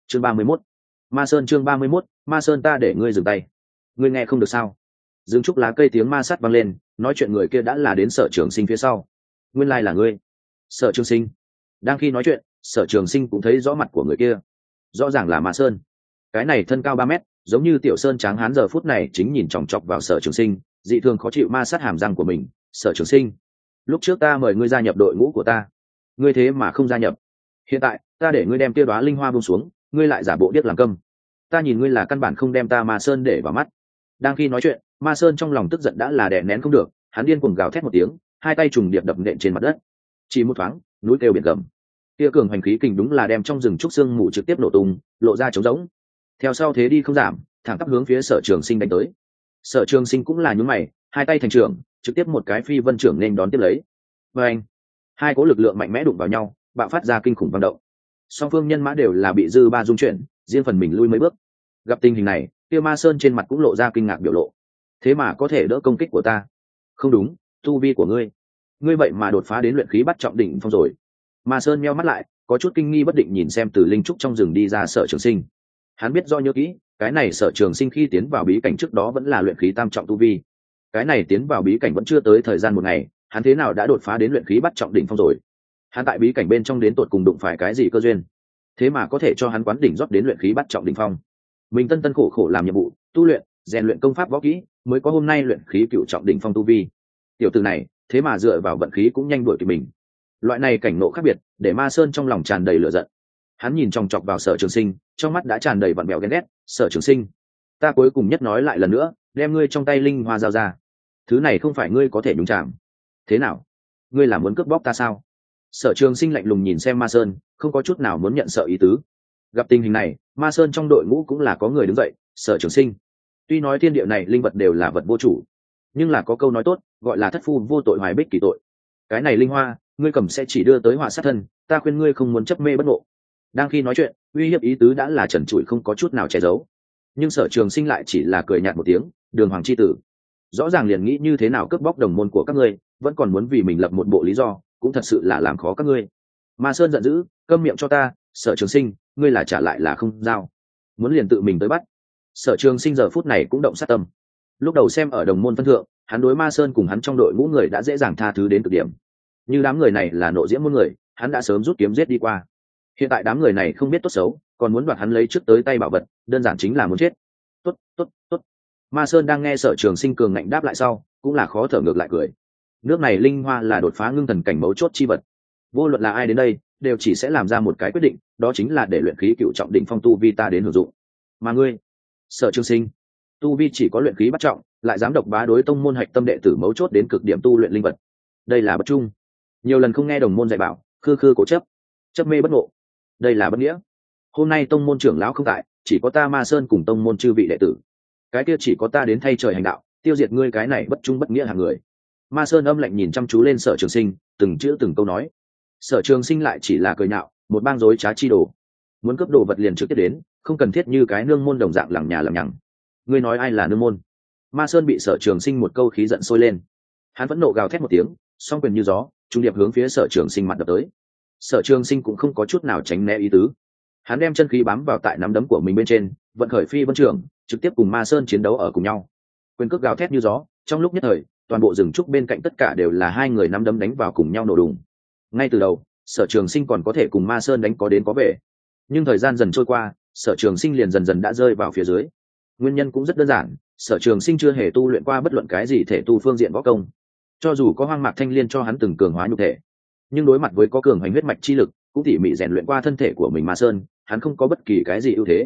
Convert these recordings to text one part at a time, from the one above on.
chương 31. Ma Sơn chương 31, Ma Sơn ta để ngươi dừng tay. Ngươi nghe không được sao? Dương trúc lá cây tiếng ma sát vang lên, nói chuyện người kia đã là đến Sở Trường Sinh phía sau. Nguyên lai là ngươi. Sở Trường Sinh. Đang khi nói chuyện, Sở Trường Sinh cũng thấy rõ mặt của người kia. Rõ ràng là Ma Sơn. Cái này thân cao 3 mét, giống như tiểu sơn tráng hán giờ phút này chính nhìn chòng chọc vào Sở Trường Sinh, dị thường khó chịu ma sát hàm răng của mình. Sở Trường Sinh, lúc trước ta mời ngươi gia nhập đội ngũ của ta, ngươi thế mà không gia nhập. Hiện tại ta để ngươi đem tiêu đóa linh hoa buông xuống, ngươi lại giả bộ điếc làm câm. Ta nhìn ngươi là căn bản không đem ta Ma Sơn để vào mắt. Đang khi nói chuyện, Ma Sơn trong lòng tức giận đã là đè nén không được, hắn điên cuồng gào thét một tiếng, hai tay trùng điệp đập nện trên mặt đất. Chỉ một thoáng, núi kêu biển gầm. Kia cường hành khí kình đúng là đem trong rừng trúc xương mù trực tiếp nổ tung, lộ ra trống rỗng. Theo sau thế đi không giảm, thẳng tắp hướng phía Sở Trường Sinh đánh tới. Sở Trường Sinh cũng là nhún mày, hai tay thành trưởng, trực tiếp một cái phi vân trưởng nên đón tiếp lấy. Và anh, hai cỗ lực lượng mạnh mẽ đụng vào nhau, bạo phát ra kinh khủng vận động. Song phương nhân mã đều là bị dư ba dung chuyển, riêng phần mình lui mấy bước. Gặp tình hình này, kia Ma Sơn trên mặt cũng lộ ra kinh ngạc biểu lộ. Thế mà có thể đỡ công kích của ta? Không đúng, tu vi của ngươi vậy mà đột phá đến luyện khí bắt trọng đỉnh phong rồi. Ma Sơn meo mắt lại, có chút kinh nghi bất định nhìn xem từ linh trúc trong rừng đi ra Sở Trường Sinh. Hắn biết do nhớ kỹ, cái này Sở Trường Sinh khi tiến vào bí cảnh trước đó vẫn là luyện khí tam trọng tu vi. Cái này tiến vào bí cảnh vẫn chưa tới thời gian một ngày, hắn thế nào đã đột phá đến luyện khí bắt trọng đỉnh phong rồi? Hắn tại bí cảnh bên trong đến tột cùng đụng phải cái gì cơ duyên? Thế mà có thể cho hắn quán đỉnh rót đến luyện khí bắt trọng đỉnh phong. Mình tân tân khổ khổ làm nhiệm vụ, tu luyện, rèn luyện công pháp võ kỹ, mới có hôm nay luyện khí cựu trọng đỉnh phong tu vi. Tiểu tử này, thế mà dựa vào vận khí cũng nhanh đuổi kịp mình. Loại này cảnh ngộ khác biệt, để Ma Sơn trong lòng tràn đầy lửa giận. Hắn nhìn chòng chọc vào Sở Trường Sinh, trong mắt đã tràn đầy vặn vẹo ghen ghét. Sở Trường Sinh, ta cuối cùng nhất nói lại lần nữa, đem ngươi trong tay linh hoa giao ra. Thứ này không phải ngươi có thể nhúng chạm. Thế nào? Ngươi là muốn cướp bóc ta sao? Sở Trường Sinh lạnh lùng nhìn xem Ma Sơn, không có chút nào muốn nhận sợ ý tứ. Gặp tình hình này, Ma Sơn trong đội ngũ cũng là có người đứng dậy. Sở Trường Sinh, tuy nói thiên địa này linh vật đều là vật vô chủ, nhưng là có câu nói tốt, gọi là thất phu vô tội hoài bích kỳ tội. Cái này linh hoa, ngươi cầm sẽ chỉ đưa tới họa sát thân, ta khuyên ngươi không muốn chấp mê bất ngộ. Đang khi nói chuyện, uy hiếp ý tứ đã là trần trụi không có chút nào che giấu. Nhưng Sở Trường Sinh lại chỉ là cười nhạt một tiếng, đường hoàng chi tử, rõ ràng liền nghĩ như thế nào cướp bóc đồng môn của các ngươi, vẫn còn muốn vì mình lập một bộ lý do, cũng thật sự là làm khó các ngươi. Ma Sơn giận dữ, câm miệng cho ta. Sở Trường Sinh, ngươi là trả lại là không giao, muốn liền tự mình tới bắt. Sở Trường Sinh giờ phút này cũng động sát tâm. Lúc đầu xem ở đồng môn phân thượng, hắn đối Ma Sơn cùng hắn trong đội ngũ người đã dễ dàng tha thứ đến cực điểm. Như đám người này là nộ diễm môn người, hắn đã sớm rút kiếm giết đi qua. Hiện tại đám người này không biết tốt xấu, còn muốn đoạt hắn lấy trước tới tay bảo vật, đơn giản chính là muốn chết. Tốt, tốt, tốt. Ma Sơn đang nghe Sở Trường Sinh cường ngạnh đáp lại sau, cũng là khó thở ngược lại cười. Nước này linh hoa là đột phá ngưng thần cảnh mấu chốt chi vật. Vô luận là ai đến đây, đều chỉ sẽ làm ra một cái quyết định, đó chính là để luyện khí cựu trọng đỉnh phong tu vi ta đến hưởng dụng. Mà ngươi, Sở Trường Sinh, tu vi chỉ có luyện khí bắt trọng, lại dám độc bá đối tông môn hạch tâm đệ tử mấu chốt đến cực điểm tu luyện linh vật. Đây là bất trung. Nhiều lần không nghe đồng môn dạy bảo, khư khư cố chấp mê bất ngộ. Đây là bất nghĩa. Hôm nay tông môn trưởng lão không tại, chỉ có ta Ma Sơn cùng tông môn chư vị đệ tử. Cái kia chỉ có ta đến thay trời hành đạo, tiêu diệt ngươi cái này bất trung bất nghĩa hàng người. Ma Sơn âm lạnh nhìn chăm chú lên Sở Trường Sinh, từng chữ từng câu nói. Sở Trường Sinh lại chỉ là cười nhạo, một bang rối trá chi đồ, muốn cướp đồ vật liền trực tiếp đến, không cần thiết như cái nương môn đồng dạng lằng nhà lằng nhằng. Ngươi nói ai là nương môn? Ma Sơn bị Sở Trường Sinh một câu khí giận sôi lên, hắn vẫn nộ gào thét một tiếng, song quyền như gió, trung điệp hướng phía Sở Trường Sinh mặt đập tới. Sở Trường Sinh cũng không có chút nào tránh né ý tứ, hắn đem chân khí bám vào tại nắm đấm của mình bên trên, vận khởi phi vân trưởng, trực tiếp cùng Ma Sơn chiến đấu ở cùng nhau. Quyền cước gào thét như gió, trong lúc nhất thời, toàn bộ rừng trúc bên cạnh tất cả đều là hai người nắm đấm đánh vào cùng nhau nổ đùng. Ngay từ đầu, Sở Trường Sinh còn có thể cùng Ma Sơn đánh có đến có về, nhưng thời gian dần trôi qua, Sở Trường Sinh liền dần dần đã rơi vào phía dưới. Nguyên nhân cũng rất đơn giản, Sở Trường Sinh chưa hề tu luyện qua bất luận cái gì thể tu phương diện võ công. Cho dù có Hoang Mạc Thanh Liên cho hắn từng cường hóa nhục thể, nhưng đối mặt với có cường hành huyết mạch chi lực, cũng tỉ mỉ rèn luyện qua thân thể của mình Ma Sơn, hắn không có bất kỳ cái gì ưu thế.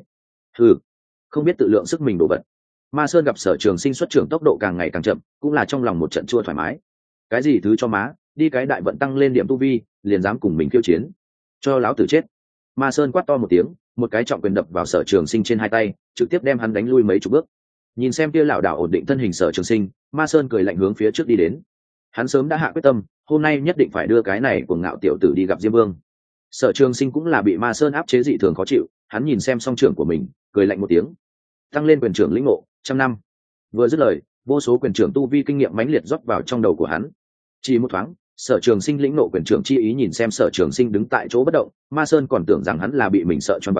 Không biết tự lượng sức mình đổ vật. Ma Sơn gặp Sở Trường Sinh xuất trưởng tốc độ càng ngày càng chậm, cũng là trong lòng một trận chua thoải mái. Cái gì thứ cho má, đi cái đại vận tăng lên điểm tu vi, liền dám cùng mình khiêu chiến, cho lão tử chết. Ma Sơn quát to một tiếng, một cái trọng quyền đập vào Sở Trường Sinh trên hai tay, trực tiếp đem hắn đánh lui mấy chục bước. Nhìn xem kia lão đảo ổn định thân hình Sở Trường Sinh, Ma Sơn cười lạnh hướng phía trước đi đến. Hắn sớm đã hạ quyết tâm, hôm nay nhất định phải đưa cái này của ngạo tiểu tử đi gặp Diêm Vương. Sở Trường Sinh cũng là bị Ma Sơn áp chế dị thường khó chịu, hắn nhìn xem song trưởng của mình, cười lạnh một tiếng, tăng lên quyền trưởng lĩnh ngộ 100 năm. Vừa dứt lời, vô số quyền trưởng tu vi kinh nghiệm mãnh liệt rót vào trong đầu của hắn. Chỉ một thoáng, Sở Trường Sinh lĩnh ngộ quyền trưởng chi ý, nhìn xem Sở Trường Sinh đứng tại chỗ bất động, Ma Sơn còn tưởng rằng hắn là bị mình sợ choáng váng,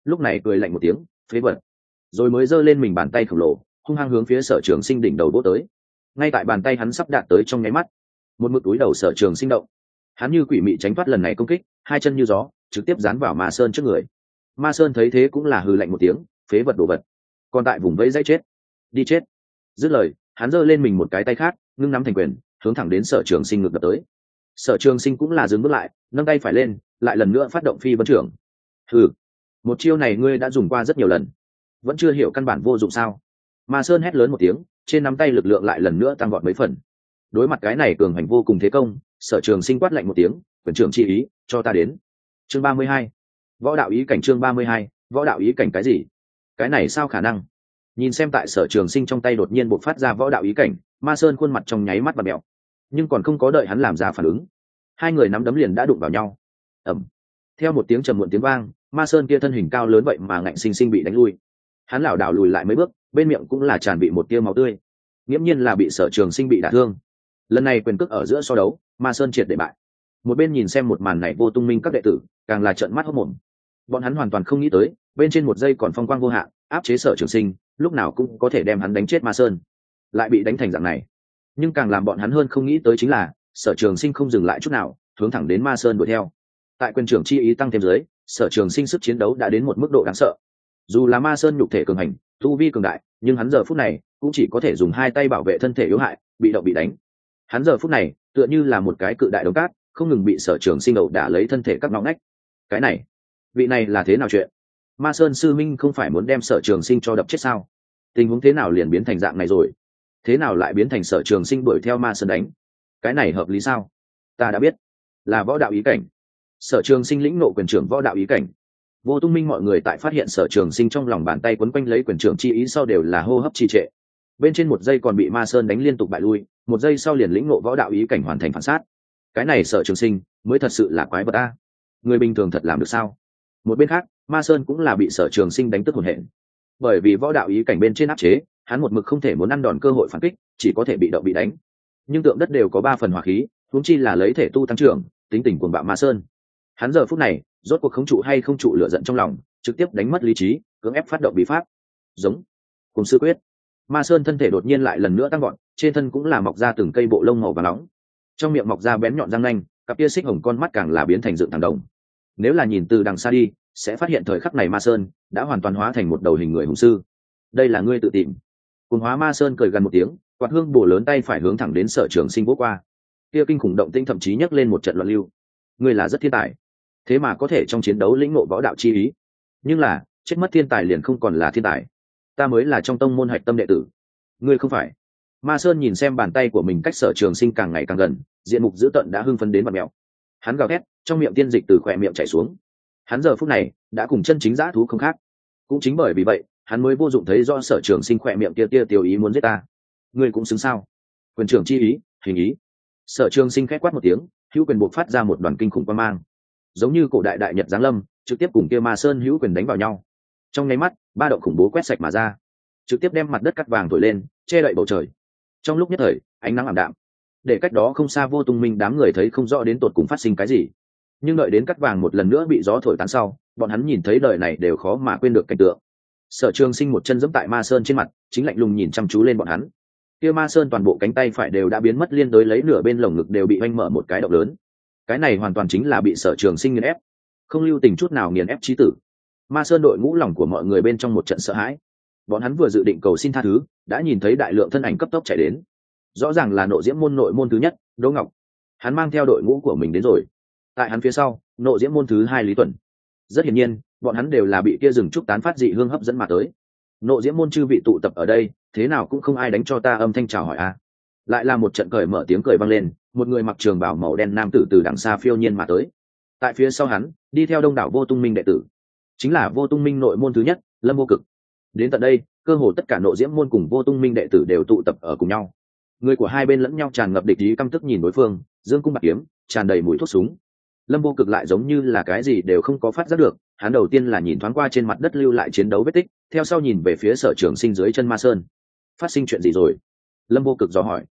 lúc này cười lạnh một tiếng, phế vật, rồi mới giơ lên mình bàn tay khổng lồ, hung hăng hướng phía Sở Trường Sinh đỉnh đầu vỗ tới. Ngay tại bàn tay hắn sắp đạt tới trong nháy mắt, một mực túi đầu Sở Trường Sinh động, hắn như quỷ mị tránh thoát lần này công kích, hai chân như gió trực tiếp dán vào Ma Sơn trước người. Ma Sơn thấy thế cũng là hừ lạnh một tiếng, phế vật đồ vật, còn tại vùng vẫy dãy chết, đi chết. Dứt lời, hắn giơ lên mình một cái tay khác, ngưng nắm thành quyền, hướng thẳng đến Sở Trường Sinh ngực đập tới. Sở Trường Sinh cũng là dừng bước lại, nâng tay phải lên, lại lần nữa phát động phi vân trưởng. Hừ, một chiêu này ngươi đã dùng qua rất nhiều lần, vẫn chưa hiểu căn bản vô dụng sao? Ma Sơn hét lớn một tiếng, trên nắm tay lực lượng lại lần nữa tăng vọt mấy phần. Đối mặt cái này cường hành vô cùng thế công, Sở Trường Sinh quát lạnh một tiếng, quyền trưởng chi ý, cho ta đến. Chương 32. Võ đạo ý cảnh. Chương 32. Võ đạo ý cảnh cái gì? Cái này sao khả năng? Nhìn xem tại Sở Trường Sinh trong tay đột nhiên bộc phát ra võ đạo ý cảnh, Ma Sơn khuôn mặt trong nháy mắt bặm mèo, nhưng còn không có đợi hắn làm ra phản ứng, hai người nắm đấm liền đã đụng vào nhau. Ầm. Theo một tiếng trầm muộn tiếng vang, Ma Sơn kia thân hình cao lớn vậy mà ngạnh sinh sinh bị đánh lui. Hắn lảo đảo lùi lại mấy bước, bên miệng cũng là tràn bị một tia máu tươi, nghiễm nhiên là bị Sở Trường Sinh bị đả thương. Lần này quyền cước ở giữa so đấu, Ma Sơn triệt để bại. Một bên nhìn xem một màn này Vô Tung Minh các đệ tử càng là trợn mắt hốt mồm. Bọn hắn hoàn toàn không nghĩ tới, bên trên một giây còn phong quang vô hạn áp chế Sở Trường Sinh, lúc nào cũng có thể đem hắn đánh chết Ma Sơn, lại bị đánh thành dạng này. Nhưng càng làm bọn hắn hơn không nghĩ tới chính là Sở Trường Sinh không dừng lại chút nào, hướng thẳng đến Ma Sơn đuổi theo. Tại quyền trưởng chi ý tăng thêm dưới, Sở Trường Sinh sức chiến đấu đã đến một mức độ đáng sợ. Dù là Ma Sơn nhục thể cường hành, tu vi cường đại, nhưng hắn giờ phút này cũng chỉ có thể dùng hai tay bảo vệ thân thể yếu hại, bị động bị đánh. Hắn giờ phút này tựa như là một cái cự đại đống cát, không ngừng bị Sở Trường Sinh đầu đả lấy thân thể các ngõ ngách. Cái này, vị này là thế nào chuyện? Ma Sơn sư minh không phải muốn đem Sở Trường Sinh cho đập chết sao? Tình huống thế nào liền biến thành dạng này rồi? Thế nào lại biến thành Sở Trường Sinh đuổi theo Ma Sơn đánh? Cái này hợp lý sao? Ta đã biết, là võ đạo ý cảnh. Sở Trường Sinh lĩnh ngộ quyền trưởng võ đạo ý cảnh. Vô Tung Minh mọi người tại phát hiện Sở Trường Sinh trong lòng bàn tay quấn quanh lấy quyền trưởng chi ý sau đều là hô hấp trì trệ. Bên trên một giây còn bị Ma Sơn đánh liên tục bại lui, một giây sau liền lĩnh ngộ võ đạo ý cảnh hoàn thành phản sát. Cái này Sở Trường Sinh mới thật sự là quái vật a. Người bình thường thật làm được sao? Một bên khác, Ma Sơn cũng là bị Sở Trường Sinh đánh tức hồn hển. Bởi vì võ đạo ý cảnh bên trên áp chế, hắn một mực không thể muốn ăn đòn cơ hội phản kích, chỉ có thể bị động bị đánh. Nhưng tượng đất đều có 3 phần hỏa khí, huống chi là lấy thể tu tăng trưởng, tính tình cuồng bạo Ma Sơn. Hắn giờ phút này rốt cuộc không trụ hay không trụ lửa giận trong lòng, trực tiếp đánh mất lý trí, cưỡng ép phát động bí pháp giống cùng sư quyết. Ma Sơn thân thể đột nhiên lại lần nữa tăng gọn, trên thân cũng là mọc ra từng cây bộ lông màu vàng nóng, trong miệng mọc ra bén nhọn răng nanh, cặp tia xích hồng con mắt càng là biến thành dựng thẳng đồng. Nếu là nhìn từ đằng xa đi, sẽ phát hiện thời khắc này Ma Sơn đã hoàn toàn hóa thành một đầu hình người hùng sư. Đây là ngươi tự tìm. Cùng hóa Ma Sơn cười gần một tiếng, quạt hương bổ lớn tay phải hướng thẳng đến Sở Trường Sinh vỗ qua. Kia kinh khủng động tĩnh thậm chí nhấc lên một trận loạn lưu. Ngươi là rất thiên tài, thế mà có thể trong chiến đấu lĩnh ngộ võ đạo chi ý. Nhưng là chết mất thiên tài liền không còn là thiên tài, ta mới là trong tông môn hạch tâm đệ tử, ngươi không phải. Ma Sơn nhìn xem bàn tay của mình cách Sở Trường Sinh càng ngày càng gần, diện mục dữ tợn đã hưng phấn đến bật mèo. Hắn gào thét, trong miệng tiên dịch từ khỏe miệng chảy xuống. Hắn giờ phút này đã cùng chân chính dã thú không khác. Cũng chính bởi vì vậy, hắn mới vô dụng thấy do Sở Trường Sinh khỏe miệng kia tia tiêu ý muốn giết ta. Ngươi cũng xứng sao? Quyền trưởng chi ý, hình ý. Sở Trường Sinh khẽ quát một tiếng, hữu quyền buộc phát ra một đoàn kinh khủng quang mang, giống như cổ đại đại nhật giáng lâm, trực tiếp cùng kia Ma Sơn hữu quyền đánh vào nhau. Trong nháy mắt, ba động khủng bố quét sạch mà ra, trực tiếp đem mặt đất cắt vàng thổi lên, che đậy bầu trời. Trong lúc nhất thời, ánh nắng ảm đạm, để cách đó không xa Vô Tung Minh đám người thấy không rõ đến tột cùng phát sinh cái gì. Nhưng đợi đến cắt vàng một lần nữa bị gió thổi tán sau, bọn hắn nhìn thấy đời này đều khó mà quên được cảnh tượng. Sở Trường Sinh một chân giẫm tại Ma Sơn trên mặt, chính lạnh lùng nhìn chăm chú lên bọn hắn. Kia Ma Sơn toàn bộ cánh tay phải đều đã biến mất, liên đối lấy nửa bên lồng ngực đều bị oanh mở một cái động lớn. Cái này hoàn toàn chính là bị Sở Trường Sinh nghiền ép, không lưu tình chút nào nghiền ép chí tử. Ma Sơn đội ngũ lòng của mọi người bên trong một trận sợ hãi. Bọn hắn vừa dự định cầu xin tha thứ, đã nhìn thấy đại lượng thân ảnh cấp tốc chạy đến. Rõ ràng là Nộ Diễm môn nội môn thứ nhất, Đỗ Ngọc. Hắn mang theo đội ngũ của mình đến rồi. Tại hắn phía sau, Nộ Diễm môn thứ 2 Lý Tuần. Rất hiển nhiên, bọn hắn đều là bị kia rừng trúc tán phát dị hương hấp dẫn mà tới. Nộ Diễm môn chư vị tụ tập ở đây, thế nào cũng không ai đánh cho ta âm thanh chào hỏi a. Lại là một trận cởi mở tiếng cười vang lên, một người mặc trường bào màu đen nam tử từ đằng xa phiêu nhiên mà tới. Tại phía sau hắn, đi theo đông đảo Vô Tung Minh đệ tử, chính là Vô Tung Minh nội môn thứ nhất, Lâm Vô Cực. Đến tận đây, cơ hồ tất cả Nộ Diễm môn cùng Vô Tung Minh đệ tử đều tụ tập ở cùng nhau. Người của hai bên lẫn nhau tràn ngập địch ý, căm tức nhìn đối phương, dương cung bạc kiếm, tràn đầy mùi thuốc súng. Lâm Vô Cực lại giống như là cái gì đều không có phát giác được, hắn đầu tiên là nhìn thoáng qua trên mặt đất lưu lại chiến đấu vết tích, theo sau nhìn về phía Sở Trường Sinh dưới chân Ma Sơn. Phát sinh chuyện gì rồi? Lâm Vô Cực dò hỏi.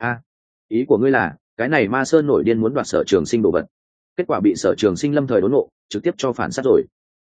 Ý của ngươi là cái này Ma Sơn nổi điên muốn đoạt Sở Trường Sinh đồ vật, kết quả bị Sở Trường Sinh lâm thời đốn nộ, trực tiếp cho phản sát rồi.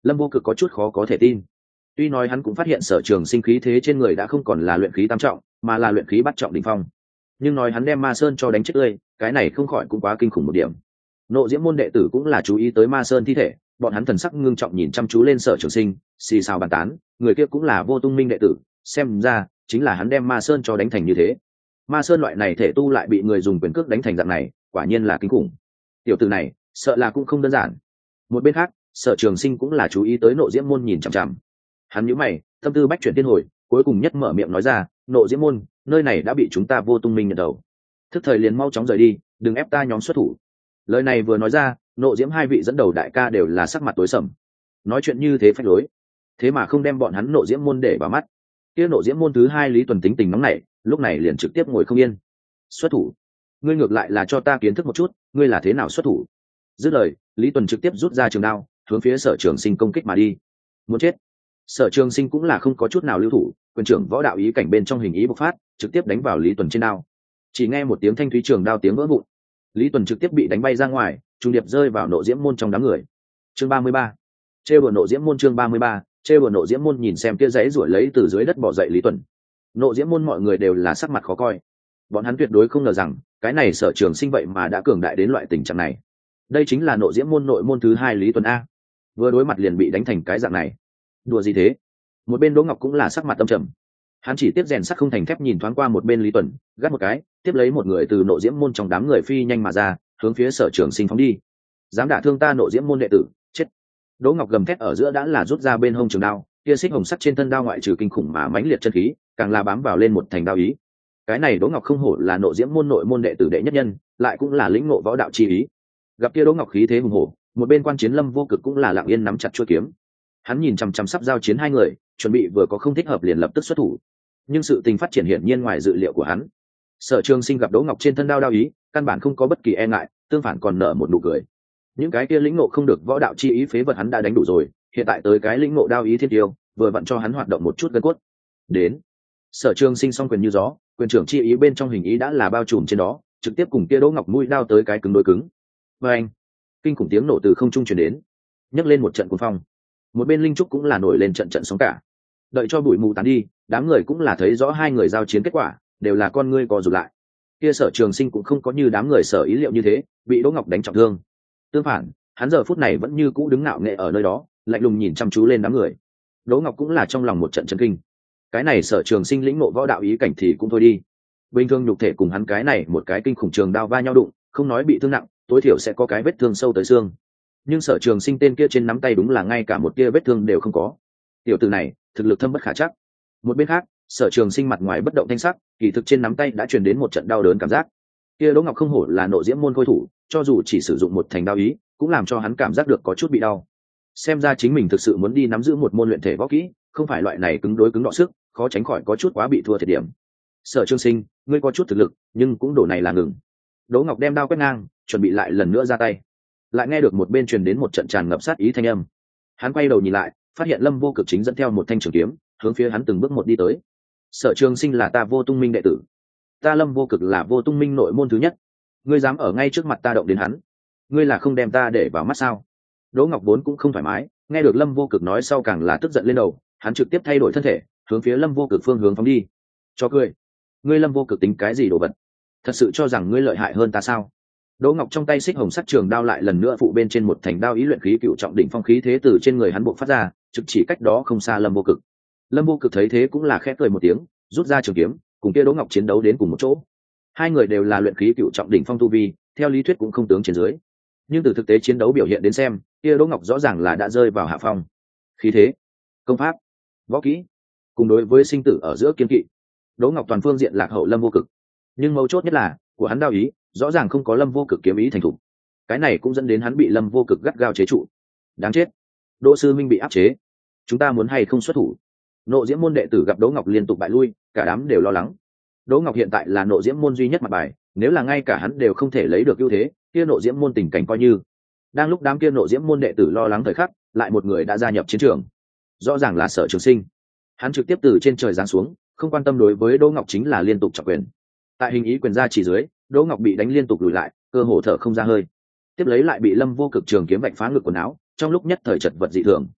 Lâm Vô Cực có chút khó có thể tin. Tuy nói hắn cũng phát hiện Sở Trường Sinh khí thế trên người đã không còn là luyện khí tam trọng, mà là luyện khí bát trọng đỉnh phong, nhưng nói hắn đem Ma Sơn cho đánh chết tươi, cái này không khỏi cũng quá kinh khủng một điểm. Nộ Diễm môn đệ tử cũng là chú ý tới Ma Sơn thi thể, bọn hắn thần sắc ngưng trọng nhìn chăm chú lên Sở Trường Sinh, xì xào bàn tán, người kia cũng là Vô Tung Minh đệ tử, xem ra chính là hắn đem Ma Sơn cho đánh thành như thế. Ma Sơn loại này thể tu lại bị người dùng quyền cước đánh thành dạng này, quả nhiên là kinh khủng. Tiểu tử này, sợ là cũng không đơn giản. Một bên khác, Sở Trường Sinh cũng là chú ý tới Nộ Diễm môn nhìn chằm chằm. Hắn nhíu mày, tâm tư bách chuyển thiên hồi, cuối cùng nhất mở miệng nói ra, Nộ Diễm môn, nơi này đã bị chúng ta Vô Tung Minh nhận đầu. Thức thời liền mau chóng rời đi, đừng ép ta nhóm xuất thủ. Lời này vừa nói ra, Nộ Diễm hai vị dẫn đầu đại ca đều là sắc mặt tối sầm. Nói chuyện như thế phách lối, thế mà không đem bọn hắn Nộ Diễm môn để vào mắt. Kia Nộ Diễm môn thứ hai Lý Tuần tính tình nóng nảy, lúc này liền trực tiếp ngồi không yên. Xuất thủ? Ngươi ngược lại là cho ta kiến thức một chút, ngươi là thế nào xuất thủ? Dứt lời, Lý Tuần trực tiếp rút ra trường đao, hướng phía Sở Trường Sinh công kích mà đi. Muốn chết? Sở Trường Sinh cũng là không có chút nào lưu thủ, quyền trưởng võ đạo ý cảnh bên trong hình ý bộc phát, trực tiếp đánh vào Lý Tuần trên đao. Chỉ nghe một tiếng thanh thúy trường đao tiếng vỡ vụn, Lý Tuần trực tiếp bị đánh bay ra ngoài, trùng điệp rơi vào Nộ Diễm môn trong đám người. Chương 33. Trêu đùa Nộ Diễm môn. Chương 33. Trêu đùa Nộ Diễm môn. Nhìn xem kia giấy ruổi lấy từ dưới đất bò dậy Lý Tuần, Nộ Diễm môn mọi người đều là sắc mặt khó coi. Bọn hắn tuyệt đối không ngờ rằng cái này Sở Trường Sinh vậy mà đã cường đại đến loại tình trạng này. Đây chính là Nộ Diễm môn nội môn thứ hai Lý Tuần a, vừa đối mặt liền bị đánh thành cái dạng này, đùa gì thế? Một bên Đỗ Ngọc cũng là sắc mặt tâm trầm, hắn chỉ tiếp rèn sắt không thành thép, nhìn thoáng qua một bên Lý Tuần, gắt một cái, tiếp lấy một người từ Nộ Diễm môn trong đám người phi nhanh mà ra, hướng phía Sở Trường Sinh phóng đi. Dám đả thương ta Nộ Diễm môn đệ tử, chết! Đỗ Ngọc gầm thét ở giữa đã là rút ra bên hông trường đao, kia xích hồng sắt trên thân đao ngoại trừ kinh khủng mà mãnh liệt chân khí, càng là bám vào lên một thành đao ý. Cái này Đỗ Ngọc không hổ là Nộ Diễm môn nội môn đệ tử đệ nhất nhân, lại cũng là lĩnh ngộ võ đạo chi ý. Gặp kia Đỗ Ngọc khí thế hùng hổ, một bên quan chiến Lâm Vô Cực cũng là lặng yên nắm chặt chuôi kiếm. Hắn nhìn chằm chằm sắp giao chiến hai người, chuẩn bị vừa có không thích hợp liền lập tức xuất thủ. Nhưng sự tình phát triển hiển nhiên ngoài dự liệu của hắn. Sở Trường Sinh gặp Đỗ Ngọc trên thân đao ý, căn bản không có bất kỳ e ngại, tương phản còn nở một nụ cười. Những cái kia lĩnh ngộ không được võ đạo chi ý phế vật hắn đã đánh đủ rồi, hiện tại tới cái lĩnh ngộ đao ý thiên tiêu, vừa vặn cho hắn hoạt động một chút gân cốt. Đến. Sở Trường Sinh song quyền như gió, quyền trưởng chi ý bên trong hình ý đã là bao trùm trên đó, trực tiếp cùng kia Đỗ Ngọc mũi đao tới cái cứng đối cứng. Và anh, kinh khủng tiếng nổ từ không trung truyền đến, nhấc lên một trận cuồng phong. Một bên linh trúc cũng là nổi lên trận trận sóng cả. Đợi cho bụi mù tán đi, đám người cũng là thấy rõ hai người giao chiến kết quả, đều là con ngươi co rụt lại. Kia Sở Trường Sinh cũng không có như đám người sở ý liệu như thế, bị Đỗ Ngọc đánh trọng thương. Tương phản, hắn giờ phút này vẫn như cũ đứng ngạo nghệ ở nơi đó, lạnh lùng nhìn chăm chú lên đám người. Đỗ Ngọc cũng là trong lòng một trận chấn kinh. Cái này Sở Trường Sinh lĩnh ngộ võ đạo ý cảnh thì cũng thôi đi, bình thường nhục thể cùng hắn cái này một cái kinh khủng trường đao va nhau đụng, không nói bị thương nặng, tối thiểu sẽ có cái vết thương sâu tới xương. Nhưng Sở Trường Sinh tên kia trên nắm tay đúng là ngay cả một tia vết thương đều không có. Tiểu tử này thực lực thâm bất khả chắc. Một bên khác, Sở Trường Sinh mặt ngoài bất động thanh sắc, kỳ thực trên nắm tay đã truyền đến một trận đau đớn cảm giác. Kia Đỗ Ngọc không hổ là Nộ Diễm môn khôi thủ, cho dù chỉ sử dụng một thành đao ý, cũng làm cho hắn cảm giác được có chút bị đau. Xem ra chính mình thực sự muốn đi nắm giữ một môn luyện thể võ kỹ, không phải loại này cứng đối cứng đọ sức, khó tránh khỏi có chút quá bị thua thiệt điểm. Sở Trường Sinh, ngươi có chút thực lực, nhưng cũng đổ này là ngừng. Đỗ Ngọc đem đao quét ngang, chuẩn bị lại lần nữa ra tay. Lại nghe được một bên truyền đến một trận tràn ngập sát ý thanh âm. Hắn quay đầu nhìn lại, phát hiện Lâm Vô Cực chính dẫn theo một thanh trường kiếm, hướng phía hắn từng bước một đi tới. Sở Trường Sinh là ta Vô Tung Minh đệ tử, ta Lâm Vô Cực là Vô Tung Minh nội môn thứ nhất, ngươi dám ở ngay trước mặt ta động đến hắn, ngươi là không đem ta để vào mắt sao? Đỗ Ngọc vốn cũng không thoải mái, nghe được Lâm Vô Cực nói sau càng là tức giận lên đầu, hắn trực tiếp thay đổi thân thể, hướng phía Lâm Vô Cực phương hướng phóng đi. Cho cười, ngươi Lâm Vô Cực tính cái gì đồ vật? Thật sự cho rằng ngươi lợi hại hơn ta sao? Đỗ Ngọc trong tay xích hồng sắc trường đao lại lần nữa phụ bên trên một thành đao ý luyện khí cựu trọng đỉnh phong khí thế từ trên người hắn bộc phát ra, trực chỉ cách đó không xa Lâm Vô Cực. Lâm Vô Cực thấy thế cũng là khẽ cười một tiếng, rút ra trường kiếm, cùng kia Đỗ Ngọc chiến đấu đến cùng một chỗ. Hai người đều là luyện khí cựu trọng đỉnh phong tu vi, theo lý thuyết cũng không tướng trên dưới. Nhưng từ thực tế chiến đấu biểu hiện đến xem, kia Đỗ Ngọc rõ ràng là đã rơi vào hạ phong. Khí thế, công pháp, võ kỹ, cùng đối với sinh tử ở giữa kiên kỵ, Đỗ Ngọc toàn phương diện lạc hậu Lâm Vô Cực. Nhưng mấu chốt nhất là, của hắn đao ý, rõ ràng không có Lâm Vô Cực kiếm ý thành thục. Cái này cũng dẫn đến hắn bị Lâm Vô Cực gắt gao chế trụ. Đáng chết, Đỗ sư minh bị áp chế, chúng ta muốn hay không xuất thủ? Nộ Diễm môn đệ tử gặp Đỗ Ngọc liên tục bại lui, cả đám đều lo lắng. Đỗ Ngọc hiện tại là Nộ Diễm môn duy nhất mặt bài, nếu là ngay cả hắn đều không thể lấy được ưu thế, kia Nộ Diễm môn tình cảnh coi như. Đang lúc đám kia Nộ Diễm môn đệ tử lo lắng thời khắc, lại một người đã gia nhập chiến trường. Rõ ràng là Sở Trường Sinh. Hắn trực tiếp từ trên trời giáng xuống, không quan tâm đối với Đỗ Ngọc chính là liên tục chọc quyền. Tại hình ý quyền ra chỉ dưới, Đỗ Ngọc bị đánh liên tục lùi lại, cơ hồ thở không ra hơi. Tiếp lấy lại bị Lâm Vô Cực trường kiếm vạch phá ngực quần áo, trong lúc nhất thời chật vật dị thường.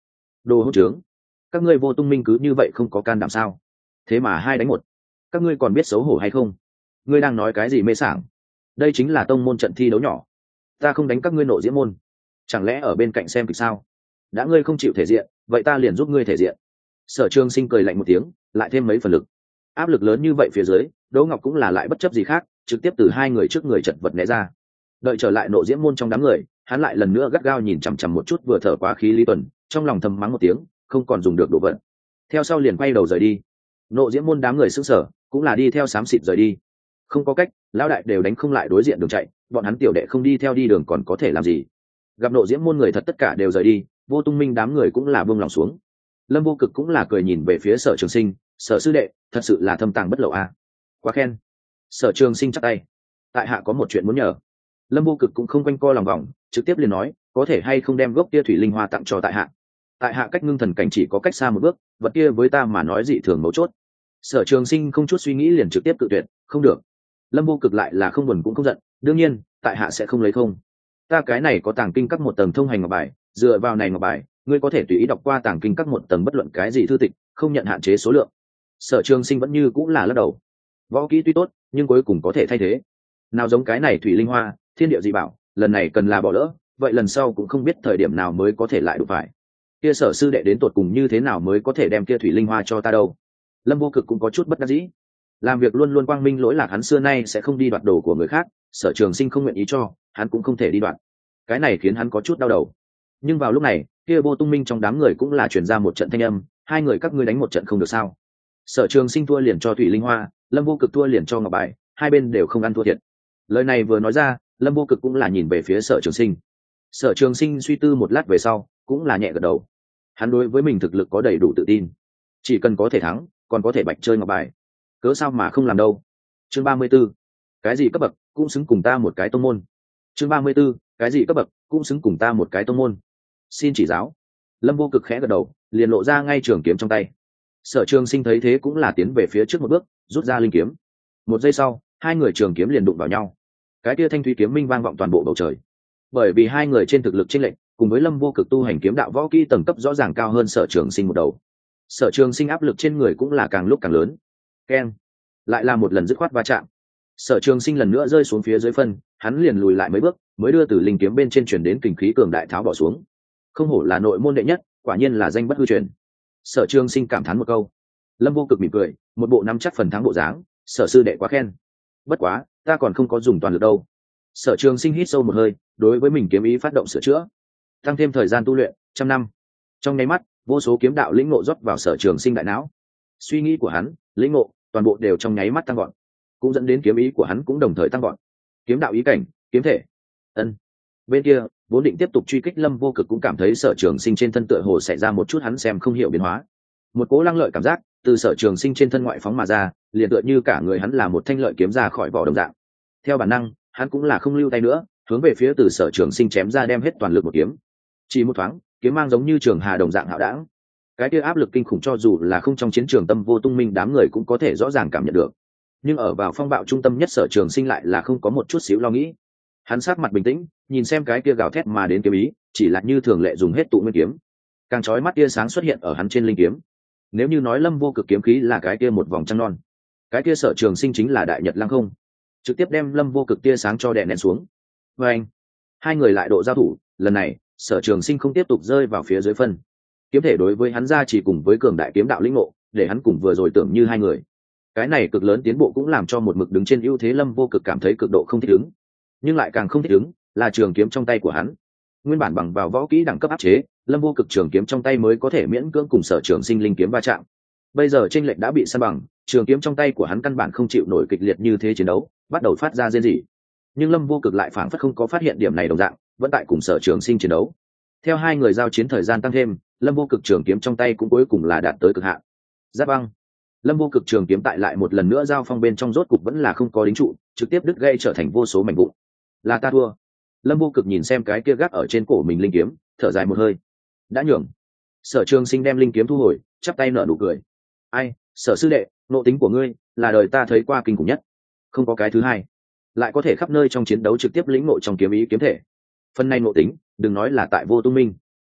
Đồ hỗn trướng, các ngươi Vô Tung Minh cứ như vậy không có can đảm sao? Thế mà 2 đánh 1, các ngươi còn biết xấu hổ hay không? Ngươi đang nói cái gì mê sảng? Đây chính là tông môn trận thi đấu nhỏ, ta không đánh các ngươi Nộ Diễm môn, chẳng lẽ ở bên cạnh xem kịch sao? Đã ngươi không chịu thể diện, vậy ta liền giúp ngươi thể diện. Sở Trường Sinh cười lạnh một tiếng, lại thêm mấy phần lực. Áp lực lớn như vậy phía dưới, Đỗ Ngọc cũng là lại bất chấp gì khác, trực tiếp từ 2 người trước người chật vật né ra. Đợi trở lại Nộ Diễm môn trong đám người, hắn lại lần nữa gắt gao nhìn chằm chằm một chút vừa thở quá khí Lý Tuần, trong lòng thầm mắng một tiếng, không còn dùng được đồ vật. Theo sau liền quay đầu rời đi. Nộ Diễm môn đám người sững sờ, cũng là đi theo xám xịt rời đi. Không có cách, lão đại đều đánh không lại đối diện đường chạy, bọn hắn tiểu đệ không đi theo đi đường còn có thể làm gì? Gặp Nộ Diễm môn người thật tất cả đều rời đi, Vô Tung Minh đám người cũng là buông lòng xuống. Lâm Vô Cực cũng là cười nhìn về phía Sở Trường Sinh, Sở sư đệ, thật sự là thâm tàng bất lộ a. Quá khen. Sở Trường Sinh chắp tay, tại hạ có một chuyện muốn nhờ. Lâm Vô Cực cũng không quanh co lòng vòng, trực tiếp liền nói, có thể hay không đem gốc kia thủy linh hoa tặng cho tại hạ. Tại hạ cách ngưng thần cảnh chỉ có cách xa một bước, vật kia với ta mà nói dị thường mấu chốt. Sở Trường Sinh không chút suy nghĩ liền trực tiếp cự tuyệt, không được. Lâm Vô Cực lại là không buồn cũng không giận, đương nhiên, tại hạ sẽ không lấy không. Ta cái này có tàng kinh các một tầng thông hành ngọc bài, dựa vào này ngọc bài, ngươi có thể tùy ý đọc qua tàng kinh các một tầng bất luận cái gì thư tịch, không nhận hạn chế số lượng. Sở Trường Sinh vẫn như cũng là lắc đầu. Võ kỹ tuy tốt, nhưng cuối cùng có thể thay thế. Nào giống cái này thủy linh hoa, thiên địa dị bảo, lần này cần là bỏ lỡ, vậy lần sau cũng không biết thời điểm nào mới có thể lại đụng phải. Kia Sở sư đệ đến tột cùng như thế nào mới có thể đem kia thủy linh hoa cho ta đâu? Lâm Vô Cực cũng có chút bất đắc dĩ. Làm việc luôn luôn quang minh lỗi lạc, hắn xưa nay sẽ không đi đoạt đồ của người khác, Sở Trường Sinh không nguyện ý cho, hắn cũng không thể đi đoạt. Cái này khiến hắn có chút đau đầu. Nhưng vào lúc này, kia Vô Tung Minh trong đám người cũng là truyền ra một trận thanh âm, 2 người các ngươi đánh một trận không được sao? Sở Trường Sinh thua liền cho thủy linh hoa, Lâm Vô Cực thua liền cho ngọc bài, 2 bên đều không ăn thua thiệt. Lời này vừa nói ra, Lâm Vô Cực cũng là nhìn về phía Sở Trường Sinh. Sở Trường Sinh suy tư một lát về sau, cũng là nhẹ gật đầu. Hắn đối với mình thực lực có đầy đủ tự tin, chỉ cần có thể thắng, còn có thể bạch chơi ngọc bài, cớ sao mà không làm đâu. Chương 34, cái gì cấp bậc cũng xứng cùng ta một cái tông môn. Chương 34, cái gì cấp bậc cũng xứng cùng ta một cái tông môn. Xin chỉ giáo. Lâm Vô Cực khẽ gật đầu, liền lộ ra ngay trường kiếm trong tay. Sở Trường Sinh thấy thế cũng là tiến về phía trước một bước, rút ra linh kiếm. Một giây sau, 2 người trường kiếm liền đụng vào nhau. Cái kia thanh thủy kiếm minh vang vọng toàn bộ bầu trời. Bởi vì 2 người trên thực lực chênh lệch, cùng với Lâm Vô Cực tu hành kiếm đạo võ kỹ tầng cấp rõ ràng cao hơn Sở Trường Sinh một đầu. Sở Trường Sinh áp lực trên người cũng là càng lúc càng lớn. Keng, lại là một lần dứt khoát va chạm. Sở Trường Sinh lần nữa rơi xuống phía dưới phân, hắn liền lùi lại mấy bước, mới đưa từ linh kiếm bên trên truyền đến kình khí cường đại tháo bỏ xuống. Không hổ là nội môn đệ nhất, quả nhiên là danh bất hư truyền. Sở Trường Sinh cảm thán một câu. Lâm Vô Cực mỉm cười, một bộ nắm chắc phần thắng bộ dáng, Sở sư đệ quá khen. Bất quá, ta còn không có dùng toàn lực đâu. Sở Trường Sinh hít sâu một hơi, đối với mình kiếm ý phát động sửa chữa, tăng thêm thời gian tu luyện 100 năm. Trong nháy mắt, vô số kiếm đạo lĩnh ngộ rót vào Sở Trường Sinh đại não. Suy nghĩ của hắn, lĩnh ngộ, toàn bộ đều trong nháy mắt tăng gọn, cũng dẫn đến kiếm ý của hắn cũng đồng thời tăng gọn. Kiếm đạo ý cảnh, kiếm thể. Ân. Bên kia, vốn định tiếp tục truy kích Lâm Vô Cực cũng cảm thấy Sở Trường Sinh trên thân tựa hồ xảy ra một chút hắn xem không hiểu biến hóa. Một cỗ lăng lợi cảm giác từ Sở Trường Sinh trên thân ngoại phóng mà ra, liền tựa như cả người hắn là một thanh lợi kiếm ra khỏi vỏ đồng dạng. Theo bản năng, hắn cũng là không lưu tay nữa, hướng về phía từ Sở Trường Sinh chém ra, đem hết toàn lực một kiếm. Chỉ một thoáng, kiếm mang giống như trường hà đồng dạng hạo đãng. Cái kia áp lực kinh khủng cho dù là không trong chiến trường Tâm Vô Tung Minh đám người cũng có thể rõ ràng cảm nhận được. Nhưng ở vào phong bạo trung tâm nhất Sở Trường Sinh lại là không có một chút xíu lo nghĩ. Hắn sát mặt bình tĩnh, nhìn xem cái kia gào thét mà đến kiếm ý, chỉ là như thường lệ dùng hết tụ nguyên kiếm. Càng chói mắt tia sáng xuất hiện ở hắn trên linh kiếm. Nếu như nói Lâm Vô Cực kiếm khí là cái kia một vòng trăng non, cái kia Sở Trường Sinh chính là đại nhật lăng không, trực tiếp đem Lâm Vô Cực tia sáng cho đè nén xuống. Và anh, 2 người lại độ giao thủ, lần này Sở Trường Sinh không tiếp tục rơi vào phía dưới phân. Kiếm thể đối với hắn ra chỉ cùng với cường đại kiếm đạo lĩnh ngộ, để hắn cùng vừa rồi tưởng như 2 người. Cái này cực lớn tiến bộ cũng làm cho một mực đứng trên ưu thế Lâm Vô Cực cảm thấy cực độ không thích ứng. Nhưng lại càng không thích ứng là trường kiếm trong tay của hắn. Nguyên bản bằng vào võ kỹ đẳng cấp áp chế, Lâm Vô Cực trường kiếm trong tay mới có thể miễn cưỡng cùng Sở Trường Sinh linh kiếm va chạm. Bây giờ chênh lệch đã bị san bằng, trường kiếm trong tay của hắn căn bản không chịu nổi kịch liệt như thế chiến đấu, bắt đầu phát ra rên rỉ. Nhưng Lâm Vô Cực lại phảng phất không có phát hiện điểm này đồng dạng, vẫn tại cùng Sở Trường Sinh chiến đấu. Theo 2 người giao chiến thời gian tăng thêm, Lâm Vô Cực trường kiếm trong tay cũng cuối cùng là đạt tới cực hạn. Giáp băng. Lâm Vô Cực trường kiếm tại lại một lần nữa giao phong bên trong rốt cục vẫn là không có đính trụ, trực tiếp đứt gãy trở thành vô số mảnh vụn. Là ta thua. Lâm Vô Cực nhìn xem cái kia gác ở trên cổ mình linh kiếm, thở dài một hơi. Đã nhường. Sở Trường Sinh đem linh kiếm thu hồi, chắp tay nở nụ cười. Ai, Sở sư đệ, nộ tính của ngươi là đời ta thấy qua kinh khủng nhất, không có cái thứ hai. Lại có thể khắp nơi trong chiến đấu trực tiếp lĩnh ngộ trong kiếm ý kiếm thể. Phần này nộ tính, đừng nói là tại Vô Tung Minh,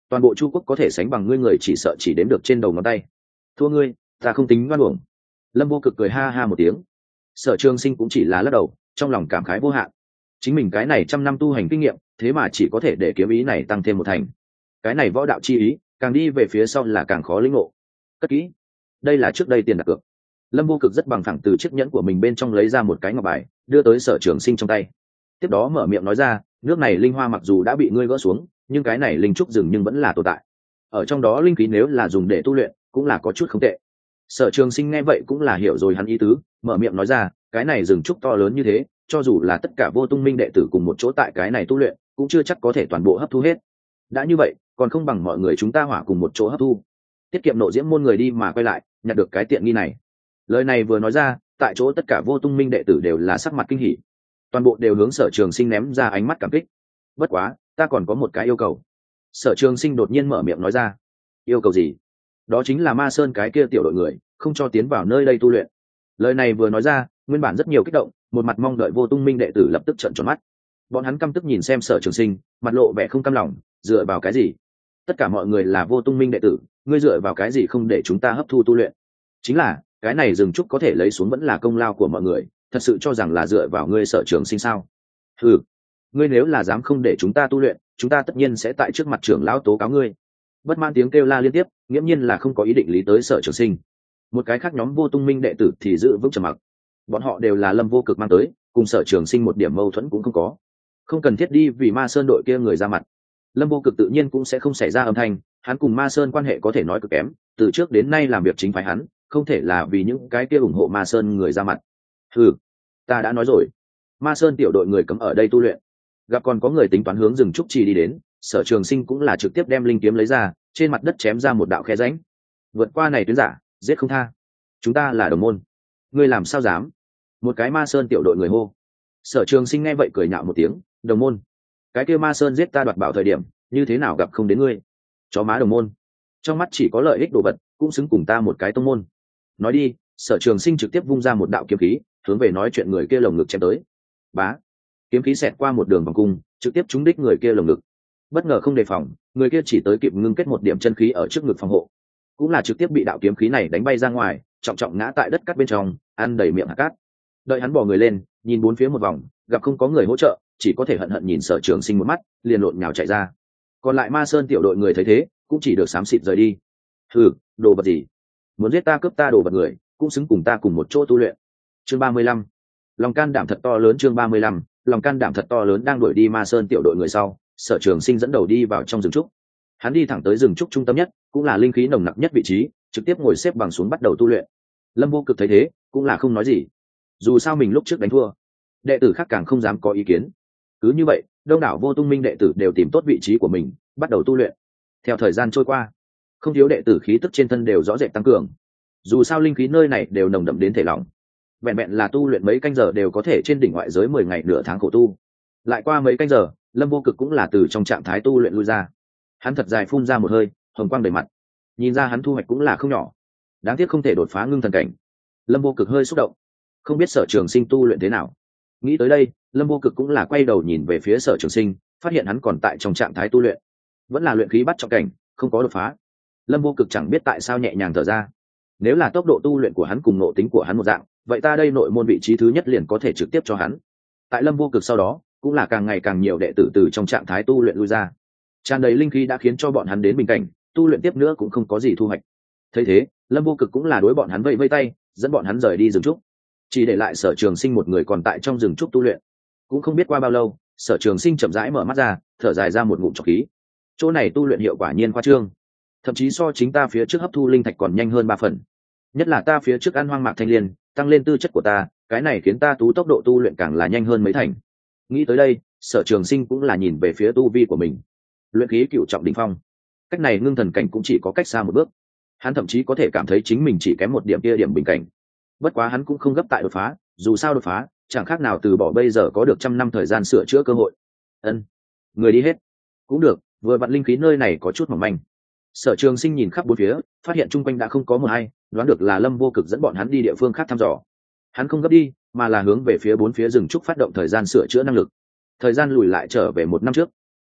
toàn bộ Chu quốc có thể sánh bằng ngươi người chỉ sợ chỉ đếm được trên đầu ngón tay. Thua ngươi, ta không tính ngoan uổng. Lâm Vô Cực cười ha ha một tiếng. Sở Trường Sinh cũng chỉ là lắc đầu, trong lòng cảm khái vô hạn. Chính mình cái này trăm năm tu hành kinh nghiệm, thế mà chỉ có thể để kiếm ý này tăng thêm một thành. Cái này võ đạo chi ý, càng đi về phía sau là càng khó lĩnh ngộ. Cất kỹ. Đây là trước đây tiền đặt cược. Lâm Vô Cực rất bằng phẳng từ chiếc nhẫn của mình bên trong lấy ra một cái ngọc bài, đưa tới Sở Trường Sinh trong tay. Tiếp đó mở miệng nói ra, nước này linh hoa mặc dù đã bị ngươi gỡ xuống, nhưng cái này linh trúc rừng nhưng vẫn là tồn tại. Ở trong đó linh khí nếu là dùng để tu luyện, cũng là có chút không tệ. Sở Trường Sinh nghe vậy cũng là hiểu rồi hắn ý tứ, mở miệng nói ra, cái này rừng trúc to lớn như thế, cho dù là tất cả Vô Tung Minh đệ tử cùng một chỗ tại cái này tu luyện, cũng chưa chắc có thể toàn bộ hấp thu hết. Đã như vậy, còn không bằng mọi người chúng ta hỏa cùng một chỗ hấp thu, tiết kiệm nộ diễm môn người đi mà quay lại, nhặt được cái tiện nghi này. Lời này vừa nói ra, tại chỗ tất cả Vô Tung Minh đệ tử đều là sắc mặt kinh hỉ, toàn bộ đều hướng Sở Trường Sinh ném ra ánh mắt cảm kích. Bất quá, ta còn có một cái yêu cầu. Sở Trường Sinh đột nhiên mở miệng nói ra. Yêu cầu gì? Đó chính là Ma Sơn cái kia tiểu đội người không cho tiến vào nơi đây tu luyện. Lời này vừa nói ra, nguyên bản rất nhiều kích động, một mặt mong đợi Vô Tung Minh đệ tử lập tức trợn tròn mắt. Bọn hắn căm tức nhìn xem Sở Trường Sinh, mặt lộ vẻ không cam lòng, dựa vào cái gì? Tất cả mọi người là Vô Tung Minh đệ tử, ngươi dựa vào cái gì không để chúng ta hấp thu tu luyện? Chính là, cái này rừng trúc có thể lấy xuống vẫn là công lao của mọi người, thật sự cho rằng là dựa vào ngươi Sở Trường Sinh sao? Ừ, ngươi nếu là dám không để chúng ta tu luyện, chúng ta tất nhiên sẽ tại trước mặt trưởng lão tố cáo ngươi. Bất mãn tiếng kêu la liên tiếp, nghiễm nhiên là không có ý định lý tới Sở Trường Sinh. Một cái khác nhóm Vô Tung Minh đệ tử thì giữ vững trầm mặc. Bọn họ đều là Lâm Vô Cực mang tới, cùng Sở Trường Sinh một điểm mâu thuẫn cũng không có, không cần thiết đi vì Ma Sơn đội kia người ra mặt. Lâm Vô Cực tự nhiên cũng sẽ không xảy ra âm thanh, hắn cùng Ma Sơn quan hệ có thể nói cực kém, từ trước đến nay làm việc chính phái hắn, không thể là vì những cái kia ủng hộ Ma Sơn người ra mặt. Ừ, ta đã nói rồi, Ma Sơn tiểu đội người cấm ở đây tu luyện. Gặp còn có người tính toán hướng rừng trúc trì đi đến, Sở Trường Sinh cũng là trực tiếp đem linh kiếm lấy ra, trên mặt đất chém ra một đạo khe rãnh. Vượt qua này tuyến giả, giết không tha. Chúng ta là đồng môn, ngươi làm sao dám? Một cái Ma Sơn tiểu đội người hô. Sở Trường Sinh nghe vậy cười nhạo một tiếng, đồng môn? Cái kia Ma Sơn giết ta đoạt bảo thời điểm, như thế nào gặp không đến ngươi? Chó má đồng môn, trong mắt chỉ có lợi ích đồ vật, cũng xứng cùng ta một cái tông môn. Nói đi, Sở Trường Sinh trực tiếp vung ra một đạo kiếm khí, hướng về nói chuyện người kia lồng ngực chém tới. Bá, kiếm khí xẹt qua một đường vòng cung, trực tiếp trúng đích người kia lồng ngực. Bất ngờ không đề phòng, người kia chỉ tới kịp ngưng kết một điểm chân khí ở trước ngực phòng hộ, cũng là trực tiếp bị đạo kiếm khí này đánh bay ra ngoài, trọng trọng ngã tại đất cát bên trong, ăn đầy miệng hạt cát. Đợi hắn bò người lên, nhìn bốn phía một vòng, gặp không có người hỗ trợ, chỉ có thể hận hận nhìn Sở Trường Sinh một mắt, liền lộn nhào chạy ra. Còn lại Ma Sơn tiểu đội người thấy thế, cũng chỉ được xám xịt rời đi. Hừ, đồ vật gì? Muốn giết ta cướp ta đồ vật người, cũng xứng cùng ta cùng một chỗ tu luyện. Chương 35. Lòng can đảm thật to lớn. Chương 35. Lòng can đảm thật to lớn. Đang đuổi đi Ma Sơn tiểu đội người sau, Sở Trường Sinh dẫn đầu đi vào trong rừng trúc. Hắn đi thẳng tới rừng trúc trung tâm nhất, cũng là linh khí nồng nặc nhất vị trí, trực tiếp ngồi xếp bằng xuống bắt đầu tu luyện. Lâm Vô Cực thấy thế, cũng là không nói gì. Dù sao mình lúc trước đánh thua, đệ tử khác càng không dám có ý kiến. Cứ như vậy, đông đảo Vô Tung Minh đệ tử đều tìm tốt vị trí của mình, bắt đầu tu luyện. Theo thời gian trôi qua, không thiếu đệ tử khí tức trên thân đều rõ rệt tăng cường. Dù sao linh khí nơi này đều nồng đậm đến thể lỏng, vẹn vẹn là tu luyện mấy canh giờ đều có thể trên đỉnh ngoại giới 10 ngày nửa tháng khổ tu. Lại qua mấy canh giờ, Lâm Vô Cực cũng là từ trong trạng thái tu luyện lui ra. Hắn thật dài phun ra một hơi, hồng quang đầy mặt. Nhìn ra hắn thu hoạch cũng là không nhỏ. Đáng tiếc không thể đột phá ngưng thần cảnh. Lâm Vô Cực hơi xúc động, không biết Sở Trường Sinh tu luyện thế nào. Nghĩ tới đây, Lâm Vô Cực cũng là quay đầu nhìn về phía Sở Trường Sinh, phát hiện hắn còn tại trong trạng thái tu luyện, vẫn là luyện khí bắt trọng cảnh, không có đột phá. Lâm Vô Cực chẳng biết tại sao nhẹ nhàng thở ra. Nếu là tốc độ tu luyện của hắn cùng nội tính của hắn một dạng, vậy ta đây nội môn vị trí thứ nhất liền có thể trực tiếp cho hắn. Tại Lâm Vô Cực sau đó, cũng là càng ngày càng nhiều đệ tử từ trong trạng thái tu luyện lui ra. Tràn đầy linh khí đã khiến cho bọn hắn đến bình cảnh, tu luyện tiếp nữa cũng không có gì thu hoạch. Thấy thế, Lâm Vô Cực cũng là đối bọn hắn vẫy vẫy tay, dẫn bọn hắn rời đi rừng trúc, chỉ để lại Sở Trường Sinh một người còn tại trong rừng trúc tu luyện. Cũng không biết qua bao lâu, Sở Trường Sinh chậm rãi mở mắt ra, thở dài ra một ngụm trọc khí. Chỗ này tu luyện hiệu quả nhiên khoa trương, thậm chí so chính ta phía trước hấp thu linh thạch còn nhanh hơn 3 phần. Nhất là ta phía trước ăn hoang mạc thanh liên, tăng lên tư chất của ta, cái này khiến ta tú tốc độ tu luyện càng là nhanh hơn mấy thành. Nghĩ tới đây, Sở Trường Sinh cũng là nhìn về phía tu vi của mình. Luyện khí cựu trọng đỉnh phong, cách này ngưng thần cảnh cũng chỉ có cách xa một bước. Hắn thậm chí có thể cảm thấy chính mình chỉ kém một điểm kia điểm bình cảnh. Bất quá hắn cũng không gấp tại đột phá, dù sao đột phá chẳng khác nào từ bỏ bây giờ có được 100 năm thời gian sửa chữa cơ hội. Người đi hết cũng được, vừa vặn linh khí nơi này có chút mỏng manh. Sở Trường Sinh nhìn khắp bốn phía, phát hiện chung quanh đã không có một ai, đoán được là Lâm Vô Cực dẫn bọn hắn đi địa phương khác thăm dò. Hắn không gấp đi, mà là hướng về phía bốn phía rừng trúc phát động thời gian sửa chữa năng lực. Thời gian lùi lại trở về 1 năm trước.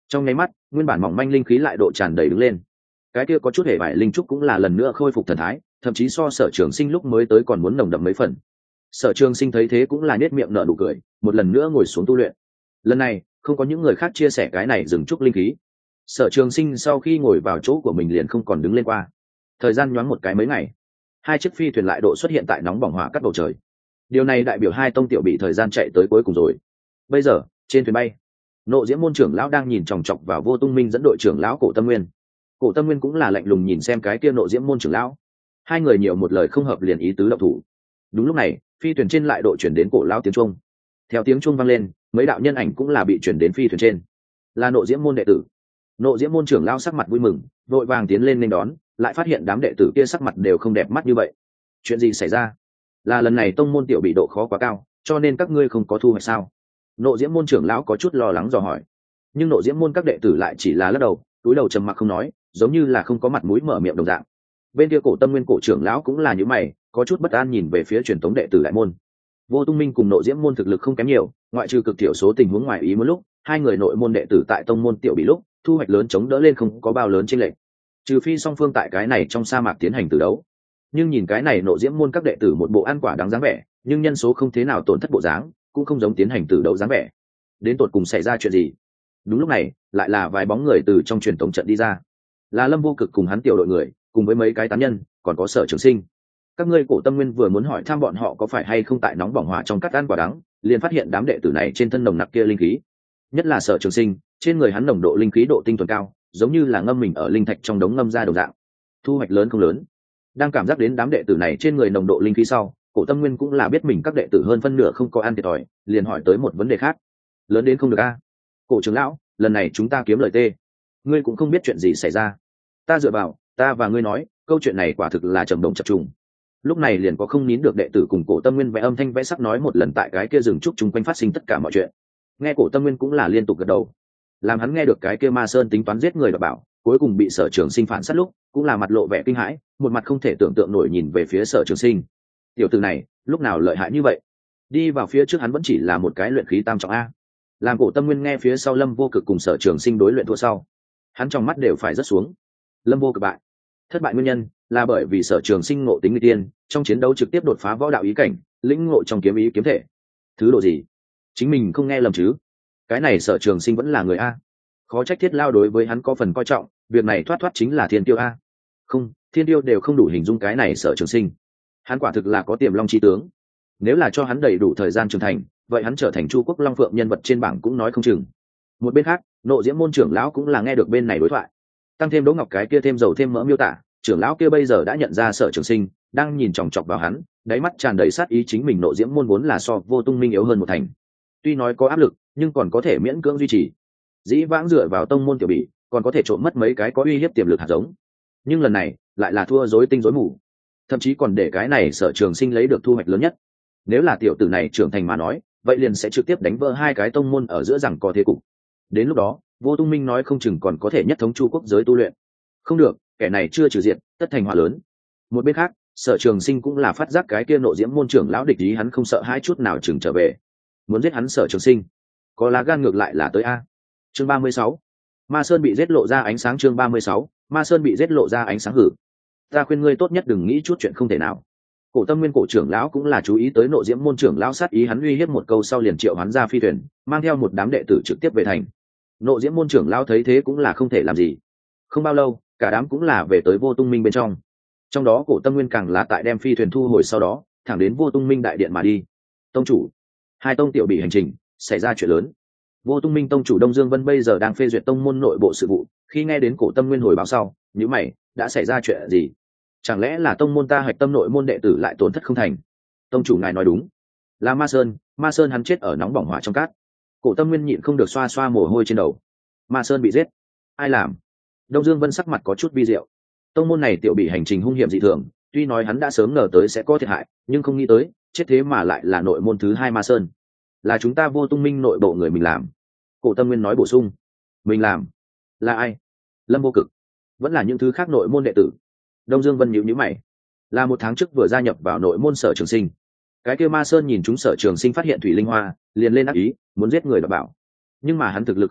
Trong nháy mắt nguyên bản mỏng manh linh khí lại độ tràn đầy đứng lên. Cái kia có chút hề vải linh trúc cũng là lần nữa khôi phục thần thái, thậm chí so Sở Trường Sinh lúc mới tới còn muốn nồng đậm mấy phần. Sở Trường Sinh thấy thế cũng là nhếch miệng nở nụ cười, một lần nữa ngồi xuống tu luyện. Lần này không có những người khác chia sẻ cái này dừng trúc linh khí. Sở Trường Sinh sau khi ngồi vào chỗ của mình liền không còn đứng lên qua. Thời gian nhoáng một cái mấy ngày, hai chiếc phi thuyền lại độ xuất hiện tại nóng bỏng hỏa cắt bầu trời. Điều này đại biểu hai tông tiểu bị thời gian chạy tới cuối cùng rồi. Bây giờ trên thuyền bay, Nộ Diễm môn trưởng lão đang nhìn chòng chọc vào Vô Tung Minh dẫn đội trưởng lão Cổ Tâm Nguyên. Cổ Tâm Nguyên cũng là lạnh lùng nhìn xem cái kia Nộ Diễm môn trưởng lão. Hai người nhiều một lời không hợp liền ý tứ động thủ. Đúng lúc này phi thuyền trên lại độ chuyển đến cổ lão tiếng chuông. Theo tiếng chuông vang lên, mấy đạo nhân ảnh cũng là bị chuyển đến phi thuyền trên. Là Nộ Diễm môn đệ tử. Nộ Diễm môn trưởng lão sắc mặt vui mừng, vội vàng tiến lên nghênh đón, lại phát hiện đám đệ tử kia sắc mặt đều không đẹp mắt như vậy. Chuyện gì xảy ra? Là lần này tông môn tiểu bị độ khó quá cao, cho nên các ngươi không có thu hoạch sao? Nộ Diễm môn trưởng lão có chút lo lắng dò hỏi. Nhưng Nộ Diễm môn các đệ tử lại chỉ là lắc đầu, cúi đầu trầm mặc không nói, giống như là không có mặt mũi mở miệng đồng dạng. Bên kia Cổ Tâm Nguyên cổ trưởng lão cũng là như mày, có chút bất an nhìn về phía truyền thống đệ tử đại môn. Vô Tung Minh cùng Nộ Diễm môn thực lực không kém nhiều, ngoại trừ cực thiểu số tình huống ngoài ý muốn lúc, hai người nội môn đệ tử tại tông môn tiểu bị lúc, thu hoạch lớn chống đỡ lên không có bao lớn chênh lệch. Trừ phi song phương tại cái này trong sa mạc tiến hành từ đấu. Nhưng nhìn cái này Nộ Diễm môn các đệ tử một bộ ăn quả đáng dáng vẻ, nhưng nhân số không thế nào tổn thất bộ dáng, cũng không giống tiến hành từ đấu dáng vẻ. Đến tột cùng xảy ra chuyện gì? Đúng lúc này, lại là vài bóng người từ trong truyền thống trận đi ra. Là Lâm Vô Cực cùng hắn tiểu đội người, cùng với mấy cái tán nhân, còn có Sở Trường Sinh. Các ngươi Cổ Tâm Nguyên vừa muốn hỏi thăm bọn họ có phải hay không tại nóng bỏng hỏa trong cắt ăn quả đắng, liền phát hiện đám đệ tử này trên thân nồng nặc kia linh khí. Nhất là Sở Trường Sinh, trên người hắn nồng độ linh khí độ tinh thuần cao, giống như là ngâm mình ở linh thạch trong đống ngâm ra đồng dạng. Thu hoạch lớn không lớn. Đang cảm giác đến đám đệ tử này trên người nồng độ linh khí sau, Cổ Tâm Nguyên cũng là biết mình các đệ tử hơn phân nửa không có ăn thiệt thòi, liền hỏi tới một vấn đề khác. Lớn đến không được a? Cổ trưởng lão, lần này chúng ta kiếm lời tê. Ngươi cũng không biết chuyện gì xảy ra. Ta dựa vào, ta và ngươi nói, câu chuyện này quả thực là trầm động chập trùng. Lúc này liền có không nín được đệ tử cùng Cổ Tâm Nguyên vẽ âm thanh vẽ sắc nói một lần tại cái kia rừng trúc chung quanh phát sinh tất cả mọi chuyện. Nghe Cổ Tâm Nguyên cũng là liên tục gật đầu. Làm hắn nghe được cái kia Ma Sơn tính toán giết người và bảo, cuối cùng bị Sở Trường Sinh phản sát lúc, cũng là mặt lộ vẻ kinh hãi, một mặt không thể tưởng tượng nổi nhìn về phía Sở Trường Sinh. Tiểu tử này, lúc nào lợi hại như vậy? Đi vào phía trước hắn vẫn chỉ là một cái luyện khí tam trọng a. Làm Cổ Tâm Nguyên nghe phía sau Lâm Vô Cực cùng Sở Trường Sinh đối luyện thua sau, hắn trong mắt đều phải rất xuống. Lâm Vô Cực bại. Thất bại nguyên nhân là bởi vì Sở Trường Sinh ngộ tính nguy tiên, trong chiến đấu trực tiếp đột phá võ đạo ý cảnh, lĩnh ngộ trong kiếm ý kiếm thể. Thứ độ gì? Chính mình không nghe lầm chứ? Cái này Sở Trường Sinh vẫn là người a. Khó trách Thiết Lao đối với hắn có phần coi trọng, việc này thoát chính là thiên tiêu a. Không, thiên tiêu đều không đủ hình dung cái này Sở Trường Sinh. Hắn quả thực là có tiềm long chi tướng. Nếu là cho hắn đầy đủ thời gian trưởng thành, vậy hắn trở thành Chu Quốc Long Phượng nhân vật trên bảng cũng nói không chừng. Một bên khác, Nộ Diễm môn trưởng lão cũng là nghe được bên này đối thoại, tăng thêm Đỗ Ngọc cái kia thêm dầu thêm mỡ miêu tả, trưởng lão kia bây giờ đã nhận ra Sở Trường Sinh đang nhìn chòng chọc vào hắn, đáy mắt tràn đầy sát ý. Chính mình Nộ Diễm môn vốn là so Vô Tung Minh yếu hơn một thành, tuy nói có áp lực, nhưng còn có thể miễn cưỡng duy trì. Dĩ vãng dựa vào tông môn tiểu bị, còn có thể trộm mất mấy cái có uy hiếp tiềm lực hạt giống, nhưng lần này lại là thua rối tinh rối mù, thậm chí còn để cái này Sở Trường Sinh lấy được thu hoạch lớn nhất. Nếu là tiểu tử này trưởng thành mà nói, vậy liền sẽ trực tiếp đánh vỡ hai cái tông môn ở giữa rằng có thế cục. Đến lúc đó Vô Tung Minh nói không chừng còn có thể nhất thống Chu Quốc giới tu luyện. Không được, kẻ này chưa trừ diệt, tất thành họa lớn. Một bên khác, Sở Trường Sinh cũng là phát giác cái kia Nộ Diễm môn trưởng lão địch ý hắn không sợ hai chút nào chừng trở về, muốn giết hắn Sở Trường Sinh, có lá gan ngược lại là tới a. Chương 36, Ma Sơn bị giết lộ ra ánh sáng. Chương 36, Ma Sơn bị giết lộ ra ánh sáng. Hử, ta khuyên ngươi tốt nhất đừng nghĩ chút chuyện không thể nào. Cổ Tâm Nguyên cổ trưởng lão cũng là chú ý tới Nộ Diễm môn trưởng lão sát ý, hắn uy hiếp một câu sau liền triệu hắn ra phi thuyền, mang theo một đám đệ tử trực tiếp về thành. Nộ Diễm môn trưởng lão thấy thế cũng là không thể làm gì. Không bao lâu, cả đám cũng là về tới Vô Tung Minh bên trong. Trong đó Cổ Tâm Nguyên càng là tại đem phi thuyền thu hồi sau đó, thẳng đến Vô Tung Minh đại điện mà đi. Tông chủ, hai tông tiểu bị hành trình xảy ra chuyện lớn. Vô Tung Minh tông chủ Đông Dương Vân bây giờ đang phê duyệt tông môn nội bộ sự vụ, khi nghe đến Cổ Tâm Nguyên hồi báo sau, nhíu mày, đã xảy ra chuyện gì? Chẳng lẽ là tông môn ta hạch tâm nội môn đệ tử lại tổn thất không thành? Tông chủ ngài nói đúng, là Ma Sơn hắn chết ở nóng bỏng hỏa trong cát. Cổ Tâm Nguyên nhịn không được xoa xoa mồ hôi trên đầu. Ma Sơn bị giết, ai làm? Đông Dương Vân sắc mặt có chút vi diệu. Tông môn này tiểu bị hành trình hung hiểm dị thường, tuy nói hắn đã sớm ngờ tới sẽ có thiệt hại, nhưng không nghĩ tới chết thế mà lại là nội môn thứ hai Ma Sơn. Là chúng ta Vô Tung Minh nội bộ người mình làm. Cổ Tâm Nguyên nói bổ sung. Mình làm? Là ai? Lâm Vô Cực? Vẫn là những thứ khác nội môn đệ tử? Đông Dương Vân nhíu nhíu mày. Là một tháng trước vừa gia nhập vào nội môn Sở Trường Sinh. Cái kia Ma Sơn nhìn chúng Sở Trường Sinh phát hiện thủy linh hoa, liền lên ác ý, muốn giết người và bảo. Nhưng mà hắn thực lực không tốt,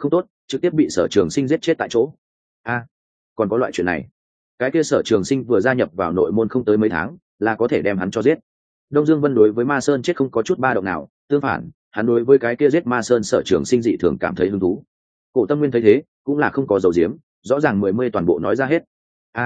trực tiếp bị Sở Trường Sinh giết chết tại chỗ. Còn có loại chuyện này? Cái kia Sở Trường Sinh vừa gia nhập vào nội môn không tới mấy tháng, là có thể đem hắn cho giết. Đông Dương Vân đối với Ma Sơn chết không có chút ba động nào, tương phản, hắn đối với cái kia giết Ma Sơn Sở Trường Sinh dị thường cảm thấy hứng thú. Cổ Tâm Nguyên thấy thế, cũng là không có dầu diếm, rõ ràng mười mươi toàn bộ nói ra hết.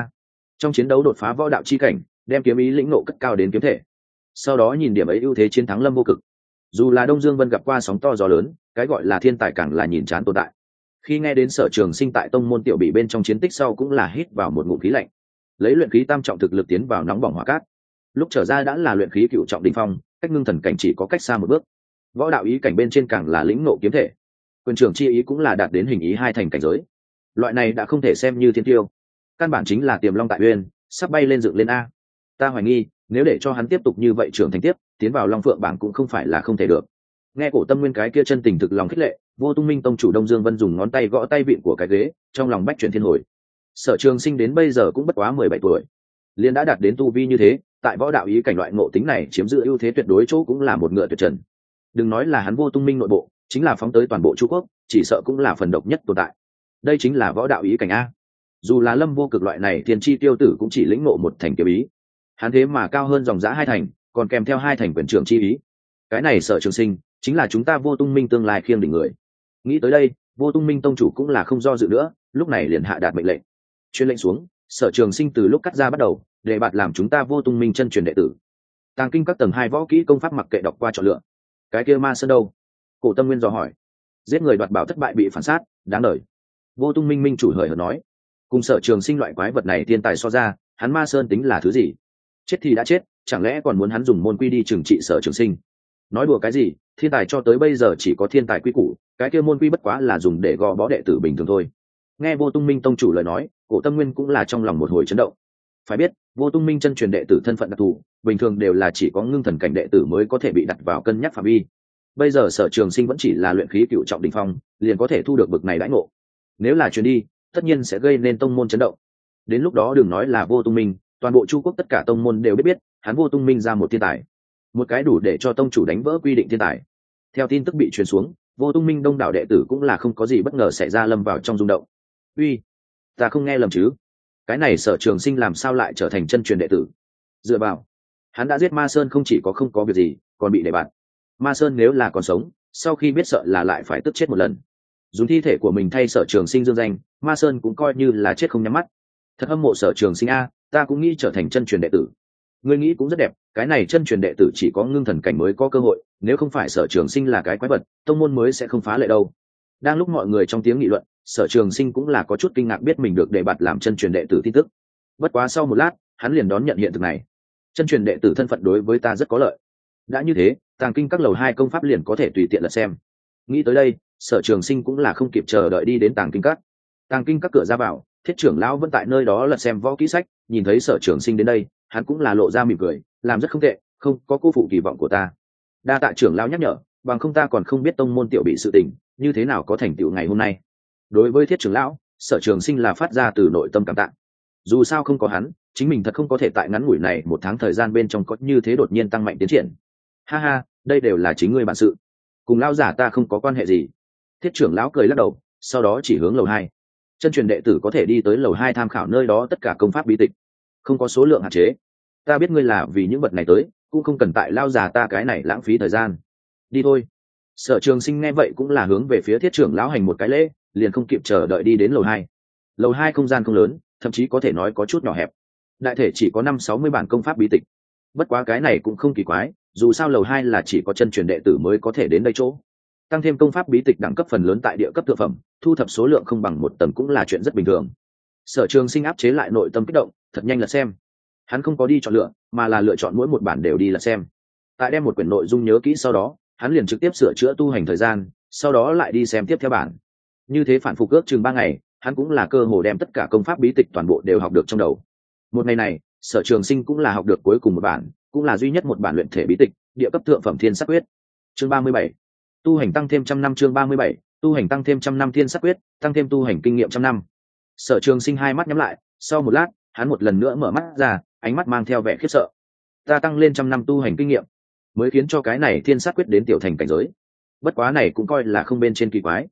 Trong chiến đấu đột phá võ đạo chi cảnh, đem kiếm ý lĩnh nộ cất cao đến kiếm thể. Sau đó nhìn điểm ấy ưu thế chiến thắng Lâm Vô Cực. Dù là Đông Dương Vân gặp qua sóng to gió lớn, cái gọi là thiên tài càng là nhìn chán tồn tại. Khi nghe đến Sở Trường Sinh tại tông môn tiểu bị bên trong chiến tích sau, cũng là hít vào một ngụm khí lạnh. Lấy luyện khí tam trọng thực lực tiến vào nóng bỏng hỏa cát, lúc trở ra đã là luyện khí cựu trọng đỉnh phong, cách ngưng thần cảnh chỉ có cách xa một bước. Võ đạo ý cảnh bên trên càng là lĩnh nộ kiếm thể, quyền trưởng chi ý cũng là đạt đến hình ý hai thành cảnh giới. Loại này đã không thể xem như thiên tiêu, căn bản chính là tiềm long tại uyên, sắp bay lên dựng lên a. Ta hoài nghi, nếu để cho hắn tiếp tục như vậy trưởng thành tiếp, tiến vào Long Phượng bảng cũng không phải là không thể được. Nghe Cổ Tâm Nguyên cái kia chân tình thực lòng khích lệ, Vô Tung Minh tông chủ Đông Dương Vân dùng ngón tay gõ tay vịn của cái ghế, trong lòng bách chuyển thiên hồi. Sở Trường Sinh đến bây giờ cũng bất quá 17 tuổi, liền đã đạt đến tu vi như thế, tại võ đạo ý cảnh loại ngộ tính này chiếm giữ ưu thế tuyệt đối, chỗ cũng là một ngựa tuyệt trần. Đừng nói là hắn Vô Tung Minh nội bộ, chính là phóng tới toàn bộ Chu Quốc, chỉ sợ cũng là phần độc nhất tồn tại. Đây chính là võ đạo ý cảnh a. Dù là Lâm Vô Cực loại này thiên chi tiêu tử cũng chỉ lĩnh ngộ một thành kiếm ý, hắn thế mà cao hơn dòng dã hai thành, còn kèm theo hai thành quyền trưởng chi ý. Cái này Sở Trường Sinh chính là chúng ta Vô Tung Minh tương lai khiêng đỉnh người. Nghĩ tới đây, Vô Tung Minh tông chủ cũng là không do dự nữa, lúc này liền hạ đạt mệnh lệnh. Truyền lệnh xuống, Sở Trường Sinh từ lúc cắt ra bắt đầu, để bạt làm chúng ta Vô Tung Minh chân truyền đệ tử. Tàng kinh các tầng 2 võ kỹ công pháp mặc kệ đọc qua chọn lựa. Cái kia Ma Sơn đâu? Cổ Tâm Nguyên dò hỏi. Giết người đoạt bảo thất bại bị phản sát, đáng đời. Vô Tung Minh minh chủ hời hợt nói. Cùng Sở Trường Sinh loại quái vật này thiên tài so ra, hắn Ma Sơn tính là thứ gì? Chết thì đã chết, chẳng lẽ còn muốn hắn dùng môn quy đi trừng trị Sở Trường Sinh? Nói đùa cái gì, thiên tài cho tới bây giờ chỉ có thiên tài quy củ, cái kia môn quy bất quá là dùng để gò bó đệ tử bình thường thôi. Nghe Vô Tung Minh tông chủ lời nói, Cổ Tâm Nguyên cũng là trong lòng một hồi chấn động. Phải biết, Vô Tung Minh chân truyền đệ tử thân phận đặc thù, bình thường đều là chỉ có ngưng thần cảnh đệ tử mới có thể bị đặt vào cân nhắc phạm vi. Bây giờ Sở Trường Sinh vẫn chỉ là luyện khí cựu trọng đỉnh phong, liền có thể thu được bực này đãi ngộ. Nếu là chuyến đi, tất nhiên sẽ gây nên tông môn chấn động. Đến lúc đó đừng nói là Vô Tung Minh, toàn bộ Chu Quốc tất cả tông môn đều biết hắn Vô Tung Minh ra một thiên tài, một cái đủ để cho tông chủ đánh vỡ quy định thiên tài. Theo tin tức bị truyền xuống, Vô Tung Minh đông đảo đệ tử cũng là không có gì bất ngờ xảy ra, lâm vào trong rung động. Uy, ta không nghe lầm chứ? Cái này Sở Trường Sinh làm sao lại trở thành chân truyền đệ tử? Dựa vào, hắn đã giết Ma Sơn không chỉ có không có việc gì, còn bị đề bạt. Ma Sơn nếu là còn sống, sau khi biết sợ là lại phải tức chết một lần. Dùng thi thể của mình thay Sở Trường Sinh dương danh, Ma Sơn cũng coi như là chết không nhắm mắt. Thật hâm mộ Sở Trường Sinh a, ta cũng nghĩ trở thành chân truyền đệ tử. Ngươi nghĩ cũng rất đẹp, cái này chân truyền đệ tử chỉ có ngưng thần cảnh mới có cơ hội, nếu không phải Sở Trường Sinh là cái quái vật, tông môn mới sẽ không phá lệ đâu. Đang lúc mọi người trong tiếng nghị luận, Sở Trường Sinh cũng là có chút kinh ngạc biết mình được đề bạt làm chân truyền đệ tử tin tức. Bất quá sau một lát, hắn liền đón nhận hiện thực này. Chân truyền đệ tử thân phận đối với ta rất có lợi. Đã như thế, Tàng kinh các lầu 2 công pháp liền có thể tùy tiện lật xem. Nghĩ tới đây, Sở Trường Sinh cũng là không kịp chờ đợi đi đến Tàng kinh các. Tàng kinh các cửa ra vào, Thiết trưởng lão vẫn tại nơi đó lật xem võ kỹ sách, nhìn thấy Sở Trường Sinh đến đây, hắn cũng là lộ ra mỉm cười, làm rất không tệ, không có cô phụ kỳ vọng của ta. Đa tạ trưởng lão nhắc nhở, bằng không ta còn không biết tông môn tiểu bị sự tình như thế nào có thành tựu ngày hôm nay. Đối với Thiết trưởng lão, Sở Trường Sinh là phát ra từ nội tâm cảm tạ. Dù sao không có hắn, chính mình thật không có thể tại ngắn ngủi này một tháng thời gian bên trong có như thế đột nhiên tăng mạnh tiến triển. Ha ha, đây đều là chính ngươi bản sự, cùng lão giả ta không có quan hệ gì. Thiết trưởng lão cười lắc đầu, sau đó chỉ hướng lầu 2. Chân truyền đệ tử có thể đi tới lầu 2 tham khảo nơi đó tất cả công pháp bí tịch, không có số lượng hạn chế. Ta biết ngươi là vì những vật này tới, cũng không cần tại lão giả ta cái này lãng phí thời gian. Đi thôi. Sở Trường Sinh nghe vậy cũng là hướng về phía Thiết trưởng lão hành một cái lễ, liền không kịp chờ đợi đi đến lầu 2. Lầu 2 không gian không lớn, thậm chí có thể nói có chút nhỏ hẹp. Đại thể chỉ có 5-60 bản công pháp bí tịch. Bất quá cái này cũng không kỳ quái, dù sao lầu 2 là chỉ có chân truyền đệ tử mới có thể đến đây chỗ. Tăng thêm công pháp bí tịch đẳng cấp phần lớn tại địa cấp thượng phẩm, thu thập số lượng không bằng một tầng cũng là chuyện rất bình thường. Sở Trường Sinh áp chế lại nội tâm kích động, thật nhanh là xem. Hắn không có đi chọn lựa, mà là lựa chọn mỗi một bản đều đi là xem. Tại đem một quyển nội dung nhớ kỹ sau đó, hắn liền trực tiếp sửa chữa tu hành thời gian, sau đó lại đi xem tiếp theo bản. Như thế phản phục ước chừng 3 ngày, hắn cũng là cơ hồ đem tất cả công pháp bí tịch toàn bộ đều học được trong đầu. Một ngày này, Sở Trường Sinh cũng là học được cuối cùng một bản, cũng là duy nhất một bản luyện thể bí tịch, địa cấp thượng phẩm Thiên Sắc Quyết. Chương 37. Tu hành tăng thêm 100 năm. Chương 37. Tu hành tăng thêm 100 năm. Thiên Sắc Quyết, tăng thêm tu hành kinh nghiệm 100 năm. Sở Trường Sinh hai mắt nhắm lại, sau một lát, hắn một lần nữa mở mắt ra, ánh mắt mang theo vẻ khiếp sợ. Ta tăng lên 100 năm tu hành kinh nghiệm, mới khiến cho cái này Thiên Sắc Quyết đến tiểu thành cảnh giới. Bất quá này cũng coi là không bên trên kỳ quái.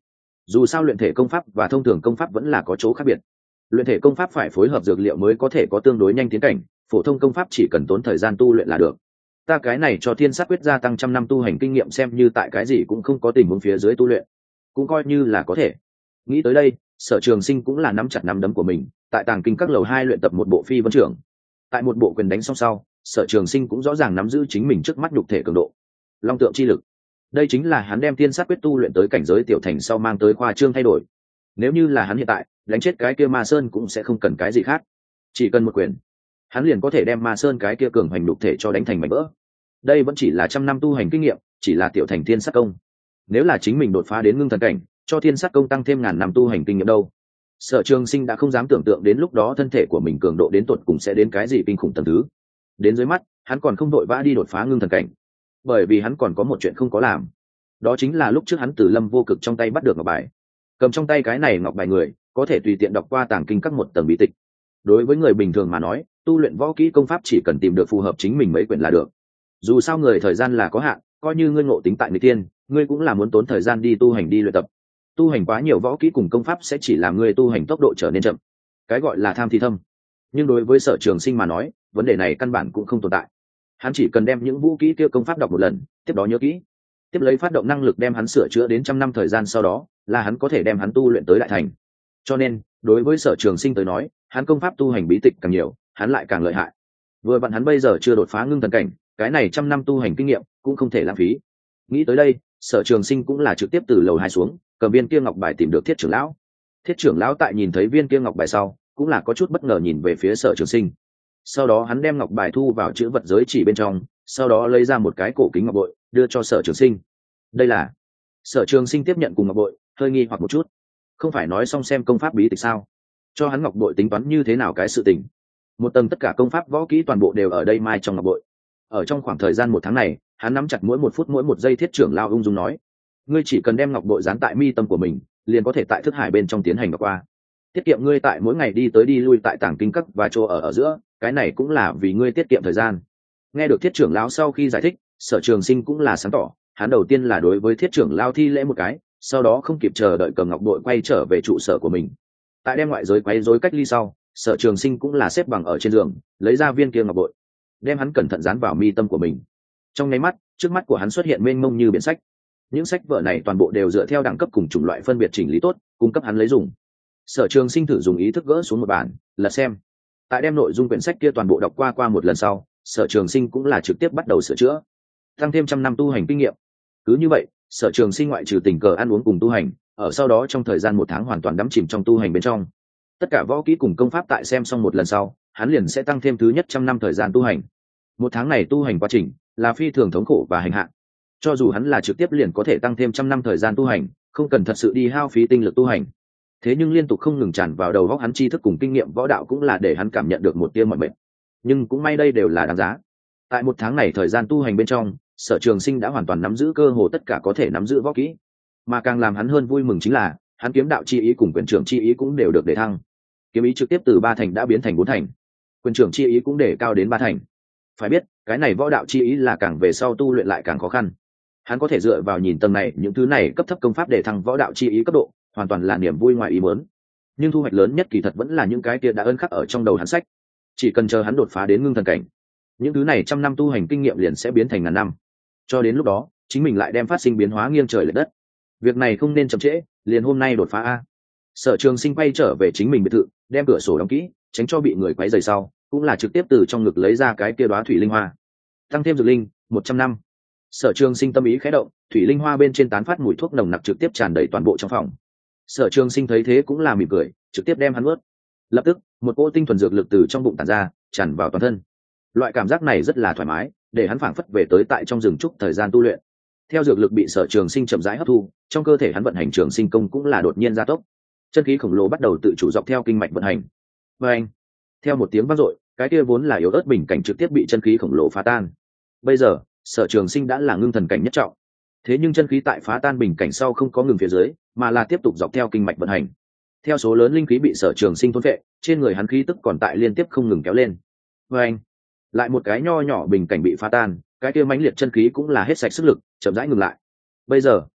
Dù sao luyện thể công pháp và thông thường công pháp vẫn là có chỗ khác biệt. Luyện thể công pháp phải phối hợp dược liệu mới có thể có tương đối nhanh tiến cảnh, phổ thông công pháp chỉ cần tốn thời gian tu luyện là được. Ta cái này cho thiên sát quyết gia tăng 100 năm tu hành kinh nghiệm, xem như tại cái gì cũng không có tình huống phía dưới tu luyện, cũng coi như là có thể. Nghĩ tới đây, Sở Trường Sinh cũng là nắm chặt nắm đấm của mình, tại tàng kinh các lầu 2 luyện tập một bộ phi vân trưởng. Tại một bộ quyền đánh xong sau, Sở Trường Sinh cũng rõ ràng nắm giữ chính mình trước mắt nhục thể cường độ. Long tượng chi lực, đây chính là hắn đem thiên sát quyết tu luyện tới cảnh giới tiểu thành sau mang tới khoa trương thay đổi. Nếu như là hắn hiện tại đánh chết cái kia Ma Sơn cũng sẽ không cần cái gì khác, chỉ cần một quyền hắn liền có thể đem Ma Sơn cái kia cường hành nhục thể cho đánh thành mảnh vỡ. Đây vẫn chỉ là 100 năm tu hành kinh nghiệm, chỉ là tiểu thành thiên sát công. Nếu là chính mình đột phá đến ngưng thần cảnh, cho thiên sát công tăng thêm 1000 năm tu hành kinh nghiệm đâu. Sở Trường Sinh đã không dám tưởng tượng đến lúc đó thân thể của mình cường độ đến tột cùng sẽ đến cái gì kinh khủng tầng thứ. Đến dưới mắt hắn còn không đội vã đi đột phá ngưng thần cảnh, bởi vì hắn còn có một chuyện không có làm. Đó chính là lúc trước hắn từ Lâm Vô Cực trong tay bắt được ngọc bài. Cầm trong tay cái này ngọc bài người có thể tùy tiện đọc qua tàng kinh các một tầng bí tịch. Đối với người bình thường mà nói, tu luyện võ kỹ công pháp chỉ cần tìm được phù hợp chính mình mấy quyển là được. Dù sao người thời gian là có hạn, coi như ngươi ngộ tính tại người tiên, ngươi cũng là muốn tốn thời gian đi tu hành đi luyện tập. Tu hành quá nhiều võ kỹ cùng công pháp sẽ chỉ làm ngươi tu hành tốc độ trở nên chậm, cái gọi là tham thì thâm. Nhưng đối với Sở Trường Sinh mà nói, vấn đề này căn bản cũng không tồn tại. Hắn chỉ cần đem những vũ kỹ kia công pháp đọc một lần, tiếp đó nhớ kỹ, tiếp lấy phát động năng lực đem hắn sửa chữa đến 100 năm thời gian sau đó, là hắn có thể đem hắn tu luyện tới đại thành. Cho nên, đối với Sở Trường Sinh tới nói, hắn công pháp tu hành bí tịch càng nhiều, hắn lại càng lợi hại. Vừa vặn hắn bây giờ chưa đột phá ngưng thần cảnh, cái này 100 năm tu hành kinh nghiệm cũng không thể lãng phí. Nghĩ tới đây, Sở Trường Sinh cũng là trực tiếp từ lầu 2 xuống, cầm viên kia ngọc bài tìm được Thiết trưởng lão. Thiết trưởng lão tại nhìn thấy viên kia ngọc bài sau, cũng là có chút bất ngờ nhìn về phía Sở Trường Sinh. Sau đó hắn đem ngọc bài thu vào chữ vật giới chỉ bên trong, sau đó lấy ra một cái cổ kính ngọc bội đưa cho Sở Trường Sinh. Đây là... Sở Trường Sinh tiếp nhận cùng ngọc bội, hơi nghi hoặc một chút. Không phải nói xong xem công pháp bí tịch sao? Cho hắn ngọc bội tính toán như thế nào cái sự tình? Một tầng tất cả công pháp võ kỹ toàn bộ đều ở đây mai trong ngọc bội. Ở trong khoảng thời gian 1 tháng này, hắn nắm chặt mỗi 1 phút mỗi 1 giây. Thiết trưởng lão ung dung nói: ngươi chỉ cần đem ngọc bội dán tại mi tâm của mình, liền có thể tại thức hải bên trong tiến hành đọc qua, tiết kiệm ngươi tại mỗi ngày đi tới đi lui tại tàng kinh các và chỗ ở giữa, cái này cũng là vì ngươi tiết kiệm thời gian. Nghe được Thiết trưởng lão sau khi giải thích, Sở Trường Sinh cũng là sáng tỏ, hắn đầu tiên là đối với Thiết trưởng lão thi lễ một cái, sau đó không kịp chờ đợi cầm ngọc bội quay trở về trụ sở của mình. Tại đem ngoại giới quấy rối cách ly sau, Sở Trường Sinh cũng là xếp bằng ở trên giường, lấy ra viên kia ngọc bội, đem hắn cẩn thận dán vào mi tâm của mình. Trong nháy mắt, trước mắt của hắn xuất hiện mênh mông như biển sách. Những sách vở này toàn bộ đều dựa theo đẳng cấp cùng chủng loại phân biệt chỉnh lý tốt, cung cấp hắn lấy dùng. Sở Trường Sinh thử dùng ý thức gỡ xuống một bản, lật xem. Tại đem nội dung quyển sách kia toàn bộ đọc qua một lần sau, Sở Trường Sinh cũng là trực tiếp bắt đầu sửa chữa, tăng thêm 100 năm tu hành kinh nghiệm. Cứ như vậy, Sở Trường Sinh ngoại trừ tình cờ ăn uống cùng tu hành, ở sau đó trong thời gian 1 tháng hoàn toàn đắm chìm trong tu hành bên trong. Tất cả võ kỹ cùng công pháp tại xem xong một lần sau, hắn liền sẽ tăng thêm thứ nhất 100 năm thời gian tu hành. 1 tháng này tu hành quá trình là phi thường thống khổ và hành hạ. Cho dù hắn là trực tiếp liền có thể tăng thêm 100 năm thời gian tu hành, không cần thật sự đi hao phí tinh lực tu hành. Thế nhưng liên tục không ngừng tràn vào đầu óc hắn tri thức cùng kinh nghiệm võ đạo cũng là để hắn cảm nhận được một tia mọi mệt. Nhưng cũng may đây đều là đáng giá. Tại 1 tháng này thời gian tu hành bên trong, Sở Trường Sinh đã hoàn toàn nắm giữ cơ hồ tất cả có thể nắm giữ võ kỹ. Mà càng làm hắn hơn vui mừng chính là, hắn kiếm đạo chi ý cùng quyền trưởng chi ý cũng đều được đề thăng. Kiếm ý trực tiếp từ 3 thành đã biến thành 4 thành, quyền trưởng chi ý cũng để cao đến 3 thành. Phải biết, cái này võ đạo chi ý là càng về sau tu luyện lại càng khó khăn. Hắn có thể dựa vào nhìn tầng này những thứ này cấp thấp công pháp để thăng võ đạo chi ý cấp độ, hoàn toàn là niềm vui ngoài ý muốn. Nhưng thu hoạch lớn nhất kỳ thật vẫn là những cái kia đã ân khắc ở trong đầu hắn sách. Chỉ cần chờ hắn đột phá đến ngưng thần cảnh, những thứ này 100 năm tu hành kinh nghiệm liền sẽ biến thành ngàn năm. Cho đến lúc đó, chính mình lại đem phát sinh biến hóa nghiêng trời lệch đất. Việc này không nên chậm trễ, liền hôm nay đột phá a. Sở Trường Sinh quay trở về chính mình biệt thự, đem cửa sổ đóng kỹ, tránh cho bị người quấy rầy sau, cũng là trực tiếp từ trong ngực lấy ra cái kia đóa thủy linh hoa, tăng thêm dược linh 100 năm. Sở Trường Sinh tâm ý khẽ động, thủy linh hoa bên trên tán phát mùi thuốc nồng nặc trực tiếp tràn đầy toàn bộ trong phòng. Sở Trường Sinh thấy thế cũng là mỉm cười, trực tiếp đem hắn nuốt. Lập tức, một cỗ tinh thuần dược lực từ trong bụng tản ra, tràn vào toàn thân. Loại cảm giác này rất là thoải mái, để hắn phảng phất về tới tại trong rừng trúc thời gian tu luyện. Theo dược lực bị Sở Trường Sinh chậm rãi hấp thu, trong cơ thể hắn vận hành trường sinh công cũng là đột nhiên gia tốc. Chân khí khổng lồ bắt đầu tự chủ dọc theo kinh mạch vận hành. Và anh, theo một tiếng vang dội, cái kia vốn là yếu ớt bình cảnh trực tiếp bị chân khí khổng lồ phá tan. Bây giờ, Sở Trường Sinh đã là ngưng thần cảnh nhất trọng. Thế nhưng chân khí tại phá tan bình cảnh sau không có ngừng phía dưới, mà là tiếp tục dọc theo kinh mạch vận hành. Theo số lớn linh khí bị Sở Trường Sinh thôn phệ, trên người hắn khí tức còn tại liên tiếp không ngừng kéo lên. Và anh, lại một cái nho nhỏ bình cảnh bị phá tan, cái kia mãnh liệt chân khí cũng là hết sạch sức lực, chậm rãi ngừng lại. Bây giờ,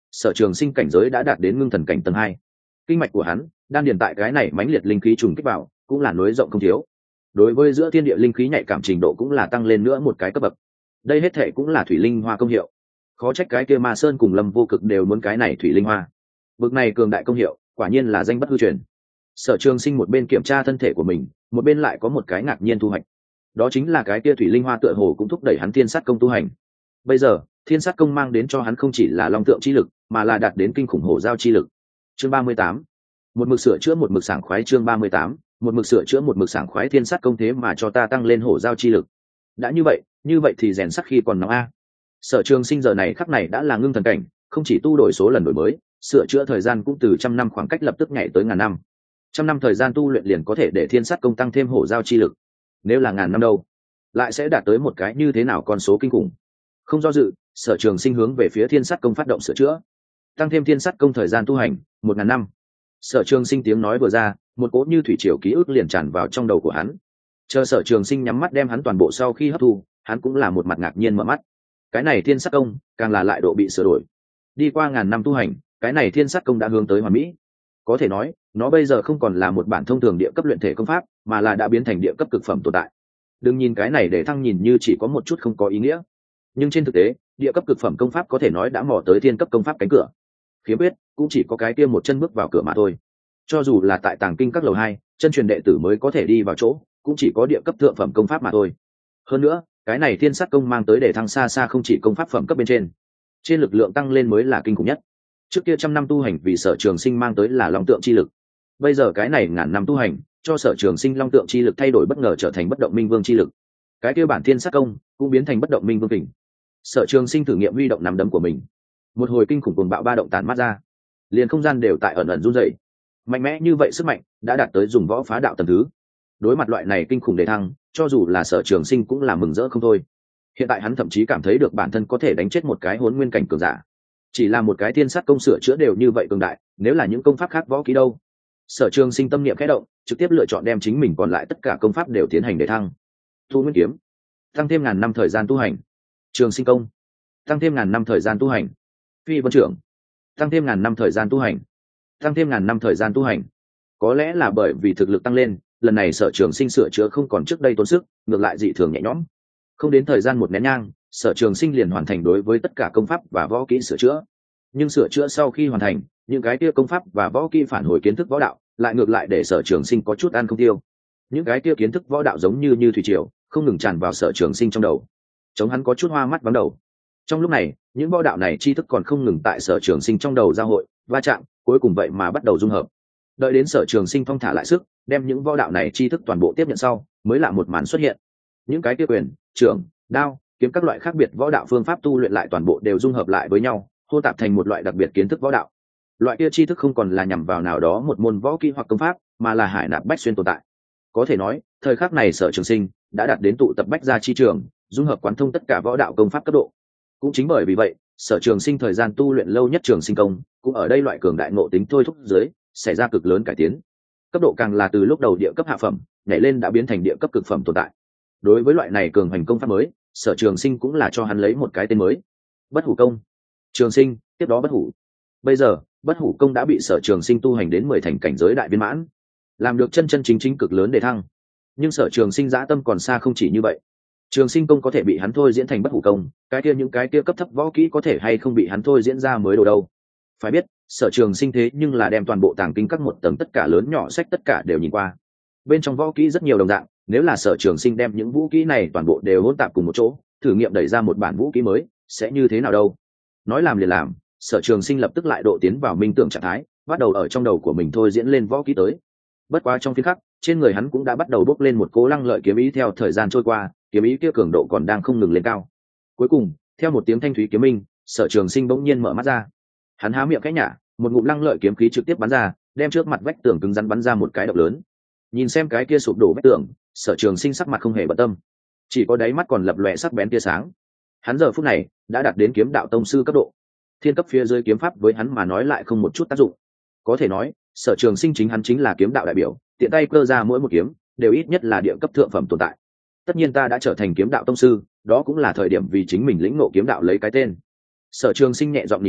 Sở Trường Sinh cảnh giới đã đạt đến ngưng thần cảnh tầng 2. Kinh mạch của hắn đan điền tại cái này mãnh liệt linh khí trùng kích vào, cũng là nối rộng không thiếu. Đối với giữa thiên địa linh khí nhạy cảm trình độ cũng là tăng lên nữa một cái cấp bậc. Đây hết thệ cũng là thủy linh hoa công hiệu. Khó trách cái kia Ma Sơn cùng Lâm Vô Cực đều muốn cái này thủy linh hoa. Bực này cường đại công hiệu, quả nhiên là danh bất hư truyền. Sở Trường Sinh một bên kiểm tra thân thể của mình, một bên lại có một cái ngạc nhiên thu hoạch. Đó chính là cái kia thủy linh hoa tựa hồ cũng thúc đẩy hắn thiên sát công tu hành. Bây giờ, thiên sát công mang đến cho hắn không chỉ là long tượng chi lực, mà là đạt đến kinh khủng hổ giao chi lực. Chương 38. Một mực sửa chữa một mực sảng khoái. Chương 38. Một mực sửa chữa một mực sảng khoái. Thiên sát công thế mà cho ta tăng lên hổ giao chi lực. Đã như vậy thì rèn sắc khi còn nóng a. Sở Trường Sinh giờ này khắc này đã là ngưng thần cảnh, không chỉ tu đổi số lần đổi mới, sửa chữa thời gian cũng từ 100 năm khoảng cách lập tức nhảy tới 1000 năm. 100 năm thời gian tu luyện liền có thể để thiên sát công tăng thêm hổ giao chi lực. Nếu là 1000 năm đâu, lại sẽ đạt tới một cái như thế nào con số kinh khủng. Không do dự, Sở Trường Sinh hướng về phía thiên sát công phát động sửa chữa, tăng thêm thiên sát công thời gian tu hành 1000 năm. Sở Trường Sinh tiếng nói vừa ra, một cỗ như thủy triều ký ức liền tràn vào trong đầu của hắn. Chờ Sở Trường Sinh nhắm mắt đem hắn toàn bộ sau khi hấp thu, hắn cũng là một mặt ngạc nhiên mở mắt. Cái này thiên sát công càng là lại độ bị sửa đổi. Đi qua 1000 năm tu hành, cái này thiên sát công đã hướng tới hoàn mỹ. Có thể nói, nó bây giờ không còn là một bản thông thường địa cấp luyện thể công pháp, mà là đã biến thành địa cấp cực phẩm tồn tại. Đừng nhìn cái này để thăng nhìn như chỉ có một chút không có ý nghĩa, nhưng trên thực tế, địa cấp cực phẩm công pháp có thể nói đã mò tới thiên cấp công pháp cánh cửa. Khiếm quyết cũng chỉ có cái kia một chân bước vào cửa mà thôi. Cho dù là tại Tàng Kinh các lầu 2, chân truyền đệ tử mới có thể đi vào chỗ, cũng chỉ có địa cấp thượng phẩm công pháp mà thôi. Hơn nữa, cái này thiên sát công mang tới để thăng xa xa không chỉ công pháp phẩm cấp bên trên lực lượng tăng lên mới là kinh khủng nhất. Trước kia 100 năm tu hành vì Sở Trường Sinh mang tới là long tượng chi lực, bây giờ cái này 1000 năm tu hành cho Sở Trường Sinh long tượng chi lực thay đổi bất ngờ trở thành bất động minh vương chi lực. Cái kia bản thiên sát công cũng biến thành bất động minh vương kình. Sở Trường Sinh thử nghiệm huy động nắm đấm của mình, một hồi kinh khủng cuồng bạo ba động tản mát ra, liền không gian đều tại ẩn ẩn run rẩy. Mạnh mẽ như vậy sức mạnh đã đạt tới dùng võ phá đạo tầng thứ. Đối mặt loại này kinh khủng đề thăng, cho dù là Sở Trường Sinh cũng là mừng rỡ không thôi. Hiện tại hắn thậm chí cảm thấy được bản thân có thể đánh chết một cái hỗn nguyên cảnh cường giả. Chỉ là một cái thiên sát công sửa chữa đều như vậy cường đại, nếu là những công pháp khác võ kỹ đâu? Sở Trường Sinh tâm niệm khẽ động, trực tiếp lựa chọn đem chính mình còn lại tất cả công pháp đều tiến hành đề thăng. Thu Nguyên kiếm, tăng thêm 1000 năm thời gian tu hành. Trường Sinh công, tăng thêm 1000 năm thời gian tu hành. Phi Vân trưởng, tăng thêm 1000 năm thời gian tu hành. Tăng thêm 1000 năm thời gian tu hành. Có lẽ là bởi vì thực lực tăng lên, lần này Sở Trường Sinh sửa chữa không còn trước đây tốn sức, ngược lại dị thường nhẹ nhõm. Không đến thời gian một nén nhang, Sở Trường Sinh liền hoàn thành đối với tất cả công pháp và võ kỹ sửa chữa. Nhưng sửa chữa sau khi hoàn thành, những cái kia công pháp và võ kỹ phản hồi kiến thức võ đạo, lại ngược lại để Sở Trường Sinh có chút ăn không tiêu. Những cái kia kiến thức võ đạo giống như thủy triều, không ngừng tràn vào Sở Trường Sinh trong đầu, chống hắn có chút hoa mắt vắng đầu. Trong lúc này, những võ đạo này tri thức còn không ngừng tại Sở Trường Sinh trong đầu giao hội, va chạm, cuối cùng vậy mà bắt đầu dung hợp. Đợi đến Sở Trường Sinh thong thả lại sức, đem những võ đạo này tri thức toàn bộ tiếp nhận sau, mới là một màn xuất hiện. Những cái kia quyền, trưởng, đao, kiếm các loại khác biệt võ đạo phương pháp tu luyện lại toàn bộ đều dung hợp lại với nhau, hô tạp thành một loại đặc biệt kiến thức võ đạo. Loại kia tri thức không còn là nhằm vào nào đó một môn võ kỹ hoặc công pháp, mà là hải nạp bách xuyên tồn tại. Có thể nói, thời khắc này Sở Trường Sinh đã đạt đến tụ tập bách gia chi trường, dung hợp quán thông tất cả võ đạo công pháp cấp độ. Cũng chính bởi vì vậy, Sở Trường Sinh thời gian tu luyện lâu nhất Trường Sinh công, cũng ở đây loại cường đại ngộ tính thôi thúc dưới, xảy ra cực lớn cải tiến. Cấp độ càng là từ lúc đầu địa cấp hạ phẩm, nhảy lên đã biến thành địa cấp cực phẩm tồn tại. Đối với loại này cường hành công pháp mới, Sở Trường Sinh cũng là cho hắn lấy một cái tên mới, Bất Hủ công. Trường Sinh, tiếp đó Bất Hủ. Bây giờ, Bất Hủ công đã bị Sở Trường Sinh tu hành đến 10 thành cảnh giới đại viên mãn, làm được chân chân chính chính cực lớn để thăng. Nhưng Sở Trường Sinh dã tâm còn xa không chỉ như vậy. Trường Sinh công có thể bị hắn thôi diễn thành Bất Hủ công, những cái kia cấp thấp võ kỹ có thể hay không bị hắn thôi diễn ra mới đồ đâu. Phải biết, Sở Trường Sinh thế nhưng là đem toàn bộ Tàng Kinh các một tầng tất cả lớn nhỏ sách tất cả đều nhìn qua. Bên trong võ kỹ rất nhiều đồng dạng, nếu là Sở Trường Sinh đem những vũ kỹ này toàn bộ đều hỗn tạp cùng một chỗ, thử nghiệm đẩy ra một bản vũ kỹ mới, sẽ như thế nào đâu? Nói làm liền làm, Sở Trường Sinh lập tức lại độ tiến vào minh tưởng trạng thái, bắt đầu ở trong đầu của mình thôi diễn lên võ kỹ tới. Bất quá trong phiên khắc, trên người hắn cũng đã bắt đầu bốc lên một cỗ lăng lợi kiếm ý. Theo thời gian trôi qua, kiếm ý kia cường độ còn đang không ngừng lên cao. Cuối cùng, theo một tiếng thanh thúy kiếm minh, Sở Trường Sinh bỗng nhiên mở mắt ra. Hắn há miệng khẽ nhả, một ngụm lăng lợi kiếm khí trực tiếp bắn ra, đem trước mặt vách tường cứng rắn bắn ra một cái động lớn. Nhìn xem cái kia sụp đổ vách tường, Sở Trường Sinh sắc mặt không hề bận tâm, chỉ có đáy mắt còn lập lòe sắc bén tia sáng. Hắn giờ phút này đã đạt đến kiếm đạo tông sư cấp độ, thiên cấp phía dưới kiếm pháp với hắn mà nói lại không một chút tác dụng. Có thể nói, Sở Trường Sinh chính hắn chính là kiếm đạo đại biểu, tiện tay cơ ra mỗi một kiếm đều ít nhất là địa cấp thượng phẩm tồn tại. Tất nhiên ta đã trở thành kiếm đạo tông sư, đó cũng là thời điểm vì chính mình lĩnh ngộ kiếm đạo lấy cái tên. Sở Trường Sinh nhẹ giọng nỉ non,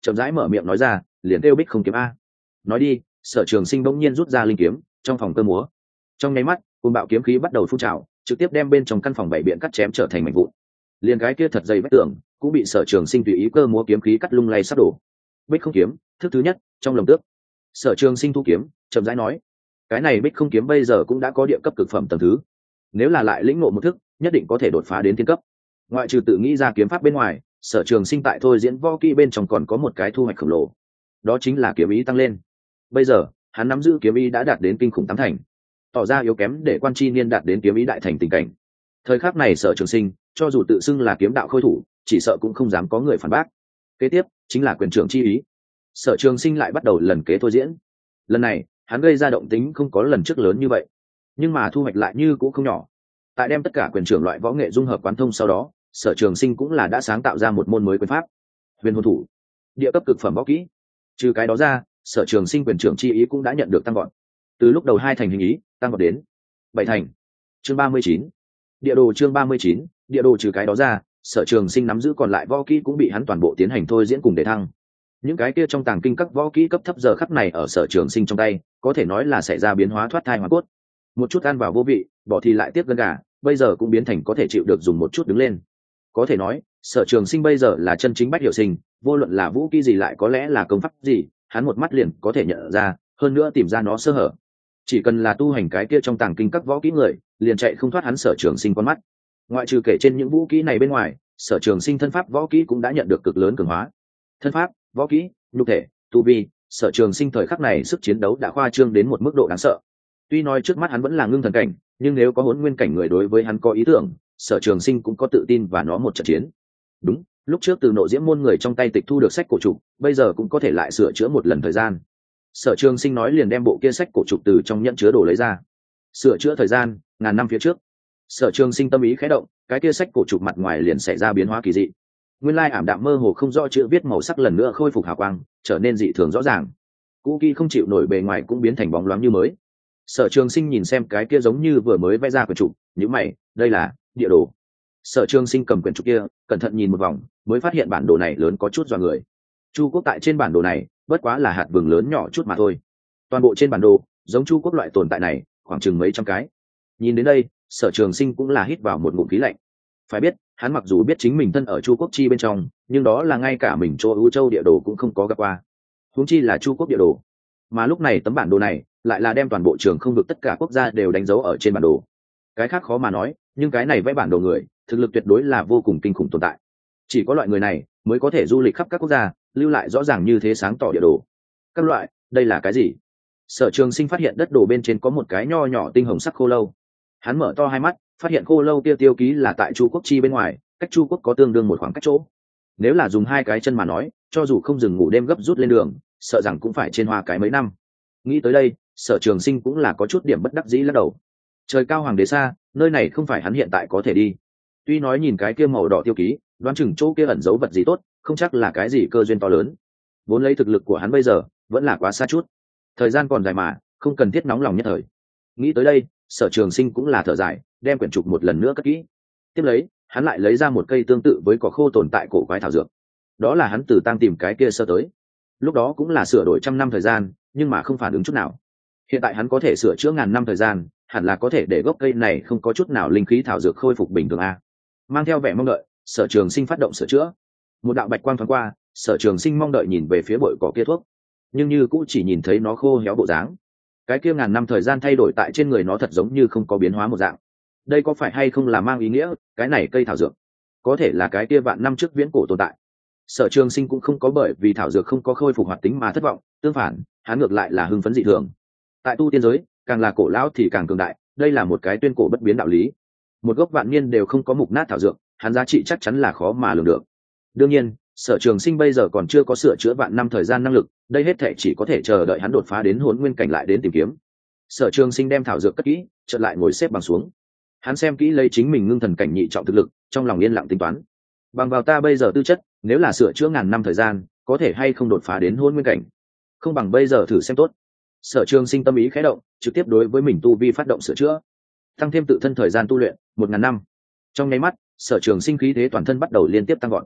chậm rãi mở miệng nói ra, liền kêu Bích Không Kiếm a. Nói đi, Sở Trường Sinh bỗng nhiên rút ra linh kiếm, trong phòng cơ múa. Trong nháy mắt, cuồng bạo kiếm khí bắt đầu phun trào, trực tiếp đem bên trong căn phòng bảy biện cắt chém trở thành mảnh vụn. Liền cái kia thật dày vách tường cũng bị Sở Trường Sinh tùy ý cơ múa kiếm khí cắt lung lay sắp đổ. Bích Không Kiếm, thức thứ nhất, trong lồng tước. Sở Trường Sinh thu kiếm, chậm rãi nói, cái này Bích Không Kiếm bây giờ cũng đã có địa cấp cực phẩm tầng thứ, nếu là lại lĩnh ngộ một thức, nhất định có thể đột phá đến thiên cấp. Ngoại trừ tự nghĩ ra kiếm pháp bên ngoài, Sở Trường Sinh tại thôi diễn võ kỹ bên trong còn có một cái thu hoạch khổng lồ, đó chính là kiếm ý tăng lên. Bây giờ hắn nắm giữ kiếm ý đã đạt đến kinh khủng tám thành, tỏ ra yếu kém để Quan Chi Niên đạt đến kiếm ý đại thành tình cảnh. Thời khắc này Sở Trường Sinh cho dù tự xưng là kiếm đạo khôi thủ, chỉ sợ cũng không dám có người phản bác. Kế tiếp chính là quyền trưởng chi ý. Sở Trường Sinh lại bắt đầu lần kế thôi diễn. Lần này hắn gây ra động tính không có lần trước lớn như vậy, nhưng mà thu hoạch lại như cũng không nhỏ. Tại đem tất cả quyền trưởng loại võ nghệ dung hợp quán thông sau đó, Sở Trường Sinh cũng là đã sáng tạo ra một môn mới quyền pháp, Huyền Hồn Thủ, địa cấp cực phẩm võ kỹ. Trừ cái đó ra, Sở Trường Sinh quyền trưởng chi ý cũng đã nhận được tăng vọt, từ lúc đầu 2 thành hình ý tăng vọt đến 7 thành. Chương 39, địa đồ. Chương 39, địa đồ. Trừ cái đó ra, Sở Trường Sinh nắm giữ còn lại võ kỹ cũng bị hắn toàn bộ tiến hành thôi diễn cùng để thăng. Những cái kia trong tàng kinh các võ kỹ cấp thấp giờ khắc này ở Sở Trường Sinh trong tay, có thể nói là xảy ra biến hóa thoát thai hóa cốt. Một chút ăn vào vô vị, bỏ thì lại tiếp gân gà, bây giờ cũng biến thành có thể chịu được dùng một chút đứng lên. Có thể nói, Sở Trường Sinh bây giờ là chân chính bách hiểu sinh, vô luận là vũ kỹ gì lại có lẽ là công pháp gì, hắn một mắt liền có thể nhận ra, hơn nữa tìm ra nó sơ hở. Chỉ cần là tu hành cái kia trong tàng kinh các võ kỹ người, liền chạy không thoát hắn Sở Trường Sinh con mắt. Ngoại trừ kể trên những vũ kỹ này bên ngoài, Sở Trường Sinh thân pháp võ kỹ cũng đã nhận được cực lớn cường hóa. Thân pháp, võ kỹ, nhục thể, tu vi, Sở Trường Sinh thời khắc này sức chiến đấu đã khoa trương đến một mức độ đáng sợ. Tuy nói trước mắt hắn vẫn là ngưng thần cảnh, nhưng nếu có Hỗn Nguyên cảnh người đối với hắn có ý tưởng, Sở Trường Sinh cũng có tự tin và nó một trận chiến. Đúng, lúc trước từ Nộ Diễm môn người trong tay tịch thu được sách cổ trục, bây giờ cũng có thể lại sửa chữa một lần thời gian. Sở Trường Sinh nói liền đem bộ kia sách cổ trục từ trong nhẫn chứa đồ lấy ra. Sửa chữa thời gian, ngàn năm phía trước. Sở Trường Sinh tâm ý khẽ động, cái kia sách cổ trục mặt ngoài liền xảy ra biến hóa kỳ dị. Nguyên lai ảm đạm mơ hồ không rõ chữ viết màu sắc lần nữa khôi phục hào quang, trở nên dị thường rõ ràng. Cũ kỹ không chịu nổi bề ngoài cũng biến thành bóng loáng như mới. Sở Trường Sinh nhìn xem cái kia giống như vừa mới vẽ ra quyển trục, nhíu mày, đây là địa đồ. Sở Trường Sinh cầm quyển trục kia, cẩn thận nhìn một vòng, mới phát hiện bản đồ này lớn có chút dọa người. Chu quốc tại trên bản đồ này, bất quá là hạt vừng lớn nhỏ chút mà thôi. Toàn bộ trên bản đồ, giống Chu quốc loại tồn tại này, khoảng chừng mấy trăm cái. Nhìn đến đây, Sở Trường Sinh cũng là hít vào một ngụm khí lạnh. Phải biết, hắn mặc dù biết chính mình thân ở Chu quốc chi bên trong, nhưng đó là ngay cả mình chỗ ưu châu địa đồ cũng không có gặp qua. Huống chi là Chu quốc địa đồ. Mà lúc này tấm bản đồ này lại là đem toàn bộ trường không vực tất cả quốc gia đều đánh dấu ở trên bản đồ. Cái khác khó mà nói, nhưng cái này vẽ bản đồ người, thực lực tuyệt đối là vô cùng kinh khủng tồn tại. Chỉ có loại người này mới có thể du lịch khắp các quốc gia, lưu lại rõ ràng như thế sáng tỏ địa đồ. Các loại, đây là cái gì? Sở Trường Sinh phát hiện đất đồ bên trên có một cái nho nhỏ tinh hồng sắc khô lâu. Hắn mở to hai mắt, phát hiện khô lâu kia tiêu ký là tại Chu quốc chi bên ngoài, cách Chu quốc có tương đương một khoảng cách chỗ. Nếu là dùng 2 cái chân mà nói, cho dù không dừng ngủ đêm gấp rút lên đường, sợ rằng cũng phải trên hoa cái mấy năm. Nghĩ tới đây, Sở Trường Sinh cũng là có chút điểm bất đắc dĩ lắc đầu. Trời cao hoàng đế xa, nơi này không phải hắn hiện tại có thể đi. Tuy nói nhìn cái kia màu đỏ tiêu ký, đoán chừng chỗ kia ẩn giấu vật gì tốt, không chắc là cái gì cơ duyên to lớn. Vốn lấy thực lực của hắn bây giờ, vẫn là quá xa chút. Thời gian còn dài mà, không cần thiết nóng lòng nhất thời. Nghĩ tới đây, Sở Trường Sinh cũng là thở dài, đem quyển trục một lần nữa cất kỹ. Tiếp lấy, hắn lại lấy ra một cây tương tự với cỏ khô tồn tại cổ quái thảo dược. Đó là hắn từ tang tìm cái kia sơ tới. Lúc đó cũng là sửa đổi 100 năm thời gian, nhưng mà không phản ứng chút nào. Hiện tại hắn có thể sửa chữa ngàn năm thời gian, hẳn là có thể để gốc cây này không có chút nào linh khí thảo dược khôi phục bình thường a. Mang theo vẻ mong đợi, Sở Trường Sinh phát động sửa chữa. Một đạo bạch quang thoáng qua, Sở Trường Sinh mong đợi nhìn về phía bụi cỏ kia thuốc, nhưng như cũng chỉ nhìn thấy nó khô héo bộ dáng. Cái kia ngàn năm thời gian thay đổi tại trên người nó thật giống như không có biến hóa một dạng. Đây có phải hay không là mang ý nghĩa cái này cây thảo dược có thể là cái kia vạn năm trước viễn cổ tồn tại? Sở Trường Sinh cũng không có bởi vì thảo dược không có khôi phục hoạt tính mà thất vọng, tương phản, hắn ngược lại là hưng phấn dị thường. Tại tu tiên giới, càng là cổ lão thì càng cường đại, đây là một cái tuyên cổ bất biến đạo lý. Một gốc vạn niên đều không có mục nát thảo dược, hắn giá trị chắc chắn là khó mà lường được. Đương nhiên, Sở Trường Sinh bây giờ còn chưa có sửa chữa vạn năm thời gian năng lực, đây hết thảy chỉ có thể chờ đợi hắn đột phá đến Hỗn Nguyên cảnh lại đến tìm kiếm. Sở Trường Sinh đem thảo dược cất kỹ, chợt lại ngồi xếp bằng xuống. Hắn xem kỹ lấy chính mình ngưng thần cảnh nhị trọng thực lực, trong lòng yên lặng tính toán. Bằng vào ta bây giờ tư chất, nếu là sửa chữa ngàn năm thời gian, có thể hay không đột phá đến Hỗn Nguyên cảnh? Không bằng bây giờ thử xem tốt. Sở Trường Sinh tâm ý khẽ động, trực tiếp đối với mình tu vi phát động sửa chữa, tăng thêm tự thân thời gian tu luyện 1000 năm. Trong nháy mắt, Sở Trường Sinh khí thế toàn thân bắt đầu liên tiếp tăng vọt.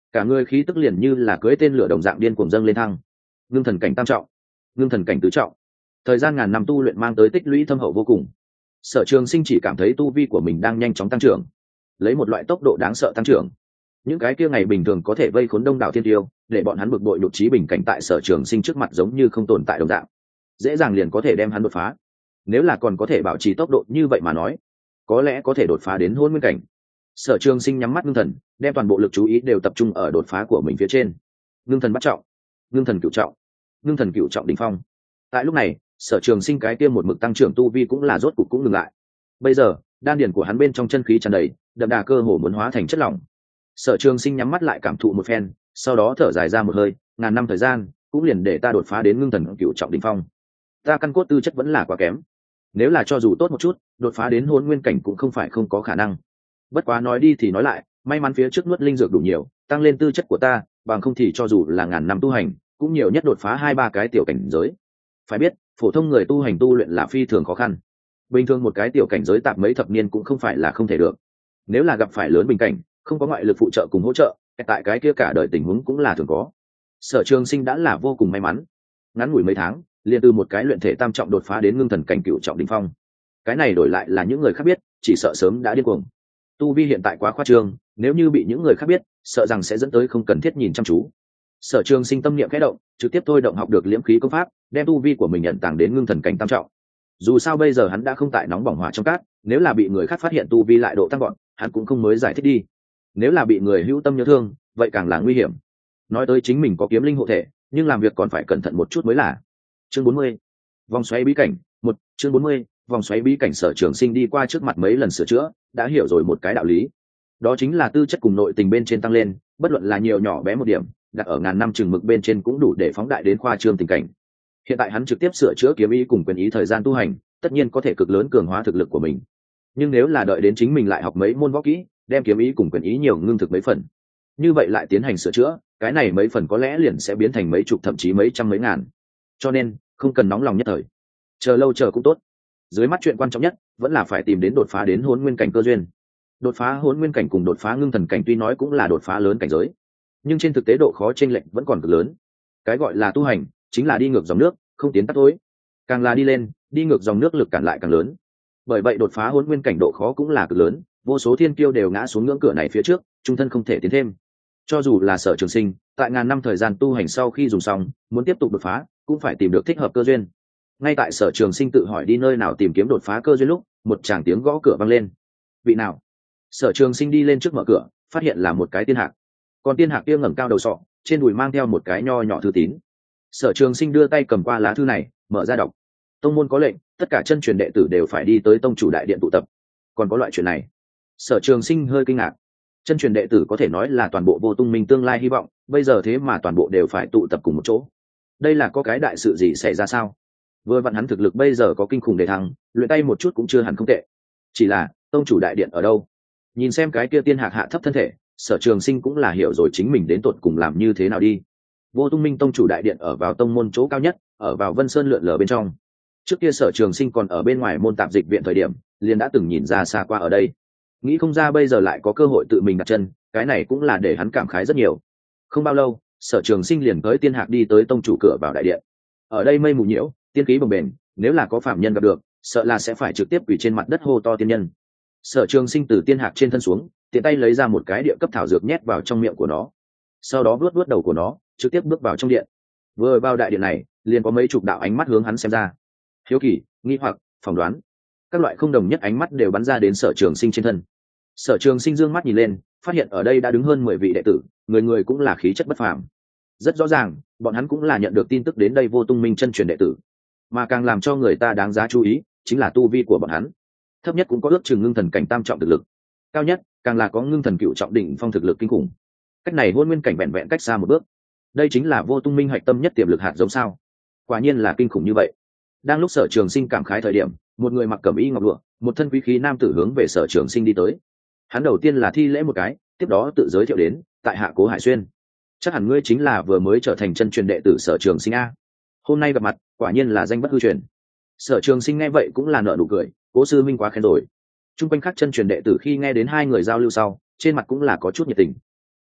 cả người khí tức liền như là cưỡi tên lửa đồng dạng điên cuồng dâng lên thăng. Ngưng thần cảnh tam trọng, ngưng thần cảnh tứ trọng, thời gian ngàn năm tu luyện mang tới tích lũy thâm hậu vô cùng. Sở Trường Sinh chỉ cảm thấy tu vi của mình đang nhanh chóng tăng trưởng, lấy một loại tốc độ đáng sợ tăng trưởng. Những cái kia ngày bình thường có thể vây khốn đông đảo thiên tiêu, để bọn hắn bực bội đột trí bình cảnh tại Sở Trường Sinh trước mặt giống như không tồn tại đồng dạng, dễ dàng liền có thể đem hắn đột phá. Nếu là còn có thể bảo trì tốc độ như vậy mà nói, có lẽ có thể đột phá đến hôn nguyên cảnh. Sở Trường Sinh nhắm mắt ngưng thần, đem toàn bộ lực chú ý đều tập trung ở đột phá của mình phía trên. Ngưng thần bắt trọng, ngưng thần cửu trọng, ngưng thần cửu trọng đỉnh phong. Tại lúc này, Sở Trường Sinh cái kia một mực tăng trưởng tu vi cũng là rốt cục cũng ngừng lại. Bây giờ, đan điền của hắn bên trong chân khí tràn đầy, đậm đà cơ hồ muốn hóa thành chất lỏng. Sở Trường Sinh nhắm mắt lại cảm thụ một phen, sau đó thở dài ra một hơi, ngàn năm thời gian, cũng liền để ta đột phá đến ngưng thần cửu trọng đỉnh phong. Ta căn cốt tư chất vẫn là quá kém. Nếu là cho dù tốt một chút, đột phá đến hôn nguyên cảnh cũng không phải không có khả năng. Bất quá nói đi thì nói lại, may mắn phía trước nuốt linh dược đủ nhiều, tăng lên tư chất của ta, bằng không thì cho dù là ngàn năm tu hành, cũng nhiều nhất đột phá 2-3 cái tiểu cảnh giới. Phải biết, phổ thông người tu hành tu luyện là phi thường khó khăn. Bình thường một cái tiểu cảnh giới tạp mấy thập niên cũng không phải là không thể được. Nếu là gặp phải lớn bình cảnh, không có ngoại lực phụ trợ cùng hỗ trợ, tại cái kia cả đời tình huống cũng là thường có. Sở Trường Sinh đã là vô cùng may mắn, ngắn ngủi mấy tháng, liền từ một cái luyện thể tam trọng đột phá đến ngưng thần cảnh cửu trọng đỉnh phong. Cái này đổi lại là những người khác biết, chỉ sợ sớm đã điên cuồng. Tu vi hiện tại quá khoa trương, nếu như bị những người khác biết, sợ rằng sẽ dẫn tới không cần thiết nhìn chăm chú. Sở Trường Sinh tâm niệm khẽ động, trực tiếp thôi động học được liễm khí công pháp, đem tu vi của mình nhận tàng đến ngưng thần cảnh tam trọng. Dù sao bây giờ hắn đã không tại nóng bỏng hỏa trong cát, nếu là bị người khác phát hiện tu vi lại độ tăng gọn, hắn cũng không mới giải thích đi. Nếu là bị người hữu tâm nhớ thương, vậy càng là nguy hiểm. Nói tới chính mình có kiếm linh hộ thể, nhưng làm việc còn phải cẩn thận một chút mới là. Chương 40. Vòng xoáy bí cảnh. Chương 40. Vòng xoáy bí cảnh. Sở Trường Sinh đi qua trước mặt mấy lần sửa chữa, đã hiểu rồi một cái đạo lý. Đó chính là tư chất cùng nội tình bên trên tăng lên, bất luận là nhiều nhỏ bé một điểm, đặt ở ngàn năm chừng mực bên trên cũng đủ để phóng đại đến khoa trương tình cảnh. Hiện tại hắn trực tiếp sửa chữa kiếm ý cùng quyền ý thời gian tu hành, tất nhiên có thể cực lớn cường hóa thực lực của mình. Nhưng nếu là đợi đến chính mình lại học mấy môn võ kỹ, đem kiếm ý cùng quyền ý nhiều ngưng thực mấy phần, như vậy lại tiến hành sửa chữa, cái này mấy phần có lẽ liền sẽ biến thành mấy chục thậm chí mấy trăm mấy ngàn. Cho nên không cần nóng lòng nhất thời, chờ lâu chờ cũng tốt. Dưới mắt chuyện quan trọng nhất vẫn là phải tìm đến đột phá đến hỗn nguyên cảnh cơ duyên. Đột phá hỗn nguyên cảnh cùng đột phá ngưng thần cảnh tuy nói cũng là đột phá lớn cảnh giới, nhưng trên thực tế độ khó chênh lệch vẫn còn cực lớn. Cái gọi là tu hành chính là đi ngược dòng nước, không tiến tắt tối. Càng là đi lên, đi ngược dòng nước lực cản lại càng lớn. Bởi vậy đột phá hỗn nguyên cảnh độ khó cũng là cực lớn, vô số thiên kiêu đều ngã xuống ngưỡng cửa này phía trước, trung thân không thể tiến thêm. Cho dù là Sở Trường Sinh, tại ngàn năm thời gian tu hành sau khi dùng xong, muốn tiếp tục đột phá, cũng phải tìm được thích hợp cơ duyên. Ngay tại Sở Trường Sinh tự hỏi đi nơi nào tìm kiếm đột phá cơ duyên lúc, một tràng tiếng gõ cửa vang lên. Vị nào? Sở Trường Sinh đi lên trước mở cửa, phát hiện là một cái tiên hạc. Còn tiên hạc kia ngẩng cao đầu sọ, trên đùi mang theo một cái nho nhỏ thư tín. Sở Trường Sinh đưa tay cầm qua lá thư này, mở ra đọc. Tông môn có lệnh, tất cả chân truyền đệ tử đều phải đi tới tông chủ đại điện tụ tập. Còn có loại chuyện này? Sở Trường Sinh hơi kinh ngạc. Chân truyền đệ tử có thể nói là toàn bộ Vô Tung Minh tương lai hy vọng, bây giờ thế mà toàn bộ đều phải tụ tập cùng một chỗ. Đây là có cái đại sự gì xảy ra sao? Vừa vặn hắn thực lực bây giờ có kinh khủng để thăng, luyện tay một chút cũng chưa hẳn không tệ. Chỉ là tông chủ đại điện ở đâu? Nhìn xem cái kia tiên hạc hạ thấp thân thể, Sở Trường Sinh cũng là hiểu rồi chính mình đến tột cùng làm như thế nào đi. Vô Tung Minh tông chủ đại điện ở vào tông môn chỗ cao nhất, ở vào Vân Sơn lượn lờ bên trong. Trước kia Sở Trường Sinh còn ở bên ngoài môn tạp dịch viện thời điểm, liền đã từng nhìn ra xa qua ở đây. Nghĩ không ra bây giờ lại có cơ hội tự mình đặt chân, cái này cũng là để hắn cảm khái rất nhiều. Không bao lâu, Sở Trường Sinh liền tới tiên hạc đi tới tông chủ cửa vào đại điện. Ở đây mây mù nhiễu, tiên khí bồng bềnh, nếu là có phạm nhân gặp được, sợ là sẽ phải trực tiếp quỳ trên mặt đất hô to tiên nhân. Sở Trường Sinh từ tiên hạc trên thân xuống, tiện tay lấy ra một cái địa cấp thảo dược nhét vào trong miệng của nó, sau đó vuốt vuốt đầu của nó, trực tiếp bước vào trong điện. Vừa vào đại điện này, liền có mấy chục đạo ánh mắt hướng hắn xem ra. Hiếu kỳ, nghi hoặc, phỏng đoán, các loại không đồng nhất ánh mắt đều bắn ra đến Sở Trường Sinh trên thân. Sở Trường Sinh dương mắt nhìn lên, phát hiện ở đây đã đứng hơn 10 vị đệ tử, người người cũng là khí chất bất phàm. Rất rõ ràng, bọn hắn cũng là nhận được tin tức đến đây Vô Tung Minh chân truyền đệ tử. Mà càng làm cho người ta đáng giá chú ý, chính là tu vi của bọn hắn. Thấp nhất cũng có ước chừng ngưng thần cảnh tam trọng thực lực, cao nhất càng là có ngưng thần cựu trọng đỉnh phong thực lực kinh khủng. Cách này hôn nguyên cảnh vẹn vẹn cách xa một bước. Đây chính là Vô Tung Minh hạch tâm nhất tiềm lực hạt giống sao? Quả nhiên là kinh khủng như vậy. Đang lúc Sở Trường Sinh cảm khái thời điểm, một người mặc cẩm y ngọc lụa, một thân quý khí nam tử hướng về Sở Trường Sinh đi tới. Hắn đầu tiên là thi lễ một cái, tiếp đó tự giới thiệu đến, tại hạ Cố Hải Xuyên. Chắc hẳn ngươi chính là vừa mới trở thành chân truyền đệ tử Sở Trường Sinh a. Hôm nay gặp mặt, quả nhiên là danh bất hư truyền. Sở Trường Sinh nghe vậy cũng là nở nụ cười, Cố sư minh quá khen rồi. Trung quanh các chân truyền đệ tử khi nghe đến hai người giao lưu sau, trên mặt cũng là có chút nhiệt tình.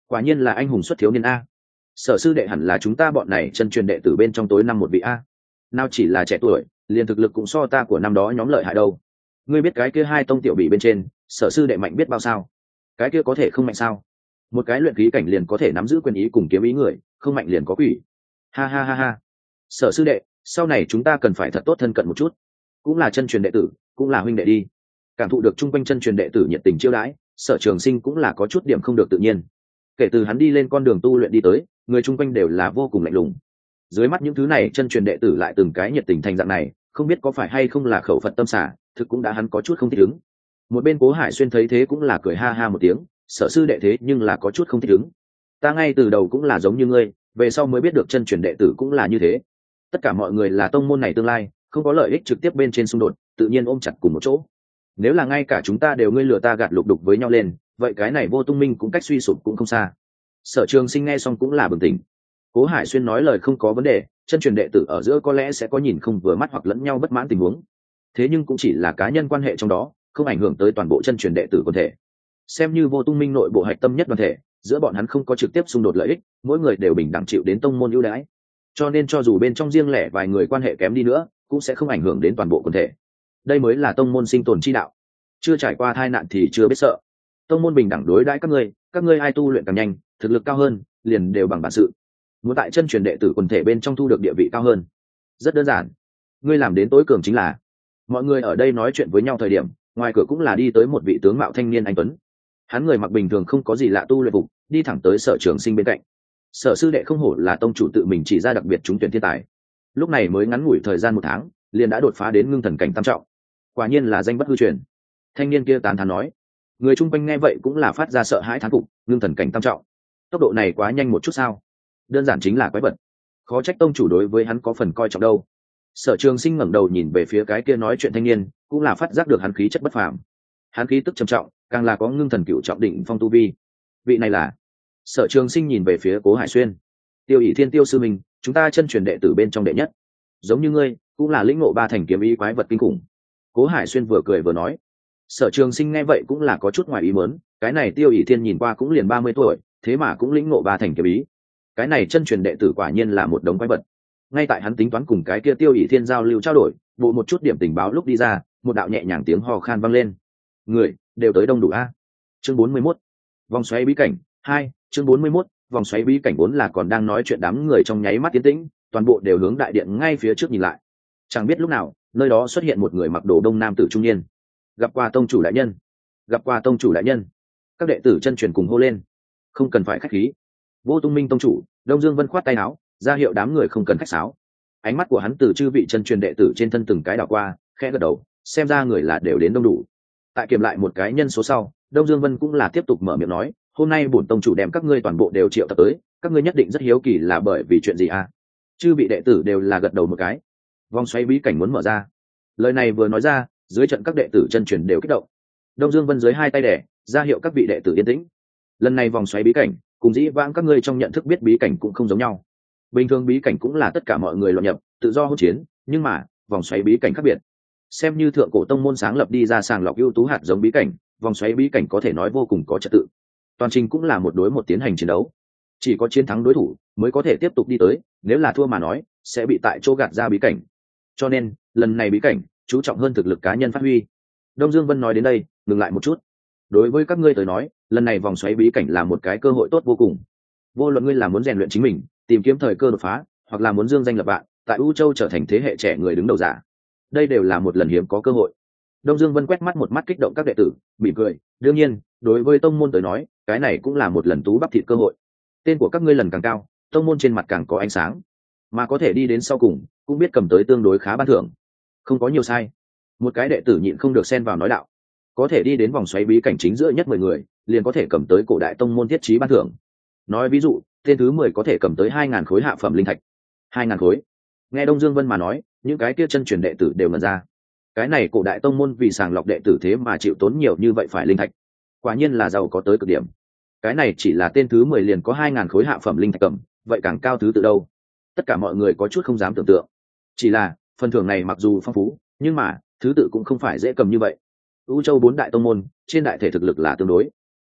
Quả nhiên là anh hùng xuất thiếu niên a. Sở sư đệ hẳn là chúng ta bọn này chân truyền đệ tử bên trong tối năm một vị a. Nào chỉ là trẻ tuổi, liền thực lực cũng so ta của năm đó nhóm lợi hại đâu. Ngươi biết cái kia hai tông tiểu bị bên trên, sở sư đệ mạnh biết bao sao? Cái kia có thể không mạnh sao? Một cái luyện khí cảnh liền có thể nắm giữ quyền ý cùng kiếm ý người, không mạnh liền có quỷ. Ha ha ha ha. Sở sư đệ, sau này chúng ta cần phải thật tốt thân cận một chút. Cũng là chân truyền đệ tử, cũng là huynh đệ đi. Cảm thụ được chung quanh chân truyền đệ tử nhiệt tình chiêu đãi, Sở Trường Sinh cũng là có chút điểm không được tự nhiên. Kể từ hắn đi lên con đường tu luyện đi tới, người chung quanh đều là vô cùng lạnh lùng. Dưới mắt những thứ này chân truyền đệ tử lại từng cái nhiệt tình thành dạng này, không biết có phải hay không là khẩu phật tâm xả, thực cũng đã hắn có chút không thích ứng. Một bên Cố Hải Xuyên thấy thế cũng là cười ha ha một tiếng, Sở sư đệ thế nhưng là có chút không thích ứng. Ta ngay từ đầu cũng là giống như ngươi, về sau mới biết được chân truyền đệ tử cũng là như thế. Tất cả mọi người là tông môn này tương lai, không có lợi ích trực tiếp bên trên xung đột, tự nhiên ôm chặt cùng một chỗ. Nếu là ngay cả chúng ta đều ngươi lừa ta gạt lục đục với nhau lên, vậy cái này Vô Tung Minh cũng cách suy sụp cũng không xa. Sở Trường Sinh nghe xong cũng là bừng tỉnh. Cố Hải Xuyên nói lời không có vấn đề, chân truyền đệ tử ở giữa có lẽ sẽ có nhìn không vừa mắt hoặc lẫn nhau bất mãn tình huống. Thế nhưng cũng chỉ là cá nhân quan hệ trong đó, không ảnh hưởng tới toàn bộ chân truyền đệ tử quần thể. Xem như Vô Tung Minh nội bộ hạch tâm nhất đoàn thể, giữa bọn hắn không có trực tiếp xung đột lợi ích, mỗi người đều bình đẳng chịu đến tông môn ưu đãi. Cho nên cho dù bên trong riêng lẻ vài người quan hệ kém đi nữa, cũng sẽ không ảnh hưởng đến toàn bộ quần thể. Đây mới là tông môn sinh tồn chi đạo. Chưa trải qua tai nạn thì chưa biết sợ. Tông môn bình đẳng đối đãi các ngươi ai tu luyện càng nhanh, thực lực cao hơn, liền đều bằng bản sự. Muốn tại chân truyền đệ tử quần thể bên trong thu được địa vị cao hơn, rất đơn giản. Ngươi làm đến tối cường chính là. Mọi người ở đây nói chuyện với nhau thời điểm, ngoài cửa cũng là đi tới một vị tướng mạo thanh niên anh tuấn. Hắn người mặc bình thường không có gì lạ tu luyện phục, đi thẳng tới Sở Trường Sinh bên cạnh. Sở sư đệ không hổ là tông chủ tự mình chỉ ra đặc biệt trúng tuyển thiên tài. Lúc này mới ngắn ngủi thời gian 1 tháng, liền đã đột phá đến ngưng thần cảnh tam trọng. Quả nhiên là danh bất hư truyền. Thanh niên kia tán thán nói. Người chung quanh nghe vậy cũng là phát ra sợ hãi thán phục, ngưng thần cảnh tam trọng. Tốc độ này quá nhanh một chút sao? Đơn giản chính là quái vật. Khó trách tông chủ đối với hắn có phần coi trọng đâu. Sở Trường Sinh ngẩng đầu nhìn về phía cái kia nói chuyện thanh niên, cũng là phát giác được hắn khí chất bất phàm. Hắn khí tức trầm trọng, càng là có ngưng thần cửu trọng đỉnh phong tu vi. Vị này là? Sở Trường Sinh nhìn về phía Cố Hải Xuyên. Tiêu ỷ Thiên Tiêu sư mình, chúng ta chân truyền đệ tử bên trong đệ nhất. Giống như ngươi, cũng là lĩnh ngộ 3 thành kiếm ý quái vật kinh khủng. Cố Hải Xuyên vừa cười vừa nói. Sở Trường Sinh nghe vậy cũng là có chút ngoài ý muốn, cái này Tiêu ỷ Thiên nhìn qua cũng liền 30 tuổi, thế mà cũng lĩnh ngộ 3 thành kiếm ý. Cái này chân truyền đệ tử quả nhiên là một đống quái vật. Ngay tại hắn tính toán cùng cái kia Tiêu ỷ Thiên giao lưu trao đổi, bộ một chút điểm tình báo lúc đi ra, một đạo nhẹ nhàng tiếng hò khan vang lên. Người đều tới đông đủ a. Chương 41. Vòng xoáy bí cảnh 2, chương 41, vòng xoáy bí cảnh 4 là còn đang nói chuyện đám người trong nháy mắt tiến tĩnh, toàn bộ đều hướng đại điện ngay phía trước nhìn lại. Chẳng biết lúc nào, nơi đó xuất hiện một người mặc đồ đông nam tử trung niên. Gặp qua tông chủ đại nhân. Gặp qua tông chủ đại nhân. Các đệ tử chân truyền cùng hô lên. Không cần phải khách khí. Vô Tung Minh tông chủ, Đông Dương Vân khoát tay áo, ra hiệu đám người không cần khách sáo. Ánh mắt của hắn từ chư vị chân truyền đệ tử trên thân từng cái đảo qua, khẽ gật đầu, xem ra người là đều đến đông đủ. Tại kiểm lại một cái nhân số sau, Đông Dương Vân cũng là tiếp tục mở miệng nói, hôm nay bổn tông chủ đem các ngươi toàn bộ đều triệu tập tới, các ngươi nhất định rất hiếu kỳ là bởi vì chuyện gì à? Chư vị đệ tử đều là gật đầu một cái. Vòng xoáy bí cảnh muốn mở ra. Lời này vừa nói ra, dưới trận các đệ tử chân truyền đều kích động. Đông Dương Vân dưới hai tay đẻ, ra hiệu các vị đệ tử yên tĩnh. Lần này vòng xoáy bí cảnh, cùng dĩ vãng các ngươi trong nhận thức biết bí cảnh cũng không giống nhau. Bình thường bí cảnh cũng là tất cả mọi người luận nhập, tự do hỗn chiến, nhưng mà vòng xoáy bí cảnh khác biệt. Xem như thượng cổ tông môn sáng lập đi ra sàng lọc ưu tú hạt giống bí cảnh, vòng xoáy bí cảnh có thể nói vô cùng có trật tự. Toàn trình cũng là một đối một tiến hành chiến đấu, chỉ có chiến thắng đối thủ mới có thể tiếp tục đi tới, nếu là thua mà nói sẽ bị tại chỗ gạt ra bí cảnh. Cho nên lần này bí cảnh chú trọng hơn thực lực cá nhân phát huy. Đông Dương Vân nói đến đây ngừng lại một chút. Đối với các ngươi tới nói, lần này vòng xoáy bí cảnh là một cái cơ hội tốt vô cùng. Vô luận ngươi là muốn rèn luyện chính mình, tìm kiếm thời cơ đột phá, hoặc là muốn dương danh lập vạn, tại U Châu trở thành thế hệ trẻ người đứng đầu giả, đây đều là một lần hiếm có cơ hội. Đông Dương Vân quét mắt một mắt kích động các đệ tử, mỉm cười, đương nhiên đối với tông môn tới nói, cái này cũng là một lần tú bắp thịt cơ hội. Tên của các ngươi lần càng cao, tông môn trên mặt càng có ánh sáng, mà có thể đi đến sau cùng cũng biết cầm tới tương đối khá ban thưởng. Không có nhiều sai. Một cái đệ tử nhịn không được xen vào nói đạo, có thể đi đến vòng xoáy bí cảnh chính giữa nhất 10 người liền có thể cầm tới cổ đại tông môn thiết trí ban thưởng. Nói ví dụ, tên thứ 10 có thể cầm tới 2.000 khối hạ phẩm linh thạch. 2.000 khối. Nghe Đông Dương Vân mà nói, những cái kia chân truyền đệ tử đều ngẩn ra. Cái này cổ đại tông môn vì sàng lọc đệ tử thế mà chịu tốn nhiều như vậy phải linh thạch, quả nhiên là giàu có tới cực điểm. Cái này chỉ là tên thứ 10 liền có 2.000 khối hạ phẩm linh thạch cầm, vậy càng cao thứ tự đâu? Tất cả mọi người có chút không dám tưởng tượng. Chỉ là phần thưởng này mặc dù phong phú, nhưng mà thứ tự cũng không phải dễ cầm như vậy. U Châu 4 đại tông môn, trên đại thể thực lực là tương đối.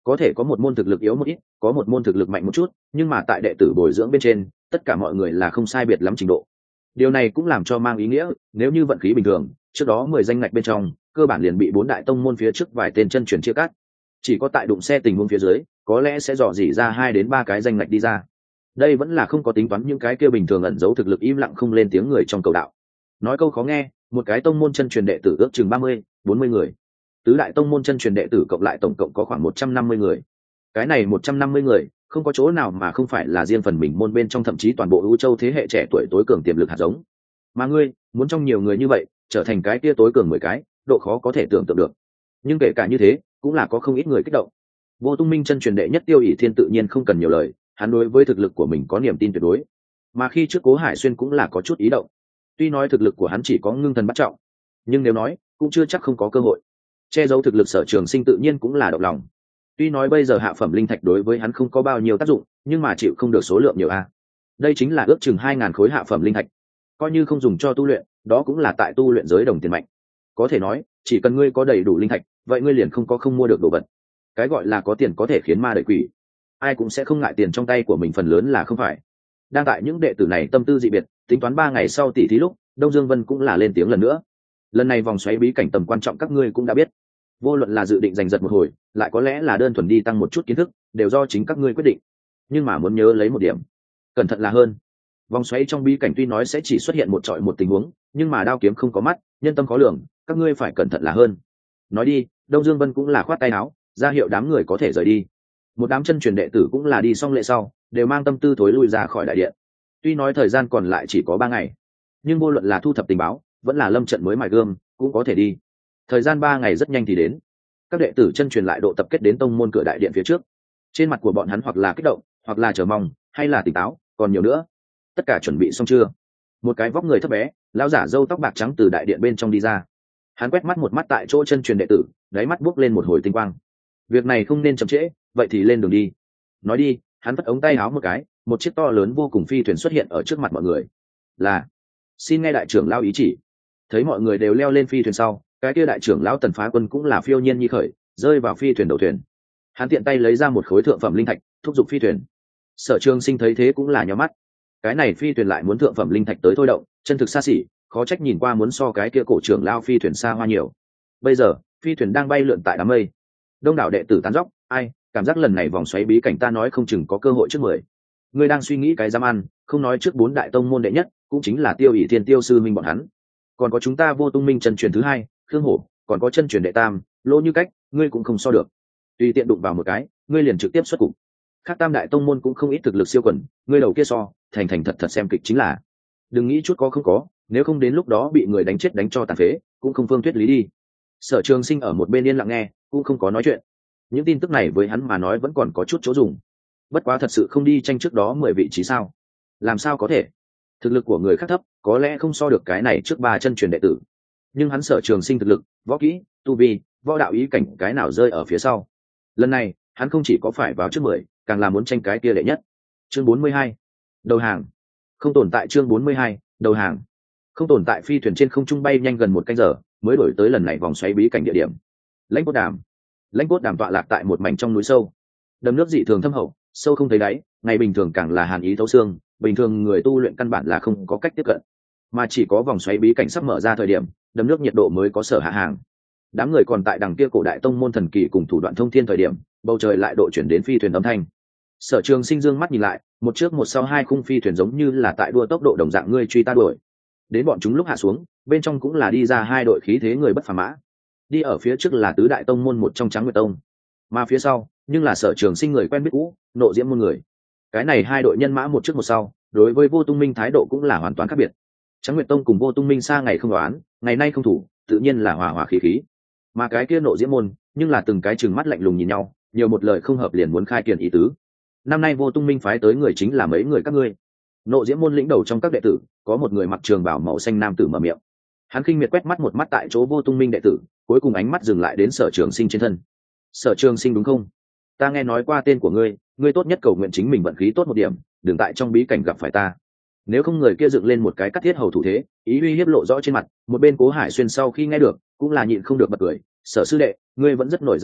có thể có một môn thực lực yếu một ít, có một môn thực lực mạnh một chút, nhưng mà tại đệ tử bồi dưỡng bên trên tất cả mọi người là không sai biệt lắm trình độ. Điều này cũng làm cho mang ý nghĩa nếu như vận khí bình thường, trước đó 10 danh ngạch bên trong cơ bản liền bị 4 đại tông môn phía trước vài tên chân truyền chia cắt. Chỉ có tại đụng xe tình huống phía dưới có lẽ sẽ dò dỉ ra 2 đến 3 cái danh ngạch đi ra. Đây vẫn là không có tính toán những cái kia bình thường ẩn giấu thực lực im lặng không lên tiếng người trong cầu đạo. Nói câu khó nghe, một cái tông môn chân truyền đệ tử ước chừng 30-40 người, tứ đại tông môn chân truyền đệ tử cộng lại tổng cộng có khoảng 150 người. Cái này 150 người không có chỗ nào mà không phải là riêng phần mình môn bên trong, thậm chí toàn bộ ưu châu thế hệ trẻ tuổi tối cường tiềm lực hạt giống. Mà ngươi muốn trong nhiều người như vậy trở thành cái kia tối cường 10 cái, độ khó có thể tưởng tượng được. Nhưng kể cả như thế cũng là có không ít người kích động. Vô Tung Minh chân truyền đệ nhất Tiêu ỷ Thiên tự nhiên không cần nhiều lời, hắn đối với thực lực của mình có niềm tin tuyệt đối. Mà khi trước Cố Hải Xuyên cũng là có chút ý động. Tuy nói thực lực của hắn chỉ có ngưng thần bắt trọng, nhưng nếu nói cũng chưa chắc không có cơ hội. Che giấu thực lực Sở Trường Sinh tự nhiên cũng là động lòng. Tuy nói bây giờ hạ phẩm linh thạch đối với hắn không có bao nhiêu tác dụng, nhưng mà chịu không được số lượng nhiều a. Đây chính là ước chừng 2000 khối hạ phẩm linh thạch. Coi như không dùng cho tu luyện, đó cũng là tại tu luyện giới đồng tiền mạnh. Có thể nói, chỉ cần ngươi có đầy đủ linh thạch, vậy ngươi liền không có không mua được đồ vật. Cái gọi là có tiền có thể khiến ma đợi quỷ, ai cũng sẽ không ngại tiền trong tay của mình, phần lớn là không phải. Đang tại những đệ tử này tâm tư dị biệt, tính toán 3 ngày sau tỷ thí lúc, Đông Dương Vân cũng là lên tiếng lần nữa. Lần này vòng xoáy bí cảnh tầm quan trọng các ngươi cũng đã biết, vô luận là dự định giành giật một hồi, lại có lẽ là đơn thuần đi tăng một chút kiến thức, đều do chính các ngươi quyết định. Nhưng mà muốn nhớ lấy một điểm, cẩn thận là hơn. Vòng xoáy trong bí cảnh tuy nói sẽ chỉ xuất hiện một trọi một tình huống, nhưng mà đao kiếm không có mắt, nhân tâm khó lường, các ngươi phải cẩn thận là hơn. Nói đi, Đông Dương Vân cũng là khoát tay áo, ra hiệu đám người có thể rời đi. Một đám chân truyền đệ tử cũng là đi xong lễ sau, đều mang tâm tư thối lui ra khỏi đại điện. Tuy nói thời gian còn lại chỉ có 3 ngày, nhưng vô luận là thu thập tình báo, vẫn là lâm trận mới mài gươm, cũng có thể đi. Thời gian 3 ngày rất nhanh thì đến. Các đệ tử chân truyền lại độ tập kết đến tông môn cửa đại điện phía trước. Trên mặt của bọn hắn hoặc là kích động, hoặc là chờ mong, hay là tỉnh táo, còn nhiều nữa. Tất cả chuẩn bị xong chưa? Một cái vóc người thấp bé, lão giả râu tóc bạc trắng từ đại điện bên trong đi ra. Hắn quét mắt một mắt tại chỗ chân truyền đệ tử, đáy mắt buốc lên một hồi tinh quang. Việc này không nên chậm trễ, vậy thì lên đường đi. Nói đi, hắn vất ống tay áo một cái, một chiếc to lớn vô cùng phi thuyền xuất hiện ở trước mặt mọi người. Là, xin nghe đại trưởng lão ý chỉ. Thấy mọi người đều leo lên phi thuyền sau, cái kia đại trưởng lão Tần Phá Quân cũng là phiêu nhiên nhi khởi, rơi vào phi thuyền đầu thuyền. Hắn tiện tay lấy ra một khối thượng phẩm linh thạch, thúc giục phi thuyền. Sở Trường Sinh thấy thế cũng là nhíu mắt. Cái này phi thuyền lại muốn thượng phẩm linh thạch tới thôi động, chân thực xa xỉ, khó trách nhìn qua muốn so cái kia cổ trưởng lão phi thuyền xa hoa nhiều. Bây giờ, phi thuyền đang bay lượn tại đám mây. Đông đảo đệ tử tán dóc, ai, cảm giác lần này vòng xoáy bí cảnh ta nói không chừng có cơ hội trước 10. Ngươi đang suy nghĩ cái dám ăn, không nói trước 4 đại tông môn đệ nhất, cũng chính là Tiêu ỷ Thiên Tiêu sư minh bọn hắn. Còn có chúng ta Vô Tung Minh chân truyền thứ 2, Khương Hổ, còn có chân truyền đệ tam, Lỗ Như Cách, ngươi cũng không so được. Tùy tiện đụng vào một cái, ngươi liền trực tiếp xuất cục. Khác tam đại tông môn cũng không ít thực lực siêu quần, ngươi đầu kia so, thành thật thật xem kịch chính là. Đừng nghĩ chút có không có, nếu không đến lúc đó bị người đánh chết đánh cho tàn phế, cũng không phương thuyết lý đi. Sở Trường Sinh ở một bên yên lặng nghe, cũng không có nói chuyện. Những tin tức này với hắn mà nói vẫn còn có chút chỗ dùng. Bất quá thật sự không đi tranh trước đó 10 vị trí sao? Làm sao có thể? Thực lực của người khác thấp, có lẽ không so được cái này trước 3 chân truyền đệ tử. Nhưng hắn Sở Trường Sinh thực lực, võ kỹ, tu vi, võ đạo ý cảnh cái nào rơi ở phía sau. Lần này, hắn không chỉ có phải vào trước 10, càng là muốn tranh cái kia đệ nhất. Chương 42. Đầu hàng. Không tồn tại chương 42, đầu hàng. Không tồn tại phi thuyền trên không trung bay nhanh gần 1 canh giờ, mới đổi tới lần này vòng xoáy bí cảnh địa điểm. Lãnh Cốt Đàm. Lãnh Cốt Đàm tọa lạc tại một mảnh trong núi sâu. Đầm nước dị thường thâm hậu, sâu không thấy đáy, ngày bình thường càng là hàn ý thấu xương, bình thường người tu luyện căn bản là không có cách tiếp cận. Mà chỉ có vòng xoáy bí cảnh sắp mở ra thời điểm, đầm nước nhiệt độ mới có sở hạ hàng. Đám người còn tại đằng kia cổ đại tông môn thần kỳ cùng thủ đoạn thông thiên thời điểm, bầu trời lại độ chuyển đến phi thuyền âm thanh. Sở Trường Sinh dương mắt nhìn lại, một trước một sau 2 khung phi thuyền giống như là tại đua tốc độ đồng dạng ngươi truy ta đuổi. Đến bọn chúng lúc hạ xuống, bên trong cũng là đi ra 2 đội khí thế người bất phàm mã. Đi ở phía trước là tứ đại tông môn một trong Trắng Nguyệt Tông, mà phía sau nhưng là Sở Trường Sinh người quen biết cũ, Nộ Diễm môn người. Cái này 2 đội nhân mã một trước một sau, đối với Vô Tung Minh thái độ cũng là hoàn toàn khác biệt. Trắng Nguyệt Tông cùng Vô Tung Minh xa ngày không đoán, ngày nay không thủ, tự nhiên là hòa hòa khí khí. Mà cái kia Nộ Diễm môn, nhưng là từng cái trừng mắt lạnh lùng nhìn nhau, nhiều một lời không hợp liền muốn khai kiền ý tứ. Năm nay Vô Tung Minh phái tới người chính là mấy người các ngươi. Nộ Diễm môn lĩnh đầu trong các đệ tử, có một người mặc trường bào màu xanh nam tử mở miệng. Hắn khinh miệt quét mắt một mắt tại chỗ Vô Tung Minh đệ tử, cuối cùng ánh mắt dừng lại đến Sở Trường Sinh trên thân. Sở Trường Sinh đúng không? Ta nghe nói qua tên của ngươi, ngươi tốt nhất cầu nguyện chính mình vận khí tốt một điểm, đừng tại trong bí cảnh gặp phải ta. Nếu không người kia dựng lên một cái cắt thiết hầu thủ thế, ý uy hiếp lộ rõ trên mặt. Một bên Cố Hải Xuyên sau khi nghe được, cũng là nhịn không được bật cười. Sở sư đệ, ngươi vẫn rất nổi danh à,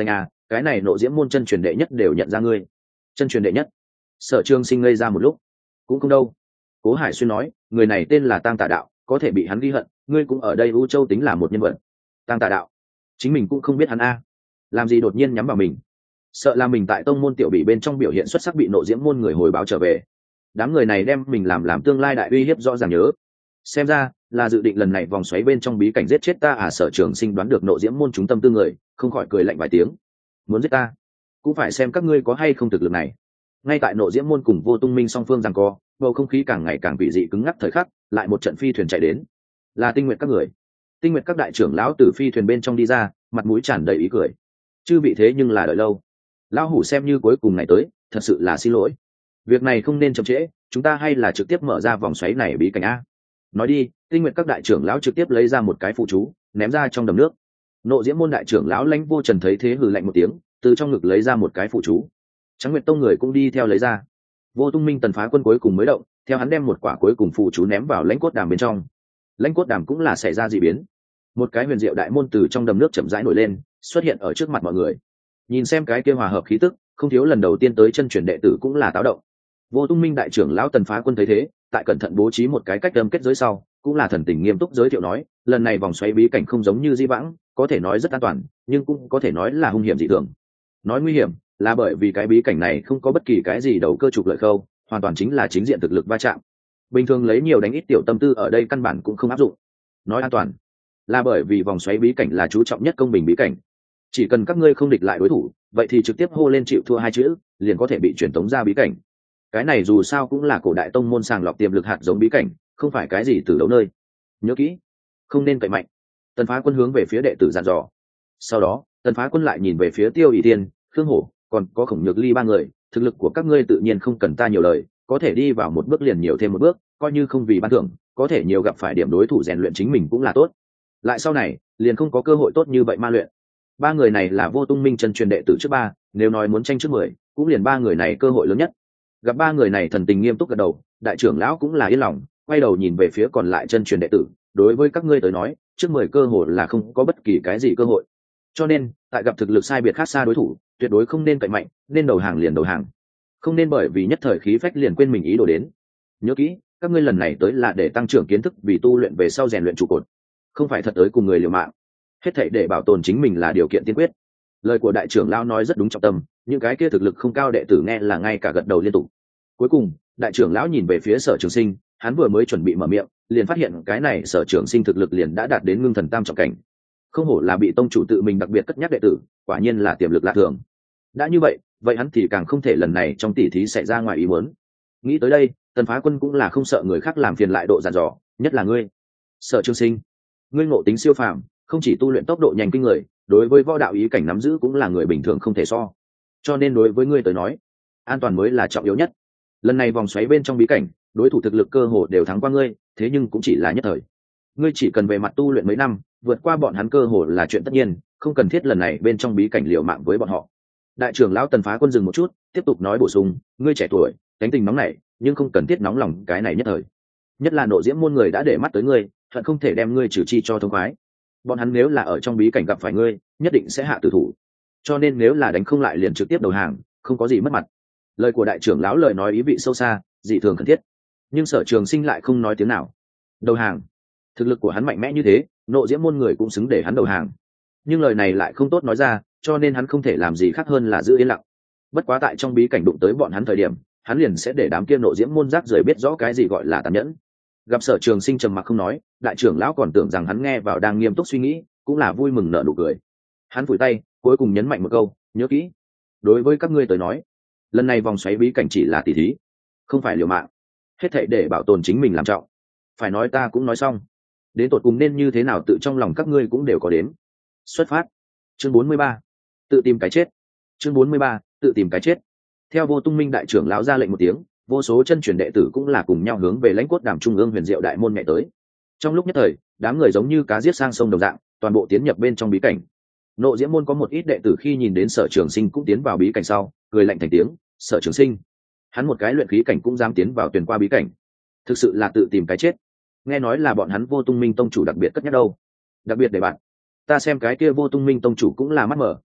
cái này nộ diễm môn chân truyền đệ nhất đều nhận ra ngươi. Chân truyền đệ nhất? Sở Trường Sinh ngây ra một lúc. Cũng không đâu. Cố Hải Xuyên nói, người này tên là Tang Tà Đạo, có thể bị hắn ghi hận, ngươi cũng ở đây U Châu tính là một nhân vật. Tang Tà Đạo? Chính mình cũng không biết hắn a. Làm gì đột nhiên nhắm vào mình? Sợ là mình tại tông môn tiểu bị bên trong biểu hiện xuất sắc bị nộ diễm môn người hồi báo trở về. Đám người này đem mình làm tương lai đại uy hiếp rõ ràng nhớ. Xem ra là dự định lần này vòng xoáy bên trong bí cảnh giết chết ta à? Sở Trường Sinh đoán được nộ diễm môn chúng tâm tư người, không khỏi cười lạnh vài tiếng. Muốn giết ta, cũng phải xem các ngươi có hay không thực lực này. Ngay tại nộ diễm môn cùng Vô Tung Minh song phương giằng co, bầu không khí càng ngày càng bị dị cứng ngắc thời khắc, lại một trận phi thuyền chạy đến. Là Tinh Nguyệt các người. Tinh Nguyệt các đại trưởng lão từ phi thuyền bên trong đi ra, mặt mũi tràn đầy ý cười. Chư vị thế nhưng là đợi lâu, lão hủ xem như cuối cùng này tới, thật sự là xin lỗi. Việc này không nên chậm trễ, chúng ta hay là trực tiếp mở ra vòng xoáy này bí cảnh a. Nói đi, Tinh Nguyệt các đại trưởng lão trực tiếp lấy ra một cái phụ chú, ném ra trong đầm nước. Nộ diễm môn đại trưởng lão Lãnh Vô Trần thấy thế hừ lạnh một tiếng, từ trong ngực lấy ra một cái phụ chú. Trắng Nguyệt tông người cũng đi theo lấy ra. Vô Tung Minh Tần Phá Quân cuối cùng mới động, theo hắn đem một quả cuối cùng phụ chú ném vào lãnh cốt đàm bên trong. Lãnh cốt đàm cũng là xảy ra dị biến, một cái huyền diệu đại môn từ trong đầm nước chậm rãi nổi lên, xuất hiện ở trước mặt mọi người. Nhìn xem cái kia hòa hợp khí tức, không thiếu lần đầu tiên tới chân truyền đệ tử cũng là táo động. Vô Tung Minh đại trưởng lão Tần Phá Quân thấy thế, tại cẩn thận bố trí một cái cách đâm kết giới sau, cũng là thần tình nghiêm túc giới thiệu nói, lần này vòng xoáy bí cảnh không giống như di vãng, có thể nói rất an toàn, nhưng cũng có thể nói là hung hiểm dị thường. Nói nguy hiểm là bởi vì cái bí cảnh này không có bất kỳ cái gì đầu cơ trục lợi khâu, hoàn toàn chính là chính diện thực lực va chạm. Bình thường lấy nhiều đánh ít tiểu tâm tư ở đây căn bản cũng không áp dụng. Nói an toàn là bởi vì vòng xoáy bí cảnh là chú trọng nhất công bình bí cảnh, chỉ cần các ngươi không địch lại đối thủ, vậy thì trực tiếp hô lên chịu thua hai chữ, liền có thể bị truyền tống ra bí cảnh. Cái này dù sao cũng là cổ đại tông môn sàng lọc tiềm lực hạt giống bí cảnh, không phải cái gì từ đấu nơi. Nhớ kỹ, không nên cậy mạnh. Tần Phá Quân hướng về phía đệ tử dặn dò. Sau đó Tần Phá Quân lại nhìn về phía Tiêu ỷ tiên, Khương Hổ, còn có Khổng Nhược Ly ba người. Thực lực của các ngươi tự nhiên không cần ta nhiều lời, có thể đi vào một bước liền nhiều thêm một bước, coi như không vì ban thưởng, có thể nhiều gặp phải điểm đối thủ rèn luyện chính mình cũng là tốt. Lại sau này liền không có cơ hội tốt như vậy ma luyện. Ba người này là Vô Tung Minh chân truyền đệ tử trước ba, nếu nói muốn tranh trước 10, cũng liền ba người này cơ hội lớn nhất. Gặp ba người này thần tình nghiêm túc gật đầu, đại trưởng lão cũng là yên lòng, quay đầu nhìn về phía còn lại chân truyền đệ tử, đối với các ngươi tới nói, trước 10 cơ hội là không có bất kỳ cái gì cơ hội. Cho nên, tại gặp thực lực sai biệt khác xa đối thủ, tuyệt đối không nên cậy mạnh, nên đầu hàng liền đầu hàng. Không nên bởi vì nhất thời khí phách liền quên mình ý đồ đến. Nhớ kỹ, các ngươi lần này tới là để tăng trưởng kiến thức, vì tu luyện về sau rèn luyện trụ cột, không phải thật tới cùng người liều mạng. Hết thảy để bảo tồn chính mình là điều kiện tiên quyết. Lời của đại trưởng lão nói rất đúng trọng tâm, những cái kia thực lực không cao đệ tử nghe là ngay cả gật đầu liên tục. Cuối cùng đại trưởng lão nhìn về phía Sở Trường Sinh, hắn vừa mới chuẩn bị mở miệng, liền phát hiện cái này Sở Trường Sinh thực lực liền đã đạt đến ngưng thần tam trọng cảnh. Không hổ là bị tông chủ tự mình đặc biệt cất nhắc đệ tử, quả nhiên là tiềm lực lạ thường. Đã như vậy, vậy hắn thì càng không thể lần này trong tỷ thí xảy ra ngoài ý muốn. Nghĩ tới đây, Tần Phá Quân cũng là không sợ người khác làm phiền lại độ dàn dò, nhất là ngươi, Sở Trường Sinh, ngươi ngộ tính siêu phàm, không chỉ tu luyện tốc độ nhanh kinh người, đối với võ đạo ý cảnh nắm giữ cũng là người bình thường không thể so. Cho nên đối với ngươi tới nói, an toàn mới là trọng yếu nhất. Lần này vòng xoáy bên trong bí cảnh, đối thủ thực lực cơ hồ đều thắng qua ngươi, thế nhưng cũng chỉ là nhất thời. Ngươi chỉ cần về mặt tu luyện mấy năm, vượt qua bọn hắn cơ hồ là chuyện tất nhiên, không cần thiết lần này bên trong bí cảnh liều mạng với bọn họ. Đại trưởng lão Tần Phá Quân dừng một chút, tiếp tục nói bổ sung, ngươi trẻ tuổi, cánh tình nóng nảy, nhưng không cần thiết nóng lòng cái này nhất thời. Nhất là nộ diễm môn người đã để mắt tới ngươi, hận không thể đem ngươi trừ chi cho thông khoái. Bọn hắn nếu là ở trong bí cảnh gặp phải ngươi, nhất định sẽ hạ tử thủ. Cho nên nếu là đánh không lại liền trực tiếp đầu hàng, không có gì mất mặt. Lời của đại trưởng lão lời nói ý vị sâu xa, dị thường cần thiết. Nhưng Sở Trường Sinh lại không nói tiếng nào. Đầu hàng? Thực lực của hắn mạnh mẽ như thế, nộ diễm môn người cũng xứng để hắn đầu hàng. Nhưng lời này lại không tốt nói ra, cho nên hắn không thể làm gì khác hơn là giữ yên lặng. Bất quá tại trong bí cảnh đụng tới bọn hắn thời điểm, hắn liền sẽ để đám kia nộ diễm môn rác rưởi biết rõ cái gì gọi là tàn nhẫn. Gặp Sở Trường Sinh trầm mặc không nói, đại trưởng lão còn tưởng rằng hắn nghe vào đang nghiêm túc suy nghĩ, cũng là vui mừng nở nụ cười. Hắn phủi tay, cuối cùng nhấn mạnh một câu, nhớ kỹ, đối với các ngươi tới nói, lần này vòng xoáy bí cảnh chỉ là tỷ thí, không phải liều mạng. Hết thảy để bảo tồn chính mình làm trọng. Phải nói ta cũng nói xong, đến tột cùng nên như thế nào tự trong lòng các ngươi cũng đều có đến. Xuất phát. Chương 43. Tự tìm cái chết. Chương 43. Tự tìm cái chết. Theo Vô Tung Minh đại trưởng lão ra lệnh một tiếng, vô số chân truyền đệ tử cũng là cùng nhau hướng về lãnh cốt đàm trung ương huyền diệu đại môn nhảy tới. Trong lúc nhất thời, đám người giống như cá giết sang sông đồng dạng, toàn bộ tiến nhập bên trong bí cảnh. Nộ diễm môn có một ít đệ tử khi nhìn đến Sở Trường Sinh cũng tiến vào bí cảnh sau, cười lạnh thành tiếng, Sở Trường Sinh, hắn một cái luyện khí cảnh cũng dám tiến vào tuyển qua bí cảnh, thực sự là tự tìm cái chết. Nghe nói là bọn hắn Vô Tung Minh tông chủ đặc biệt cất nhắc đâu. Đặc biệt để bạn, ta xem cái kia Vô Tung Minh tông chủ cũng là mắt mở,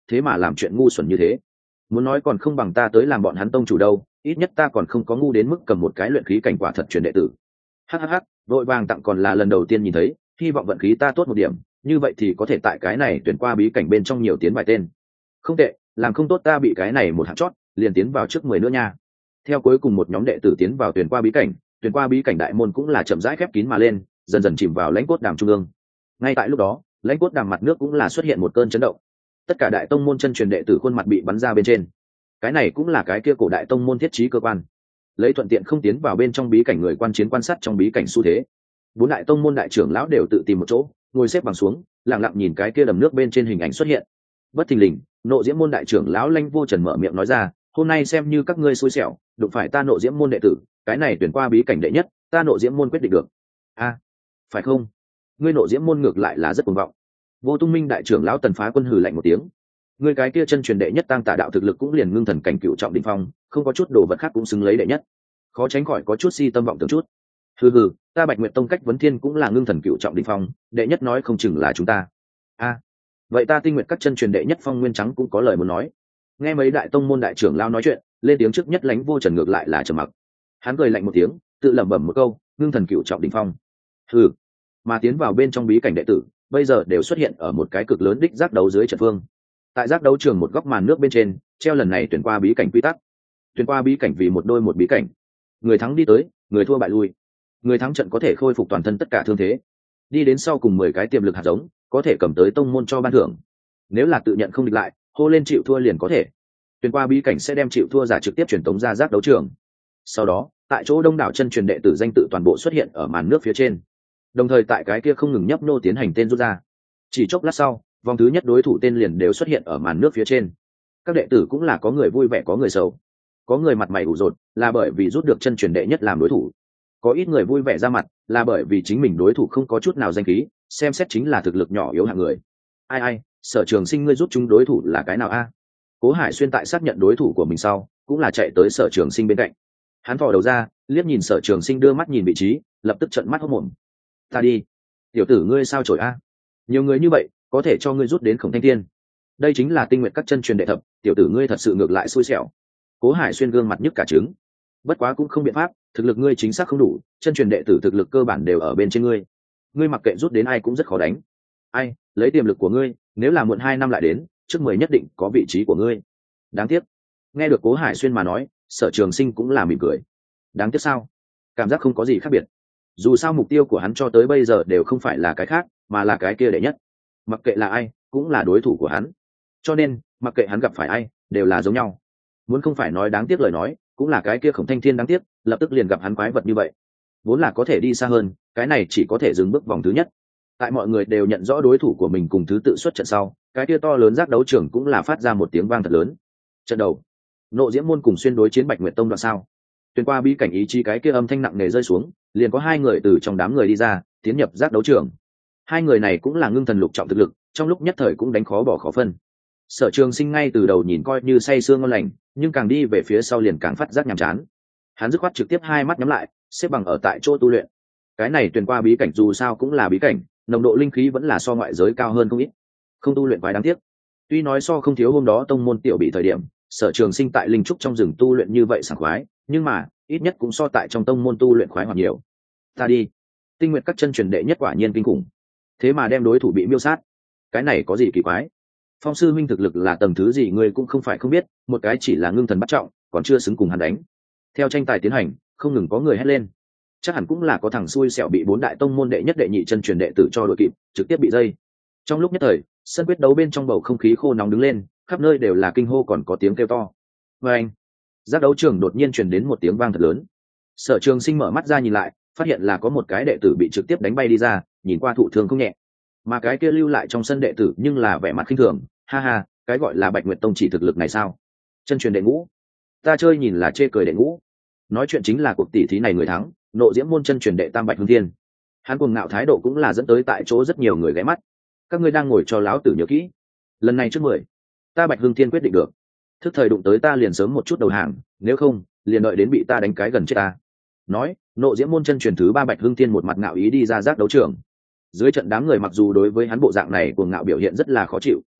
thế mà làm chuyện ngu xuẩn như thế. Muốn nói còn không bằng ta tới làm bọn hắn tông chủ đâu, ít nhất ta còn không có ngu đến mức cầm một cái luyện khí cảnh quả thật truyền đệ tử. Hhh, vội vàng tặng còn là lần đầu tiên nhìn thấy, hy vọng vận khí ta tốt một điểm, như vậy thì có thể tại cái này tuyển qua bí cảnh bên trong nhiều tiến vài tên. Không tệ, làm không tốt ta bị cái này một hạng chót, liền tiến vào trước 10 nữa nha. Theo cuối cùng một nhóm đệ tử tiến vào tuyển qua bí cảnh đại môn cũng là chậm rãi khép kín mà lên, dần dần chìm vào lãnh cốt đàm trung ương. Ngay tại lúc đó, lãnh cốt đàm mặt nước cũng là xuất hiện một cơn chấn động. Tất cả đại tông môn chân truyền đệ tử khuôn mặt bị bắn ra bên trên. Cái này cũng là cái kia cổ đại tông môn thiết trí cơ quan, lấy thuận tiện không tiến vào bên trong bí cảnh người quan chiến quan sát trong bí cảnh xu thế. 4 đại tông môn đại trưởng lão đều tự tìm một chỗ, ngồi xếp bằng xuống, lặng lặng nhìn cái kia đầm nước bên trên hình ảnh xuất hiện. Bất thình lình, Nộ Diễm môn đại trưởng lão Lãnh Vô Trần mở miệng nói ra, hôm nay xem như các ngươi xui xẻo, đụng phải ta Nộ Diễm môn đệ tử, cái này tuyển qua bí cảnh đệ nhất, ta Nộ Diễm môn quyết định được. A, phải không? Ngươi Nộ Diễm môn ngược lại là rất cuồng vọng. Vô Tung Minh đại trưởng lão Tần Phá Quân hừ lạnh một tiếng. Ngươi cái kia chân truyền đệ nhất tăng tả đạo thực lực cũng liền ngưng thần cảnh cựu trọng đỉnh phong, không có chút đồ vật khác cũng xứng lấy đệ nhất. Khó tránh khỏi có chút si tâm vọng tưởng chút. Hừ, ta Bạch Nguyệt tông cách vấn thiên cũng là ngưng thần cựu trọng đỉnh phong, đệ nhất nói không chừng là chúng ta. A, vậy ta Tinh Nguyệt các chân truyền đệ nhất Phong Nguyên Trắng cũng có lời muốn nói. Nghe mấy đại tông môn đại trưởng lao nói chuyện, lên tiếng trước nhất Lãnh Vô Trần ngược lại là trầm mặc. Hắn cười lạnh một tiếng, tự lẩm bẩm một câu, ngưng thần cựu trọng đỉnh phong. Hừ, mà tiến vào bên trong bí cảnh đệ tử, bây giờ đều xuất hiện ở một cái cực lớn đích giác đấu dưới trận phương. Tại giác đấu trường một góc màn nước bên trên, treo lần này tuyển qua bí cảnh quy tắc. Tuyển qua bí cảnh vì một đôi một bí cảnh, người thắng đi tới, người thua bại lui. Người thắng trận có thể khôi phục toàn thân tất cả thương thế, đi đến sau cùng 10 cái tiềm lực hạt giống, có thể cầm tới tông môn cho ban thưởng. Nếu là tự nhận không địch lại, hô lên chịu thua liền có thể. Tuyển qua bí cảnh sẽ đem chịu thua giả trực tiếp truyền tống ra giác đấu trường. Sau đó, tại chỗ đông đảo chân truyền đệ tử danh tự toàn bộ xuất hiện ở màn nước phía trên. Đồng thời tại cái kia không ngừng nhấp nô tiến hành tên rút ra. Chỉ chốc lát sau, vòng thứ nhất đối thủ tên liền đều xuất hiện ở màn nước phía trên. Các đệ tử cũng là có người vui vẻ có người sầu. Có người mặt mày ủ rột, là bởi vì rút được chân truyền đệ nhất làm đối thủ. Có ít người vui vẻ ra mặt, là bởi vì chính mình đối thủ không có chút nào danh khí, xem xét chính là thực lực nhỏ yếu hạng người. Ai, Sở Trường Sinh ngươi rút chúng đối thủ là cái nào a? Cố Hải Xuyên tại xác nhận đối thủ của mình sau, cũng là chạy tới Sở Trường Sinh bên cạnh. Hắn thò đầu ra, liếc nhìn Sở Trường Sinh đưa mắt nhìn vị trí, lập tức trợn mắt hốt mồm. Ta đi, tiểu tử ngươi sao chổi a? Nhiều người như vậy, có thể cho ngươi rút đến Khổng Thanh Thiên. Đây chính là Tinh Nguyệt các chân truyền đệ thập, tiểu tử ngươi thật sự ngược lại xui xẻo. Cố Hải Xuyên gương mặt nhức cả trứng. Bất quá cũng không biện pháp, thực lực ngươi chính xác không đủ, chân truyền đệ tử thực lực cơ bản đều ở bên trên ngươi. Ngươi mặc kệ rút đến ai cũng rất khó đánh. Ai, lấy tiềm lực của ngươi, nếu là muộn 2 năm lại đến, trước 10 nhất định có vị trí của ngươi. Đáng tiếc. Nghe được Cố Hải Xuyên mà nói, Sở Trường Sinh cũng là mỉm cười. Đáng tiếc sao? Cảm giác không có gì khác biệt. Dù sao mục tiêu của hắn cho tới bây giờ đều không phải là cái khác, mà là cái kia đệ nhất. Mặc kệ là ai, cũng là đối thủ của hắn. Cho nên, mặc kệ hắn gặp phải ai, đều là giống nhau. Muốn không phải nói đáng tiếc lời nói, cũng là cái kia Khổng Thanh Thiên đáng tiếc, lập tức liền gặp hắn quái vật như vậy. Vốn là có thể đi xa hơn, cái này chỉ có thể dừng bước vòng thứ nhất. Tại mọi người đều nhận rõ đối thủ của mình cùng thứ tự xuất trận sau, cái kia to lớn giác đấu trường cũng là phát ra một tiếng vang thật lớn. Trận đầu, Nộ Diễm môn cùng xuyên đối chiến Bạch Nguyệt tông đoạn sao. Tuyên qua bí cảnh ý chí cái kia âm thanh nặng nề rơi xuống, liền có 2 người từ trong đám người đi ra, tiến nhập giác đấu trường. 2 người này cũng là ngưng thần lục trọng thực lực, trong lúc nhất thời cũng đánh khó bỏ khó phân. Sở Trường Sinh ngay từ đầu nhìn coi như say sưa ngon lành, nhưng càng đi về phía sau liền càng phát giác nhàm chán. Hắn dứt khoát trực tiếp 2 mắt nhắm lại, xếp bằng ở tại chỗ tu luyện. Cái này tuyển qua bí cảnh dù sao cũng là bí cảnh, nồng độ linh khí vẫn là so ngoại giới cao hơn không ít. Không tu luyện quái đáng tiếc. Tuy nói so không thiếu hôm đó tông môn tiểu bị thời điểm, Sở Trường Sinh tại linh trúc trong rừng tu luyện như vậy sảng khoái, nhưng mà ít nhất cũng so tại trong tông môn tu luyện khoái hoạt nhiều. Ta đi, Tinh Nguyệt các chân truyền đệ nhất quả nhiên kinh khủng. Thế mà đem đối thủ bị miêu sát, cái này có gì kỳ quái? Phong sư huynh thực lực là tầng thứ gì ngươi cũng không phải không biết, một cái chỉ là ngưng thần bắt trọng, còn chưa xứng cùng hắn đánh. Theo tranh tài tiến hành, không ngừng có người hét lên. Chắc hẳn cũng là có thằng xui xẻo bị 4 đại tông môn đệ nhất đệ nhị chân truyền đệ tử cho đội kịp, trực tiếp bị dây. Trong lúc nhất thời, sân quyết đấu bên trong bầu không khí khô nóng đứng lên, khắp nơi đều là kinh hô còn có tiếng kêu to. Oeng! Giác đấu trường đột nhiên truyền đến một tiếng vang thật lớn. Sở Trường Sinh mở mắt ra nhìn lại, phát hiện là có một cái đệ tử bị trực tiếp đánh bay đi ra, nhìn qua thụ thương không nhẹ. Mà cái kia lưu lại trong sân đệ tử nhưng là vẻ mặt khinh thường, ha ha, cái gọi là Bạch Nguyệt tông chỉ thực lực này sao? Chân truyền đệ ngũ, ta chơi nhìn là chê cười đệ ngũ. Nói chuyện chính là cuộc tỷ thí này người thắng, Nộ Diễm môn chân truyền đệ Tam Bạch Hưng Thiên. Hắn cuồng ngạo thái độ cũng là dẫn tới tại chỗ rất nhiều người ghé mắt. Các ngươi đang ngồi cho láo tử nhớ kỹ, lần này trước 10, ta Bạch Hưng Thiên quyết định được. Thức thời đụng tới ta liền sớm một chút đầu hàng, nếu không, liền đợi đến bị ta đánh cái gần chết ta. Nói, Nộ Diễm môn chân truyền thứ 3 Bạch Hưng Thiên một mặt ngạo ý đi ra giác đấu trường. Dưới trận đám người mặc dù đối với hắn bộ dạng này cuồng ngạo biểu hiện rất là khó chịu,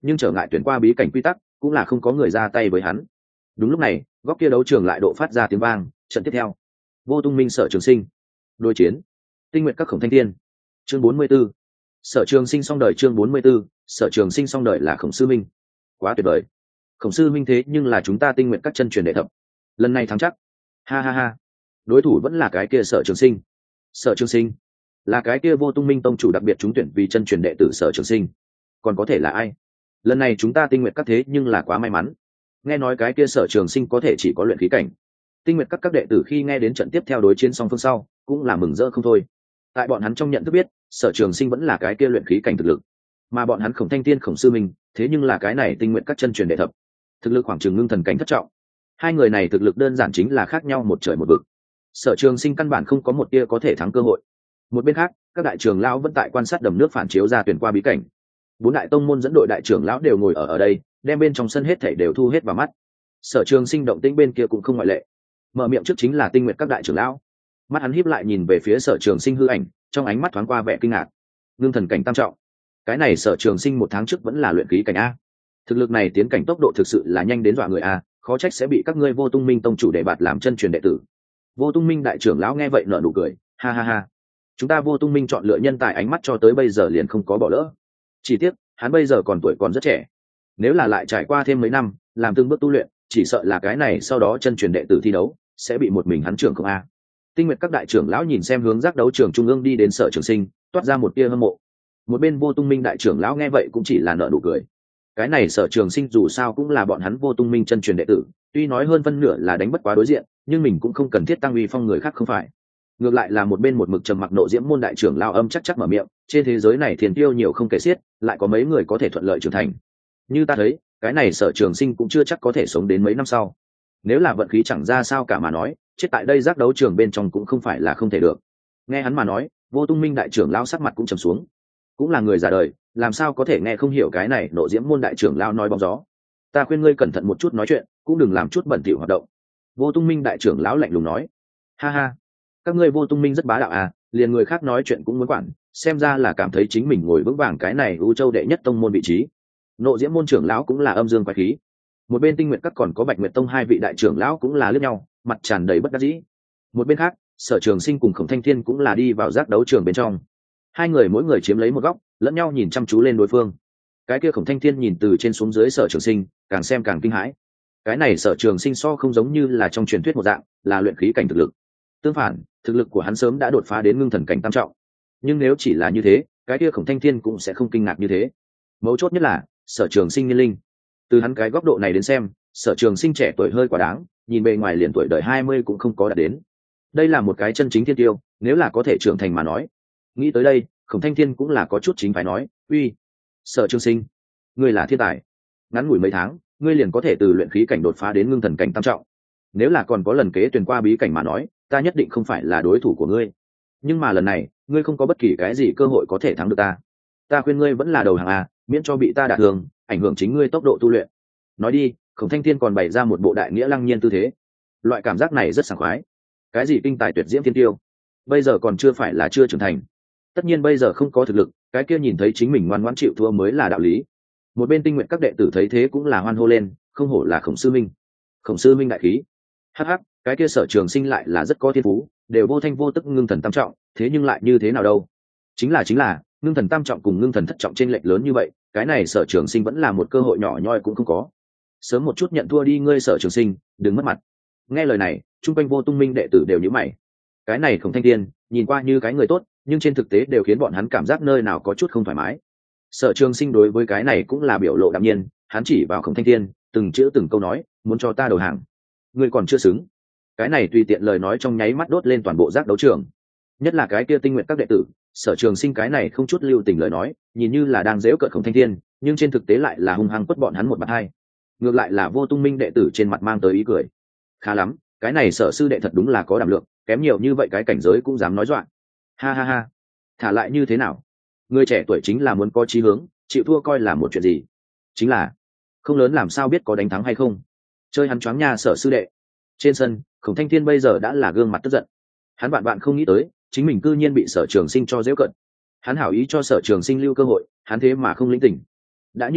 nhưng trở ngại tuyển qua bí cảnh quy tắc cũng là không có người ra tay với hắn. Đúng lúc này góc kia đấu trường lại độ phát ra tiếng vang. Trận tiếp theo, Vô Tung Minh Sở Trường Sinh đối chiến Tinh Nguyệt các Khổng Thanh Thiên. Chương 44. Sở Trường Sinh xong đời. Chương 44. Sở Trường Sinh xong đời là Khổng Sư Minh. Quá tuyệt vời. Khổng Sư Minh thế nhưng là chúng ta Tinh Nguyệt các chân truyền đệ thập, lần này thắng chắc. Ha ha ha. Đối thủ vẫn là cái kia Sở Trường Sinh. Sở Trường Sinh là cái kia Vô Tung Minh tông chủ đặc biệt trúng tuyển vì chân truyền đệ tử Sở Trường Sinh. Còn có thể là ai? Lần này chúng ta Tinh Nguyệt các thế nhưng là quá may mắn. Nghe nói cái kia Sở Trường Sinh có thể chỉ có luyện khí cảnh. Tinh Nguyệt các đệ tử khi nghe đến trận tiếp theo đối chiến song phương sau cũng là mừng rỡ không thôi. Tại bọn hắn trong nhận thức biết Sở Trường Sinh vẫn là cái kia luyện khí cảnh thực lực, mà bọn hắn Khổng Thanh Tiên Khổng Sư Minh thế nhưng là cái này Tinh Nguyệt các chân truyền đệ thập, thực lực khoảng chừng ngưng thần cảnh thất trọng. Hai người này thực lực đơn giản chính là khác nhau một trời một vực. Sở Trường Sinh căn bản không có một tia có thể thắng cơ hội. Một bên khác các đại trưởng lão vẫn tại quan sát đầm nước phản chiếu ra tuyển qua bí cảnh. Bốn đại tông môn dẫn đội đại trưởng lão đều ngồi ở đây, đem bên trong sân hết thảy đều thu hết vào mắt. Sở Trường Sinh động tĩnh bên kia cũng không ngoại lệ. Mở miệng trước chính là Tinh Nguyệt các đại trưởng lão. Mắt hắn híp lại nhìn về phía Sở Trường Sinh hư ảnh, trong ánh mắt thoáng qua vẻ kinh ngạc. Ngưng thần cảnh tam trọng, cái này Sở Trường Sinh một tháng trước vẫn là luyện khí cảnh a. Thực lực này tiến cảnh tốc độ thực sự là nhanh đến dọa người a, khó trách sẽ bị các ngươi Vô Tung Minh tông chủ đề bạt làm chân truyền đệ tử. Vô Tung Minh đại trưởng lão nghe vậy nở nụ cười, ha ha ha. Chúng ta Vô Tung Minh chọn lựa nhân tài ánh mắt cho tới bây giờ liền không có bỏ lỡ. Chỉ tiếc, hắn bây giờ còn tuổi còn rất trẻ. Nếu là lại trải qua thêm mấy năm, làm từng bước tu luyện, chỉ sợ là cái này sau đó chân truyền đệ tử thi đấu sẽ bị một mình hắn trưởng không a. Tinh Nguyệt các đại trưởng lão nhìn xem hướng giác đấu trường trung ương đi đến Sở Trường Sinh, toát ra một tia hâm mộ. Một bên Vô Tung Minh đại trưởng lão nghe vậy cũng chỉ là nở nụ cười. Cái này Sở Trường Sinh dù sao cũng là bọn hắn Vô Tung Minh chân truyền đệ tử, tuy nói hơn phân nửa là đánh bất quá đối diện, nhưng mình cũng không cần thiết tăng uy phong người khác không phải. Ngược lại là một bên một mực trầm mặc nộ diễm môn đại trưởng lão âm chắc mở miệng, trên thế giới này thiên tiêu nhiều không kể xiết, lại có mấy người có thể thuận lợi trưởng thành. Như ta thấy, cái này Sở Trường Sinh cũng chưa chắc có thể sống đến mấy năm sau. Nếu là vận khí chẳng ra sao cả mà nói, chết tại đây giác đấu trường bên trong cũng không phải là không thể được. Nghe hắn mà nói, Vô Tung Minh đại trưởng lão sắc mặt cũng trầm xuống. Cũng là người già đời, làm sao có thể nghe không hiểu cái này nộ diễm môn đại trưởng lão nói bóng gió. Ta khuyên ngươi cẩn thận một chút nói chuyện, cũng đừng làm chút bẩn thỉu hoạt động. Vô Tung Minh đại trưởng lão lạnh lùng nói. Ha ha, các ngươi Vô Tung Minh rất bá đạo à, liền người khác nói chuyện cũng muốn quản, xem ra là cảm thấy chính mình ngồi vững vàng cái này U Châu đệ nhất tông môn vị trí. Nộ diễm môn trưởng lão cũng là âm dương quái khí. Một bên Tinh Nguyệt các còn có Bạch Nguyệt tông hai vị đại trưởng lão cũng là liếc nhau, mặt tràn đầy bất đắc dĩ. Một bên khác, Sở Trường Sinh cùng Khổng Thanh Thiên cũng là đi vào giác đấu trường bên trong. Hai người mỗi người chiếm lấy một góc, lẫn nhau nhìn chăm chú lên đối phương. Cái kia Khổng Thanh Thiên nhìn từ trên xuống dưới Sở Trường Sinh, càng xem càng kinh hãi. Cái này Sở Trường Sinh so không giống như là trong truyền thuyết một dạng, là luyện khí cảnh thực lực. Tương phản, thực lực của hắn sớm đã đột phá đến ngưng thần cảnh tam trọng. Nhưng nếu chỉ là như thế, cái kia Khổng Thanh Thiên cũng sẽ không kinh ngạc như thế. Mấu chốt nhất là Sở Trường Sinh niên linh. Từ hắn cái góc độ này đến xem, Sở Trường Sinh trẻ tuổi hơi quá đáng, nhìn bề ngoài liền tuổi đời 20 cũng không có đạt đến. Đây là một cái chân chính thiên tiêu, nếu là có thể trưởng thành mà nói. Nghĩ tới đây, Khổng Thanh Thiên cũng là có chút chính phải nói, uy, Sở Trường Sinh, ngươi là thiên tài. Ngắn ngủi mấy tháng, ngươi liền có thể từ luyện khí cảnh đột phá đến ngưng thần cảnh tam trọng. Nếu là còn có lần kế tuyển qua bí cảnh mà nói, ta nhất định không phải là đối thủ của ngươi. Nhưng mà lần này, ngươi không có bất kỳ cái gì cơ hội có thể thắng được ta. Ta khuyên ngươi vẫn là đầu hàng a, miễn cho bị ta đả thương, ảnh hưởng chính ngươi tốc độ tu luyện. Nói đi, Khổng Thanh Thiên còn bày ra một bộ đại nghĩa lăng nhiên tư thế. Loại cảm giác này rất sảng khoái. Cái gì kinh tài tuyệt diễm thiên tiêu, bây giờ còn chưa phải là chưa trưởng thành. Tất nhiên bây giờ không có thực lực, cái kia nhìn thấy chính mình ngoan ngoãn chịu thua mới là đạo lý. Một bên Tinh Nguyện các đệ tử thấy thế cũng là hoan hô lên, không hổ là Khổng Sư Minh. Khổng Sư Minh đại khí. Hắc hắc, cái kia Sở Trường Sinh lại là rất có thiên phú, đều vô thanh vô tức ngưng thần tam trọng, thế nhưng lại như thế nào đâu? Chính là ngưng thần tam trọng cùng ngưng thần thất trọng trên lệch lớn như vậy, cái này Sở Trường Sinh vẫn là một cơ hội nhỏ nhoi cũng không có. Sớm một chút nhận thua đi ngươi Sở Trường Sinh, đừng mất mặt. Nghe lời này, trung quanh Vô Tung Minh đệ tử đều nhíu mày. Cái này Khổng Thanh Thiên, nhìn qua như cái người tốt, nhưng trên thực tế đều khiến bọn hắn cảm giác nơi nào có chút không thoải mái. Sở Trường Sinh đối với cái này cũng là biểu lộ đạm nhiên, hắn chỉ vào Khổng Thanh Thiên, từng chữ từng câu nói, muốn cho ta đầu hàng. Ngươi còn chưa xứng. Cái này tùy tiện lời nói trong nháy mắt đốt lên toàn bộ giác đấu trường. Nhất là cái kia Tinh Nguyện các đệ tử, Sở Trường Sinh cái này không chút lưu tình lời nói, nhìn như là đang giễu cợt Khổng Thanh Thiên, nhưng trên thực tế lại là hung hăng quất bọn hắn một bạt hai. Ngược lại là Vô Tung Minh đệ tử trên mặt mang tới ý cười. Khá lắm, cái này Sở sư đệ thật đúng là có đảm lượng, kém nhiều như vậy cái cảnh giới cũng dám nói dọa. Ha ha ha, thả lại như thế nào? Người trẻ tuổi chính là muốn có chí hướng, chịu thua coi là một chuyện gì? Chính là không lớn làm sao biết có đánh thắng hay không? Chơi hắn choáng nha Sở sư đệ. Trên sân, Khổng Thanh Thiên bây giờ đã là gương mặt tức giận. Hắn bạn không nghĩ tới, chính mình cư nhiên bị Sở Trường Sinh cho giễu cận. Hắn hảo ý cho Sở Trường Sinh lưu cơ hội, hắn thế mà không lĩnh tỉnh. Đã như vậy,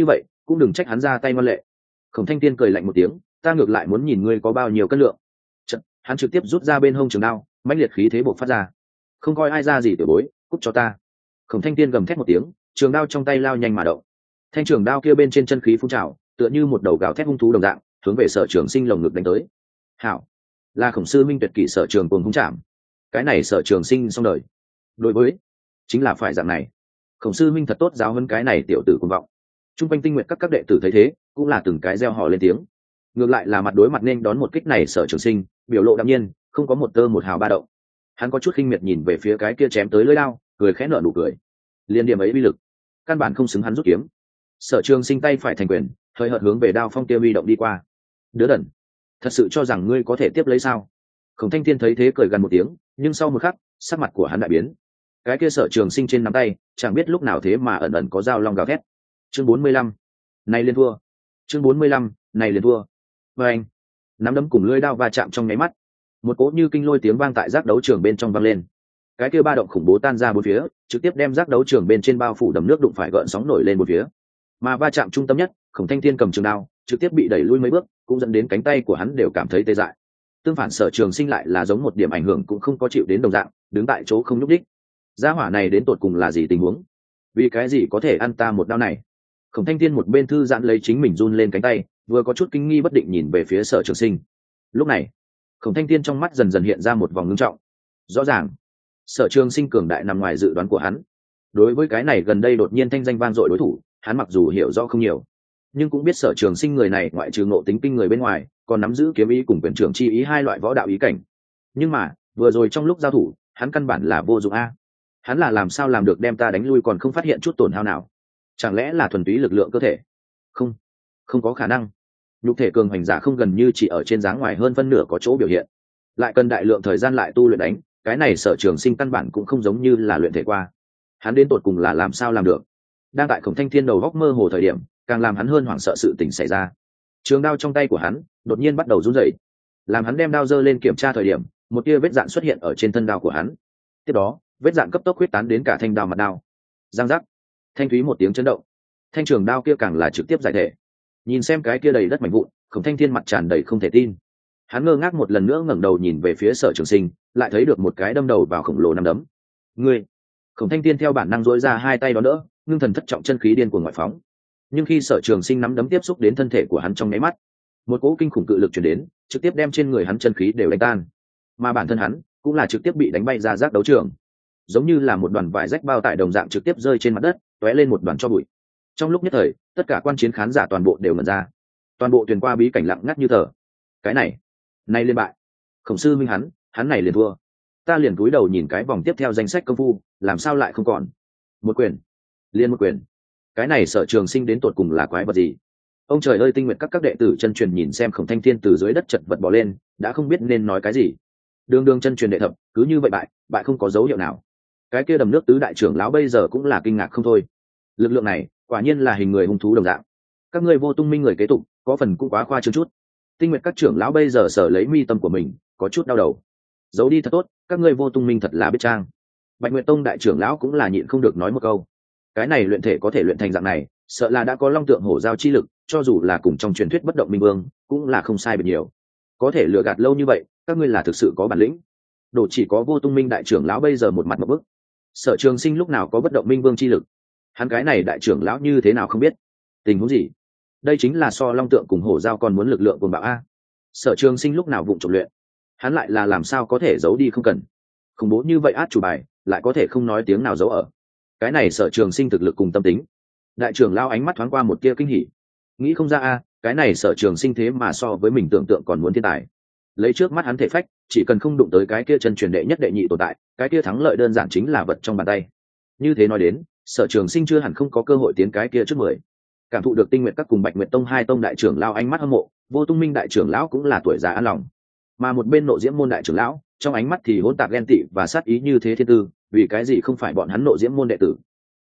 cũng đừng trách hắn ra tay ngoan lệ. Khổng Thanh Tiên cười lạnh một tiếng, ta ngược lại muốn nhìn ngươi có bao nhiêu cân lượng. Chật, hắn trực tiếp rút ra bên hông trường đao, mãnh liệt khí thế bộc phát ra. Không coi ai ra gì tiểu bối, cút cho ta. Khổng Thanh Tiên gầm thét một tiếng, trường đao trong tay lao nhanh mà động. Thanh trường đao kia bên trên chân khí phun trào, tựa như một đầu gào thét hung thú đồng dạng, hướng về Sở Trường Sinh lồng ngực đánh tới. Hảo, là Khổng sư minh tuyệt kỹ Sở Trường cuồng hung chạm. Cái này Sở Trường Sinh xong đời. Đối với, chính là phải dạng này. Khổng sư minh thật tốt giáo huấn cái này tiểu tử cuồng vọng. Trung quanh Tinh Nguyệt các đệ tử thấy thế, cũng là từng cái reo hò lên tiếng. Ngược lại là mặt đối mặt nên đón một kích này Sở Trường Sinh, biểu lộ đạm nhiên, không có một tơ một hào ba động. Hắn có chút khinh miệt nhìn về phía cái kia chém tới lưỡi đao, cười khẽ nở nụ cười. Liên điểm ấy uy lực, căn bản không xứng hắn rút kiếm. Sở Trường Sinh tay phải thành quyền, hơi hợt hướng về đao phong kia huy động đi qua. Đứa đần, thật sự cho rằng ngươi có thể tiếp lấy sao? Khổng Thanh Thiên thấy thế cười gần một tiếng, nhưng sau một khắc, sắc mặt của hắn đại biến. Cái kia Sở Trường Sinh trên nắm tay, chẳng biết lúc nào thế mà ẩn ẩn có dao long gào thét. Chương 45, này liền thua. Chương 45, này liền thua. Và anh, nắm đấm cùng lưỡi đao va chạm trong nháy mắt, một cỗ như kinh lôi tiếng vang tại giác đấu trường bên trong vang lên. Cái kia ba động khủng bố tan ra bốn phía, trực tiếp đem giác đấu trường bên trên bao phủ đầm nước đụng phải gợn sóng nổi lên một phía. Mà va chạm trung tâm nhất, Khổng Thanh Thiên cầm trường đao, trực tiếp bị đẩy lui mấy bước, cũng dẫn đến cánh tay của hắn đều cảm thấy tê dại. Tương phản Sở Trường Sinh lại là giống một điểm ảnh hưởng cũng không có chịu đến đồng dạng, đứng tại chỗ không nhúc đích. Gia hỏa này đến tột cùng là gì tình huống? Vì cái gì có thể ăn ta một đao này? Khổng Thanh Thiên một bên thư giãn lấy chính mình run lên cánh tay, vừa có chút kinh nghi bất định nhìn về phía Sở Trường Sinh. Lúc này, Khổng Thanh Thiên trong mắt dần dần hiện ra một vòng ngưng trọng. Rõ ràng, Sở Trường Sinh cường đại nằm ngoài dự đoán của hắn. Đối với cái này gần đây đột nhiên thanh danh vang dội đối thủ, hắn mặc dù hiểu rõ không nhiều, nhưng cũng biết Sở Trường Sinh người này ngoại trừ ngộ tính kinh người bên ngoài, còn nắm giữ kiếm ý cùng quyền trưởng chi ý hai loại võ đạo ý cảnh. Nhưng mà, vừa rồi trong lúc giao thủ, hắn căn bản là vô dụng a. Hắn là làm sao làm được đem ta đánh lui còn không phát hiện chút tổn hao nào? Chẳng lẽ là thuần túy lực lượng cơ thể? Không, không có khả năng. Nhục thể cường hành giả không gần như chỉ ở trên dáng ngoài hơn phân nửa có chỗ biểu hiện, lại cần đại lượng thời gian lại tu luyện đánh, cái này Sở Trường Sinh căn bản cũng không giống như là luyện thể qua. Hắn đến tột cùng là làm sao làm được? Đang tại Khổng Thanh Thiên đầu góc mơ hồ thời điểm, càng làm hắn hơn hoảng sợ sự tình xảy ra. Trường đao trong tay của hắn đột nhiên bắt đầu run rẩy. Làm hắn đem đao giơ lên kiểm tra thời điểm, một tia vết dạn xuất hiện ở trên thân đao của hắn. Tiếp đó, vết dạn cấp tốc huyết tán đến cả thanh đao mặt đao. Giang giác, thanh thúy một tiếng chấn động. Thanh trường đao kia càng là trực tiếp giải thể. Nhìn xem cái kia đầy đất mảnh vụn, Khổng Thanh Thiên mặt tràn đầy không thể tin. Hắn ngơ ngác một lần nữa ngẩng đầu nhìn về phía Sở Trường Sinh, lại thấy được một cái đâm đầu vào khổng lồ nắm đấm. Ngươi! Khổng Thanh Thiên theo bản năng duỗi ra hai tay đón đỡ, ngưng thần thất trọng chân khí điên cuồng ngoại phóng. Nhưng khi Sở Trường Sinh nắm đấm tiếp xúc đến thân thể của hắn trong nháy mắt, một cỗ kinh khủng cự lực truyền đến, trực tiếp đem trên người hắn chân khí đều đánh tan. Mà bản thân hắn cũng là trực tiếp bị đánh bay ra giác đấu trường, giống như là một đoàn vải rách bao tải đồng dạng trực tiếp rơi trên mặt đất, tóe lên một đoàn tro bụi. Trong lúc nhất thời, tất cả quan chiến khán giả toàn bộ đều ngẩn ra, toàn bộ thuyền qua bí cảnh lặng ngắt như tờ. Cái này liên bại. Khổng sư minh hắn này liền thua. Ta liền cúi đầu nhìn cái vòng tiếp theo danh sách công phu, làm sao lại không còn. Một quyền, liên một quyền. Cái này Sở Trường Sinh đến tột cùng là quái vật gì? Ông trời ơi, Tinh Nguyệt các đệ tử chân truyền nhìn xem Khổng Thanh Thiên từ dưới đất chật vật bỏ lên, đã không biết nên nói cái gì. Đường chân truyền đệ thập, cứ như vậy bại không có dấu hiệu nào. Cái kia đầm nước tứ đại trưởng lão bây giờ cũng là kinh ngạc không thôi. Lực lượng này, quả nhiên là hình người hung thú đồng dạng. Các ngươi Vô Tung Minh người kế tục, có phần cũng quá khoa trương chút. Tinh Nguyệt các trưởng lão bây giờ sở lấy mi tâm của mình, có chút đau đầu. Giấu đi thật tốt, các ngươi Vô Tung Minh thật là biết trang. Bạch Nguyệt Tông đại trưởng lão cũng là nhịn không được nói một câu. Cái này luyện thể có thể luyện thành dạng này, sợ là đã có long tượng hổ giao chi lực, cho dù là cùng trong truyền thuyết bất động minh vương, cũng là không sai biệt nhiều. Có thể lừa gạt lâu như vậy, các ngươi là thực sự có bản lĩnh. Đồ chỉ có Vô Tung Minh đại trưởng lão bây giờ một mặt một bức. Sở Trường Sinh lúc nào có bất động minh vương chi lực? Hắn cái này đại trưởng lão như thế nào không biết? Tình huống gì? Đây chính là so long tượng cùng hổ giao còn muốn lực lượng cùng bạo a. Sở Trường Sinh lúc nào vụng trộm luyện? Hắn lại là làm sao có thể giấu đi không cần? Khủng bố như vậy át chủ bài, lại có thể không nói tiếng nào giấu ở. Cái này Sở Trường Sinh thực lực cùng tâm tính. Đại trưởng lão ánh mắt thoáng qua một tia kinh hỉ. Nghĩ không ra a, cái này Sở Trường Sinh thế mà so với mình tưởng tượng còn muốn thiên tài. Lấy trước mắt hắn thể phách, chỉ cần không đụng tới cái kia chân truyền đệ nhất đệ nhị tồn tại, cái kia thắng lợi đơn giản chính là vật trong bàn tay. Như thế nói đến, Sở Trường Sinh chưa hẳn không có cơ hội tiến cái kia trước 10. Cảm thụ được Tinh Nguyệt các cùng Bạch Nguyệt Tông hai tông đại trưởng lão ánh mắt hâm mộ, Vô Tung Minh đại trưởng lão cũng là tuổi già an lòng. Mà một bên Nộ Diễm môn đại trưởng lão, trong ánh mắt thì hỗn tạp ghen tị và sát ý như thế thiên tư, vì cái gì không phải bọn hắn Nộ Diễm môn đệ tử?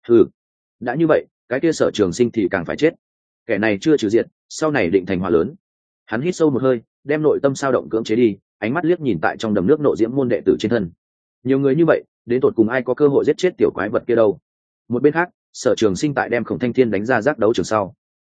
Đã như vậy, cái kia Sở Trường Sinh thì càng phải chết. Kẻ này chưa trừ diệt, sau này định thành họa lớn. Hắn hít sâu một hơi, đem nội tâm sao động cưỡng chế đi, ánh mắt liếc nhìn tại trong đầm nước Nộ Diễm môn đệ tử trên thân. Nhiều người như vậy, đến tột cùng ai có cơ hội giết chết tiểu quái vật kia đâu? Một bên khác, Sở Trường Sinh tại đem Khổng Thanh Thiên đánh ra giác đấu trường sau,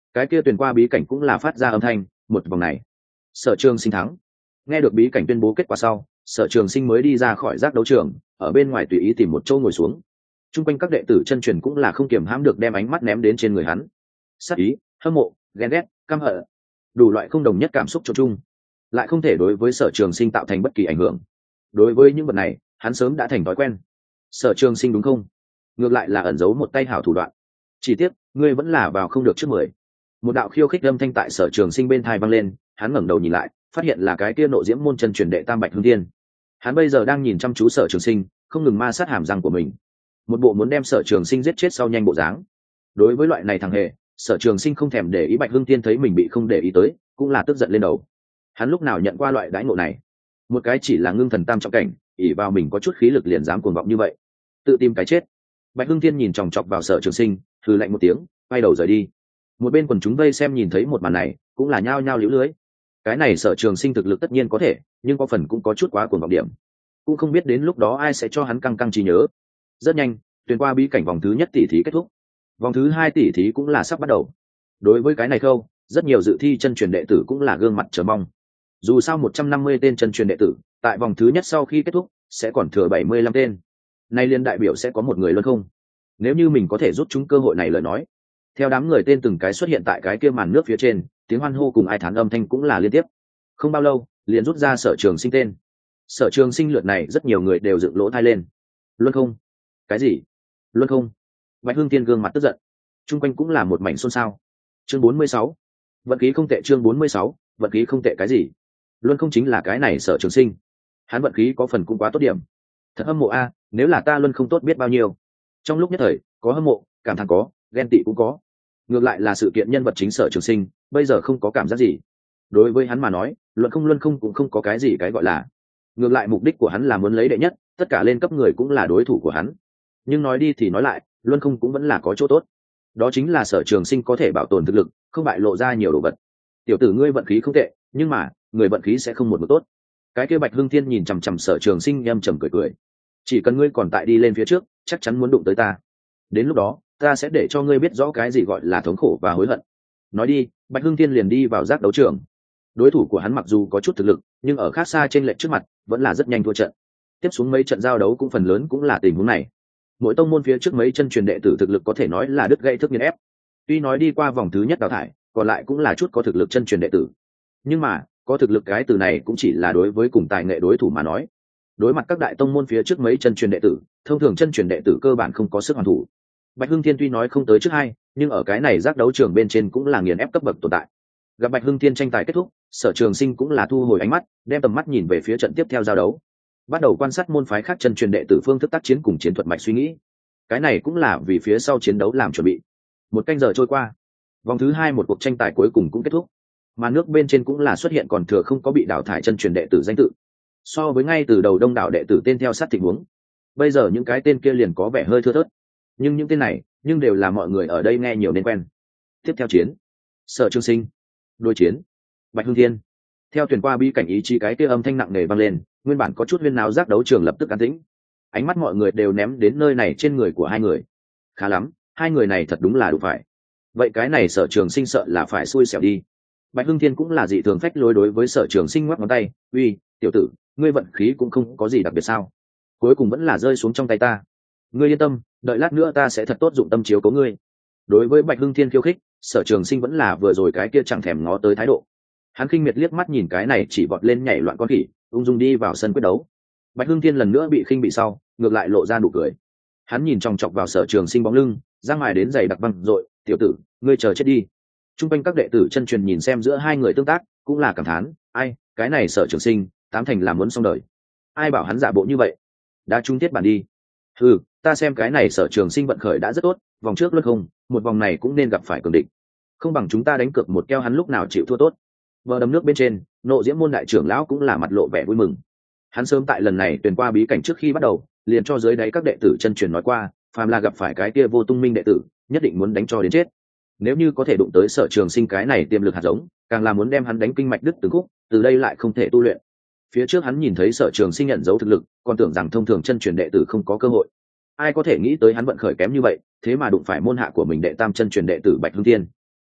cái kia tuyển qua bí cảnh cũng là phát ra âm thanh, một vòng này Sở Trường Sinh thắng. Nghe được bí cảnh tuyên bố kết quả sau, Sở Trường Sinh mới đi ra khỏi giác đấu trường, ở bên ngoài tùy ý tìm một chỗ ngồi xuống. Trung quanh các đệ tử chân truyền cũng là không kiềm hãm được đem ánh mắt ném đến trên người hắn. Sát ý, hâm mộ, ghen ghét, căm hận, đủ loại không đồng nhất cảm xúc trộn chung, lại không thể đối với Sở Trường Sinh tạo thành bất kỳ ảnh hưởng. Đối với những vật này, hắn sớm đã thành thói quen. Sở Trường Sinh đúng không? Ngược lại là ẩn giấu một tay hảo thủ đoạn. Chỉ tiếc, ngươi vẫn là vào không được trước 10. Một đạo khiêu khích âm thanh tại Sở Trường Sinh bên tai vang lên, hắn ngẩng đầu nhìn lại, phát hiện là cái kia Nộ Diễm môn chân truyền đệ Tam Bạch Hưng Thiên. Hắn bây giờ đang nhìn chăm chú Sở Trường Sinh, không ngừng ma sát hàm răng của mình, một bộ muốn đem Sở Trường Sinh giết chết sau nhanh bộ dáng. Đối với loại này thằng hề, Sở Trường Sinh không thèm để ý. Bạch Hưng Thiên thấy mình bị không để ý tới, cũng là tức giận lên đầu. Hắn lúc nào nhận qua loại đãi ngộ này? Một cái chỉ là ngưng thần tam trọng cảnh, ỷ vào mình có chút khí lực liền dám cuồng vọng như vậy, tự tìm cái chết. Bạch Hưng Thiên nhìn chòng chọc vào Sở Trường Sinh, hừ lạnh một tiếng, quay đầu rời đi. Một bên quần chúng vây xem nhìn thấy một màn này, cũng là nhao nhao liễu lưới. Cái này Sở Trường Sinh thực lực tất nhiên có thể, nhưng có phần cũng có chút quá cuồng vọng điểm, cũng không biết đến lúc đó ai sẽ cho hắn căng căng trí nhớ. Rất nhanh, tuyển qua bí cảnh vòng thứ nhất tỷ thí kết thúc, vòng thứ hai tỷ thí cũng là sắp bắt đầu. Đối với cái này khâu, rất nhiều dự thi chân truyền đệ tử cũng là gương mặt chờ mong. Dù sao 150 tên chân truyền đệ tử, tại vòng thứ nhất sau khi kết thúc, sẽ còn thừa 75 tên. Nay liên đại biểu sẽ có một người luân không. Nếu như mình có thể rút chúng cơ hội này lời nói. Theo đám người tên từng cái xuất hiện tại cái kia màn nước phía trên, tiếng hoan hô cùng ai thán âm thanh cũng là liên tiếp. Không bao lâu, liền rút ra Sở Trường Sinh tên. Sở Trường Sinh lượt này rất nhiều người đều dựng lỗ tai lên. Luân không? Cái gì? Luân không? Bạch Hưng Tiên gương mặt tức giận. Trung quanh cũng là một mảnh xôn xao. Chương 46. Vận khí không tệ. Chương 46. Vận khí không tệ cái gì? Luân không chính là cái này Sở Trường Sinh. Hắn vận khí có phần cũng quá tốt điểm. Thật hâm mộ a, nếu là ta luân không tốt biết bao nhiêu. Trong lúc nhất thời, có hâm mộ, cảm thán có, ghen tị cũng có. Ngược lại là sự kiện nhân vật chính Sở Trường Sinh, bây giờ không có cảm giác gì. Đối với hắn mà nói, luân không cũng không có cái gì cái gọi là. Ngược lại mục đích của hắn là muốn lấy đệ nhất, tất cả lên cấp người cũng là đối thủ của hắn. Nhưng nói đi thì nói lại, luân không cũng vẫn là có chỗ tốt. Đó chính là Sở Trường Sinh có thể bảo tồn thực lực, không bại lộ ra nhiều đồ vật. Tiểu tử ngươi vận khí không tệ, nhưng mà người vận khí sẽ không một mực tốt. Cái kia Bạch Hưng Thiên nhìn chằm chằm Sở Trường Sinh âm trầm cười cười. Chỉ cần ngươi còn tại đi lên phía trước, chắc chắn muốn đụng tới ta. Đến lúc đó, ta sẽ để cho ngươi biết rõ cái gì gọi là thống khổ và hối hận. Nói đi, Bạch Hưng Thiên liền đi vào giác đấu trường. Đối thủ của hắn mặc dù có chút thực lực, nhưng ở khác xa trên lệch trước mặt, vẫn là rất nhanh thua trận. Tiếp xuống mấy trận giao đấu cũng phần lớn cũng là tình huống này. Mỗi tông môn phía trước mấy chân truyền đệ tử thực lực có thể nói là đứt gãy thức nghiền ép. Tuy nói đi qua vòng thứ nhất đào thải, còn lại cũng là chút có thực lực chân truyền đệ tử. Nhưng mà, có thực lực cái từ này cũng chỉ là đối với cùng tài nghệ đối thủ mà nói. Đối mặt các đại tông môn phía trước mấy chân truyền đệ tử, thông thường chân truyền đệ tử cơ bản không có sức hoàn thủ. Bạch Hưng Thiên tuy nói không tới trước hai, nhưng ở cái này giác đấu trường bên trên cũng là nghiền ép cấp bậc tồn tại. Gặp Bạch Hưng Thiên tranh tài kết thúc, Sở Trường Sinh cũng là thu hồi ánh mắt, đem tầm mắt nhìn về phía trận tiếp theo giao đấu, bắt đầu quan sát môn phái khác chân truyền đệ tử phương thức tác chiến cùng chiến thuật mạch suy nghĩ. Cái này cũng là vì phía sau chiến đấu làm chuẩn bị. Một canh giờ trôi qua, vòng thứ hai một cuộc tranh tài cuối cùng cũng kết thúc, mà nước bên trên cũng là xuất hiện còn thừa không có bị đào thải chân truyền đệ tử danh tự. So với ngay từ đầu đông đảo đệ tử tên theo sát tình huống, bây giờ những cái tên kia liền có vẻ hơi thưa thớt, nhưng những tên này nhưng đều là mọi người ở đây nghe nhiều nên quen. Tiếp theo chiến, Sở Trường Sinh đối chiến Bạch Hưng Thiên. Theo tuyển qua bi cảnh ý chí cái kia âm thanh nặng nề vang lên, nguyên bản có chút huyên náo giác đấu trường lập tức an tĩnh. Ánh mắt mọi người đều ném đến nơi này trên người của hai người. Khá lắm, hai người này thật đúng là đủ phải. Vậy cái này Sở Trường Sinh sợ là phải xui xẻo đi. Bạch Hưng Thiên cũng là dị thường phách lối đối với Sở Trường Sinh ngoắc ngón tay, uy, tiểu tử, ngươi vận khí cũng không có gì đặc biệt sao? Cuối cùng vẫn là rơi xuống trong tay ta. Ngươi yên tâm, đợi lát nữa ta sẽ thật tốt dụng tâm chiếu cố ngươi. Đối với Bạch Hưng Thiên khiêu khích, Sở Trường Sinh vẫn là vừa rồi cái kia chẳng thèm ngó tới thái độ. Hắn khinh miệt liếc mắt nhìn cái này chỉ vọt lên nhảy loạn con khỉ, ung dung đi vào sân quyết đấu. Bạch Hưng Thiên lần nữa bị khinh bị sau, ngược lại lộ ra nụ cười. Hắn nhìn chòng chọc vào Sở Trường Sinh bóng lưng, giang mài đến giày đặc văng rồi, tiểu tử, ngươi chờ chết đi. Trung quanh các đệ tử chân truyền nhìn xem giữa hai người tương tác, cũng là cảm thán, ai, cái này Sở Trường Sinh, tám thành là muốn xong đời. Ai bảo hắn giả bộ như vậy? Đã trung tiết bản đi. Ừ, ta xem cái này Sở Trường Sinh vận khởi đã rất tốt, vòng trước luân không, một vòng này cũng nên gặp phải cường địch. Không bằng chúng ta đánh cược một keo hắn lúc nào chịu thua tốt. Bờ đầm nước bên trên, Nộ Diễm môn đại trưởng lão cũng là mặt lộ vẻ vui mừng. Hắn sớm tại lần này tuyển qua bí cảnh trước khi bắt đầu, liền cho dưới đáy các đệ tử chân truyền nói qua, phàm là gặp phải cái kia vô tung minh đệ tử, nhất định muốn đánh cho đến chết. Nếu như có thể đụng tới Sở Trường Sinh cái này tiềm lực hạt giống, càng là muốn đem hắn đánh kinh mạch đứt từng khúc, từ đây lại không thể tu luyện. Phía trước hắn nhìn thấy Sở Trường Sinh nhận dấu thực lực, còn tưởng rằng thông thường chân truyền đệ tử không có cơ hội. Ai có thể nghĩ tới hắn vận khởi kém như vậy, thế mà đụng phải môn hạ của mình đệ tam chân truyền đệ tử Bạch Hưng Thiên.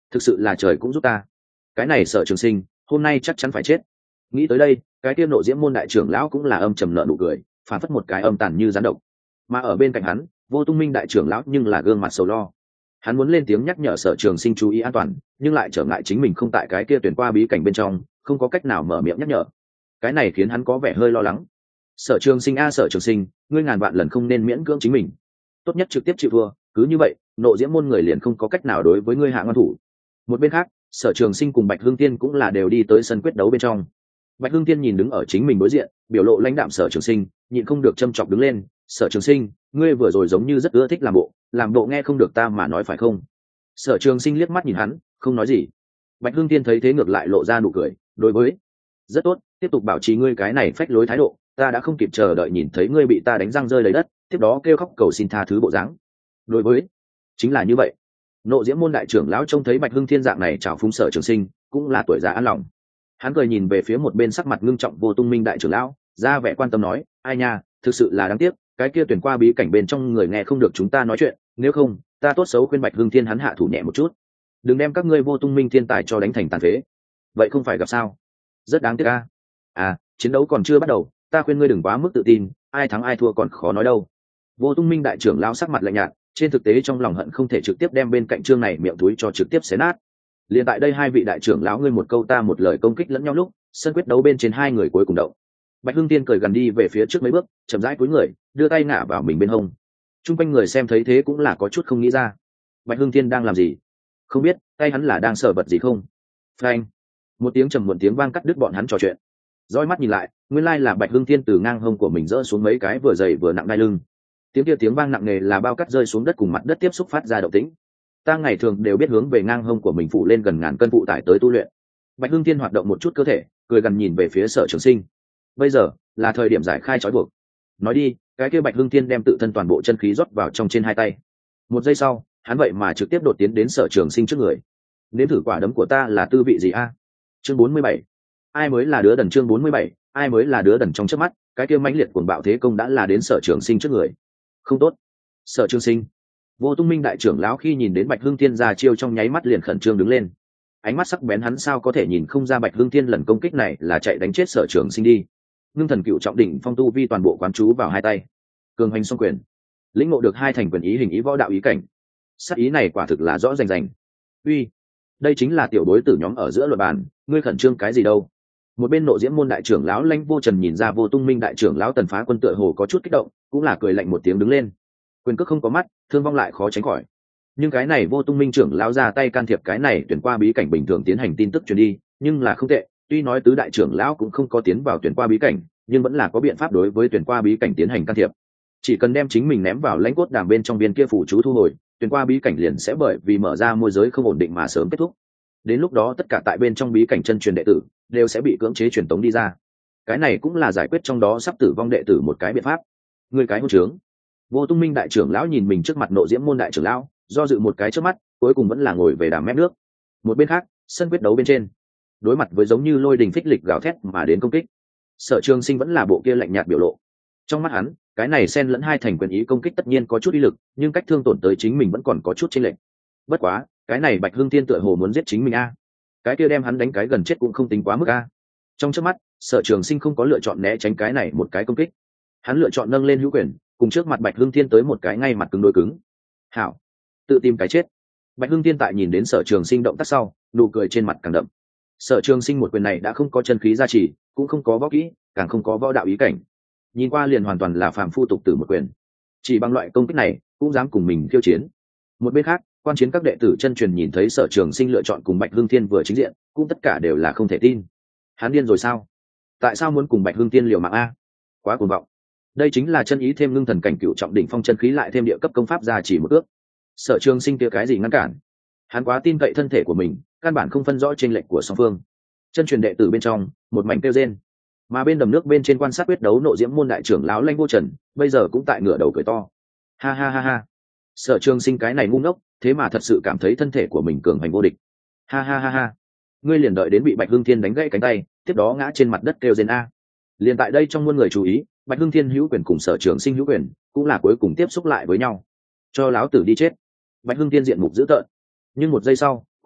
thực sự là trời cũng giúp ta. Cái này Sở Trường Sinh hôm nay chắc chắn phải chết. Nghĩ tới đây, cái kia Nộ Diễm môn đại trưởng lão cũng là âm trầm nở nụ cười, phản phất một cái âm tàn như rắn độc. Mà ở bên cạnh hắn, Vô Tung Minh đại trưởng lão nhưng là gương mặt sầu lo. Hắn muốn lên tiếng nhắc nhở Sở Trường Sinh chú ý an toàn, nhưng lại trở ngại chính mình không tại cái kia tuyển qua bí cảnh bên trong, không có cách nào mở miệng nhắc nhở. Cái này khiến hắn có vẻ hơi lo lắng. Sở Trường Sinh Sở Trường Sinh, ngươi ngàn vạn lần không nên miễn cưỡng chính mình, tốt nhất trực tiếp chịu thua, cứ như vậy Nộ Diễm môn người liền không có cách nào đối với ngươi hạ ngon thủ. Một bên khác, Sở Trường Sinh cùng Bạch Hương Tiên cũng là đều đi tới sân quyết đấu bên trong. Bạch Hương Tiên nhìn đứng ở chính mình đối diện, biểu lộ lãnh đạm Sở Trường Sinh, nhịn không được châm chọc đứng lên. Sở Trường Sinh, ngươi vừa rồi giống như rất ưa thích làm bộ nghe không được ta mà nói phải không? Sở Trường Sinh liếc mắt nhìn hắn, không nói gì. Bạch Hương Tiên thấy thế ngược lại lộ ra nụ cười, đối với rất tốt, tiếp tục bảo trì ngươi cái này phách lối thái độ, ta đã không kịp chờ đợi nhìn thấy ngươi bị ta đánh răng rơi lấy đất, tiếp đó kêu khóc cầu xin tha thứ bộ dáng. Đối với chính là như vậy. Nộ Diễm môn đại trưởng lão trông thấy Bạch Hưng Thiên dạng này chào phúng Sở Trường Sinh, cũng là tuổi già an lòng. Hắn cười nhìn về phía một bên sắc mặt ngưng trọng Vô Tung Minh đại trưởng lão, ra vẻ quan tâm nói, ai nha, thực sự là đáng tiếc, cái kia tuyển qua bí cảnh bên trong người nghe không được chúng ta nói chuyện, nếu không ta tốt xấu khuyên Bạch Hưng Thiên hắn hạ thủ nhẹ một chút, đừng đem các ngươi Vô Tung Minh thiên tài cho đánh thành tàn phế. Vậy không phải gặp sao? Rất đáng tiếc a. Chiến đấu còn chưa bắt đầu, ta khuyên ngươi đừng quá mức tự tin, ai thắng ai thua còn khó nói đâu. Vô Tung Minh đại trưởng lão sắc mặt lạnh nhạt, trên thực tế trong lòng hận không thể trực tiếp đem bên cạnh trương này miệng túi cho trực tiếp xé nát. Liên tại đây hai vị đại trưởng lão ngươi một câu ta một lời công kích lẫn nhau lúc, sân quyết đấu bên trên hai người cuối cùng động. Bạch Hưng Tiên cười gần đi về phía trước mấy bước, chậm rãi cúi người, đưa tay ngả vào mình bên hông. Trung quanh người xem thấy thế cũng là có chút không nghĩ ra. Bạch Hưng Tiên đang làm gì? Không biết, tay hắn là đang sở vật gì không? Phanh! Một tiếng trầm muộn tiếng vang cắt đứt bọn hắn trò chuyện. Dõi mắt nhìn lại, nguyên lai là Bạch Hưng Tiên từ ngang hông của mình rỡ xuống mấy cái vừa dày vừa nặng đai lưng. Tiếng vang nặng nề là bao cắt rơi xuống đất cùng mặt đất tiếp xúc phát ra động tĩnh. Ta ngày thường đều biết hướng về ngang hông của mình phụ lên gần ngàn cân phụ tải tới tu luyện. Bạch Hưng Tiên hoạt động một chút cơ thể, cười gần nhìn về phía Sở Trường Sinh. Bây giờ là thời điểm giải khai trói buộc. Nói đi, cái kia Bạch Hưng Tiên đem tự thân toàn bộ chân khí rót vào trong trên hai tay. Một giây sau, hắn vậy mà trực tiếp đột tiến đến Sở Trường Sinh trước người. Nếm thử quả đấm của ta là tư vị gì a? Chương 47. Ai mới là đứa đần? Chương 47. Ai mới là đứa đần? Trong chớp mắt, cái kia mãnh liệt cuồng bạo thế công đã là đến Sở Trường Sinh trước người. Không tốt. Sở Trường Sinh, Vô Tung Minh đại trưởng lão khi nhìn đến Bạch Hưng Thiên ra chiêu trong nháy mắt liền khẩn trương đứng lên. Ánh mắt sắc bén hắn sao có thể nhìn không ra Bạch Hưng Thiên lần công kích này là chạy đánh chết Sở Trường Sinh đi. Ngưng thần cựu trọng đỉnh phong tu vi toàn bộ quán chú vào hai tay, cường hành song quyền, lĩnh ngộ được hai thành quyền ý hình ý võ đạo ý cảnh. Sát ý này quả thực là rõ rành rành. Uy, đây chính là tiểu đối tử nhóm ở giữa luật bàn, ngươi khẩn trương cái gì đâu? Một bên Nộ Diễm môn đại trưởng lão Lãnh Vô Trần nhìn ra Vô Tung Minh đại trưởng lão Tần Phá Quân tựa hồ có chút kích động, cũng là cười lạnh một tiếng đứng lên. Quyền cước không có mắt, thương vong lại khó tránh khỏi. Nhưng cái này Vô Tung Minh trưởng lão ra tay can thiệp cái này tuyển qua bí cảnh bình thường tiến hành tin tức truyền đi, nhưng là không tệ, tuy nói tứ đại trưởng lão cũng không có tiến vào tuyển qua bí cảnh, nhưng vẫn là có biện pháp đối với tuyển qua bí cảnh tiến hành can thiệp. Chỉ cần đem chính mình ném vào lãnh cốt đàm bên trong viên kia phủ chú thu hồi, tuyển qua bí cảnh liền sẽ bởi vì mở ra môi giới không ổn định mà sớm kết thúc. Đến lúc đó tất cả tại bên trong bí cảnh chân truyền đệ tử đều sẽ bị cưỡng chế truyền tống đi ra. Cái này cũng là giải quyết trong đó sắp tử vong đệ tử một cái biện pháp. Người cái hôn trướng. Vô Tung Minh đại trưởng lão nhìn mình trước mặt Nộ Diễm môn đại trưởng lão, do dự một cái trước mắt, cuối cùng vẫn là ngồi về đàm mép nước. Một bên khác, sân quyết đấu bên trên, đối mặt với giống như lôi đình phích lịch gào thét mà đến công kích, Sở Trường Sinh vẫn là bộ kia lạnh nhạt biểu lộ. Trong mắt hắn, cái này xen lẫn hai thành quyền ý công kích tất nhiên có chút uy lực, nhưng cách thương tổn tới chính mình vẫn còn có chút chênh lệch. Bất quá, cái này Bạch Hưng Thiên tựa hồ muốn giết chính mình cái kia đem hắn đánh cái gần chết cũng không tính quá mức Trong chớp mắt, Sở Trường Sinh không có lựa chọn né tránh cái này một cái công kích, hắn lựa chọn nâng lên hữu quyền, cùng trước mặt Bạch Hưng Thiên tới một cái ngay mặt cứng đối cứng. Hảo, tự tìm cái chết. Bạch Hưng Thiên tại nhìn đến Sở Trường Sinh động tác sau, nụ cười trên mặt càng đậm. Sở Trường Sinh một quyền này đã không có chân khí gia trì, cũng không có võ kỹ, càng không có võ đạo ý cảnh, nhìn qua liền hoàn toàn là phàm phu tục tử một quyền. Chỉ bằng loại công kích này cũng dám cùng mình khiêu chiến. Một bên khác, quan chiến các đệ tử chân truyền nhìn thấy Sở Trường Sinh lựa chọn cùng Bạch Hưng Thiên vừa chính diện, cũng tất cả đều là không thể tin. Hắn điên rồi sao? Tại sao muốn cùng Bạch Hưng Thiên liều mạng quá cuồng vọng. Đây chính là chân ý thêm ngưng thần cảnh cựu trọng đỉnh phong chân khí lại thêm địa cấp công pháp ra chỉ một ước. Sở Trường Sinh kia cái gì ngăn cản? Hắn quá tin cậy thân thể của mình, căn bản không phân rõ chênh lệch của song phương. Chân truyền đệ tử bên trong, một mảnh kêu rên. Mà bên đầm nước bên trên quan sát quyết đấu Nộ Diễm môn đại trưởng lão Lãnh Vô Trần, bây giờ cũng tại ngửa đầu cười to. Ha ha ha ha. Sở Trường Sinh cái này ngu ngốc, thế mà thật sự cảm thấy thân thể của mình cường hành vô địch. Ha ha ha ha. Ngươi liền đợi đến bị Bạch Hưng Thiên đánh gãy cánh tay, tiếp đó ngã trên mặt đất kêu rên liền tại đây trong muôn người chú ý, Bạch Hưng Thiên hữu quyền cùng Sở Trường Sinh hữu quyền, cũng là cuối cùng tiếp xúc lại với nhau. Cho láo tử đi chết. Bạch Hưng Thiên diện mục dữ tợn, nhưng một giây sau,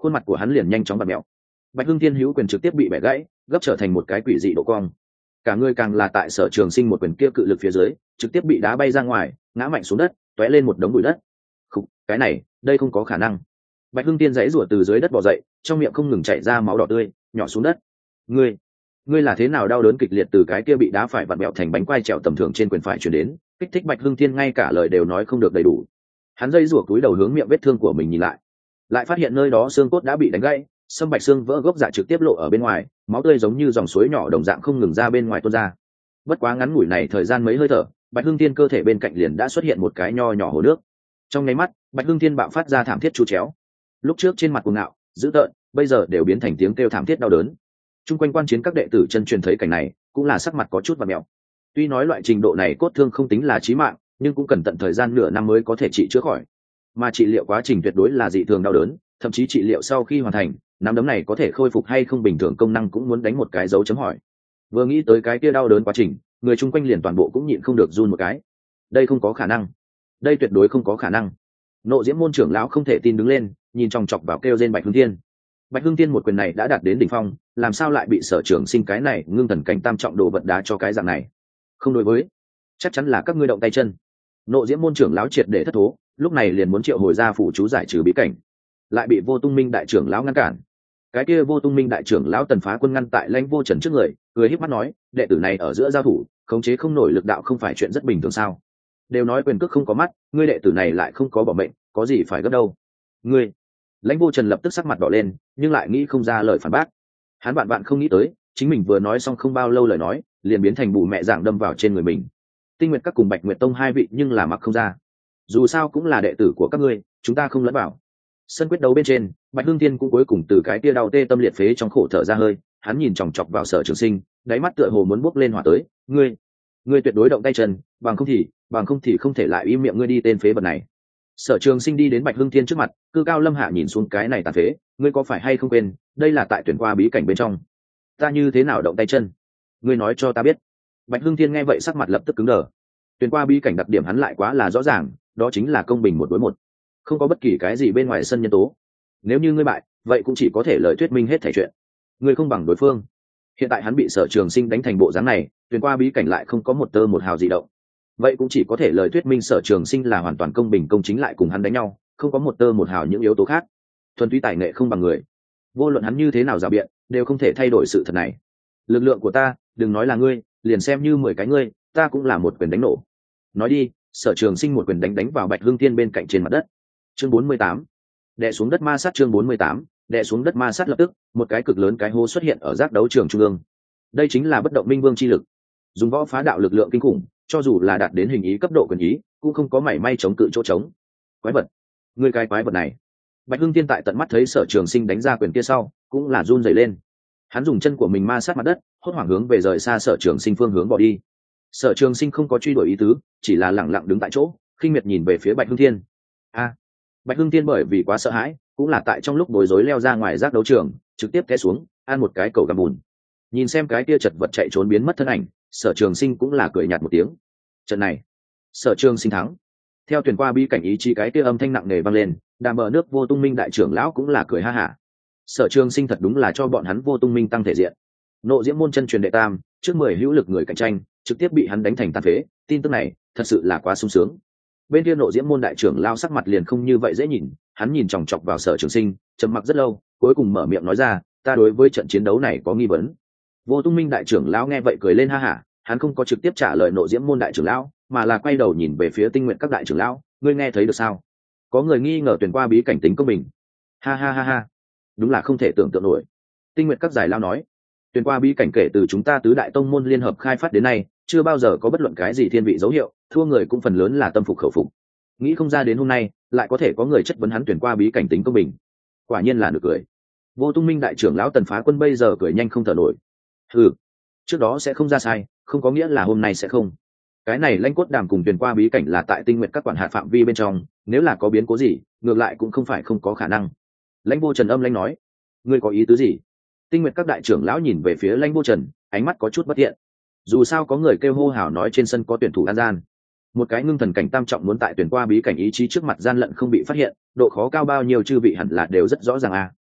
khuôn mặt của hắn liền nhanh chóng bật mẹo. Bạch Hưng Thiên hữu quyền trực tiếp bị bẻ gãy, gấp trở thành một cái quỷ dị độ cong. Cả người càng là tại Sở Trường Sinh một quyền kia cự lực phía dưới, trực tiếp bị đá bay ra ngoài, ngã mạnh xuống đất, tóe lên một đống bụi đất. Khục, cái này, đây không có khả năng. Bạch Hưng Thiên giãy giụa từ dưới đất bò dậy, trong miệng không ngừng chảy ra máu đỏ tươi, nhỏ xuống đất. Ngươi là thế nào đau đớn kịch liệt từ cái kia bị đá phải vặn bẹo thành bánh quai trèo tầm thường trên quyền phải truyền đến, kích thích Bạch Hưng Thiên ngay cả lời đều nói không được đầy đủ. Hắn giãy giụa cúi đầu hướng miệng vết thương của mình nhìn lại phát hiện nơi đó xương cốt đã bị đánh gãy, sâm bạch xương vỡ gốc dạ trực tiếp lộ ở bên ngoài, máu tươi giống như dòng suối nhỏ đồng dạng không ngừng ra bên ngoài tuôn ra. Bất quá ngắn ngủi này thời gian mấy hơi thở, Bạch Hưng Thiên cơ thể bên cạnh liền đã xuất hiện một cái nho nhỏ hồ nước. Trong nháy mắt, Bạch Hưng Thiên bạo phát ra thảm thiết chu chéo. Lúc trước trên mặt cuồng ngạo, dữ tợn, bây giờ đều biến thành tiếng kêu thảm thiết đau đớn. Trung quanh quan chiến các đệ tử chân truyền thấy cảnh này, cũng là sắc mặt có chút vặn mèo. Tuy nói loại trình độ này cốt thương không tính là chí mạng, nhưng cũng cần tận thời gian nửa năm mới có thể trị chữa khỏi. Mà trị liệu quá trình tuyệt đối là dị thường đau đớn, thậm chí trị liệu sau khi hoàn thành, nắm đấm này có thể khôi phục hay không bình thường công năng cũng muốn đánh một cái dấu chấm hỏi. Vừa nghĩ tới cái kia đau đớn quá trình, người chung quanh liền toàn bộ cũng nhịn không được run một cái. Đây không có khả năng, đây tuyệt đối không có khả năng. Nộ Diễm môn trưởng lão không thể tin đứng lên, nhìn chòng chọc vào kêu rên Bạch Hưng Thiên. Bạch Hưng Thiên một quyền này đã đạt đến đỉnh phong, làm sao lại bị Sở Trường Sinh cái này ngưng thần cảnh tam trọng đồ vật đá cho cái dạng này? Không đối với, chắc chắn là các ngươi động tay chân. Nộ Diễm môn trưởng lão triệt để thất thố, lúc này liền muốn triệu hồi ra phụ chú giải trừ bí cảnh, lại bị Vô Tung Minh đại trưởng lão ngăn cản. Cái kia Vô Tung Minh đại trưởng lão Tần Phá Quân ngăn tại Lãnh Vô Trần trước người, cười híp mắt nói, đệ tử này ở giữa giao thủ, khống chế không nổi lực đạo không phải chuyện rất bình thường sao? Đều nói quyền cước không có mắt, ngươi đệ tử này lại không có bỏ mệnh, có gì phải gấp đâu? Ngươi. Lãnh Vô Trần lập tức sắc mặt đỏ lên, nhưng lại nghĩ không ra lời phản bác. Hắn bạn không nghĩ tới, chính mình vừa nói xong không bao lâu lời nói, liền biến thành bù mẹ dạng đâm vào trên người mình. Tinh Nguyệt các cùng Bạch Nguyệt Tông hai vị nhưng là mặc không ra. Dù sao cũng là đệ tử của các ngươi, chúng ta không lẫn vào. Sân quyết đấu bên trên, Bạch Hưng Thiên cũng cuối cùng từ cái kia đau tê tâm liệt phế trong khổ thở ra hơi, hắn nhìn chòng chọc vào Sở Trường Sinh, đáy mắt tựa hồ muốn bốc lên hỏa tới, ngươi tuyệt đối động tay chân, bằng không thì không thể lại im miệng ngươi đi tên phế vật này. Sở Trường Sinh đi đến Bạch Hưng Thiên trước mặt, cư cao lâm hạ nhìn xuống cái này tàn phế, ngươi có phải hay không quên, đây là tại tuyển qua bí cảnh bên trong. Ta như thế nào động tay chân? Ngươi nói cho ta biết. Bạch Hưng Thiên nghe vậy sắc mặt lập tức cứng đờ. Tuyển qua bí cảnh đặc điểm hắn lại quá là rõ ràng, đó chính là công bình 1-1, không có bất kỳ cái gì bên ngoài sân nhân tố. Nếu như ngươi bại, vậy cũng chỉ có thể lời thuyết minh hết thảy chuyện. Ngươi không bằng đối phương. Hiện tại hắn bị Sở Trường Sinh đánh thành bộ dáng này, tuyển qua bí cảnh lại không có một tơ một hào gì động. Vậy cũng chỉ có thể lời thuyết minh Sở Trường Sinh là hoàn toàn công bình công chính lại cùng hắn đánh nhau, không có một tơ một hào những yếu tố khác. Thuần túy tài nghệ không bằng người. Vô luận hắn như thế nào rào biện, đều không thể thay đổi sự thật này. Lực lượng của ta, đừng nói là ngươi, liền xem như 10 cái ngươi, ta cũng là một quyền đánh nổ. Nói đi. Sở Trường Sinh một quyền đánh vào Bạch Hưng Thiên bên cạnh trên mặt đất. Chương 48. Đè xuống đất ma sát. Chương 48. Đè xuống đất ma sát. Lập tức, một cái cực lớn cái hố xuất hiện ở giác đấu trường trung ương. Đây chính là bất động minh vương chi lực. Dùng võ phá đạo lực lượng kinh khủng, cho dù là đạt đến hình ý cấp độ quyền ý, cũng không có mảy may chống cự chỗ trống. Quái vật, ngươi cái quái vật này. Bạch Hưng Thiên tại tận mắt thấy Sở Trường Sinh đánh ra quyền kia sau, cũng là run rẩy lên. Hắn dùng chân của mình ma sát mặt đất, hốt hoảng hướng về rời xa Sở Trường Sinh phương hướng bỏ đi. Sở Trường Sinh không có truy đuổi ý tứ, chỉ là lẳng lặng đứng tại chỗ, khinh miệt nhìn về phía Bạch Hưng Thiên. Bạch Hưng Thiên bởi vì quá sợ hãi, cũng là tại trong lúc bối rối leo ra ngoài giác đấu trường, trực tiếp té xuống, ăn một cái cầu gặm bùn. Nhìn xem cái kia chật vật chạy trốn biến mất thân ảnh, Sở Trường Sinh cũng là cười nhạt một tiếng. Trận này, Sở Trường Sinh thắng. Theo tuyển qua bí cảnh ý chí cái kia âm thanh nặng nề vang lên, đàm bờ nước Vô Tung Minh đại trưởng lão cũng là cười ha hả. Sở Trường Sinh thật đúng là cho bọn hắn Vô Tung Minh tăng thể diện. Nộ Diễm môn chân truyền đệ tam, trước 10 hữu lực người cạnh tranh, trực tiếp bị hắn đánh thành tàn phế, tin tức này thật sự là quá sung sướng. Bên kia Nộ Diễm môn đại trưởng lao sắc mặt liền không như vậy dễ nhìn, hắn nhìn chòng chọc vào Sở Trường Sinh, trầm mặc rất lâu, cuối cùng mở miệng nói ra, ta đối với trận chiến đấu này có nghi vấn. Vô Tung Minh đại trưởng lão nghe vậy cười lên ha hả, hắn không có trực tiếp trả lời Nộ Diễm môn đại trưởng lão, mà là quay đầu nhìn về phía Tinh Nguyện các đại trưởng lão, ngươi nghe thấy được sao? Có người nghi ngờ tuyển qua bí cảnh tính công bình. Ha ha ha ha, đúng là không thể tưởng tượng nổi. Tinh Nguyện các giải lao nói, tuyển qua bí cảnh kể từ chúng ta tứ đại tông môn liên hợp khai phát đến nay, chưa bao giờ có bất luận cái gì thiên vị dấu hiệu, thua người cũng phần lớn là tâm phục khẩu phục. Nghĩ không ra đến hôm nay, lại có thể có người chất vấn hắn tuyển qua bí cảnh tính công bình. Quả nhiên là nực cười. Vô Tung Minh đại trưởng lão Tần Phá Quân bây giờ cười nhanh không thở nổi. Trước đó sẽ không ra sai, không có nghĩa là hôm nay sẽ không. Cái này Lãnh Cốt Đàm cùng tuyển qua bí cảnh là tại Tinh Nguyệt các quản hạt phạm vi bên trong, nếu là có biến cố gì, ngược lại cũng không phải không có khả năng. Lãnh Vô Trần âm lãnh nói, ngươi có ý tứ gì? Tinh Nguyệt các đại trưởng lão nhìn về phía Lãnh Vô Trần, ánh mắt có chút bất thiện. Dù sao có người kêu hô hào nói trên sân có tuyển thủ an gian, một cái ngưng thần cảnh tam trọng muốn tại tuyển qua bí cảnh ý chí trước mặt gian lận không bị phát hiện, độ khó cao bao nhiêu chư vị hẳn là đều rất rõ ràng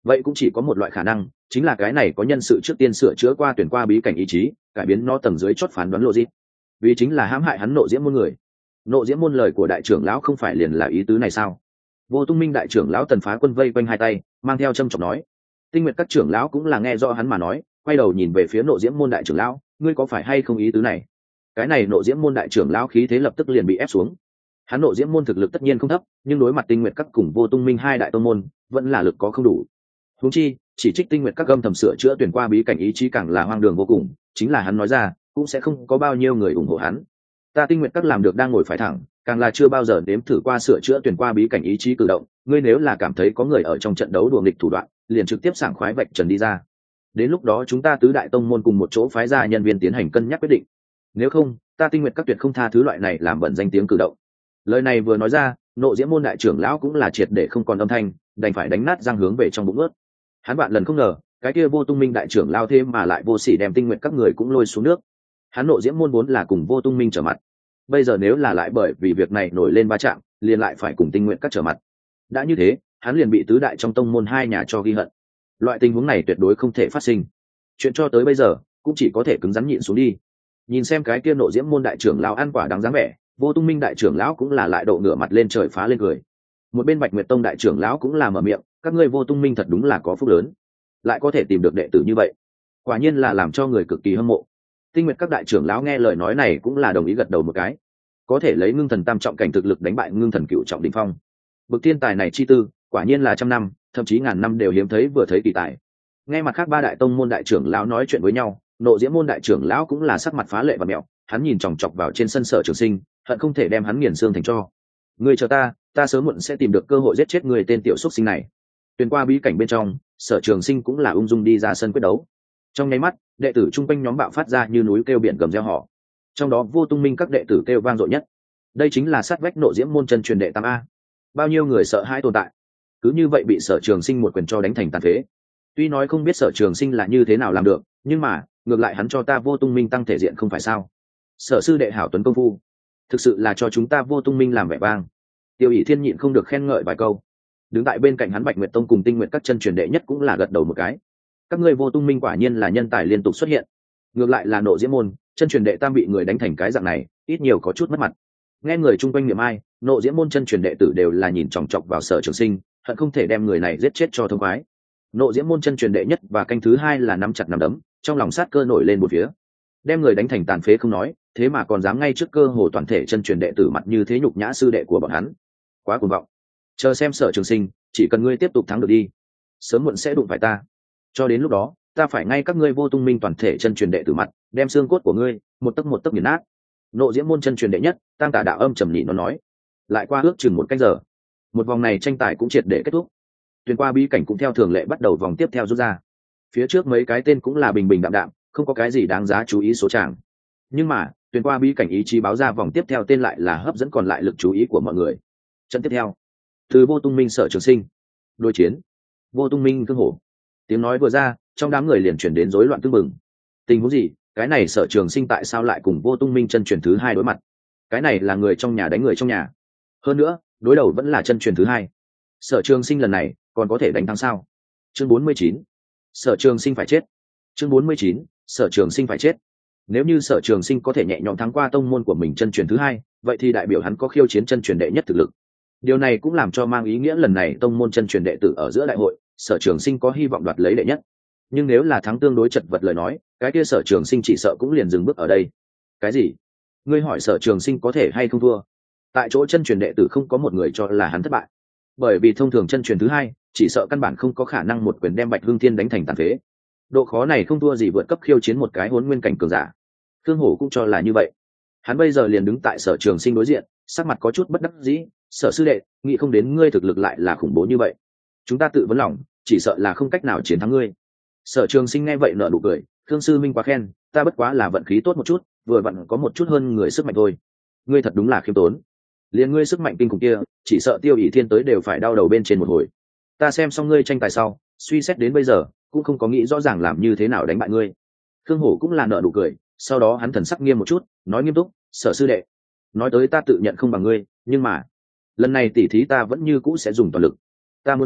vậy cũng chỉ có một loại khả năng, chính là cái này có nhân sự trước tiên sửa chữa qua tuyển qua bí cảnh ý chí, cải biến nó tầng dưới chốt phán đoán logic, vì chính là hãm hại hắn nộ diễm môn người. Nộ diễm môn lời của đại trưởng lão không phải liền là ý tứ này sao? Vô Tung Minh đại trưởng lão Tần Phá Quân vây quanh hai tay, mang theo châm chọc nói. Tinh Nguyệt các trưởng lão cũng là nghe rõ hắn mà nói, quay đầu nhìn về phía nộ diễm môn đại trưởng lão, ngươi có phải hay không ý tứ này? Cái này nộ diễm môn đại trưởng lão khí thế lập tức liền bị ép xuống. Hắn nộ diễm môn thực lực tất nhiên không thấp, nhưng đối mặt Tinh Nguyệt các cùng Vô Tung Minh hai đại tông môn, vẫn là lực có không đủ. Huống chi, chỉ trích Tinh Nguyệt các gâm thầm sửa chữa tuyển qua bí cảnh ý chí càng là hoang đường vô cùng, chính là hắn nói ra, cũng sẽ không có bao nhiêu người ủng hộ hắn. Ta Tinh Nguyệt các làm được đang ngồi phải thẳng, càng là chưa bao giờ nếm thử qua sửa chữa tuyển qua bí cảnh ý chí cử động, ngươi nếu là cảm thấy có người ở trong trận đấu đùa nghịch thủ đoạn, liền trực tiếp sảng khoái vạch trần đi ra. Đến lúc đó chúng ta tứ đại tông môn cùng một chỗ phái ra nhân viên tiến hành cân nhắc quyết định. Nếu không, ta Tinh Nguyệt các tuyệt không tha thứ loại này làm bẩn danh tiếng cử động. Lời này vừa nói ra, nộ diễm môn đại trưởng lão cũng là triệt để không còn âm thanh, đành phải đánh nát răng hướng về trong bụng ướt. Hắn bạn lần không ngờ, cái kia Vô Tung Minh đại trưởng lao thêm mà lại vô sỉ đem Tinh Nguyệt các người cũng lôi xuống nước. Hắn nộ diễm môn vốn là cùng Vô Tung Minh trở mặt, bây giờ nếu là lại bởi vì việc này nổi lên va chạm, liền lại phải cùng Tinh Nguyệt các trở mặt. Đã như thế, hắn liền bị tứ đại trong tông môn hai nhà cho ghi hận. Loại tình huống này tuyệt đối không thể phát sinh. Chuyện cho tới bây giờ cũng chỉ có thể cứng rắn nhịn xuống đi. Nhìn xem cái kia nộ diễm môn đại trưởng lão ăn quả đáng dáng vẻ, Vô Tung Minh đại trưởng lão cũng là lại độ ngửa mặt lên trời phá lên cười. Một bên Bạch Nguyệt tông đại trưởng lão cũng là mở miệng, các ngươi Vô Tung Minh thật đúng là có phúc lớn, lại có thể tìm được đệ tử như vậy, quả nhiên là làm cho người cực kỳ hâm mộ. Tinh Nguyệt các đại trưởng lão nghe lời nói này cũng là đồng ý gật đầu một cái. Có thể lấy ngưng thần tam trọng cảnh thực lực đánh bại ngưng thần cựu trọng đỉnh phong, bậc thiên tài này chi tư, quả nhiên là trăm năm, thậm chí ngàn năm đều hiếm thấy vừa thấy kỳ tài. Nghe mặt khác ba đại tông môn đại trưởng lão nói chuyện với nhau, nộ diễm môn đại trưởng lão cũng là sắc mặt phá lệ và mẹo, hắn nhìn chòng chọc vào trên sân Sở Trường Sinh, hận không thể đem hắn nghiền xương thành tro. Ngươi chờ ta sớm muộn sẽ tìm được cơ hội giết chết người tên tiểu xuất sinh này. Tuyền qua bí cảnh bên trong, Sở Trường Sinh cũng là ung dung đi ra sân quyết đấu. Trong nháy mắt, đệ tử trung quanh nhóm bạo phát ra như núi kêu biển gầm reo hò. Trong đó Vô Tung Minh các đệ tử kêu vang dội nhất. Đây chính là sát vách nộ diễm môn chân truyền đệ tam a. Bao nhiêu người sợ hãi tồn tại, cứ như vậy bị Sở Trường Sinh một quyền cho đánh thành tàn phế. Tuy nói không biết Sở Trường Sinh là như thế nào làm được, nhưng mà ngược lại hắn cho ta Vô Tung Minh tăng thể diện không phải sao? Sở sư đệ hảo tuấn công phu, thực sự là cho chúng ta Vô Tung Minh làm vẻ vang. Tiêu ỷ thiên nhịn không được khen ngợi vài câu. Đứng tại bên cạnh hắn Bạch Nguyệt tông cùng Tinh Nguyệt các chân truyền đệ nhất cũng là gật đầu một cái. Các ngươi Vô Tung Minh quả nhiên là nhân tài liên tục xuất hiện. Ngược lại là nộ diễm môn chân truyền đệ tam bị người đánh thành cái dạng này, ít nhiều có chút mất mặt. Nghe người chung quanh niệm ai, nộ diễm môn chân truyền đệ tử đều là nhìn chòng chọc vào Sở Trường Sinh, hận không thể đem người này giết chết cho thông khoái. Nộ diễm môn chân truyền đệ nhất và canh thứ hai là nắm chặt nắm đấm, trong lòng sát cơ nổi lên một phía. Đem người đánh thành tàn phế không nói, thế mà còn dám ngay trước cơ hồ toàn thể chân truyền đệ tử mặt như thế nhục nhã sư đệ của bọn hắn, quá cuồng vọng. Chờ xem Sở Trường Sinh, chỉ cần ngươi tiếp tục thắng được đi, sớm muộn sẽ đụng phải ta. Cho đến lúc đó, ta phải ngay các ngươi Vô Tung Minh toàn thể chân truyền đệ tử mặt, đem xương cốt của ngươi một tấc nghiền nát. Nộ diễm môn chân truyền đệ nhất Tăng Tả đạo âm trầm nhị nó nói. Lại qua ước chừng một canh giờ, một vòng này tranh tài cũng triệt để kết thúc. Tuyển qua bí cảnh cũng theo thường lệ bắt đầu vòng tiếp theo rút ra. Phía trước mấy cái tên cũng là bình bình đạm đạm, không có cái gì đáng giá chú ý số chàng. Nhưng mà tuyển qua bí cảnh ý chí báo ra vòng tiếp theo tên lại là hấp dẫn còn lại lực chú ý của mọi người. Trận tiếp theo, từ Vô Tung Minh Sở Trường Sinh đối chiến Vô Tung Minh Cương Hổ. Tiếng nói vừa ra, trong đám người liền chuyển đến rối loạn tương mừng. Tình huống gì? Cái này Sở Trường Sinh tại sao lại cùng Vô Tung Minh chân truyền thứ hai đối mặt? Cái này là người trong nhà đánh người trong nhà, hơn nữa đối đầu vẫn là chân truyền thứ hai. Sở Trường Sinh lần này còn có thể đánh thắng sao? Chương 49, Sở Trường Sinh phải chết. Chương 49, Sở Trường Sinh phải chết. Nếu như Sở Trường Sinh có thể nhẹ nhõm thắng qua tông môn của mình chân truyền thứ hai, vậy thì đại biểu hắn có khiêu chiến chân truyền đệ nhất thực lực. Điều này cũng làm cho mang ý nghĩa lần này tông môn chân truyền đệ tử ở giữa đại hội, Sở Trường Sinh có hy vọng đoạt lấy đệ nhất. Nhưng nếu là thắng tương đối chật vật lời nói, cái kia Sở Trường Sinh chỉ sợ cũng liền dừng bước ở đây. Cái gì? Ngươi hỏi Sở Trường Sinh có thể hay không thua? Tại chỗ chân truyền đệ tử không có một người cho là hắn thất bại, bởi vì thông thường chân truyền thứ hai chỉ sợ căn bản không có khả năng một quyền đem Bạch Hưng Thiên đánh thành tàn phế. Độ khó này không thua gì vượt cấp khiêu chiến một cái Hỗn Nguyên cảnh cường giả. Khương Hổ cũng cho là như vậy. Hắn bây giờ liền đứng tại Sở Trường Sinh đối diện, sắc mặt có chút bất đắc dĩ. Sở sư đệ, nghĩ không đến ngươi thực lực lại là khủng bố như vậy. Chúng ta tự vấn lòng, chỉ sợ là không cách nào chiến thắng ngươi. Sở Trường Sinh nghe vậy nở nụ cười, Khương sư minh quá khen, ta bất quá là vận khí tốt một chút, vừa vặn có một chút hơn người sức mạnh thôi. Ngươi thật đúng là khiêm tốn. Liền ngươi sức mạnh kinh khủng kia, chỉ sợ Tiêu ỷ thiên tới đều phải đau đầu bên trên một hồi. Ta xem xong ngươi tranh tài sau, suy xét đến bây giờ cũng không có nghĩ rõ ràng làm như thế nào đánh bại ngươi. Khương Hổ cũng là nở nụ cười, sau đó hắn thần sắc nghiêm một chút, nói nghiêm túc, Sở sư đệ, nói tới ta tự nhận không bằng ngươi, nhưng mà lần này tỉ thí ta vẫn như cũ sẽ dùng toàn lực. Ta muốn xem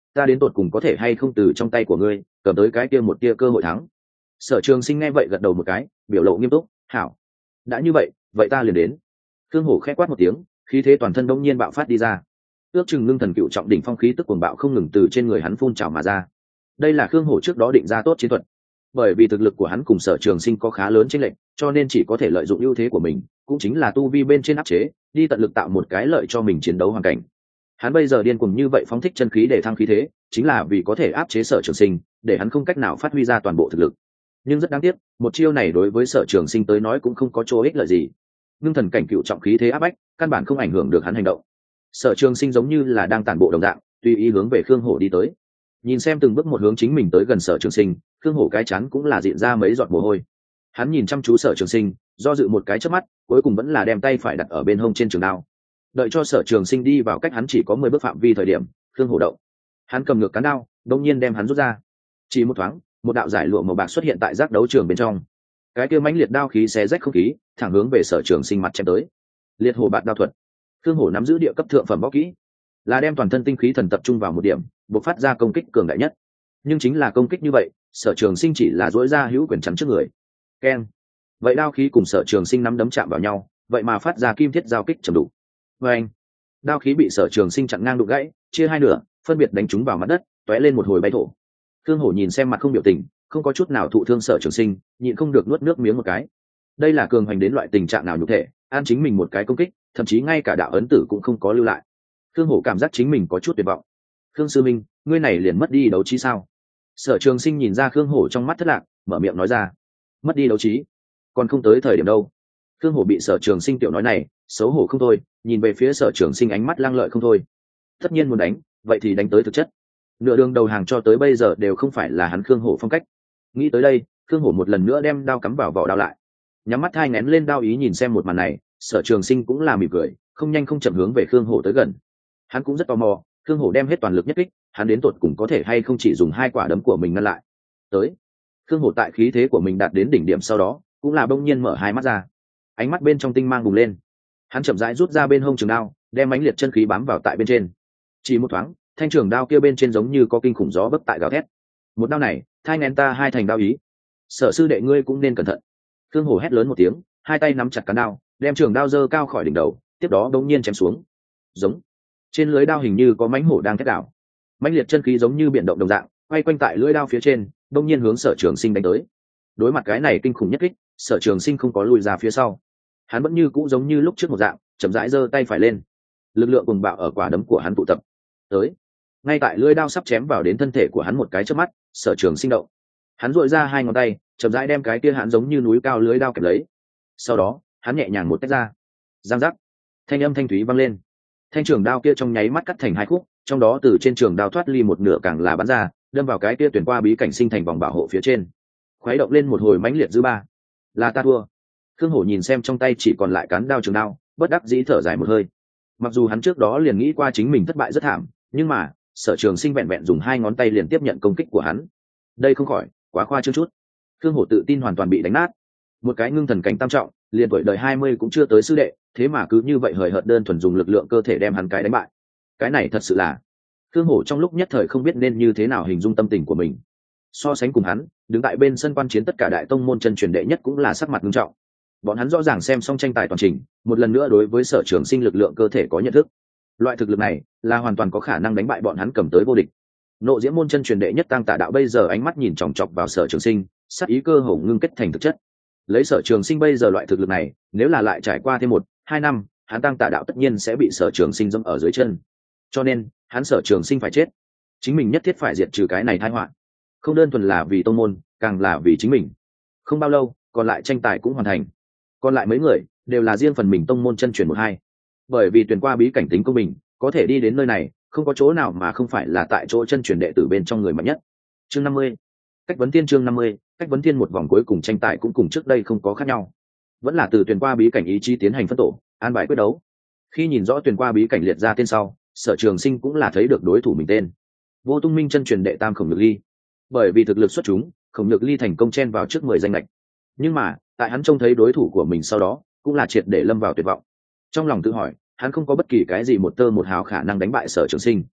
ta đến tột cùng có thể hay không từ trong tay của ngươi cầm tới cái kia một tia cơ hội thắng. Sở Trường Sinh nghe vậy gật đầu một cái, biểu lộ nghiêm túc. Hảo, đã như vậy, vậy ta liền đến. Khương Hổ khẽ quát một tiếng, khí thế toàn thân đông nhiên bạo phát đi ra. Ước chừng ngưng thần cựu trọng đỉnh phong khí tức cuồng bạo không ngừng từ trên người hắn phun trào mà ra. Đây là Khương Hổ trước đó định ra tốt chiến thuật. Bởi vì thực lực của hắn cùng Sở Trường Sinh có khá lớn chênh lệch, cho nên chỉ có thể lợi dụng ưu thế của mình, cũng chính là tu vi bên trên áp chế, đi tận lực tạo một cái lợi cho mình chiến đấu hoàn cảnh. Hắn bây giờ điên cuồng như vậy phóng thích chân khí để thăng khí thế, chính là vì có thể áp chế Sở Trường Sinh, để hắn không cách nào phát huy ra toàn bộ thực lực. Nhưng rất đáng tiếc, một chiêu này đối với Sở Trường Sinh tới nói cũng không có chỗ ích lợi gì. Ngưng thần cảnh cựu trọng khí thế áp bách, căn bản không ảnh hưởng được hắn hành động. Sở Trường Sinh giống như là đang tản bộ đồng dạng, tùy ý hướng về Khương Hổ đi tới. Nhìn xem từng bước một hướng chính mình tới gần Sở Trường Sinh, Khương Hổ cái chán cũng là dịn ra mấy giọt mồ hôi. Hắn nhìn chăm chú Sở Trường Sinh, do dự một cái chớp mắt, cuối cùng vẫn là đem tay phải đặt ở bên hông trên trường đao. Đợi cho Sở Trường Sinh đi vào cách hắn chỉ có 10 bước phạm vi thời điểm, Khương Hổ động. Hắn cầm ngược cán đao, đột nhiên đem hắn rút ra. Chỉ một thoáng, một đạo giải lụa màu bạc xuất hiện tại giác đấu trường bên trong. Cái kia mãnh liệt đao khí xé rách không khí, thẳng hướng về Sở Trường Sinh mặt chém tới. Liệt hổ bạt đao thuật. Khương Hổ nắm giữ địa cấp thượng phẩm võ kỹ, là đem toàn thân tinh khí thần tập trung vào một điểm, bộc phát ra công kích cường đại nhất. Nhưng chính là công kích như vậy, Sở Trường Sinh chỉ là duỗi ra hữu quyền chắn trước người. Keng. Vậy đao khí cùng Sở Trường Sinh nắm đấm chạm vào nhau, vậy mà phát ra kim thiết giao kích trầm đủ. Oeng. Đao khí bị Sở Trường Sinh chặn ngang đụng gãy, chia hai nửa, phân biệt đánh trúng vào mặt đất, tóe lên một hồi bay thổ. Khương Hổ nhìn xem mặt không biểu tình, không có chút nào thụ thương Sở Trường Sinh, nhịn không được nuốt nước miếng một cái. Đây là cường hành đến loại tình trạng nào nhục thể, an chính mình một cái công kích, thậm chí ngay cả đạo ấn tử cũng không có lưu lại. Khương Hổ cảm giác chính mình có chút tuyệt vọng. Khương sư minh, ngươi này liền mất đi đấu trí sao? Sở Trường Sinh nhìn ra Khương Hổ trong mắt thất lạc, mở miệng nói ra. Mất đi đấu trí? Còn không tới thời điểm đâu. Khương Hổ bị Sở Trường Sinh tiểu nói này xấu hổ không thôi, nhìn về phía Sở Trường Sinh ánh mắt lăng lợi không thôi. Tất nhiên muốn đánh, vậy thì đánh tới thực chất. Nửa đường đầu hàng cho tới bây giờ đều không phải là hắn Khương Hổ phong cách. Nghĩ tới đây, Khương Hổ một lần nữa đem đao cắm vào vỏ đao lại, nhắm mắt hai nén lên đao ý nhìn xem một màn này. Sở Trường Sinh cũng là mỉm cười, không nhanh không chậm hướng về Khương Hổ tới gần. Hắn cũng rất tò mò, Khương Hổ đem hết toàn lực nhất kích, hắn đến tột cùng có thể hay không chỉ dùng hai quả đấm của mình ngăn lại. Tới. Khương Hổ tại khí thế của mình đạt đến đỉnh điểm sau đó, cũng là bỗng nhiên mở hai mắt ra. Ánh mắt bên trong tinh mang bùng lên. Hắn chậm rãi rút ra bên hông trường đao, đem mãnh liệt chân khí bám vào tại bên trên. Chỉ một thoáng, thanh trường đao kia bên trên giống như có kinh khủng gió bấc tại gào thét. Một đao này, thai nén ta hai thành đao ý. Sở sư đệ ngươi cũng nên cẩn thận. Khương Hổ hét lớn một tiếng, hai tay nắm chặt cán đao, đem trường đao giơ cao khỏi đỉnh đầu, tiếp đó bỗng nhiên chém xuống. Giống. Trên lưới đao hình như có mãnh hổ đang thét đảo. Mãnh liệt chân khí giống như biển động đồng dạng, quay quanh tại lưỡi đao phía trên, bỗng nhiên hướng Sở Trường Sinh đánh tới. Đối mặt cái này kinh khủng nhất kích, Sở Trường Sinh không có lùi ra phía sau. Hắn vẫn như cũ giống như lúc trước một dạng, chậm rãi giơ tay phải lên. Lực lượng cuồng bạo ở quả đấm của hắn tụ tập. Tới. Ngay tại lưỡi đao sắp chém vào đến thân thể của hắn một cái chớp mắt, Sở Trường Sinh động. Hắn duỗi ra hai ngón tay, chậm rãi đem cái kia hắn giống như núi cao lưỡi đao kẹp lấy. Sau đó, hắn nhẹ nhàng một tách ra. Giang giác. Thanh âm thanh thúy vang lên. Thanh trường đao kia trong nháy mắt cắt thành hai khúc, trong đó từ trên trường đao thoát ly một nửa càng là bắn ra, đâm vào cái kia tuyển qua bí cảnh sinh thành vòng bảo hộ phía trên. Khuấy động lên một hồi mãnh liệt dư ba. Là ta thua. Khương Hổ nhìn xem trong tay chỉ còn lại cán đao trường đao, bất đắc dĩ thở dài một hơi. Mặc dù hắn trước đó liền nghĩ qua chính mình thất bại rất thảm, nhưng mà Sở Trường Sinh vẹn vẹn dùng hai ngón tay liền tiếp nhận công kích của hắn. Đây không khỏi quá khoa trương chút. Khương Hổ tự tin hoàn toàn bị đánh nát. Một cái ngưng thần cảnh tam trọng, liền tuổi đời 20 cũng chưa tới sư đệ, thế mà cứ như vậy hời hợt đơn thuần dùng lực lượng cơ thể đem hắn cái đánh bại. Cái này thật sự là. Khương Hổ trong lúc nhất thời không biết nên như thế nào hình dung tâm tình của mình. So sánh cùng hắn, đứng tại bên sân quan chiến tất cả đại tông môn chân truyền đệ nhất cũng là sắc mặt nghiêm trọng. Bọn hắn rõ ràng xem xong tranh tài toàn trình, một lần nữa đối với Sở Trường Sinh lực lượng cơ thể có nhận thức. Loại thực lực này là hoàn toàn có khả năng đánh bại bọn hắn cầm tới vô địch. Nộ Diễm môn chân truyền đệ nhất Tang Tả đạo bây giờ ánh mắt nhìn chòng chọc vào Sở Trường Sinh, sát ý cơ hồ ngưng kết thành thực chất. Lấy Sở Trường Sinh bây giờ loại thực lực này, nếu là lại trải qua thêm 1-2 năm, hắn Tang Tả đạo tất nhiên sẽ bị Sở Trường Sinh dẫm ở dưới chân. Cho nên, hắn Sở Trường Sinh phải chết. Chính mình nhất thiết phải diệt trừ cái này tai họa. Không đơn thuần là vì tông môn, càng là vì chính mình. Không bao lâu, còn lại tranh tài cũng hoàn thành. Còn lại mấy người đều là riêng phần mình tông môn chân truyền 1-2. Bởi vì tuyển qua bí cảnh tính công bình, có thể đi đến nơi này, không có chỗ nào mà không phải là tại chỗ chân truyền đệ tử bên trong người mạnh nhất. Chương 50. Cách vấn tiên chương 50, cách vấn tiên một vòng cuối cùng tranh tài cũng cùng trước đây không có khác nhau. Vẫn là từ tuyển qua bí cảnh ý chí tiến hành phân tổ, an bài quyết đấu. Khi nhìn rõ tuyển qua bí cảnh liệt ra tên sau, Sở Trường Sinh cũng là thấy được đối thủ mình tên. Vô Tung Minh chân truyền đệ tam Khổng Nhược Ly. Bởi vì thực lực xuất chúng, Khổng Nhược Ly thành công chen vào trước 10 danh lệch. Nhưng mà, tại hắn trông thấy đối thủ của mình sau đó, cũng là triệt để lâm vào tuyệt vọng. Trong lòng tự hỏi, hắn không có bất kỳ cái gì một tơ một hào khả năng đánh bại Sở Trường Sinh.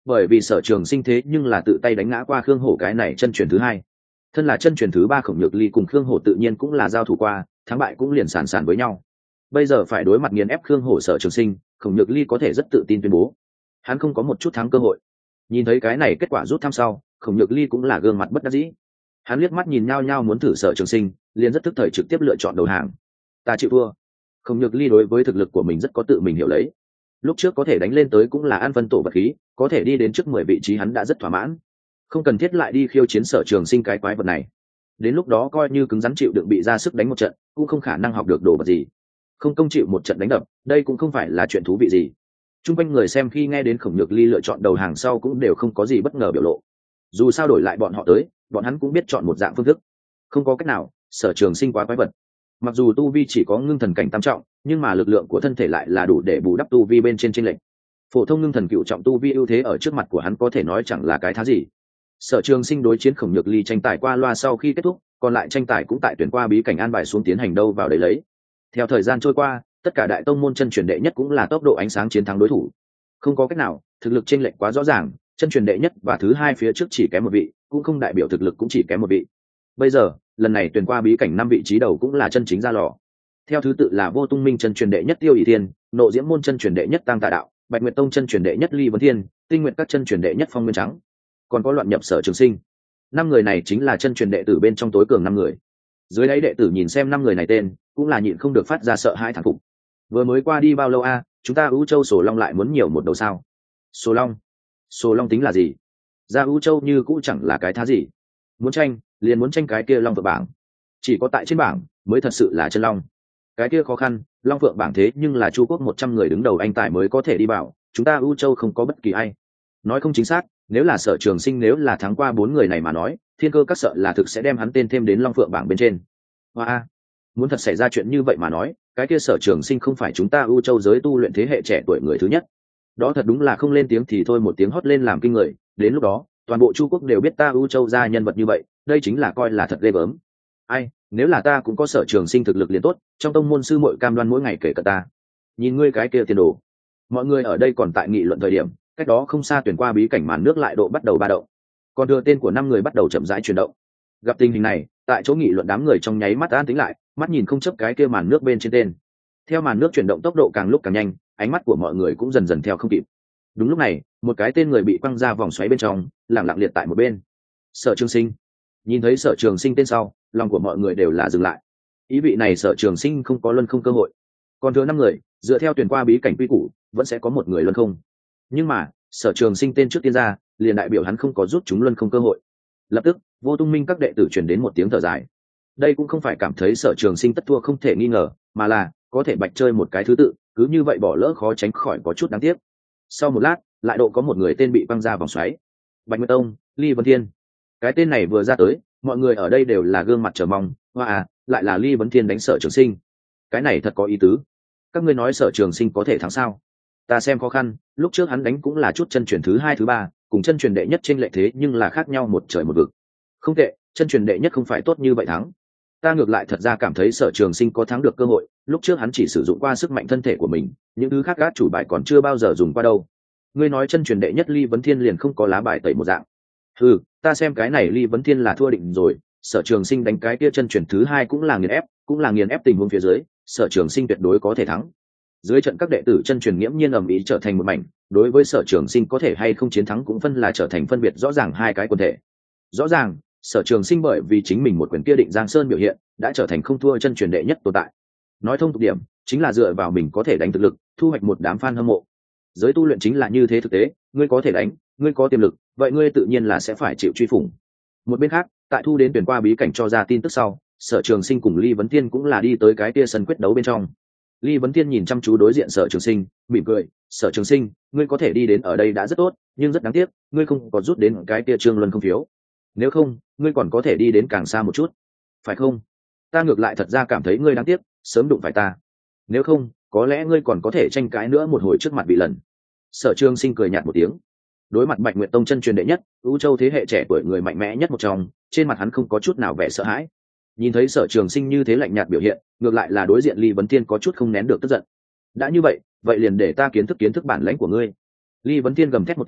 bởi vì Sở Trường Sinh thế nhưng là tự tay đánh ngã qua Khương Hổ cái này chân truyền thứ hai. Thân là chân truyền thứ ba Khổng Nhược Ly cùng Khương Hổ tự nhiên cũng là giao thủ qua, thắng bại cũng liền sàn sàn với nhau. Bây giờ phải đối mặt nghiền ép Khương Hổ Sở Trường Sinh, Khổng Nhược Ly có thể rất tự tin tuyên bố hắn không có một chút thắng cơ hội. Nhìn thấy cái này kết quả rút thăm sau, Khổng Nhược Ly cũng là gương mặt bất đắc dĩ. Hắn liếc mắt nhìn nhau nhau muốn thử Sở Trường Sinh, liền rất tức thời trực tiếp lựa chọn đầu hàng. Ta chịu thua. Khổng Nhược Ly đối với thực lực của mình rất có tự mình hiểu lấy. Lúc trước có thể đánh lên tới cũng là an phân tổ vật khí, có thể đi đến trước 10 vị trí hắn đã rất thỏa mãn, không cần thiết lại đi khiêu chiến Sở Trường Sinh cái quái vật này. Đến lúc đó coi như cứng rắn chịu đựng bị ra sức đánh một trận, cũng không khả năng học được đồ vật gì. Không công chịu một trận đánh đập, đây cũng không phải là chuyện thú vị gì. Trung quanh người xem khi nghe đến Khổng Nhược Ly lựa chọn đầu hàng sau cũng đều không có gì bất ngờ biểu lộ. Dù sao đổi lại bọn họ tới, bọn hắn cũng biết chọn một dạng phương thức. Không có cách nào, Sở Trường Sinh quá quái vật. Mặc dù tu vi chỉ có ngưng thần cảnh tam trọng, nhưng mà lực lượng của thân thể lại là đủ để bù đắp tu vi bên trên chênh lệch. Phổ thông ngưng thần cựu trọng tu vi ưu thế ở trước mặt của hắn có thể nói chẳng là cái thá gì. Sở Trường Sinh đối chiến Khổng Nhược Ly tranh tài qua loa sau khi kết thúc, còn lại tranh tài cũng tại tuyển qua bí cảnh an bài xuống tiến hành đâu vào đấy lấy. Theo thời gian trôi qua, tất cả đại tông môn chân truyền đệ nhất cũng là tốc độ ánh sáng chiến thắng đối thủ. Không có cách nào, thực lực chênh lệch quá rõ ràng, chân truyền đệ nhất và thứ hai phía trước chỉ kém một vị, cũng không đại biểu thực lực cũng chỉ kém một vị. Bây giờ, lần này tuyển qua bí cảnh 5 vị trí đầu cũng là chân chính ra lò. Theo thứ tự là Vô Tung Minh chân truyền đệ nhất Tiêu ỷ Thiên, Nộ Diễm môn chân truyền đệ nhất Tăng Tà Đạo, Bạch Nguyệt tông chân truyền đệ nhất Ly Vấn Thiên, Tinh Nguyệt các chân truyền đệ nhất Phong Nguyên Trắng, còn có Loạn Nhập Sở Trường Sinh. 5 người này chính là chân truyền đệ tử bên trong tối cường 5 người. Dưới đáy đệ tử nhìn xem 5 người này tên, cũng là nhịn không được phát ra sợ hãi thán phục. Vừa mới qua đi bao lâu a, chúng ta U Châu Sổ Long lại muốn nhiều một đầu sao? Sổ Long? Sổ Long tính là gì? Ra U Châu như cũ chẳng là cái thá gì. Muốn tranh, liền muốn tranh cái kia Long Phượng bảng. Chỉ có tại trên bảng mới thật sự là chân long. Cái kia khó khăn, Long Phượng bảng thế nhưng là Chu Quốc 100 người đứng đầu anh tài mới có thể đi vào, chúng ta U Châu không có bất kỳ ai. Nói không chính xác, nếu là Sở Trường Sinh nếu là thắng qua 4 người này mà nói, Thiên Cơ các sợ là thực sẽ đem hắn tên thêm đến Long Phượng bảng bên trên. Hoa, muốn thật xảy ra chuyện như vậy mà nói, cái kia Sở Trường Sinh không phải chúng ta U Châu giới tu luyện thế hệ trẻ tuổi người thứ nhất. Đó thật đúng là không lên tiếng thì thôi một tiếng hót lên làm kinh người, đến lúc đó, toàn bộ Chu Quốc đều biết ta U Châu ra nhân vật như vậy, đây chính là coi là thật ghê gớm. Ai, nếu là ta cũng có Sở Trường Sinh thực lực liền tốt, trong tông môn sư muội cam đoan mỗi ngày kể cả ta. Nhìn ngươi cái kia tiền đồ. Mọi người ở đây còn tại nghị luận thời điểm, cách đó không xa tuyển qua bí cảnh màn nước lại độ bắt đầu ba động. Còn đưa tên của 5 người bắt đầu chậm rãi chuyển động. Gặp tình hình này, tại chỗ nghị luận đám người trong nháy mắt an tĩnh lại, mắt nhìn không chấp cái kia màn nước bên trên tên. Theo màn nước chuyển động tốc độ càng lúc càng nhanh, ánh mắt của mọi người cũng dần dần theo không kịp. Đúng lúc này, một cái tên người bị quăng ra vòng xoáy bên trong, lặng lặng liệt tại một bên. Sở Trường Sinh. Nhìn thấy Sở Trường Sinh tên sau, lòng của mọi người đều là dừng lại. Ý vị này Sở Trường Sinh không có luân không cơ hội. Còn thừa 5 người, dựa theo tuyển qua bí cảnh quy củ, vẫn sẽ có một người luân không. Nhưng mà, Sở Trường Sinh tên trước tiên ra, liền đại biểu hắn không có rút chúng luân không cơ hội. Lập tức, Vô Tung Minh các đệ tử truyền đến một tiếng thở dài. Đây cũng không phải cảm thấy Sở Trường Sinh tất thua không thể nghi ngờ, mà là có thể bạch chơi một cái thứ tự, cứ như vậy bỏ lỡ khó tránh khỏi có chút đáng tiếc. Sau một lát, lại độ có một người tên bị băng ra vòng xoáy. Bạch Nguyệt tông, Ly Vấn Thiên. Cái tên này vừa ra tới, mọi người ở đây đều là gương mặt chờ mong, hoa lại là Ly Vấn Thiên đánh Sở Trường Sinh. Cái này thật có ý tứ. Các ngươi nói Sở Trường Sinh có thể thắng sao? Ta xem khó khăn, lúc trước hắn đánh cũng là chút chân truyền thứ 2 thứ 3, cùng chân truyền đệ nhất trên lệ thế nhưng là khác nhau một trời một vực. Không tệ, chân truyền đệ nhất không phải tốt như vậy thắng. Ta ngược lại thật ra cảm thấy Sở Trường Sinh có thắng được cơ hội, lúc trước hắn chỉ sử dụng qua sức mạnh thân thể của mình, những thứ khác gác chủ bài còn chưa bao giờ dùng qua đâu. Ngươi nói chân truyền đệ nhất Ly Vấn Thiên liền không có lá bài tẩy một dạng. Ừ, ta xem cái này Ly Vấn Thiên là thua định rồi, Sở Trường Sinh đánh cái kia chân truyền thứ 2 cũng là nghiền ép tình huống phía dưới, Sở Trường Sinh tuyệt đối có thể thắng. Dưới trận các đệ tử chân truyền nghiễm nhiên ầm ĩ trở thành một mảnh, đối với Sở Trường Sinh có thể hay không chiến thắng cũng phân là trở thành phân biệt rõ ràng hai cái quần thể. Rõ ràng, Sở Trường Sinh bởi vì chính mình một quyền kia định Giang Sơn biểu hiện, đã trở thành không thua chân truyền đệ nhất tồn tại. Nói thông tục điểm, chính là dựa vào mình có thể đánh thực lực, thu hoạch một đám fan hâm mộ. Giới tu luyện chính là như thế thực tế, ngươi có thể đánh, ngươi có tiềm lực, vậy ngươi tự nhiên là sẽ phải chịu truy phủng. Một bên khác, tại thu đến tuyển qua bí cảnh cho ra tin tức sau, Sở Trường Sinh cùng Ly Vấn Thiên cũng là đi tới cái kia sân quyết đấu bên trong. Ly Vấn Thiên nhìn chăm chú đối diện Sở Trường Sinh, mỉm cười, "Sở Trường Sinh, ngươi có thể đi đến ở đây đã rất tốt, nhưng rất đáng tiếc, ngươi không có rút đến cái kia Trương Luân không phiếu. Nếu không, ngươi còn có thể đi đến càng xa một chút, phải không? Ta ngược lại thật ra cảm thấy ngươi đáng tiếc, sớm đụng phải ta. Nếu không, có lẽ ngươi còn có thể tranh cãi nữa một hồi trước mặt bị lần." Sở Trường Sinh cười nhạt một tiếng. Đối mặt Bạch Nguyệt tông chân truyền đệ nhất, U Châu thế hệ trẻ tuổi người mạnh mẽ nhất một trong, trên mặt hắn không có chút nào vẻ sợ hãi. Nhìn thấy Sở Trường Sinh như thế lạnh nhạt biểu hiện, ngược lại là đối diện Ly Vấn Thiên có chút không nén được tức giận. Đã như vậy, vậy liền để ta kiến thức bản lãnh của ngươi. Ly Vấn Thiên gầm thét một tiếng,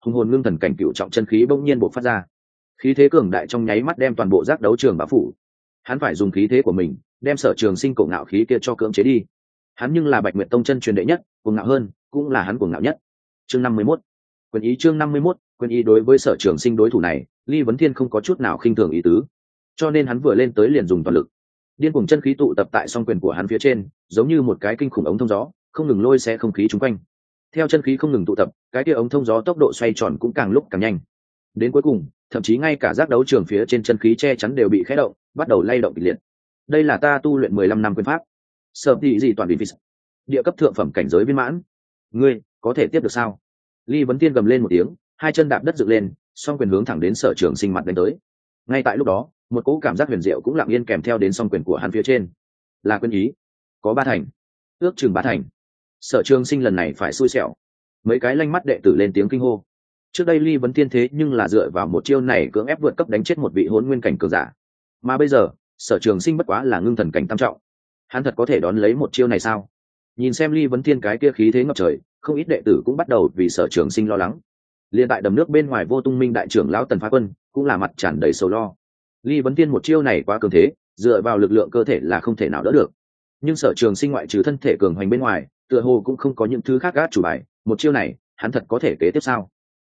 hùng hồn ngưng thần cảnh cựu trọng chân khí bỗng nhiên bộc phát ra, khí thế cường đại trong nháy mắt đem toàn bộ giác đấu trường bao phủ. Hắn phải dùng khí thế của mình đem Sở Trường Sinh cổ ngạo khí kia cho cưỡng chế đi. Hắn nhưng là Bạch Nguyệt Tông chân truyền đệ nhất, cuồng ngạo hơn cũng là hắn cuồng ngạo nhất. Chương 51. Quyền ý. Chương 51. Quyền ý. Đối với Sở Trường Sinh đối thủ này, Ly Vấn Thiên không có chút nào khinh thường ý tứ, cho nên hắn vừa lên tới liền dùng toàn lực. Điên cuồng chân khí tụ tập tại song quyền của hắn phía trên, giống như một cái kinh khủng ống thông gió, không ngừng lôi xé không khí xung quanh. Theo chân khí không ngừng tụ tập, cái kia ống thông gió tốc độ xoay tròn cũng càng lúc càng nhanh. Đến cuối cùng, thậm chí ngay cả giác đấu trường phía trên chân khí che chắn đều bị khẽ động, bắt đầu lay động kịch liệt. Đây là ta tu luyện 15 năm quyền pháp. Sở tỷ gì toàn bị phí. Địa cấp thượng phẩm cảnh giới viên mãn. Ngươi có thể tiếp được sao? Ly Vấn Tiên gầm lên một tiếng, hai chân đạp đất dựng lên, song quyền hướng thẳng đến Sở Trường Sinh mặt đánh tới. Ngay tại lúc đó, một cỗ cảm giác huyền diệu cũng lặng yên kèm theo đến song quyền của hắn phía trên. Là quyền ý, có 3 thành, ước chừng 3 thành. Sở Trường Sinh lần này phải xui xẻo. Mấy cái lanh mắt đệ tử lên tiếng kinh hô. Trước đây Ly Vấn Tiên thế nhưng là dựa vào một chiêu này cưỡng ép vượt cấp đánh chết một vị hỗn nguyên cảnh cường giả, mà bây giờ Sở Trường Sinh bất quá là ngưng thần cảnh tam trọng, hắn thật có thể đón lấy một chiêu này sao? Nhìn xem Ly Vấn Tiên cái kia khí thế ngập trời, không ít đệ tử cũng bắt đầu vì Sở Trường Sinh lo lắng. Liên tại đầm nước bên ngoài Vô Tung Minh đại trưởng lão Tần Phá Quân cũng là mặt tràn đầy sầu lo. Ly Vấn Tiên một chiêu này quá cường thế, dựa vào lực lượng cơ thể là không thể nào đỡ được. Nhưng Sở Trường Sinh ngoại trừ thân thể cường hoành bên ngoài, tựa hồ cũng không có những thứ khác gác chủ bài, một chiêu này, hắn thật có thể kế tiếp sao?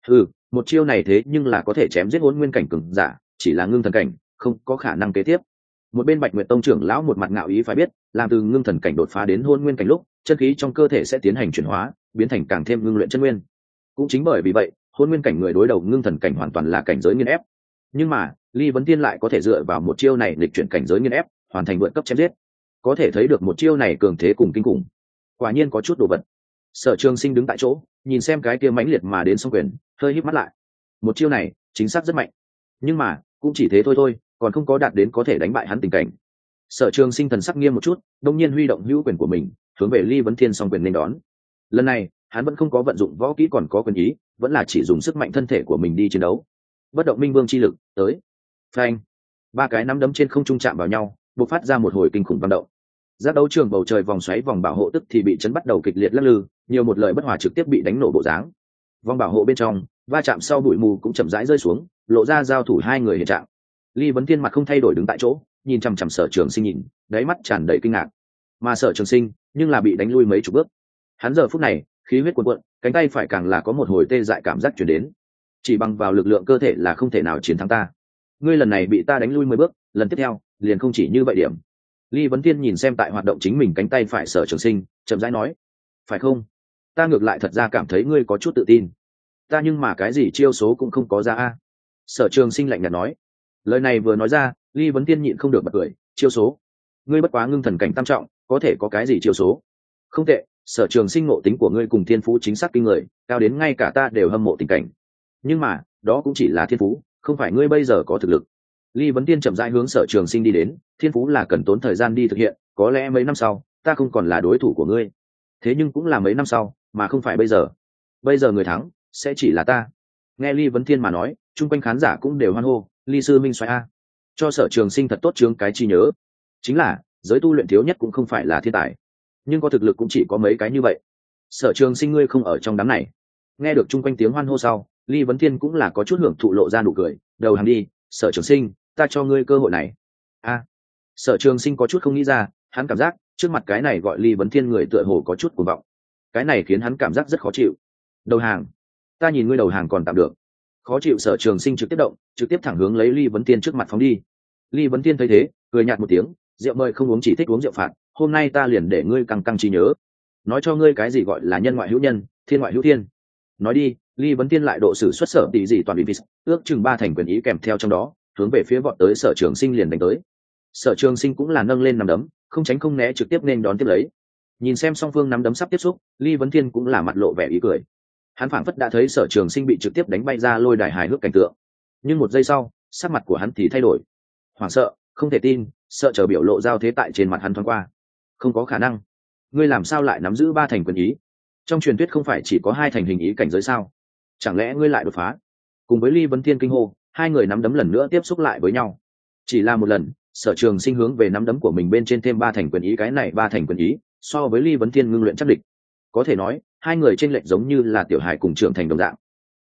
Một chiêu này thế nhưng là có thể chém giết hỗn nguyên cảnh cường giả, chỉ là ngưng thần cảnh, không có khả năng kế tiếp. Một bên Bạch Nguyệt Tông trưởng lão một mặt ngạo ý phải biết, làm từ ngưng thần cảnh đột phá đến hỗn nguyên cảnh lúc, chân khí trong cơ thể sẽ tiến hành chuyển hóa, biến thành càng thêm ngưng luyện chân nguyên. Cũng chính bởi vì vậy, hỗn nguyên cảnh người đối đầu ngưng thần cảnh hoàn toàn là cảnh giới nghiền ép. Nhưng mà, Ly Vấn Tiên lại có thể dựa vào một chiêu này lịch chuyển cảnh giới nghiền ép, hoàn thành vượt cấp chém giết. Có thể thấy được một chiêu này cường thế cùng kinh khủng. Quả nhiên có chút đồ vật. Sở Trường Sinh đứng tại chỗ, nhìn xem cái kia mãnh liệt mà đến song quyền, hơi híp mắt lại. Một chiêu này, chính xác rất mạnh. Nhưng mà, cũng chỉ thế thôi, còn không có đạt đến có thể đánh bại hắn tình cảnh. Sở Trường Sinh thần sắc nghiêm một chút, đột nhiên huy động hữu quyền của mình, hướng về Ly Vấn Thiên song quyền nên đón. Lần này, hắn vẫn không có vận dụng võ kỹ còn có quyền ý, vẫn là chỉ dùng sức mạnh thân thể của mình đi chiến đấu. Bất động minh vương chi lực, tới. Phanh. 3 cái nắm đấm trên không trung chạm vào nhau, bộc phát ra một hồi kinh khủng vận động. Giác đấu trường bầu trời vòng xoáy vòng bảo hộ tức thì bị chấn bắt đầu kịch liệt lắc lư, nhiều một lời bất hòa trực tiếp bị đánh nổ bộ dáng. Vòng bảo hộ bên trong, va chạm sau bụi mù cũng chậm rãi rơi xuống, lộ ra giao thủ hai người hiện trạng. Ly Vấn Thiên mặt không thay đổi đứng tại chỗ, nhìn chằm chằm Sở Trường Sinh nhìn, đáy mắt tràn đầy kinh ngạc. Mà Sở Trường Sinh nhưng là bị đánh lui mấy chục bước. Hắn giờ phút này, khí huyết cuồn cuộn, cánh tay phải càng là có một hồi tê dại cảm giác truyền đến. Chỉ bằng vào lực lượng cơ thể là không thể nào chiến thắng ta. Ngươi lần này bị ta đánh lui 10 bước, lần tiếp theo, liền không chỉ như vậy điểm. Ly Vấn Tiên nhìn xem tại hoạt động chính mình cánh tay phải Sở Trường Sinh, chậm rãi nói: "Phải không? Ta ngược lại thật ra cảm thấy ngươi có chút tự tin. Ta nhưng mà cái gì chiêu số cũng không có ra a." Sở Trường Sinh lạnh nhạt nói. Lời này vừa nói ra, Ly Vấn Tiên nhịn không được bật cười: "Chiêu số? Ngươi bất quá ngưng thần cảnh tam trọng, có thể có cái gì chiêu số? Không tệ, Sở Trường Sinh ngộ tính của ngươi cùng thiên phú chính xác kinh người, cao đến ngay cả ta đều hâm mộ tình cảnh. Nhưng mà, đó cũng chỉ là thiên phú, không phải ngươi bây giờ có thực lực." Ly Vấn Tiên chậm rãi hướng Sở Trường Sinh đi đến, thiên phú là cần tốn thời gian đi thực hiện, có lẽ mấy năm sau, ta không còn là đối thủ của ngươi. Thế nhưng cũng là mấy năm sau, mà không phải bây giờ. Bây giờ người thắng sẽ chỉ là ta. Nghe Ly Vấn Thiên mà nói, chung quanh khán giả cũng đều hoan hô, Ly sư minh xoay a. Cho Sở Trường Sinh thật tốt chướng cái chi nhớ. Chính là, giới tu luyện thiếu nhất cũng không phải là thiên tài, nhưng có thực lực cũng chỉ có mấy cái như vậy. Sở Trường Sinh ngươi không ở trong đám này. Nghe được chung quanh tiếng hoan hô sau, Ly Vấn Thiên cũng là có chút hưởng thụ lộ ra nụ cười, đầu hàng đi, Sở Trường Sinh, ta cho ngươi cơ hội này. A. Sở Trường Sinh có chút không nghĩ ra, hắn cảm giác trước mặt cái này gọi Ly Vấn Thiên người tựa hồ có chút cuồng vọng. Cái này khiến hắn cảm giác rất khó chịu. Đầu hàng? Ta nhìn ngươi đầu hàng còn tạm được. Khó chịu. Sở Trường Sinh trực tiếp động, trực tiếp thẳng hướng lấy Ly Vấn Thiên trước mặt phóng đi. Ly Vấn Thiên thấy thế, cười nhạt một tiếng, rượu mời không uống chỉ thích uống rượu phạt, hôm nay ta liền để ngươi căng căng trí nhớ, nói cho ngươi cái gì gọi là nhân ngoại hữu nhân, thiên ngoại hữu thiên. Nói đi. Ly Vấn Thiên lại độ sử xuất Sở tỷ dị toàn bị vis, ước chừng 3 thành quyền ý kèm theo trong đó, hướng về phía vọt tới Sở Trường Sinh liền đánh tới. Sở Trường Sinh cũng là nâng lên nắm đấm, không tránh không né trực tiếp nên đón tiếp lấy. Nhìn xem song phương nắm đấm sắp tiếp xúc, Ly Vấn Thiên cũng là mặt lộ vẻ ý cười. Hắn phảng phất đã thấy Sở Trường Sinh bị trực tiếp đánh bay ra lôi đài hài hước cảnh tượng. Nhưng một giây sau, sắc mặt của hắn thì thay đổi. Hoảng sợ, không thể tin, sợ chờ biểu lộ giao thế tại trên mặt hắn thoáng qua. Không có khả năng. Ngươi làm sao lại nắm giữ 3 thành quyền ý? Trong truyền thuyết không phải chỉ có 2 thành hình ý cảnh giới sao? Chẳng lẽ ngươi lại đột phá? Cùng với Ly Vấn Thiên kinh hô, hai người nắm đấm lần nữa tiếp xúc lại với nhau. Chỉ là một lần, Sở Trường Sinh hướng về nắm đấm của mình bên trên thêm 3 thành quyền ý, cái này 3 thành quyền ý, so với Ly Vấn Thiên ngưng luyện chắc địch. Có thể nói, hai người chênh lệch giống như là tiểu hải cùng trưởng thành đồng dạng.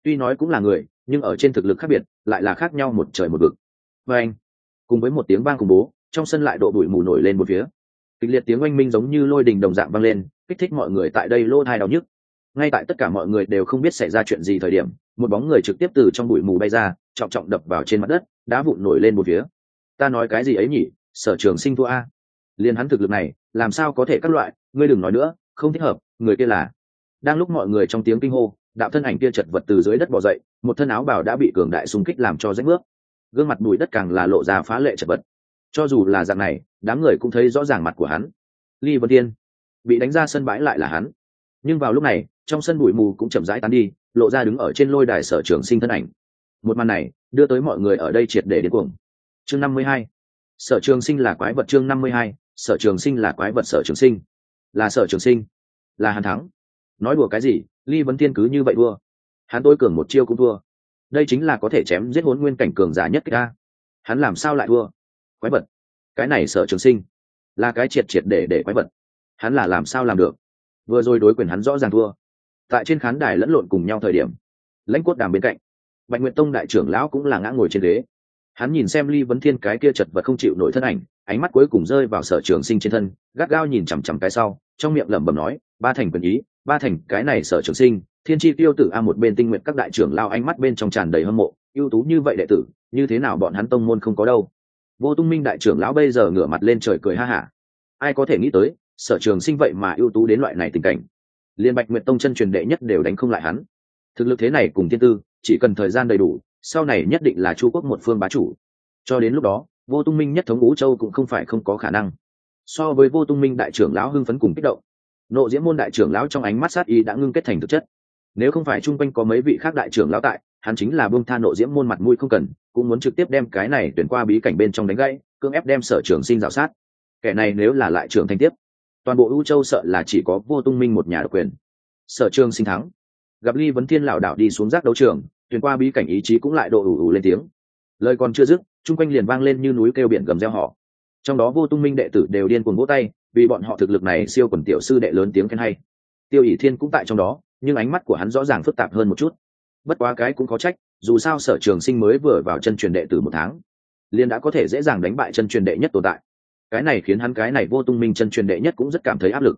tuy nói cũng là người nhưng ở trên thực lực khác biệt lại là khác nhau một trời một vực. Và anh cùng với một tiếng vang khủng bố, trong sân lại độ bụi mù nổi lên một phía, kịch liệt tiếng oanh minh giống như lôi đình đồng dạng vang lên, kích thích mọi người tại đây lỗ tai đau nhức. Ngay tại tất cả mọi người đều không biết xảy ra chuyện gì thời điểm, một bóng người trực tiếp từ trong bụi mù bay ra, trọng trọng đập vào trên mặt đất, đá vụn nổi lên một phía. Ta nói cái gì ấy nhỉ, Sở Trường Sinh thua a. Liên hắn thực lực này làm sao có thể các loại, ngươi đừng nói nữa, không thích hợp. Người kia là. Đang lúc mọi người trong tiếng kinh hô, đạo thân ảnh kia chật vật từ dưới đất bò dậy, một thân áo bào đã bị cường đại xung kích làm cho rách bước, gương mặt bụi đất càng là lộ ra phá lệ chật vật. Cho dù là dạng này, đám người cũng thấy rõ ràng mặt của hắn. Ly Vân Tiên bị đánh ra sân bãi lại là hắn. Nhưng vào lúc này, trong sân bụi mù cũng chậm rãi tán đi, lộ ra đứng ở trên lôi đài Sở Trường Sinh thân ảnh. Một màn này đưa tới mọi người ở đây triệt để điên cuồng. Chương 52. Sở Trường Sinh là quái vật. Chương 52. Sở Trường Sinh là quái vật. Sở Trường Sinh là Sở Trường Sinh, là hắn thắng. Nói đùa cái gì, Ly Vấn Tiên cứ như vậy thua? Hắn tối cường một chiêu cũng thua. Đây chính là có thể chém giết hỗn nguyên cảnh cường giả nhất kích. Hắn làm sao lại thua? Quái vật. Cái này Sở Trường Sinh là cái triệt triệt để quái vật. Hắn là làm sao làm được? Vừa rồi đối quyền hắn rõ ràng thua. Tại trên khán đài lẫn lộn cùng nhau thời điểm, Lãnh Cốt Đàm bên cạnh, Bạch Nguyệt Tông đại trưởng lão cũng là ngã ngồi trên ghế. Hắn nhìn xem Ly Vấn Thiên cái kia chật vật không chịu nổi thân ảnh, ánh mắt cuối cùng rơi vào Sở Trường Sinh trên thân, gắt gao nhìn chằm chằm cái sau, trong miệng lẩm bẩm nói, ba thành quyền ý, ba thành. Cái này Sở Trường Sinh, thiên chi tiêu tử a. Một bên Tinh Nguyệt các đại trưởng lão ánh mắt bên trong tràn đầy hâm mộ, ưu tú như vậy đệ tử, như thế nào bọn hắn tông môn không có đâu. Vô Tung Minh đại trưởng lão bây giờ ngửa mặt lên trời cười ha hả. Ai có thể nghĩ tới, Sở Trường Sinh vậy mà ưu tú đến loại này tình cảnh. Liên Bạch Nguyệt Tông chân truyền đệ nhất đều đánh không lại hắn. Thực lực thế này cùng thiên tư, chỉ cần thời gian đầy đủ, sau này nhất định là Chu quốc một phương bá chủ. Cho đến lúc đó, Vô Tung Minh nhất thống Vũ Châu cũng không phải không có khả năng. So với Vô Tung Minh đại trưởng lão hưng phấn cùng kích động, Nộ Diễm môn đại trưởng lão trong ánh mắt sát ý đã ngưng kết thành thực chất. Nếu không phải chung quanh có mấy vị khác đại trưởng lão tại, hắn chính là buông tha Nộ Diễm môn mặt mũi không cần, cũng muốn trực tiếp đem cái này tuyển qua bí cảnh bên trong đánh gãy, cưỡng ép đem Sở Trường Sinh rào sát. Kẻ này nếu là lại trưởng thành tiếp, toàn bộ Vũ Châu sợ là chỉ có Vô Tung Minh một nhà độc quyền. Sở Trường Sinh thắng. Gặp Ly Vấn Thiên lão đảo đi xuống giác đấu trường, tuyển qua bí cảnh ý chí cũng lại độ ủ lên tiếng. Lời còn chưa dứt, chung quanh liền vang lên như núi kêu biển gầm reo họ. Trong đó Vô Tung Minh đệ tử đều điên cuồng vỗ tay, vì bọn họ thực lực này siêu quần tiểu sư đệ lớn tiếng khen hay. Tiêu ỷ Thiên cũng tại trong đó, nhưng ánh mắt của hắn rõ ràng phức tạp hơn một chút. Bất quá cái cũng có trách, dù sao Sở Trường Sinh mới vừa vào chân truyền đệ tử một tháng, liền đã có thể dễ dàng đánh bại chân truyền đệ nhất tồn tại. Cái này khiến hắn cái này Vô Tung Minh chân truyền đệ nhất cũng rất cảm thấy áp lực.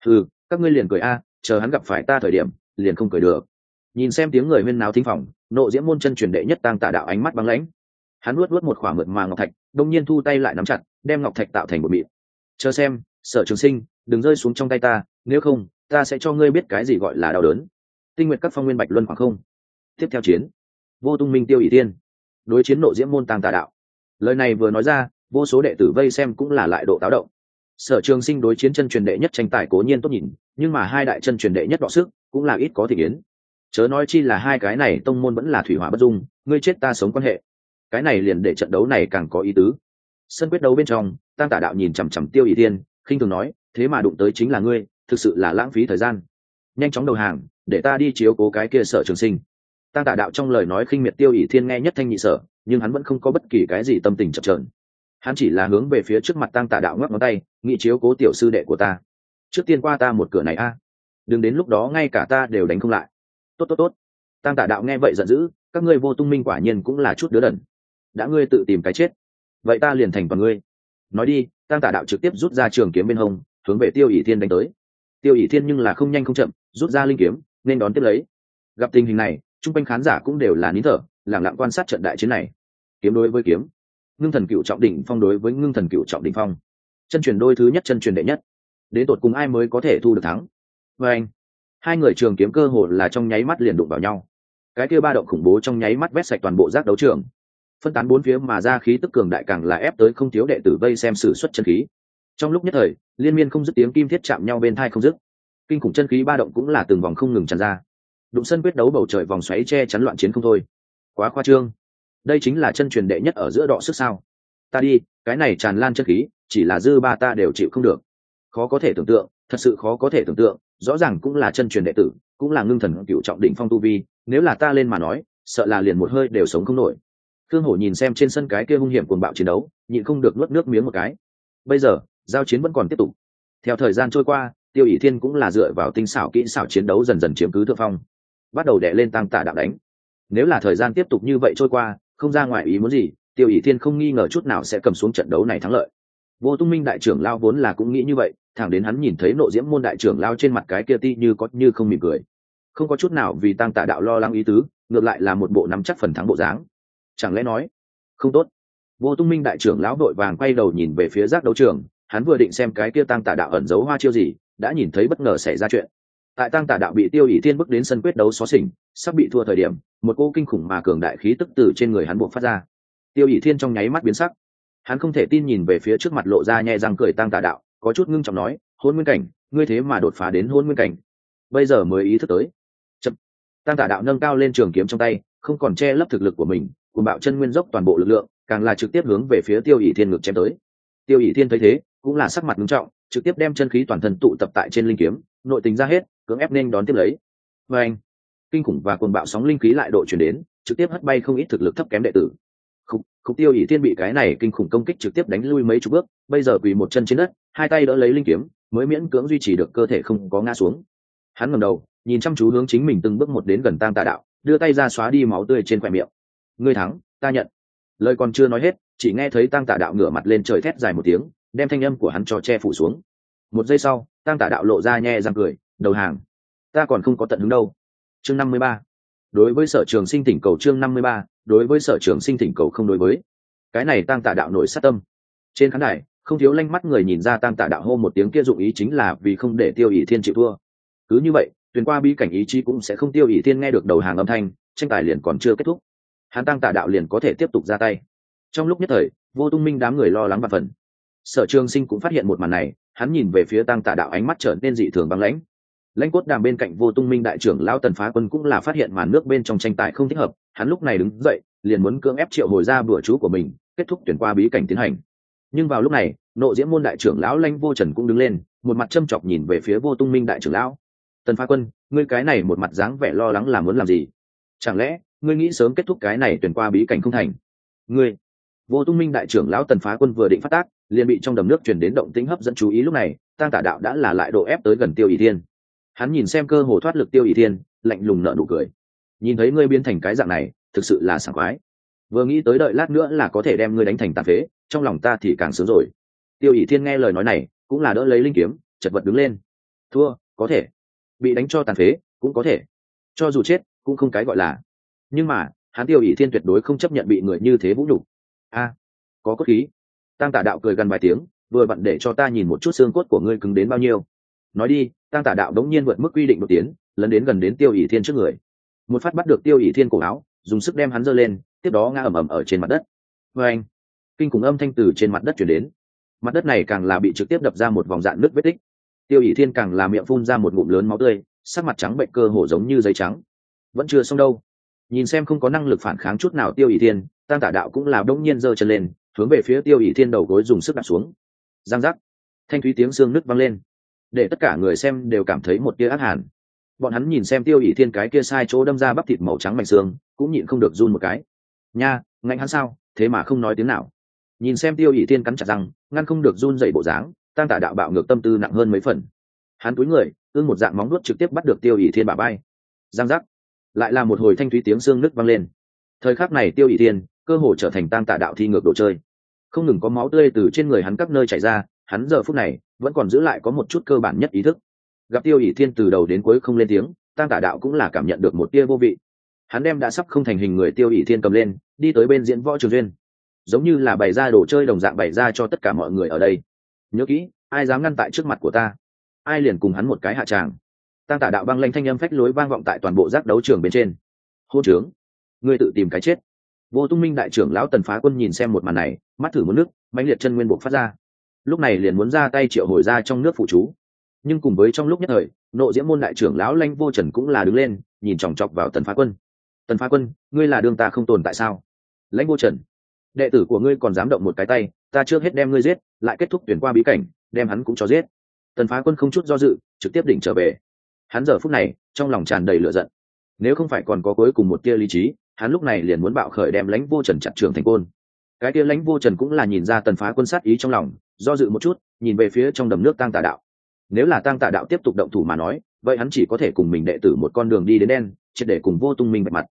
Các ngươi liền cười a, chờ hắn gặp phải ta thời điểm, liền không cười được. Nhìn xem tiếng người huyên náo thính phòng, Nộ Diễm môn chân truyền đệ nhất Tang Tả đạo ánh mắt băng lãnh. Hắn nuốt một khỏa mượt mà ngọc thạch, đông nhiên thu tay lại nắm chặt, đem ngọc thạch tạo thành một mịn. Chờ xem, Sở Trường Sinh, đừng rơi xuống trong tay ta, nếu không, ta sẽ cho ngươi biết cái gì gọi là đau đớn. Tinh Nguyệt các phong nguyên bạch luân khoảng không. Tiếp theo chiến, Vô Tung Minh Tiêu ỷ Tiên đối chiến Nộ Diễm môn Tang Tả đạo. Lời này vừa nói ra, vô số đệ tử vây xem cũng là lại độ táo động. Sở Trường Sinh đối chiến chân truyền đệ nhất tranh tài cố nhiên tốt nhìn, nhưng mà hai đại chân truyền đệ nhất đọ sức cũng là ít có thị yến. Chớ nói chi là hai cái này tông môn vẫn là thủy hỏa bất dung, ngươi chết ta sống quan hệ. Cái này liền để trận đấu này càng có ý tứ. Sân quyết đấu bên trong, Tang Tả đạo nhìn chằm chằm Tiêu ỷ Tiên, khinh thường nói, thế mà đụng tới chính là ngươi, thực sự là lãng phí thời gian. Nhanh chóng đầu hàng, để ta đi chiếu cố cái kia Sở Trường Sinh. Tang Tả đạo trong lời nói khinh miệt Tiêu ỷ Thiên nghe nhất thanh nhị sở, nhưng hắn vẫn không có bất kỳ cái gì tâm tình chập chờn. Hắn chỉ là hướng về phía trước mặt Tang Tả đạo ngoắc ngón tay, nghị chiếu cố tiểu sư đệ của ta. Trước tiên qua ta một cửa này a, đừng đến lúc đó ngay cả ta đều đánh không lại. Tốt. Tang Tả đạo nghe vậy giận dữ, các ngươi Vô Tung Minh quả nhiên cũng là chút đứa đần. Đã ngươi tự tìm cái chết, vậy ta liền thành toàn ngươi. Nói đi, Tang Tả đạo trực tiếp rút ra trường kiếm bên hông, hướng về Tiêu ỷ Thiên đánh tới. Tiêu ỷ Thiên nhưng là không nhanh không chậm, rút ra linh kiếm, nên đón tiếp lấy. Gặp tình hình này, chung quanh khán giả cũng đều là nín thở, lặng lặng quan sát trận đại chiến này. Kiếm đối với kiếm, Ngưng Thần Cựu Trọng Đỉnh Phong đối với Ngưng Thần Cựu Trọng Đỉnh Phong. Chân truyền đôi thứ nhất, chân truyền đệ nhất. Đến tột cùng ai mới có thể thu được thắng? Và anh, hai người trường kiếm cơ hồ là trong nháy mắt liền đụng vào nhau. Cái kia ba động khủng bố trong nháy mắt vét sạch toàn bộ giác đấu trường, phân tán bốn phía mà ra khí tức cường đại càng là ép tới không thiếu đệ tử vây xem sử xuất chân khí. Trong lúc nhất thời, liên miên không dứt tiếng kim thiết chạm nhau bên tai không dứt. Kinh khủng chân khí ba động cũng là từng vòng không ngừng tràn ra. Đụng sân quyết đấu bầu trời vòng xoáy che chắn loạn chiến không thôi. Quá khoa trương. Đây chính là chân truyền đệ nhất ở giữa đọ sức sao? Ta đi, cái này tràn lan chân khí, chỉ là dư ba ta đều chịu không được. Khó có thể tưởng tượng, thật sự khó có thể tưởng tượng, rõ ràng cũng là chân truyền đệ tử, cũng là Ngưng Thần Cựu Trọng Đỉnh Phong tu vi, nếu là ta lên mà nói, sợ là liền một hơi đều sống không nổi. Khương Hổ nhìn xem trên sân cái kia hung hiểm cuồng bạo chiến đấu, nhịn không được nuốt nước miếng một cái. Bây giờ, giao chiến vẫn còn tiếp tục. Theo thời gian trôi qua, Tiêu ỷ Thiên cũng là dựa vào tinh xảo kỹ xảo chiến đấu dần dần chiếm cứ thượng phong, bắt đầu đè lên Tang Tả đạo đánh. Nếu là thời gian tiếp tục như vậy trôi qua, không ra ngoài ý muốn gì, Tiêu ỷ thiên không nghi ngờ chút nào sẽ cầm xuống trận đấu này thắng lợi. Vô Tung Minh đại trưởng lao vốn là cũng nghĩ như vậy, thẳng đến hắn nhìn thấy Nộ Diễm môn đại trưởng lao trên mặt cái kia ti như có như không mỉm cười, không có chút nào vì Tăng Tả đạo lo lắng ý tứ, ngược lại là một bộ nắm chắc phần thắng bộ dáng. Chẳng lẽ nói không tốt? Vô Tung Minh đại trưởng lão vội vàng quay đầu nhìn về phía giác đấu trường, hắn vừa định xem cái kia Tăng Tả đạo ẩn giấu hoa chiêu gì, đã nhìn thấy bất ngờ xảy ra chuyện. Tại Tăng Tả đạo bị Tiêu ỷ thiên bước đến sân quyết đấu xó xỉnh, sắp bị thua thời điểm, một cô kinh khủng mà cường đại khí tức từ trên người hắn buộc phát ra. Tiêu ỷ thiên trong nháy mắt biến sắc, hắn không thể tin nhìn về phía trước mặt lộ ra nhe răng cười Tăng Tả đạo, có chút ngưng trọng nói, hôn nguyên cảnh, ngươi thế mà đột phá đến hôn nguyên cảnh, bây giờ mới ý thức tới. Chậm. Tăng Tả đạo nâng cao lên trường kiếm trong tay, không còn che lấp thực lực của mình, cuồng bạo chân nguyên dốc toàn bộ lực lượng, càng là trực tiếp hướng về phía Tiêu ỷ thiên ngực chém tới. Tiêu ỷ thiên thấy thế, cũng là sắc mặt nghiêm trọng, trực tiếp đem chân khí toàn thân tụ tập tại trên linh kiếm, nội tình ra hết, cưỡng ép nên đón tiếp lấy. Và anh, kinh khủng và cuồng bạo sóng linh khí lại độ chuyển đến, trực tiếp hất bay không ít thực lực thấp kém đệ tử. Khúc Tiêu ỷ thiên bị cái này kinh khủng công kích trực tiếp đánh lui mấy chục bước, bây giờ quỳ một chân trên đất, hai tay đỡ lấy linh kiếm, mới miễn cưỡng duy trì được cơ thể không có ngã xuống. Hắn ngẩng đầu, nhìn chăm chú hướng chính mình từng bước một đến gần Tăng Tả đạo, đưa tay ra xóa đi máu tươi trên khóe miệng. Ngươi thắng, ta nhận. Lời còn chưa nói hết, chỉ nghe thấy Tăng Tả đạo ngửa mặt lên trời thét dài một tiếng, đem thanh âm của hắn cho che phủ xuống. Một giây sau, Tăng Tả đạo lộ ra nhe răng cười, đầu hàng. Ta còn không có tận hứng đâu. Chương 53. Đối với Sở Trường Sinh thỉnh cầu chương 53, đối với Sở Trường Sinh thỉnh cầu không đối với. Cái này Tăng Tả đạo nổi sát tâm. Trên khán đài, không thiếu lanh mắt người nhìn ra Tăng Tả đạo hô một tiếng kia dụng ý chính là vì không để Tiêu ỷ thiên chịu thua. Cứ như vậy, tuyển qua bí cảnh ý chí cũng sẽ không Tiêu ỷ thiên nghe được đầu hàng âm thanh, tranh tài liền còn chưa kết thúc. Hắn Tăng Tả đạo liền có thể tiếp tục ra tay. Trong lúc nhất thời, Vô Tung Minh đám người lo lắng và phần. Sở Trường Sinh cũng phát hiện một màn này, hắn nhìn về phía Tăng Tả đạo ánh mắt trở nên dị thường băng lãnh. Lãnh Cốt Đàm bên cạnh Vô Tung Minh đại trưởng lão Tần Phá Quân cũng là phát hiện màn nước bên trong tranh tài không thích hợp, hắn lúc này đứng dậy, liền muốn cưỡng ép triệu hồi ra bùa chú của mình, kết thúc tuyển qua bí cảnh tiến hành. Nhưng vào lúc này, Nộ Diễm môn đại trưởng lão Lãnh Vô Trần cũng đứng lên, một mặt châm chọc nhìn về phía Vô Tung Minh đại trưởng lão. Tần Phá Quân, ngươi cái này một mặt dáng vẻ lo lắng là muốn làm gì? Chẳng lẽ ngươi nghĩ sớm kết thúc cái này tuyển qua bí cảnh không thành? Ngươi. Vô Tung Minh đại trưởng lão Tần Phá Quân vừa định phát tác, liền bị trong đầm nước truyền đến động tĩnh hấp dẫn chú ý, lúc này Tăng Tả đạo đã là lại độ ép tới gần Tiêu ỷ thiên. Hắn nhìn xem cơ hồ thoát lực Tiêu ỷ thiên, lạnh lùng nở nụ cười. Nhìn thấy ngươi biến thành cái dạng này, thực sự là sảng khoái. Vừa nghĩ tới đợi lát nữa là có thể đem ngươi đánh thành tàn phế, trong lòng ta thì càng sướng rồi. Tiêu ỷ thiên nghe lời nói này, cũng là đỡ lấy linh kiếm, chật vật đứng lên. Thua, có thể. Bị đánh cho tàn phế, cũng có thể. Cho dù chết, cũng không cái gọi là. Nhưng mà, hắn Tiêu ỷ thiên tuyệt đối không chấp nhận bị người như thế vũ nhục. A, có cốt khí. Tăng Tả đạo cười gần vài tiếng, vừa vặn để cho ta nhìn một chút xương cốt của ngươi cứng đến bao nhiêu. Nói đi, Tăng Tả đạo đống nhiên vượt mức quy định một tiến, lấn đến gần đến Tiêu ỷ thiên trước người, một phát bắt được Tiêu ỷ thiên cổ áo, dùng sức đem hắn giơ lên, tiếp đó ngã ầm ầm ở trên mặt đất. Và anh, kinh khủng âm thanh từ trên mặt đất truyền đến, mặt đất này càng là bị trực tiếp đập ra một vòng dạn nứt vết tích. Tiêu ỷ thiên càng là miệng phun ra một ngụm lớn máu tươi, sắc mặt trắng bệnh cơ hồ giống như giấy trắng. Vẫn chưa xong đâu. Nhìn xem không có năng lực phản kháng chút nào Tiêu ỷ thiên, Tăng Tả đạo cũng là đống nhiên giơ chân lên, hướng về phía Tiêu ỷ thiên đầu gối dùng sức đạp xuống. Giang giác, thanh thúy tiếng xương nứt vang lên, để tất cả người xem đều cảm thấy một tia ác hàn. Bọn hắn nhìn xem Tiêu ỷ thiên cái kia sai chỗ đâm ra bắp thịt màu trắng mảnh xương, cũng nhịn không được run một cái. Nha, ngạnh hắn sao, thế mà không nói tiếng nào. Nhìn xem Tiêu ỷ thiên cắn chặt răng, ngăn không được run dậy bộ dáng, Tăng Tả đạo bạo ngược tâm tư nặng hơn mấy phần. Hắn túi người, ương một dạng móng nuốt trực tiếp bắt được Tiêu ỷ thiên bả vai. Giang giác, lại là một hồi thanh thúy tiếng xương nứt vang lên. Thời khắc này Tiêu ỷ thiên cơ hồ trở thành Tăng Tả đạo thi ngược đồ chơi, không ngừng có máu tươi từ trên người hắn các nơi chảy ra, hắn giờ phút này vẫn còn giữ lại có một chút cơ bản nhất ý thức. Gặp Tiêu ỷ thiên từ đầu đến cuối không lên tiếng, Tăng Tả đạo cũng là cảm nhận được một tia vô vị. Hắn đem đã sắp không thành hình người Tiêu ỷ thiên cầm lên, đi tới bên diễn võ trường duyên, giống như là bày ra đồ chơi đồng dạng bày ra cho tất cả mọi người ở đây. Nhớ kỹ, ai dám ngăn tại trước mặt của ta, ai liền cùng hắn một cái hạ tràng. Tăng Tả đạo băng lanh thanh âm phách lối vang vọng tại toàn bộ giác đấu trường bên trên. Hôn trướng, ngươi tự tìm cái chết. Vô Tung Minh đại trưởng lão Tần Phá Quân nhìn xem một màn này, mắt thử muốn nước, mãnh liệt chân nguyên buộc phát ra, lúc này liền muốn ra tay triệu hồi ra trong nước phụ chú. Nhưng cùng với trong lúc nhất thời, Nộ Diễm môn đại trưởng lão Lãnh Vô Trần cũng là đứng lên, nhìn chòng chọc vào Tần Phá Quân. Tần Phá Quân, ngươi là đương ta không tồn tại sao? Lãnh Vô Trần, đệ tử của ngươi còn dám động một cái tay, ta trước hết đem ngươi giết, lại kết thúc tuyển qua bí cảnh, đem hắn cũng cho giết. Tần Phá Quân không chút do dự, trực tiếp đỉnh trở về. Hắn giờ phút này trong lòng tràn đầy lửa giận, nếu không phải còn có cuối cùng một tia lý trí, hắn lúc này liền muốn bạo khởi đem Lãnh Vô Trần chặt trường thành côn. Cái kia Lãnh Vô Trần cũng là nhìn ra Tần Phá Quân sát ý trong lòng, do dự một chút, nhìn về phía trong đầm nước Tăng Tả đạo. Nếu là Tăng Tả đạo tiếp tục động thủ mà nói, vậy hắn chỉ có thể cùng mình đệ tử một con đường đi đến đen, triệt để cùng Vô Tung Minh bạch mặt.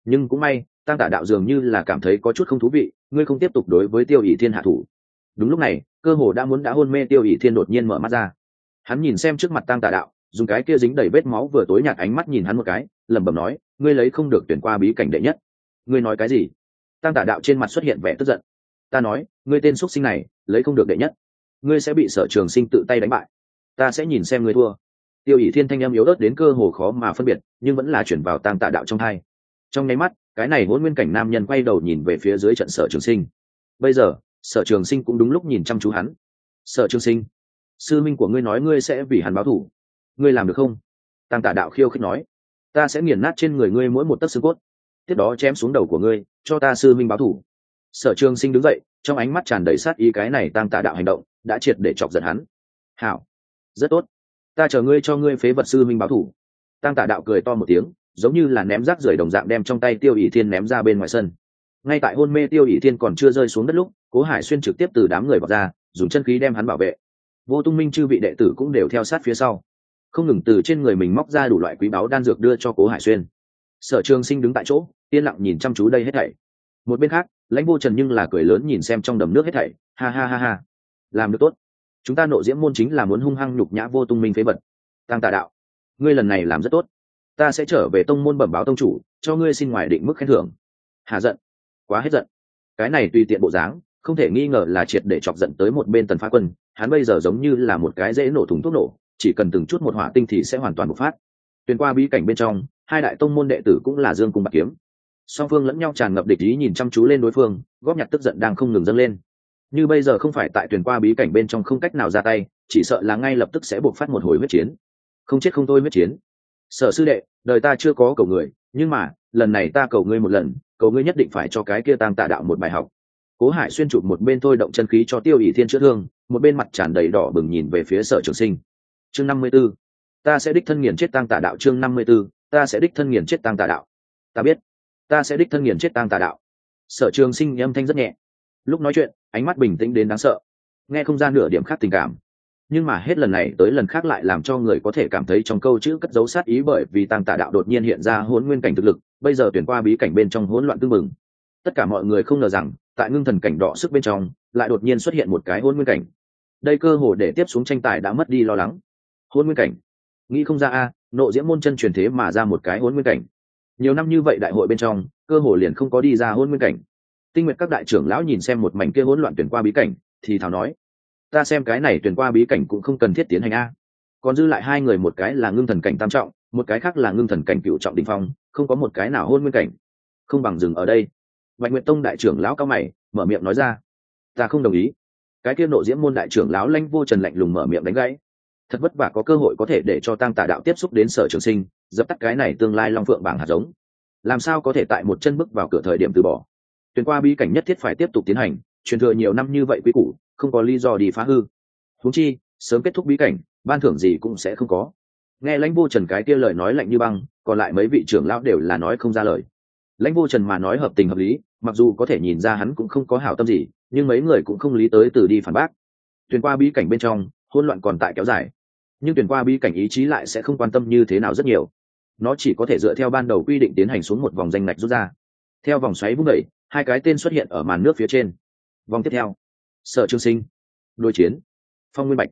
Nhưng cũng may tăng tả đạo dường như là cảm thấy có chút không thú vị, ngươi không tiếp tục đối với Tiêu ỷ thiên hạ thủ. Đúng lúc này cơ hồ đã hôn mê Tiêu ỷ thiên đột nhiên mở mắt ra. Hắn nhìn xem trước mặt tăng tả đạo, dùng cái kia dính đầy vết máu vừa tối nhạt ánh mắt nhìn hắn một cái, lẩm bẩm nói, ngươi lấy không được tuyển qua bí cảnh đệ nhất. Ngươi nói cái gì? Tăng tả đạo trên mặt xuất hiện vẻ tức giận. Ta nói, ngươi tên xuất sinh này lấy không được đệ nhất, ngươi sẽ bị Sở Trường Sinh tự tay đánh bại, ta sẽ nhìn xem ngươi thua. Tiêu ỷ thiên thanh âm yếu ớt đến cơ hồ khó mà phân biệt, nhưng vẫn là chuyển vào tăng tả đạo trong tai. Trong nháy mắt cái này hôn nguyên cảnh nam nhân quay đầu nhìn về phía dưới trận Sở Trường Sinh. Bây giờ Sở Trường Sinh cũng đúng lúc nhìn chăm chú hắn. Sở Trường Sinh, sư minh của ngươi nói ngươi sẽ vì hắn báo thù, ngươi làm được không? Tăng tả đạo khiêu khích nói, ta sẽ nghiền nát trên người ngươi mỗi một tấc xương cốt, tiếp đó chém xuống đầu của ngươi, cho ta sư minh báo thù. Sở Trường Sinh đứng dậy, trong ánh mắt tràn đầy sát ý, cái này tăng tả đạo hành động đã triệt để chọc giận hắn. Hảo, rất tốt, ta chờ ngươi cho ngươi phế vật sư minh báo thù. Tăng tả đạo cười to một tiếng, giống như là ném rác rưởi đồng dạng đem trong tay Tiêu ỷ thiên ném ra bên ngoài sân. Ngay tại hôn mê Tiêu ỷ thiên còn chưa rơi xuống đất lúc, Cố Hải Xuyên trực tiếp từ đám người vọt ra, dùng chân khí đem hắn bảo vệ. Vô Tung Minh chư vị đệ tử cũng đều theo sát phía sau, không ngừng từ trên người mình móc ra đủ loại quý báu đan dược đưa cho Cố Hải Xuyên. Sở Trường Sinh đứng tại chỗ yên lặng nhìn chăm chú đây hết thảy. Một bên khác Lãnh Vô Trần nhưng là cười lớn nhìn xem trong đầm nước hết thảy, ha ha ha ha, làm được tốt, chúng ta Nộ Diễm môn chính là muốn hung hăng nhục nhã Vô Tung Minh phế vật. Tăng Tà đạo, ngươi lần này làm rất tốt, ta sẽ trở về tông môn bẩm báo tông chủ, cho ngươi xin ngoài định mức khen thưởng. Hà giận, quá hết giận, cái này tùy tiện bộ dáng không thể nghi ngờ là triệt để chọc giận tới một bên Tần Phá Quân. Hắn bây giờ giống như là một cái dễ nổ thùng thuốc nổ, chỉ cần từng chút một hỏa tinh thì sẽ hoàn toàn bộc phát. Tuyền qua bí cảnh bên trong, hai đại tông môn đệ tử cũng là Dương Cung Bạc Kiếm, song phương lẫn nhau tràn ngập địch ý nhìn chăm chú lên đối phương, góp nhặt tức giận đang không ngừng dâng lên. Như bây giờ không phải tại Tuyền qua bí cảnh bên trong không cách nào ra tay, chỉ sợ là ngay lập tức sẽ bộc phát một hồi huyết chiến, không chết không thôi huyết chiến. Sở sư đệ, đời ta chưa có cầu người, nhưng mà lần này ta cầu ngươi một lần, cầu ngươi nhất định phải cho cái kia Tăng Tà đạo một bài học. Cố Hải Xuyên chụp một bên thôi động chân khí cho Tiêu ỷ thiên chữa thương, một bên mặt tràn đầy đỏ bừng nhìn về phía Sở Trường Sinh. Chương 54, ta sẽ đích thân nghiền chết Tăng Tà đạo. Chương 54, ta sẽ đích thân nghiền chết Tăng Tà đạo. Ta biết, ta sẽ đích thân nghiền chết Tăng Tà đạo. Sở Trường Sinh âm thanh rất nhẹ, lúc nói chuyện ánh mắt bình tĩnh đến đáng sợ, nghe không ra nửa điểm khác tình cảm. Nhưng mà hết lần này tới lần khác lại làm cho người có thể cảm thấy trong câu chữ cất giấu sát ý, bởi vì Tăng Tà đạo đột nhiên hiện ra hỗn nguyên cảnh thực lực, bây giờ tuyển qua bí cảnh bên trong hỗn loạn tương mừng. Tất cả mọi người không ngờ rằng tại ngưng thần cảnh đỏ sức bên trong lại đột nhiên xuất hiện một cái hỗn nguyên cảnh. Đây cơ hồ để tiếp xuống tranh tài đã mất đi lo lắng. Hỗn nguyên cảnh, nghĩ không ra a, Nộ Diễm môn chân truyền thế mà ra một cái hỗn nguyên cảnh. Nhiều năm như vậy đại hội bên trong cơ hồ liền không có đi ra hỗn nguyên cảnh. Tinh Nguyệt các đại trưởng lão nhìn xem một mảnh kia hỗn loạn tuyển qua bí cảnh thì thào nói, ta xem cái này tuyển qua bí cảnh cũng không cần thiết tiến hành a. Còn dư lại hai người, một cái là ngưng thần cảnh tam trọng, một cái khác là ngưng thần cảnh cửu trọng đỉnh phong, không có một cái nào hỗn nguyên cảnh, không bằng dừng ở đây. Bạch Nguyệt tông đại trưởng lão cao mày mở miệng nói ra, ta không đồng ý. Cái kia Nộ Diễm môn đại trưởng lão Lãnh Vô Trần lạnh lùng mở miệng đánh gãy, thật vất vả có cơ hội có thể để cho Tăng Tà đạo tiếp xúc đến Sở Trường Sinh, dập tắt cái này tương lai long phượng bảng hạt giống, làm sao có thể tại một chân bước vào cửa thời điểm từ bỏ. Tuyển qua bí cảnh nhất thiết phải tiếp tục tiến hành, truyền thừa nhiều năm như vậy quý củ, không có lý do đi phá hư. Huống chi sớm kết thúc bí cảnh, ban thưởng gì cũng sẽ không có. Nghe Lãnh Vô Trần cái kia lời nói lạnh như băng, còn lại mấy vị trưởng lão đều là nói không ra lời. Lãnh Vô Trần mà nói hợp tình hợp lý, mặc dù có thể nhìn ra hắn cũng không có hảo tâm gì, nhưng mấy người cũng không lý tới từ đi phản bác. Tuyển qua bí cảnh bên trong hỗn loạn còn tại kéo dài, nhưng tuyển qua bí cảnh ý chí lại sẽ không quan tâm như thế nào rất nhiều, nó chỉ có thể dựa theo ban đầu quy định tiến hành xuống một vòng danh ngạch rút ra. Theo vòng xoáy vung đẩy, hai cái tên xuất hiện ở màn nước phía trên. Vòng tiếp theo, Sở Trường Sinh đối chiến Phong Nguyên Bạch.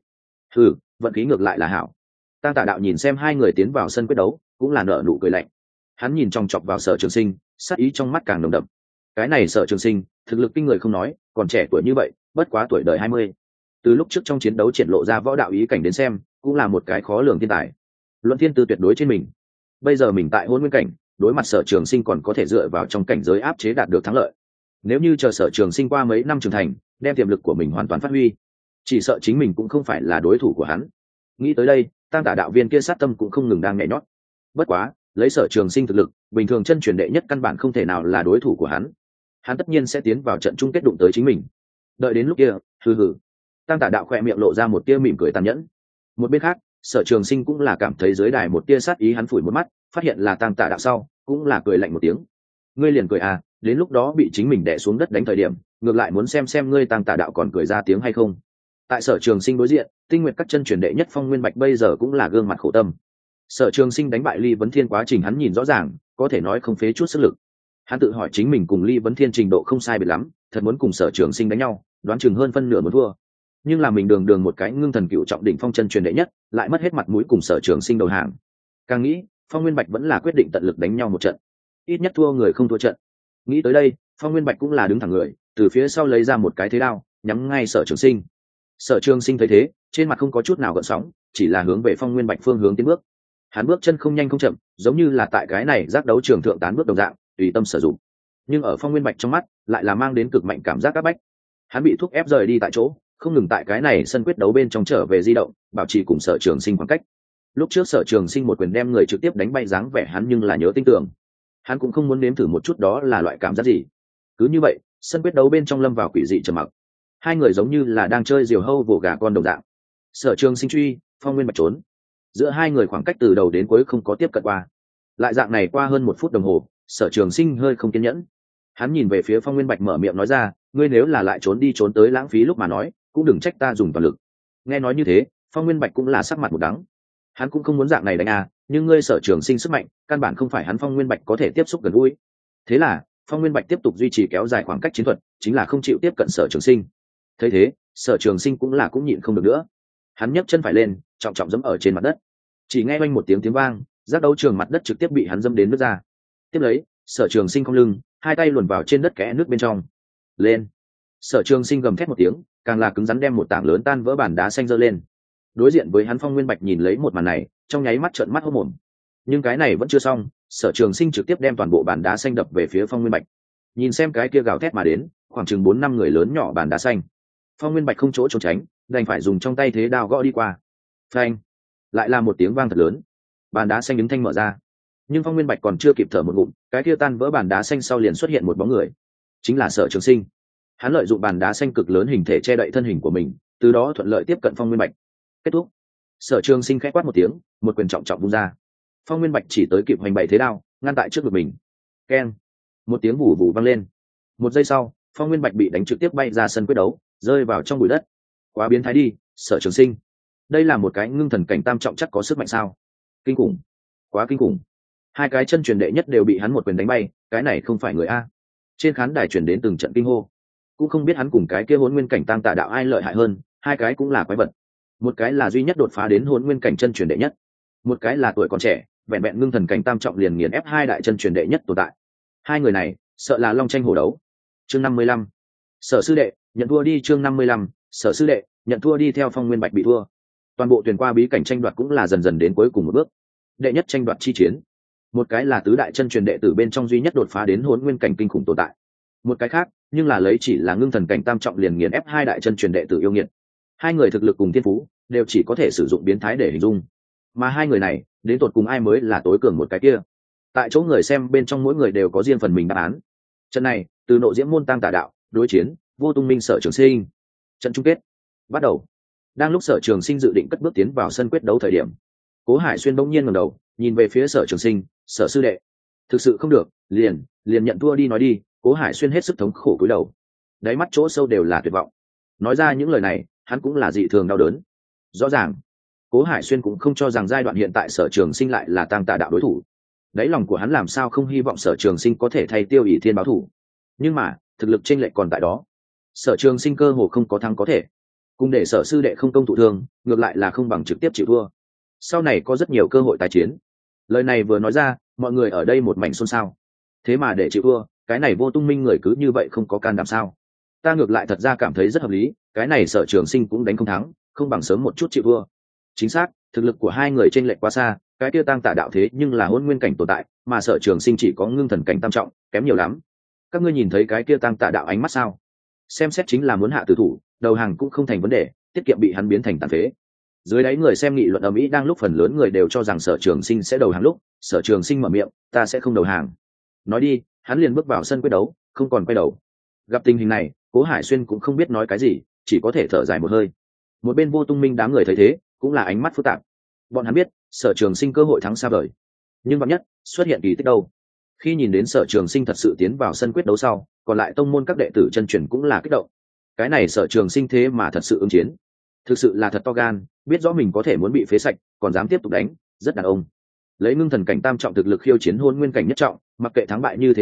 Vận khí ngược lại là hảo. Tăng Tà đạo nhìn xem hai người tiến vào sân quyết đấu cũng là nở nụ cười lạnh. Hắn nhìn chòng chọc vào Sở Trường Sinh, sát ý trong mắt càng nồng đậm. Cái này Sở Trường Sinh thực lực kinh người không nói, còn trẻ tuổi như vậy, bất quá tuổi đời 20. Từ lúc trước trong chiến đấu triển lộ ra võ đạo ý cảnh đến xem, cũng là một cái khó lường thiên tài. Luận thiên tư tuyệt đối trên mình. Bây giờ mình tại hôn nguyên cảnh, đối mặt Sở Trường Sinh còn có thể dựa vào trong cảnh giới áp chế đạt được thắng lợi. Nếu như chờ Sở Trường Sinh qua mấy năm trưởng thành, đem tiềm lực của mình hoàn toàn phát huy, chỉ sợ chính mình cũng không phải là đối thủ của hắn. Nghĩ tới đây, Tăng Tà đạo viên kia sát tâm cũng không ngừng đang nhảy nhót. Bất quá, lấy Sở Trường Sinh thực lực, bình thường chân truyền đệ nhất căn bản không thể nào là đối thủ của hắn. Hắn tất nhiên sẽ tiến vào trận chung kết đụng tới chính mình. Đợi đến lúc kia, Tăng Tà đạo khẽ miệng lộ ra một tia mỉm cười tàn nhẫn. Một bên khác, Sở Trường Sinh cũng là cảm thấy dưới đài một tia sát ý, hắn phủi một mắt, phát hiện là Tăng Tà đạo sau, cũng là cười lạnh một tiếng. Ngươi liền cười à, đến lúc đó bị chính mình đè xuống đất đánh thời điểm, ngược lại muốn xem ngươi Tăng Tà đạo còn cười ra tiếng hay không. Tại Sở Trường Sinh đối diện, Tinh Nguyệt các chân truyền đệ nhất Phong Nguyên Bạch bây giờ cũng là gương mặt khổ tâm. Sở Trường Sinh đánh bại Ly Vấn Thiên quá trình hắn nhìn rõ ràng, có thể nói không phế chút sức lực. Hắn tự hỏi chính mình cùng Ly Vấn Thiên trình độ không sai biệt lắm, thật muốn cùng Sở Trường Sinh đánh nhau, đoán chừng hơn phân nửa muốn thua. Nhưng là mình đường đường một cái ngưng thần cựu trọng đỉnh phong chân truyền đệ nhất, lại mất hết mặt mũi cùng Sở Trường Sinh đầu hàng. Càng nghĩ, Phong Nguyên Bạch vẫn là quyết định tận lực đánh nhau một trận, ít nhất thua người không thua trận. Nghĩ tới đây, Phong Nguyên Bạch cũng là đứng thẳng người, từ phía sau lấy ra một cái thế đao, nhắm ngay Sở Trường Sinh. Sở Trường Sinh thấy thế, trên mặt không có chút nào gợn sóng, chỉ là hướng về Phong Nguyên Bạch phương hướng tiến bước. Hắn bước chân không nhanh không chậm, giống như là tại cái này giác đấu trường thượng tán bước đồng dạng, tùy tâm sử dụng. Nhưng ở Phong Nguyên Bạch trong mắt, lại là mang đến cực mạnh cảm giác áp bách. Hắn bị thúc ép rời đi tại chỗ, không ngừng tại cái này sân quyết đấu bên trong trở về di động, bảo trì cùng Sở Trường Sinh khoảng cách. Lúc trước Sở Trường Sinh một quyền đem người trực tiếp đánh bay dáng vẻ hắn nhưng là nhớ tinh tưởng. Hắn cũng không muốn nếm thử một chút đó là loại cảm giác gì. Cứ như vậy, sân quyết đấu bên trong lâm vào quỷ dị trầm mặc. Hai người giống như là đang chơi diều hâu vồ gà con đồng dạng. Sở Trường Sinh truy, Phong Nguyên Bạch trốn. Giữa hai người khoảng cách từ đầu đến cuối không có tiếp cận qua. Lại dạng này qua hơn 1 phút đồng hồ, Sở Trường Sinh hơi không kiên nhẫn. Hắn nhìn về phía Phong Nguyên Bạch mở miệng nói ra, ngươi nếu là lại trốn đi trốn tới lãng phí lúc mà nói, cũng đừng trách ta dùng toàn lực. Nghe nói như thế, Phong Nguyên Bạch cũng là sắc mặt một đắng. Hắn cũng không muốn dạng này đánh à, nhưng ngươi Sở Trường Sinh sức mạnh, căn bản không phải hắn Phong Nguyên Bạch có thể tiếp xúc gần gũi. Thế là, Phong Nguyên Bạch tiếp tục duy trì kéo dài khoảng cách chiến thuật, chính là không chịu tiếp cận Sở Trường Sinh. Thấy thế, Sở Trường Sinh cũng nhịn không được nữa. Hắn nhấc chân phải lên, trọng trọng giẫm ở trên mặt đất. Chỉ nghe oanh một tiếng vang, giác đấu trường mặt đất trực tiếp bị hắn dâm đến nứt ra. Tiếp lấy, Sở Trường Sinh cong lưng, hai tay luồn vào trên đất kẽ nước bên trong. Lên! Sở Trường Sinh gầm thét một tiếng, càng là cứng rắn đem một tảng lớn tan vỡ bàn đá xanh giơ lên. Đối diện với hắn, Phong Nguyên Bạch nhìn lấy một màn này, trong nháy mắt trợn mắt hốt mồm. Nhưng cái này vẫn chưa xong, Sở Trường Sinh trực tiếp đem toàn bộ bàn đá xanh đập về phía Phong Nguyên Bạch. Nhìn xem cái kia gào thét mà đến, khoảng chừng 4-5 người lớn nhỏ bàn đá xanh. Phong Nguyên Bạch không chỗ trốn tránh, đành phải dùng trong tay thế đao gõ đi qua. Phanh! Lại là một tiếng vang thật lớn, bàn đá xanh đứng thanh mở ra. Nhưng Phong Nguyên Bạch còn chưa kịp thở một ngụm, cái kia tan vỡ bàn đá xanh sau liền xuất hiện một bóng người, chính là Sở Trường Sinh. Hắn lợi dụng bàn đá xanh cực lớn hình thể che đậy thân hình của mình, từ đó thuận lợi tiếp cận Phong Nguyên Bạch. Kết thúc. Sở Trường Sinh khẽ quát một tiếng, một quyền trọng trọng vung ra. Phong Nguyên Bạch chỉ tới kịp hoành bày thế đao, ngăn tại trước ngực mình. Keng! Một tiếng vù vù vang lên. Một giây sau, Phong Nguyên Bạch bị đánh trực tiếp bay ra sân quyết đấu, rơi vào trong bụi đất. Quá biến thái đi, Sở Trường Sinh. Đây là một cái ngưng thần cảnh tam trọng chắc có sức mạnh sao? Kinh khủng, quá kinh khủng. Hai cái chân truyền đệ nhất đều bị hắn một quyền đánh bay, cái này không phải người a. Trên khán đài truyền đến từng trận kinh hô. Cũng không biết hắn cùng cái kia Hỗn Nguyên cảnh tam tà đạo ai lợi hại hơn, hai cái cũng là quái vật. Một cái là duy nhất đột phá đến Hỗn Nguyên cảnh chân truyền đệ nhất, một cái là tuổi còn trẻ, vẹn vẹn ngưng thần cảnh tam trọng liền nghiền ép hai đại chân truyền đệ nhất tồn tại. Hai người này, sợ là long tranh hổ đấu. Chương 55. Sở sư đệ, nhận thua đi. Chương 55. Sở sư đệ, nhận thua đi. Theo Phong Nguyên Bạch bị thua, toàn bộ tuyển qua bí cảnh tranh đoạt cũng là dần dần đến cuối cùng một bước. Đệ nhất tranh đoạt chi chiến, một cái là tứ đại chân truyền đệ tử bên trong duy nhất đột phá đến Hỗn Nguyên cảnh kinh khủng tồn tại, một cái khác nhưng là lấy chỉ là ngưng thần cảnh tam trọng liền nghiền ép hai đại chân truyền đệ tử yêu nghiệt. Hai người thực lực cùng thiên phú đều chỉ có thể sử dụng biến thái để hình dung, mà hai người này đến tột cùng ai mới là tối cường một cái kia, tại chỗ người xem bên trong mỗi người đều có riêng phần mình đáp án. Trận này từ Nộ Diễm môn Tăng Tà đạo đối chiến Vô Tung Minh Sở Trường Sinh, trận chung kết bắt đầu. Đang lúc Sở Trường Sinh dự định cất bước tiến vào sân quyết đấu thời điểm, Cố Hải Xuyên bỗng nhiên ngẩng đầu nhìn về phía Sở Trường Sinh. Sở sư đệ, thực sự không được liền nhận thua đi. Nói đi. Cố Hải Xuyên hết sức thống khổ cúi đầu, đáy mắt chỗ sâu đều là tuyệt vọng. Nói ra những lời này, hắn cũng là dị thường đau đớn. Rõ ràng Cố Hải Xuyên cũng không cho rằng giai đoạn hiện tại Sở Trường Sinh lại là Tăng Tà đạo đối thủ. Đáy lòng của hắn làm sao không hy vọng Sở Trường Sinh có thể thay Tiêu ỷ thiên báo thủ, nhưng mà thực lực chênh lệch còn tại đó. Sở Trường Sinh cơ hồ không có thắng có thể, cùng để Sở sư đệ không công thụ thương, ngược lại là không bằng trực tiếp chịu thua. Sau này có rất nhiều cơ hội tái chiến. Lời này vừa nói ra, mọi người ở đây một mảnh xôn xao. Thế mà để chịu thua, cái này Vô Tung Minh người cứ như vậy không có can đảm sao? Ta ngược lại thật ra cảm thấy rất hợp lý, cái này Sở Trường Sinh cũng đánh không thắng, không bằng sớm một chút chịu thua. Chính xác, thực lực của hai người chênh lệch quá xa, cái kia Tăng Tà đạo thế nhưng là Hỗn Nguyên cảnh tồn tại, mà Sở Trường Sinh chỉ có ngưng thần cảnh tam trọng, kém nhiều lắm. Các ngươi nhìn thấy cái kia Tăng Tà đạo ánh mắt sao? Xem xét chính là muốn hạ tử thủ, đầu hàng cũng không thành vấn đề, tiết kiệm bị hắn biến thành tàn phế. Dưới đáy người xem nghị luận ầm ĩ, đang lúc phần lớn người đều cho rằng Sở Trường Sinh sẽ đầu hàng lúc, Sở Trường Sinh mở miệng, ta sẽ không đầu hàng. Nói đi, hắn liền bước vào sân quyết đấu, không còn quay đầu. Gặp tình hình này, Cố Hải Xuyên cũng không biết nói cái gì, chỉ có thể thở dài một hơi. Một bên Vô Tung Minh đám người thấy thế, cũng là ánh mắt phức tạp. Bọn hắn biết, Sở Trường Sinh cơ hội thắng xa vời, nhưng vạn nhất xuất hiện kỳ tích đâu. Khi nhìn đến Sở Trường Sinh thật sự tiến vào sân quyết đấu sau, còn lại tông môn các đệ tử chân truyền cũng là kích động. Cái này Sở Trường Sinh thế mà thật sự ứng chiến, thực sự là thật to gan, biết rõ mình có thể muốn bị phế sạch, còn dám tiếp tục đánh, rất đàn ông. Lấy ngưng thần cảnh tam trọng thực lực khiêu chiến Hỗn Nguyên cảnh nhất trọng, mặc kệ thắng bại như thế nào,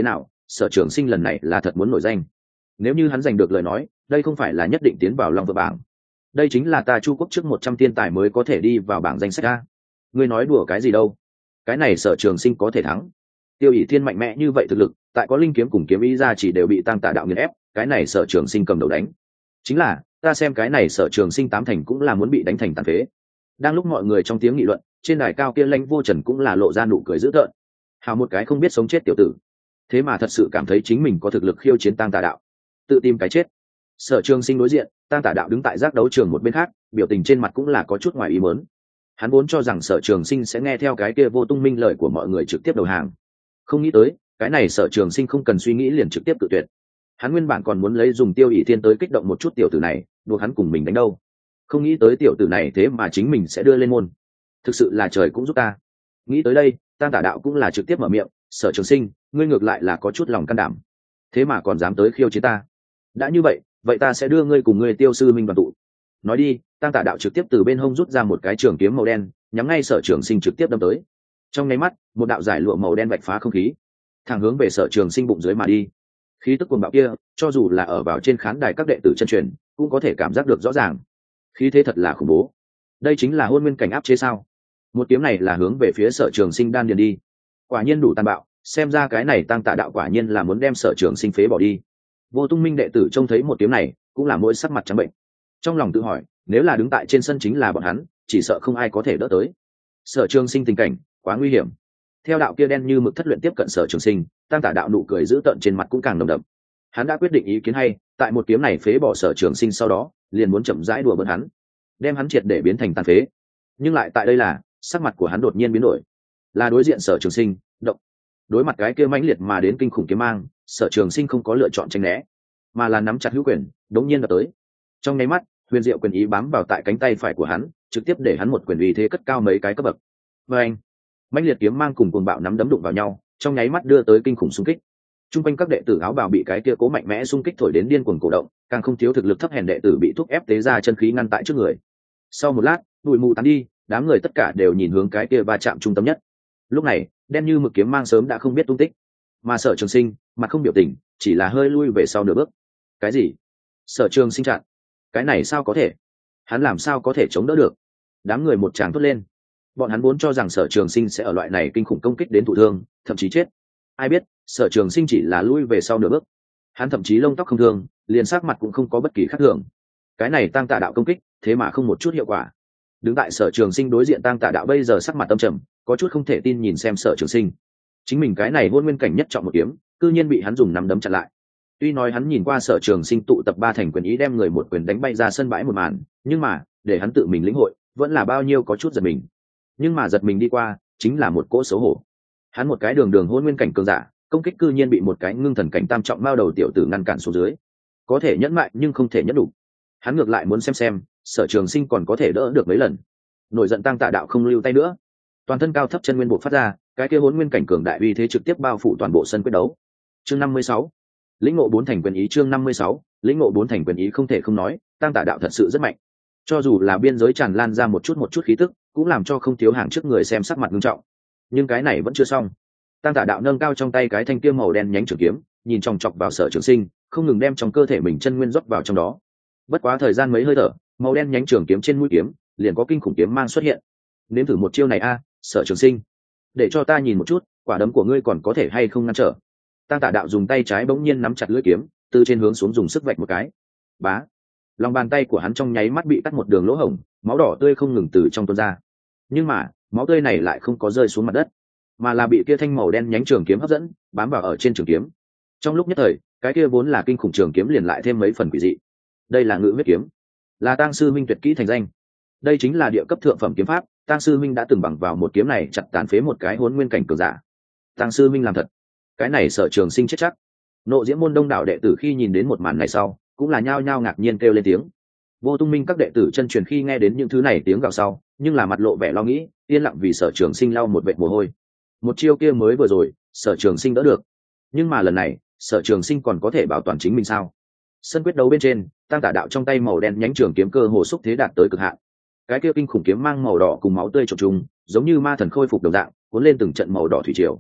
Sở Trường Sinh lần này là thật muốn nổi danh. Nếu như hắn giành được lời nói, đây không phải là nhất định tiến vào Long Vượng bảng. Đây chính là ta Chu quốc trước 100 thiên tài mới có thể đi vào bảng danh sách a. Ngươi nói đùa cái gì đâu? Cái này Sở Trường Sinh có thể thắng. Tiêu ỷ thiên mạnh mẽ như vậy thực lực, tại có linh kiếm cùng kiếm ý ra chỉ đều bị Tăng Tả đạo nghiền ép, cái này Sở Trường Sinh cầm đầu đánh. Chính là, ta xem cái này Sở Trường Sinh tám thành cũng là muốn bị đánh thành tàn phế. Đang lúc mọi người trong tiếng nghị luận, trên đài cao kia Lãnh Vô Trần cũng là lộ ra nụ cười dữ tợn. Hào một cái không biết sống chết tiểu tử, thế mà thật sự cảm thấy chính mình có thực lực khiêu chiến Tăng Tả đạo, tự tìm cái chết. Sở Trường Sinh đối diện, Tăng Tả đạo đứng tại giác đấu trường một bên khác, biểu tình trên mặt cũng là có chút ngoài ý muốn. Hắn vốn cho rằng Sở Trường Sinh sẽ nghe theo cái kia Vô Tung Minh lời của mọi người trực tiếp đầu hàng, không nghĩ tới cái này Sở Trường Sinh không cần suy nghĩ liền trực tiếp tự tuyệt. Hắn nguyên bản còn muốn lấy dùng Tiêu ỷ thiên tới kích động một chút tiểu tử này, đùa hắn cùng mình đánh đâu, không nghĩ tới tiểu tử này thế mà chính mình sẽ đưa lên môn. Thực sự là trời cũng giúp ta. Nghĩ tới đây, Tăng Tả đạo cũng là trực tiếp mở miệng, Sở Trường Sinh, ngươi ngược lại là có chút lòng can đảm, thế mà còn dám tới khiêu chiến ta. Đã như vậy, vậy ta sẽ đưa ngươi cùng ngươi Tiêu sư minh đoàn tụ. Nói đi, Tăng Tả đạo trực tiếp từ bên hông rút ra một cái trường kiếm màu đen, nhắm ngay Sở Trường Sinh trực tiếp đâm tới. Trong nháy mắt, một đạo giải lụa màu đen vạch phá không khí, thẳng hướng về Sở Trường Sinh bụng dưới mà đi. Khí tức cuồng bạo kia, cho dù là ở vào trên khán đài các đệ tử chân truyền, cũng có thể cảm giác được rõ ràng. Khí thế thật là khủng bố. Đây chính là hôn nguyên cảnh áp chế sao? Một kiếm này là hướng về phía Sở Trường Sinh đan điền đi. Quả nhiên đủ tàn bạo, xem ra cái này Tăng Tả đạo quả nhiên là muốn đem Sở Trường Sinh phế bỏ đi. Vô Tung Minh đệ tử trông thấy một kiếm này, cũng là mỗi sắc mặt trắng bệnh. Trong lòng tự hỏi, nếu là đứng tại trên sân chính là bọn hắn, chỉ sợ không ai có thể đỡ tới. Sở Trường Sinh tình cảnh quá nguy hiểm. Theo đạo kia đen như mực thất luyện tiếp cận Sở Trường Sinh, Tăng Tả đạo nụ cười dữ tợn trên mặt cũng càng nồng đậm. Hắn đã quyết định ý kiến hay, tại một kiếm này phế bỏ Sở Trường Sinh sau đó, liền muốn chậm rãi đùa bỡn hắn, đem hắn triệt để biến thành tàn phế. Nhưng lại tại đây là, sắc mặt của hắn đột nhiên biến đổi. Là đối diện Sở Trường Sinh, động. Đối mặt cái kia mãnh liệt mà đến kinh khủng kiếm mang, Sở Trường Sinh không có lựa chọn tránh né, mà là nắm chặt hữu quyền, đống nhiên đập tới. Trong nháy mắt, huyền diệu quyền ý bám vào tại cánh tay phải của hắn, trực tiếp để hắn một quyền uy thế cất cao mấy cái cấp bậc. Và anh, mãnh liệt kiếm mang cùng cuồng bạo nắm đấm đụng vào nhau, trong nháy mắt đưa tới kinh khủng xung kích. Trung quanh các đệ tử áo bào bị cái kia cố mạnh mẽ xung kích thổi đến điên cuồng cổ động, càng không thiếu thực lực thấp hèn đệ tử bị thúc ép tế ra chân khí ngăn tại trước người. Sau một lát, bụi mù tán đi, đám người tất cả đều nhìn hướng cái kia va chạm trung tâm nhất. Lúc này, đen như mực kiếm mang sớm đã không biết tung tích, mà Sở Trường Sinh mặt không biểu tình, chỉ là hơi lui về sau nửa bước. Cái gì? Sở Trường Sinh chặn? Cái này sao có thể? Hắn làm sao có thể chống đỡ được? Đám người một tràng thốt lên. Bọn hắn vốn cho rằng Sở Trường Sinh sẽ ở loại này kinh khủng công kích đến thụ thương, thậm chí chết. Ai biết, Sở Trường Sinh chỉ là lui về sau nửa bước. Hắn thậm chí lông tóc không thương, liền sắc mặt cũng không có bất kỳ khác thường. Cái này Tăng Tả đạo công kích, thế mà không một chút hiệu quả. Đứng tại Sở Trường Sinh đối diện Tăng Tả đạo bây giờ sắc mặt âm trầm, có chút không thể tin nhìn xem Sở Trường Sinh. Chính mình cái này hôn nguyên cảnh nhất trọng một kiếm, cư nhiên bị hắn dùng nắm đấm chặn lại. Tuy nói hắn nhìn qua Sở Trường Sinh tụ tập ba thành quyền ý đem người một quyền đánh bay ra sân bãi một màn, nhưng mà để hắn tự mình lĩnh hội, vẫn là bao nhiêu có chút giật mình. Nhưng mà giật mình đi qua, chính là một cỗ xấu hổ. Hắn một cái đường hôn nguyên cảnh cường giả, công kích cư nhiên bị một cái ngưng thần cảnh tam trọng mao đầu tiểu tử ngăn cản xuống dưới. Có thể nhẫn mại nhưng không thể nhẫn đủ. Hắn ngược lại muốn xem Sở Trường Sinh còn có thể đỡ được mấy lần. Nổi giận Tăng Tả đạo không lưu tay nữa, toàn thân cao thấp chân nguyên bộ phát ra, cái kia hỗn nguyên cảnh cường đại uy thế trực tiếp bao phủ toàn bộ sân quyết đấu. Chương 56, lĩnh ngộ bốn thành quyền ý. Chương 56, lĩnh ngộ bốn thành quyền ý. Không thể không nói, Tăng Tả đạo thật sự rất mạnh. Cho dù là biên giới tràn lan ra một chút khí tức, cũng làm cho không thiếu hàng trước người xem sắc mặt nghiêm trọng. Nhưng cái này vẫn chưa xong. Tăng Tả đạo nâng cao trong tay cái thanh kiếm màu đen nhánh trường kiếm, nhìn chòng chọc vào Sở Trường Sinh, không ngừng đem trong cơ thể mình chân nguyên rót vào trong đó. Bất quá thời gian mấy hơi thở, màu đen nhánh trường kiếm trên mũi kiếm liền có kinh khủng kiếm mang xuất hiện. Nếm thử một chiêu này a, Sở Trường Sinh, để cho ta nhìn một chút, quả đấm của ngươi còn có thể hay không ngăn trở. Tăng Tả đạo dùng tay trái bỗng nhiên nắm chặt lưỡi kiếm, từ trên hướng xuống dùng sức vạch một cái. Bá, lòng bàn tay của hắn trong nháy mắt bị cắt một đường lỗ hổng, máu đỏ tươi không ngừng từ trong tuôn ra. Nhưng mà máu tươi này lại không có rơi xuống mặt đất, mà là bị kia thanh màu đen nhánh trường kiếm hấp dẫn, bám vào ở trên trường kiếm. Trong lúc nhất thời, cái kia vốn là kinh khủng trường kiếm liền lại thêm mấy phần quỷ dị. Đây là Ngự Huyết kiếm, là Tang sư minh tuyệt kỹ thành danh. Đây chính là địa cấp thượng phẩm kiếm pháp, Tang sư minh đã từng bằng vào một kiếm này chặt tàn phế một cái hỗn nguyên cảnh cường giả. Tang sư minh làm thật, cái này Sở Trường Sinh chết chắc. Nộ Diễm môn đông đảo đệ tử khi nhìn đến một màn này sau, cũng là nhao nhao ngạc nhiên kêu lên tiếng. Vô Tung Minh các đệ tử chân truyền khi nghe đến những thứ này tiếng gào sau, nhưng là mặt lộ vẻ lo nghĩ, yên lặng vì Sở Trường Sinh lau một vệt mồ hôi. Một chiêu kia mới vừa rồi, Sở Trường Sinh đỡ được, nhưng mà lần này, Sở Trường Sinh còn có thể bảo toàn chính mình sao? Sân quyết đấu bên trên, Tăng Tả đạo trong tay màu đen nhánh trường kiếm cơ hồ xúc thế đạt tới cực hạn. Cái kia kinh khủng kiếm mang màu đỏ cùng máu tươi trộn trùng, giống như ma thần khôi phục đồng dạng, cuốn lên từng trận màu đỏ thủy triều.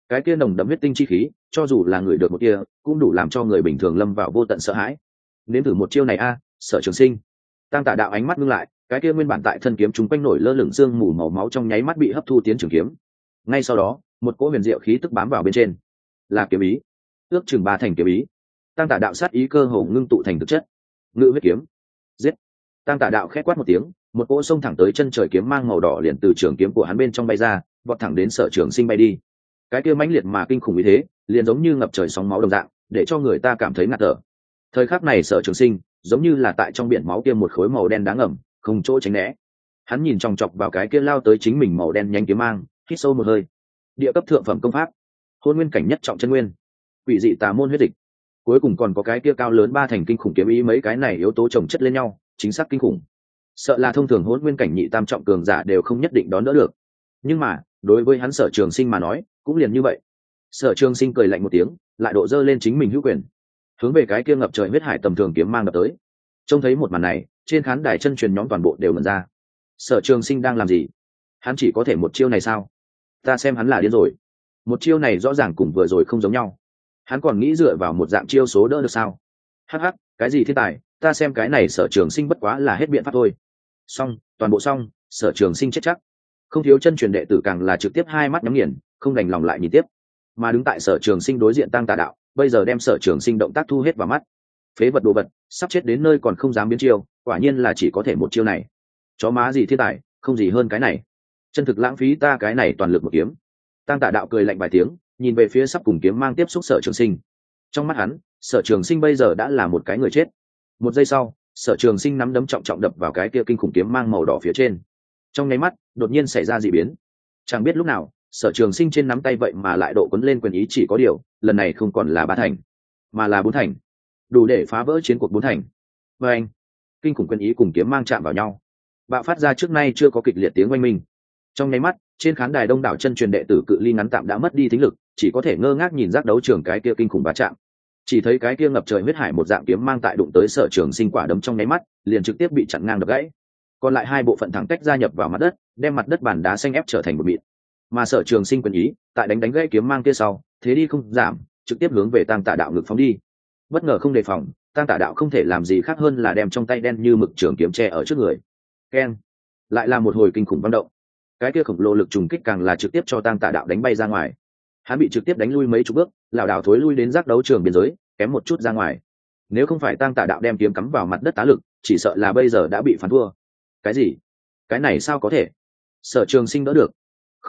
cái kia nồng đậm huyết tinh chi khí cho dù là người được một kia cũng đủ làm cho người bình thường lâm vào vô tận sợ hãi. Nếm thử một chiêu này a, Sở Trường Sinh. Tăng Tả Đạo ánh mắt ngưng lại, cái kia nguyên bản tại thân kiếm chúng quanh nổi lơ lửng xương mù màu máu trong nháy mắt bị hấp thu tiến trường kiếm. Ngay sau đó một cỗ huyền diệu khí tức bám vào bên trên, là kiếm ý, ước chừng 3 thành kiếm ý. Tăng Tả Đạo sát ý cơ hồ ngưng tụ thành thực chất. Ngự huyết kiếm, giết. Tăng Tả Đạo khét quát một tiếng, một cỗ xông thẳng tới chân trời kiếm mang màu đỏ liền từ trường kiếm của hắn bên trong bay ra, vọt thẳng đến Sở Trường Sinh bay đi. Cái kia mãnh liệt mà kinh khủng như thế, liền giống như ngập trời sóng máu đồng dạng, để cho người ta cảm thấy ngạt thở. Thời khắc này Sở Trường Sinh giống như là tại trong biển máu kia một khối màu đen đáng ngầm, không chỗ tránh né. Hắn nhìn chòng chọc vào cái kia lao tới chính mình màu đen nhanh kiếm mang, hít sâu một hơi. Địa cấp thượng phẩm công pháp, hôn nguyên cảnh nhất trọng chân nguyên, quỷ dị tà môn huyết dịch, cuối cùng còn có cái kia cao lớn 3 thành kinh khủng kiếm ý, mấy cái này yếu tố chồng chất lên nhau, chính xác kinh khủng. Sợ là thông thường hôn nguyên cảnh nhị tam trọng cường giả đều không nhất định đón đỡ được. Nhưng mà đối với hắn Sở Trường Sinh mà nói cũng liền như vậy. Sở Trường Sinh cười lạnh một tiếng, lại độ dơ lên chính mình hữu quyền, hướng về cái kia ngập trời huyết hải tầm thường kiếm mang đập tới. Trông thấy một màn này, trên khán đài chân truyền nhóm toàn bộ đều ngẩn ra. Sở Trường Sinh đang làm gì? Hắn chỉ có thể một chiêu này sao? Ta xem hắn là điên rồi. Một chiêu này rõ ràng cùng vừa rồi không giống nhau. Hắn còn nghĩ dựa vào một dạng chiêu số đỡ được sao? Hắc hắc, cái gì thiên tài, ta xem cái này Sở Trường Sinh bất quá là hết biện pháp thôi. Xong, toàn bộ xong, Sở Trường Sinh chết chắc. Không thiếu chân truyền đệ tử càng là trực tiếp hai mắt nhắm nghiền, không đành lòng lại nhìn tiếp. Mà đứng tại Sở Trường Sinh đối diện Tăng Tà Đạo, bây giờ đem Sở Trường Sinh động tác thu hết vào mắt. Phế vật đồ vật, sắp chết đến nơi còn không dám biến chiêu, quả nhiên là chỉ có thể một chiêu này. Chó má gì thiên tài, không gì hơn cái này. Chân thực lãng phí ta cái này toàn lực một kiếm. Tăng Tà Đạo cười lạnh vài tiếng, nhìn về phía sắp cùng kiếm mang tiếp xúc Sở Trường Sinh. Trong mắt hắn, Sở Trường Sinh bây giờ đã là một cái người chết. Một giây sau, Sở Trường Sinh nắm đấm trọng trọng đập vào cái kia kinh khủng kiếm mang màu đỏ phía trên. Trong nháy mắt, đột nhiên xảy ra dị biến. Chẳng biết lúc nào, Sở Trường Sinh trên nắm tay vậy mà lại độ quấn lên quyền ý, chỉ có điều, lần này không còn là 3 thành, mà là 4 thành, đủ để phá vỡ chiến cuộc 4 thành. Và anh, kinh khủng quyền ý cùng kiếm mang chạm vào nhau, bạo phát ra trước nay chưa có kịch liệt tiếng oanh minh. Trong nháy mắt, trên khán đài đông đảo chân truyền đệ tử cự ly ngắn tạm đã mất đi thính lực, chỉ có thể ngơ ngác nhìn giác đấu trường cái kia kinh khủng va chạm. Chỉ thấy cái kia ngập trời huyết hải một dạng kiếm mang tại đụng tới Sở Trường Sinh quả đấm trong nháy mắt, liền trực tiếp bị chặn ngang đập gãy. Còn lại 2 bộ phận thẳng tách gia nhập vào mặt đất, đem mặt đất bàn đá xanh ép trở thành một mịn. Mà Sở Trường Sinh quyền ý tại đánh gãy kiếm mang kia sau, thế đi không giảm, trực tiếp hướng về Tăng Tả Đạo ngực phóng đi. Bất ngờ không đề phòng, Tăng Tả Đạo không thể làm gì khác hơn là đem trong tay đen như mực trường kiếm che ở trước người. Keng! Lại là một hồi kinh khủng vang động. Cái kia khổng lồ lực trùng kích càng là trực tiếp cho Tăng Tả Đạo đánh bay ra ngoài. Hắn bị trực tiếp đánh lui mấy chục bước, lảo đảo thối lui đến giác đấu trường biên giới, kém một chút ra ngoài. Nếu không phải Tăng Tả Đạo đem kiếm cắm vào mặt đất tá lực, chỉ sợ là bây giờ đã bị phán thua. Cái gì? Cái này sao có thể? Sở Trường Sinh đỡ được?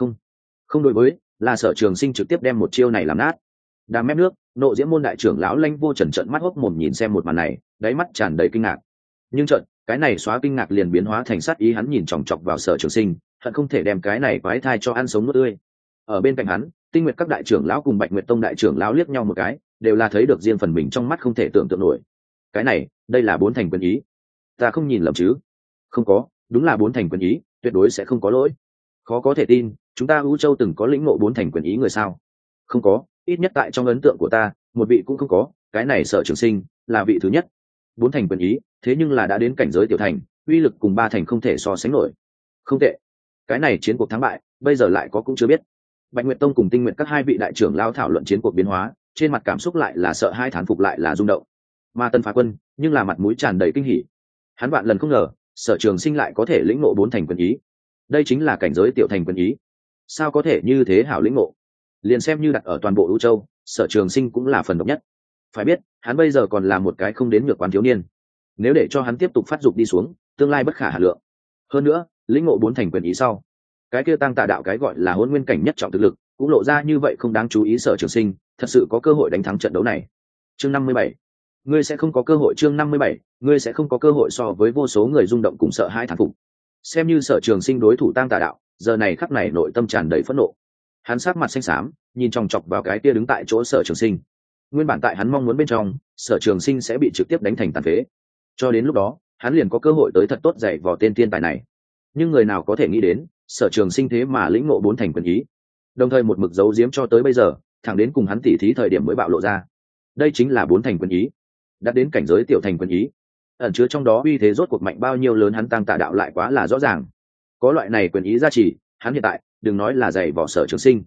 Không đối với, là Sở Trường Sinh trực tiếp đem một chiêu này làm nát. Đàm mép nước, Nộ Diễm môn đại trưởng lão Lãnh Vô Trần trợn mắt hốc mồm nhìn xem một màn này, đáy mắt tràn đầy kinh ngạc. Nhưng chợt, cái này xóa kinh ngạc liền biến hóa thành sát ý, hắn nhìn chòng chọc vào Sở Trường Sinh, hận không thể đem cái này quái thai cho ăn sống nuốt tươi. Ở bên cạnh hắn, Tinh Nguyệt các đại trưởng lão cùng Bạch Nguyệt tông đại trưởng lão liếc nhau một cái, đều là thấy được riêng phần mình trong mắt không thể tưởng tượng nổi. Cái này, đây là 4 thành quyền ý. Ta không nhìn lầm chứ? Không có, đúng là 4 thành quyền ý, tuyệt đối sẽ không có lỗi. Khó có thể tin, chúng ta Vũ Châu từng có lĩnh ngộ 4 thành quyền ý người sao? Không có, ít nhất tại trong ấn tượng của ta, một vị cũng không có, cái này Sở Trường Sinh là vị thứ nhất. 4 thành quyền ý, thế nhưng là đã đến cảnh giới tiểu thành, uy lực cùng 3 thành không thể so sánh nổi. Không tệ. Cái này chiến cuộc thắng bại, bây giờ lại có cũng chưa biết. Bạch Nguyệt tông cùng Tinh Nguyệt các 2 vị đại trưởng lao thảo luận chiến cuộc biến hóa, trên mặt cảm xúc lại là sợ hai, thán phục lại là rung động. Mà Tân Phá Quân, nhưng là mặt mũi tràn đầy kinh hỉ. Hắn vạn lần không ngờ, Sở Trường Sinh lại có thể lĩnh ngộ 4 thành quyền ý. Đây chính là cảnh giới tiểu thành quyền ý. Sao có thể như thế hảo lĩnh ngộ? Liền xem như đặt ở toàn bộ Vũ Châu, Sở Trường Sinh cũng là phần độc nhất. Phải biết, hắn bây giờ còn là một cái không đến nhược quán thiếu niên. Nếu để cho hắn tiếp tục phát dục đi xuống, tương lai bất khả hà lượng. Hơn nữa, lĩnh ngộ 4 thành quyền ý sau, cái kia Tăng Tả Đạo cái gọi là hôn nguyên cảnh nhất trọng thực lực, cũng lộ ra như vậy không đáng chú ý. Sở Trường Sinh thật sự có cơ hội đánh thắng trận đấu này. Chương 57. Ngươi sẽ không có cơ hội. Chương 57. Ngươi sẽ không có cơ hội. So với vô số người rung động cùng sợ hãi thán phục, xem như Sở Trường Sinh đối thủ Tăng Tả Đạo, giờ này khắc này nội tâm tràn đầy phẫn nộ. Hắn sắc mặt xanh xám, nhìn chòng chọc vào cái kia đứng tại chỗ Sở Trường Sinh. Nguyên bản tại hắn mong muốn bên trong, Sở Trường Sinh sẽ bị trực tiếp đánh thành tàn phế. Cho đến lúc đó, hắn liền có cơ hội tới thật tốt dạy vò tên thiên tài này. Nhưng người nào có thể nghĩ đến, Sở Trường Sinh thế mà lĩnh ngộ 4 thành quyền ý, đồng thời một mực giấu giếm cho tới bây giờ, thẳng đến cùng hắn tỉ thí thời điểm mới bạo lộ ra. Đây chính là 4 thành quyền ý, đã đến cảnh giới tiểu thành quyền ý, ẩn chứa trong đó uy thế rốt cuộc mạnh bao nhiêu lớn, hắn Tăng Tả Đạo lại quá là rõ ràng. Có loại này quyền ý gia trì, hắn hiện tại đừng nói là dạy vò Sở Trường Sinh,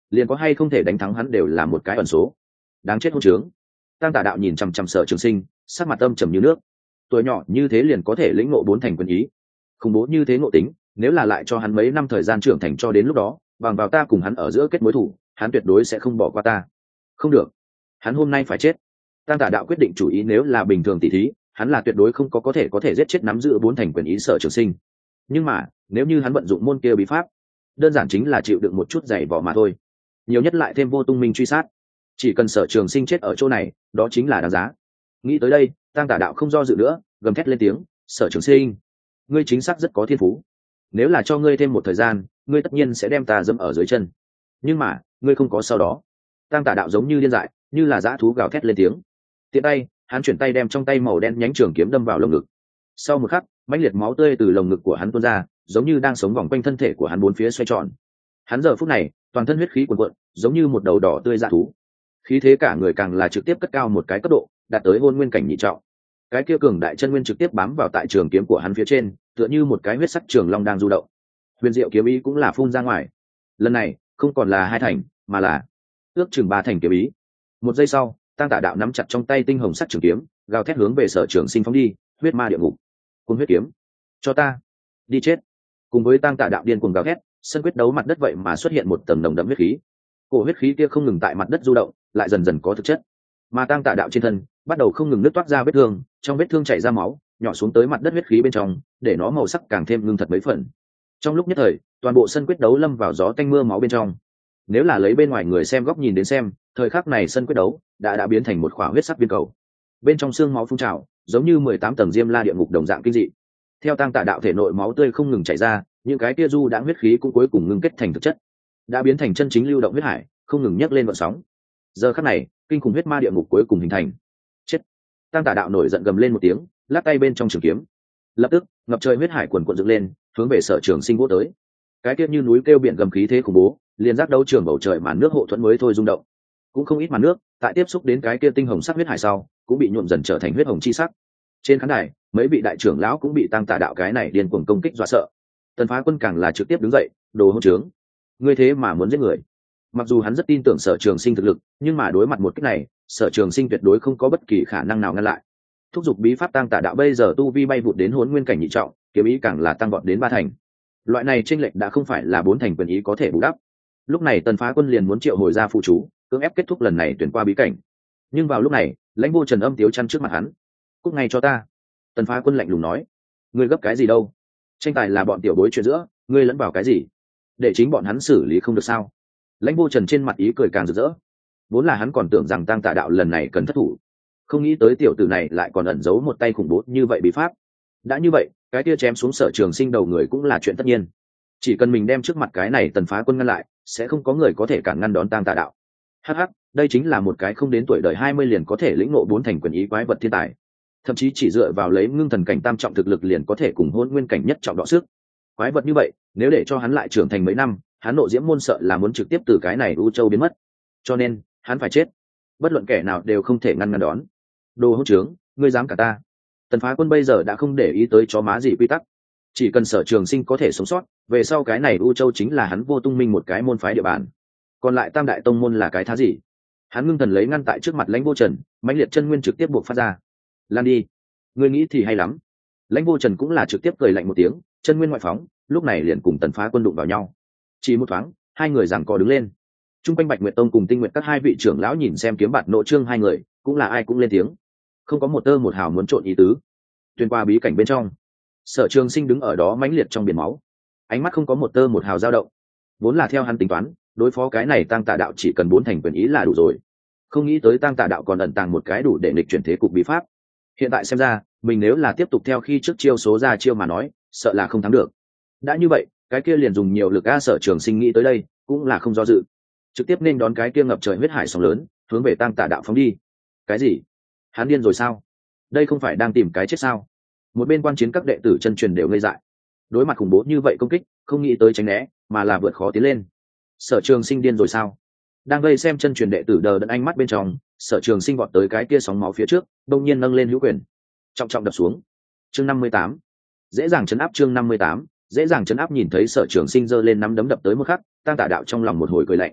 liền có hay không thể đánh thắng hắn đều là một cái ẩn số. Đáng chết hôn trướng. Tăng Tả Đạo nhìn chằm chằm Sở Trường Sinh, sắc mặt âm trầm như nước. Tuổi nhỏ như thế liền có thể lĩnh ngộ bốn thành quyền ý, khủng bố như thế ngộ tính, nếu là lại cho hắn mấy năm thời gian trưởng thành cho đến lúc đó, bằng vào ta cùng hắn ở giữa kết mối thủ, hắn tuyệt đối sẽ không bỏ qua ta. Không được, hắn hôm nay phải chết. Tăng Tả Đạo quyết định chủ ý, nếu là bình thường tỷ thí, hắn là tuyệt đối không có thể giết chết nắm giữ bốn thành quyền ý Sở Trường Sinh. Nhưng mà, nếu như hắn vận dụng môn kia bí pháp, đơn giản chính là chịu đựng một chút giày vò mà thôi. Nhiều nhất lại thêm Vô Tung Minh truy sát. Chỉ cần Sở Trường Sinh chết ở chỗ này, đó chính là đáng giá. Nghĩ tới đây, Tăng Tả Đạo không do dự nữa, gầm thét lên tiếng, Sở Trường Sinh, ngươi chính xác rất có thiên phú. Nếu là cho ngươi thêm một thời gian, ngươi tất nhiên sẽ đem ta dẫm ở dưới chân. Nhưng mà, ngươi không có sau đó. Tăng Tả Đạo giống như điên dại, như là dã thú gào thét lên tiếng. Tiện tay, hắn chuyển tay đem trong tay màu đen nhánh trường kiếm đâm vào lồng ngực. Sau một khắc, mãnh liệt máu tươi từ lồng ngực của hắn tuôn ra, giống như đang sống vòng quanh thân thể của hắn bốn phía xoay tròn. Hắn giờ phút này, toàn thân huyết khí cuồn cuộn, giống như một đầu đỏ tươi dã thú. Khí thế cả người càng là trực tiếp cất cao một cái cấp độ, đạt tới hôn nguyên cảnh nhị trọng. Cái kia cường đại chân nguyên trực tiếp bám vào tại trường kiếm của hắn phía trên, tựa như một cái huyết sắc trường long đang du động. Huyền diệu kiếm ý cũng là phun ra ngoài. Lần này, không còn là hai thành, mà là ước chừng ba thành kiếm ý. Một giây sau, Tăng Tả Đạo nắm chặt trong tay tinh hồng sắc trường kiếm, gào thét hướng về Sở Trường Sinh phóng đi, huyết ma địa ngục. Cùng huyết kiếm, cho ta đi chết. Cùng với Tăng Tả Đạo điên cuồng gào thét, sân quyết đấu mặt đất vậy mà xuất hiện một tầng nồng đậm huyết khí. Cổ huyết khí kia không ngừng tại mặt đất du động, lại dần dần có thực chất. Mà Tăng Tả Đạo trên thân bắt đầu không ngừng nứt toát ra vết thương, trong vết thương chảy ra máu, nhỏ xuống tới mặt đất huyết khí bên trong, để nó màu sắc càng thêm ngưng thật mấy phần. Trong lúc nhất thời, toàn bộ sân quyết đấu lâm vào gió tanh mưa máu bên trong. Nếu là lấy bên ngoài người xem góc nhìn đến xem, thời khắc này sân quyết đấu đã biến thành một khỏa huyết sắc viên cầu. Bên trong xương máu phun trào, giống như 18 tầng diêm la địa ngục đồng dạng kinh dị. Theo Tăng Tả Đạo thể nội máu tươi không ngừng chảy ra, những cái kia du đã huyết khí cũng cuối cùng ngưng kết thành thực chất, đã biến thành chân chính lưu động huyết hải, không ngừng nhấc lên vận sóng. Giờ khắc này, kinh khủng huyết ma địa ngục cuối cùng hình thành. Chết! Tăng Tả Đạo nổi giận gầm lên một tiếng, lắc tay bên trong trường kiếm. Lập tức, ngập trời huyết hải cuồn cuộn dựng lên, hướng về Sở Trường Sinh vỗ tới. Cái kia như núi kêu biển gầm khí thế khủng bố, liền giác đấu trường bầu trời màn nước hộ thuẫn mới thôi rung động. Cũng không ít màn nước, tại tiếp xúc đến cái kia tinh hồng sắc huyết hải sau, cũng bị nhuộm dần trở thành huyết hồng chi sắc. Trên khán đài, mấy vị đại trưởng lão cũng bị Tăng Tả Đạo cái này điên cuồng công kích dọa sợ. Tần Phá Quân càng là trực tiếp đứng dậy, đồ hỗn trướng, ngươi thế mà muốn giết người. Mặc dù hắn rất tin tưởng Sở Trường Sinh thực lực, nhưng mà đối mặt một kích này, Sở Trường Sinh tuyệt đối không có bất kỳ khả năng nào ngăn lại. Thúc giục bí pháp Tăng Tả Đạo bây giờ tu vi bay vụt đến Hỗn Nguyên cảnh nhị trọng, kiếm ý càng là tăng vọt đến 3 thành. Loại này chênh lệch đã không phải là 4 thành quyền ý có thể bù đắp. Lúc này Tần Phá Quân liền muốn triệu hồi ra phụ chú, cưỡng ép kết thúc lần này tuyển qua bí cảnh. Nhưng vào lúc này, Lãnh Vô Trần âm tiếu chăn trước mặt hắn. "Cút ngay cho ta." Tần Phá Quân lạnh lùng nói. "Ngươi gấp cái gì đâu? Tranh tài là bọn tiểu bối chuyện giữa, ngươi lẫn vào cái gì? Để chính bọn hắn xử lý không được sao?" Lãnh Vô Trần trên mặt ý cười càng rực rỡ. Vốn là hắn còn tưởng rằng Tăng Tả Đạo lần này cần thất thủ, không nghĩ tới tiểu tử này lại còn ẩn giấu một tay khủng bố như vậy bí pháp. Đã như vậy, cái kia chém xuống Sở Trường Sinh đầu người cũng là chuyện tất nhiên. Chỉ cần mình đem trước mặt cái này Tần Phá Quân ngăn lại, sẽ không có người có thể cản ngăn đón Tăng Tả Đạo. Hắc hắc, đây chính là một cái không đến tuổi đời 20 liền có thể lĩnh ngộ 4 thành quyền ý quái vật thiên tài. Thậm chí chỉ dựa vào lấy ngưng thần cảnh tam trọng thực lực liền có thể cùng Hỗn Nguyên cảnh nhất trọng đọ sức. Quái vật như vậy, nếu để cho hắn lại trưởng thành mấy năm, hắn nộ diễm môn sợ là muốn trực tiếp từ cái này U Châu biến mất. Cho nên, hắn phải chết. Bất luận kẻ nào đều không thể ngăn đón. Đồ hỗn trướng, ngươi dám cả ta? Tần Phá Quân bây giờ đã không để ý tới chó má gì quy tắc, chỉ cần Sở Trường Sinh có thể sống sót, về sau cái này U Châu chính là hắn Vô Tung Minh một cái môn phái địa bàn. Còn lại Tam đại tông môn là cái thá gì? Hắn ngưng thần lấy ngăn tại trước mặt Lãnh Vô Trần, mãnh liệt chân nguyên trực tiếp buộc phát ra. Lan đi, ngươi nghĩ thì hay lắm. Lãnh Vô Trần cũng là trực tiếp cười lạnh một tiếng, chân nguyên ngoại phóng, lúc này liền cùng Tần Phá Quân đụng vào nhau. Chỉ một thoáng, hai người giằng co đứng lên. Trung quanh Bạch Nguyệt Tông cùng Tinh Nguyệt các hai vị trưởng lão nhìn xem kiếm bạt nộ trương hai người, cũng là ai cũng lên tiếng, không có một tơ một hào muốn trộn ý tứ. Tuyên qua bí cảnh bên trong, Sở Trường Sinh đứng ở đó mãnh liệt trong biển máu, ánh mắt không có một tơ một hào dao động. Vốn là theo hắn tính toán, đối phó cái này Tăng Tả Đạo chỉ cần 4 thành quyền ý là đủ rồi. Không nghĩ tới Tăng Tả Đạo còn ẩn tàng một cái đủ để nghịch chuyển thế cục bí pháp. Hiện tại xem ra, mình nếu là tiếp tục theo khi trước chiêu số ra chiêu mà nói, sợ là không thắng được. Đã như vậy, cái kia liền dùng nhiều lực. Sở Trường Sinh nghĩ tới đây, cũng là không do dự, trực tiếp nên đón cái kia ngập trời huyết hải sóng lớn, hướng về Tăng Tả Đạo phóng đi. Cái gì? Hắn điên rồi sao? Đây không phải đang tìm cái chết sao? Một bên quan chiến các đệ tử chân truyền đều ngây dại. Đối mặt khủng bố như vậy công kích, không nghĩ tới tránh né, mà là vượt khó tiến lên. Sở Trường Sinh điên rồi sao? Đang vây xem chân truyền đệ tử đờ đẫn ánh mắt bên trong, Sở Trường Sinh vọt tới cái kia sóng máu phía trước, đông nhiên nâng lên hữu quyền, trọng trọng đập xuống. Chương 58. Dễ dàng chấn áp. Chương 58. Dễ dàng chấn áp. Nhìn thấy Sở Trường Sinh giơ lên nắm đấm đập tới một khắc, Tăng Tả Đạo trong lòng một hồi cười lạnh.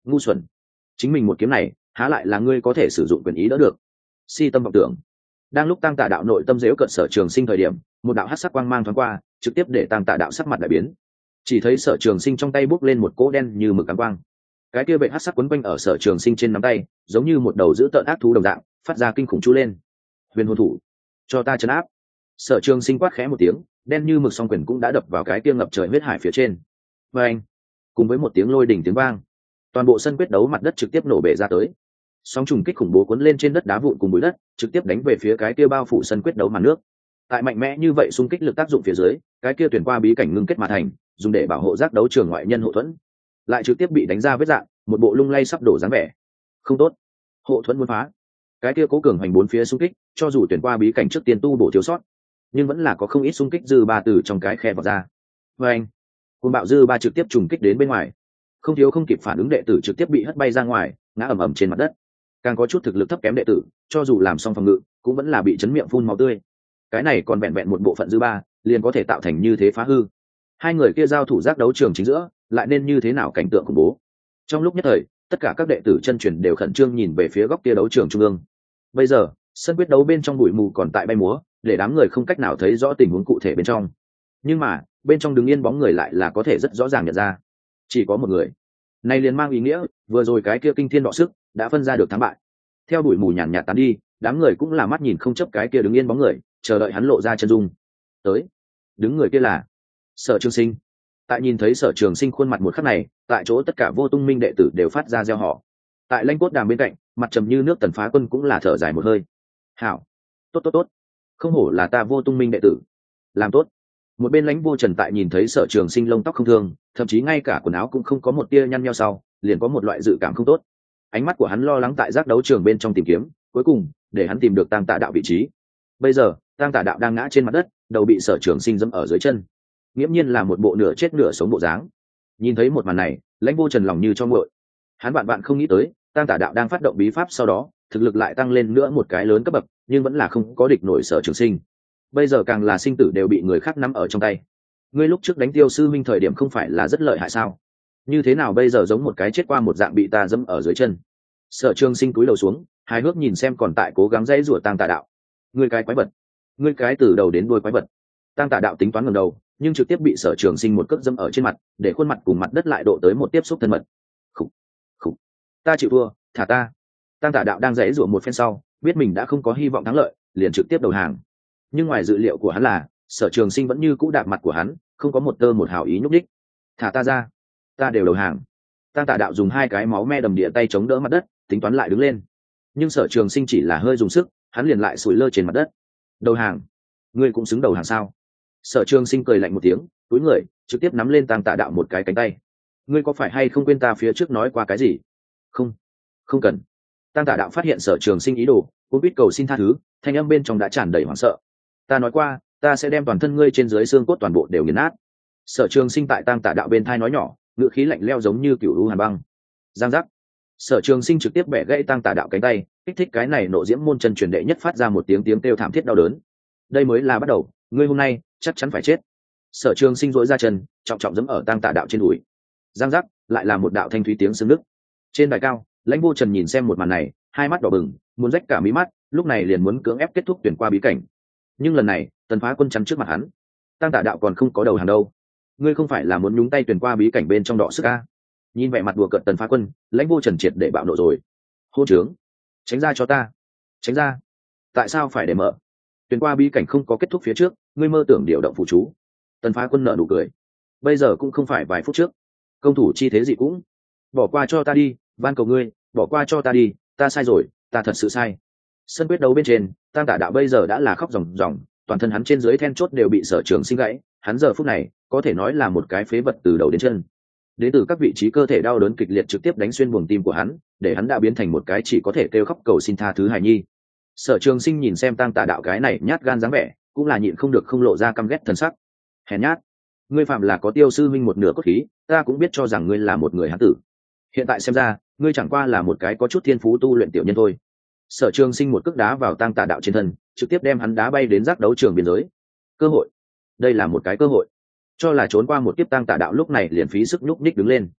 Ngu xuẩn, chính mình một kiếm này há lại là ngươi có thể sử dụng quyền ý đỡ được. Si tâm vọng tưởng. Đang lúc Tăng Tả Đạo nội tâm dễu cận Sở Trường Sinh thời điểm, một đạo hắc sắc quang mang thoáng qua, trực tiếp để Tăng Tả Đạo sắc mặt đại biến. Chỉ thấy Sở Trường Sinh trong tay bốc lên một cỗ đen như mực ám quang, cái kia vệ hắc sắc quấn quanh ở Sở Trường Sinh trên nắm tay, giống như một đầu dữ tợn ác thú đồng dạng, phát ra kinh khủng chú lên. Huyền hồn thủ, cho ta trấn áp. Sở Trường Sinh quát khẽ một tiếng, đen như mực song quyền cũng đã đập vào cái kia ngập trời huyết hải phía trên. Và anh, cùng với một tiếng lôi đỉnh tiếng vang, toàn bộ sân quyết đấu mặt đất trực tiếp nổ bể ra tới. Sóng trùng kích khủng bố cuốn lên trên đất đá vụn cùng bụi đất, trực tiếp đánh về phía cái kia bao phủ sân quyết đấu màn nước. Tại mạnh mẽ như vậy xung kích lực tác dụng phía dưới, cái kia tuyển qua bí cảnh ngưng kết mà thành, dùng để bảo hộ giác đấu trường ngoại nhân hộ thuẫn, lại trực tiếp bị đánh ra vết dạng, một bộ lung lay sắp đổ dáng vẻ. Không tốt, hộ thuẫn muốn phá. Cái kia cố cường hành bốn phía xung kích, cho dù tuyển qua bí cảnh trước tiên tu bổ thiếu sót, nhưng vẫn là có không ít xung kích dư ba từ trong cái khe vào ra. Và anh, cuồng bạo dư ba trực tiếp trùng kích đến bên ngoài, không thiếu không kịp phản ứng đệ tử trực tiếp bị hất bay ra ngoài, ngã ầm ầm trên mặt đất. Càng có chút thực lực thấp kém đệ tử, cho dù làm xong phòng ngự cũng vẫn là bị chấn miệng phun máu tươi. Cái này còn vẹn vẹn một bộ phận dư ba liền có thể tạo thành như thế phá hư. Hai người kia giao thủ giác đấu trường chính giữa lại nên như thế nào cảnh tượng khủng bố. Trong lúc nhất thời, tất cả các đệ tử chân truyền đều khẩn trương nhìn về phía góc kia đấu trường trung ương. Bây giờ sân quyết đấu bên trong bụi mù còn tại bay múa, để đám người không cách nào thấy rõ tình huống cụ thể bên trong, nhưng mà bên trong đứng yên bóng người lại là có thể rất rõ ràng nhận ra. Chỉ có một người, này liền mang ý nghĩa vừa rồi cái kia kinh thiên đọ sức đã phân ra được thắng bại. Theo bụi mù nhàn nhạt tán đi, đám người cũng là mắt nhìn không chấp cái kia đứng yên bóng người, chờ đợi hắn lộ ra chân dung. Tới, đứng người kia là Sở Trường Sinh. Tại nhìn thấy Sở Trường Sinh khuôn mặt một khắc này, tại chỗ tất cả Vô Tung Minh đệ tử đều phát ra reo hò. Tại Lanh Cốt Đàm bên cạnh, mặt trầm như nước Tần Phá Quân cũng là thở dài một hơi. Hảo, tốt tốt tốt, không hổ là ta Vô Tung Minh đệ tử, làm tốt. Một bên Lãnh Vô Trần tại nhìn thấy Sở Trường Sinh lông tóc không thương, thậm chí ngay cả quần áo cũng không có một tia nhăn nheo sau, liền có một loại dự cảm không tốt. Ánh mắt của hắn lo lắng tại giác đấu trường bên trong tìm kiếm, cuối cùng để hắn tìm được Tang Tả Đạo vị trí. Bây giờ Tang Tả Đạo đang ngã trên mặt đất, đầu bị Sở Trường Sinh giẫm ở dưới chân, nghiễm nhiên là một bộ nửa chết nửa sống bộ dáng. Nhìn thấy một màn này, Lãnh Vô Trần lòng như cho nguội. Hắn bạn không nghĩ tới, Tang Tả Đạo đang phát động bí pháp sau đó, thực lực lại tăng lên nữa một cái lớn cấp bậc, nhưng vẫn là không có địch nổi Sở Trường Sinh. Bây giờ càng là sinh tử đều bị người khác nắm ở trong tay. Ngươi lúc trước đánh Tiêu sư minh thời điểm không phải là rất lợi hại sao? Như thế nào bây giờ giống một cái chết qua một dạng bị ta giẫm ở dưới chân? Sở Trường Sinh cúi đầu xuống, hài hước nhìn xem còn tại cố gắng dãy rủa Tang Tả Đạo. Ngươi cái quái vật, ngươi cái từ đầu đến đuôi quái vật. Tang Tả Đạo tính toán ngẩng đầu, nhưng trực tiếp bị Sở Trường Sinh một cước giẫm ở trên mặt, để khuôn mặt cùng mặt đất lại độ tới một tiếp xúc thân mật. Khục, khục, ta chịu thua, thả ta. Tang Tả Đạo đang dãy rủa một phen sau, biết mình đã không có hy vọng thắng lợi, liền trực tiếp đầu hàng. Nhưng ngoài dự liệu của hắn là Sở Trường Sinh vẫn như cũ đạp mặt của hắn, không có một tơ một hào ý nhúc nhích. Thả ta ra, ta đều đầu hàng. Tang Tả Đạo dùng hai cái máu me đầm địa tay chống đỡ mặt đất, tính toán lại đứng lên, nhưng Sở Trường Sinh chỉ là hơi dùng sức, hắn liền lại sủi lơ trên mặt đất. Đầu hàng? Ngươi cũng xứng đầu hàng sao? Sở Trường Sinh cười lạnh một tiếng, túi người trực tiếp nắm lên Tang Tả Đạo một cái cánh tay. Ngươi có phải hay không quên ta phía trước nói qua cái gì? Không, không cần. Tang Tả Đạo phát hiện Sở Trường Sinh ý đồ, cũng biết cầu xin tha thứ, thanh âm bên trong đã tràn đầy hoảng sợ. Ta nói qua, ta sẽ đem toàn thân ngươi trên dưới xương cốt toàn bộ đều nghiền nát. Sở Trường Sinh tại Tang Tả Đạo bên thai nói nhỏ, ngữ khí lạnh lẽo giống như cửu u hàn băng. Giang giác. Sở Trường Sinh trực tiếp bẻ gãy Tang Tả Đạo cánh tay, kích thích cái này nộ diễm môn chân truyền đệ nhất phát ra một tiếng kêu thảm thiết đau đớn. Đây mới là bắt đầu, ngươi hôm nay chắc chắn phải chết. Sở Trường Sinh duỗi ra chân, trọng trọng giẫm ở Tang Tả Đạo trên đùi. Giang giác, lại là một đạo thanh thúy tiếng xương nứt. Trên đài cao, Lãnh Vô Trần nhìn xem một màn này, hai mắt đỏ bừng, muốn rách cả mí mắt, lúc này liền muốn cưỡng ép kết thúc tuyển qua bí cảnh. Nhưng lần này, Tần Phá Quân chắn trước mặt hắn. Tang Tả Đạo còn không có đầu hàng đâu, ngươi không phải là muốn nhúng tay tuyển qua bí cảnh bên trong đọ sức a? Nhìn vẻ mặt đùa cợt Tần Phá Quân, Lãnh Vô Trần triệt để bạo nộ rồi. Hôn trướng, tránh ra cho ta, tránh ra. Tại sao phải để mở? Tuyển qua bí cảnh không có kết thúc phía trước, ngươi mơ tưởng điều động phụ chú. Tần Phá Quân nở nụ cười. Bây giờ cũng không phải vài phút trước, công thủ chi thế gì cũng bỏ qua cho ta đi, van cầu ngươi, bỏ qua cho ta đi, ta sai rồi, ta thật sự sai. Sân quyết đấu bên trên, Tang Tả Đạo bây giờ đã là khóc ròng ròng, toàn thân hắn trên dưới then chốt đều bị Sở Trường Sinh gãy, hắn giờ phút này có thể nói là một cái phế vật từ đầu đến chân. Đến từ các vị trí cơ thể đau đớn kịch liệt trực tiếp đánh xuyên buồng tim của hắn, để hắn đã biến thành một cái chỉ có thể kêu khóc cầu xin tha thứ hài nhi. Sở Trường Sinh nhìn xem Tang Tả Đạo cái này nhát gan dáng vẻ, cũng là nhịn không được không lộ ra căm ghét thần sắc. Hèn nhát, ngươi phạm là có Tiêu sư huynh một nửa cốt khí, ta cũng biết cho rằng ngươi là một người hán tử. Hiện tại xem ra, ngươi chẳng qua là một cái có chút thiên phú tu luyện tiểu nhân thôi. Sở Trường Sinh một cước đá vào Tang Tả Đạo trên thân, trực tiếp đem hắn đá bay đến giác đấu trường biên giới. Cơ hội, đây là một cái cơ hội. Cho là trốn qua một kiếp Tang Tả Đạo lúc này liền phí sức nhúc nhích đứng lên.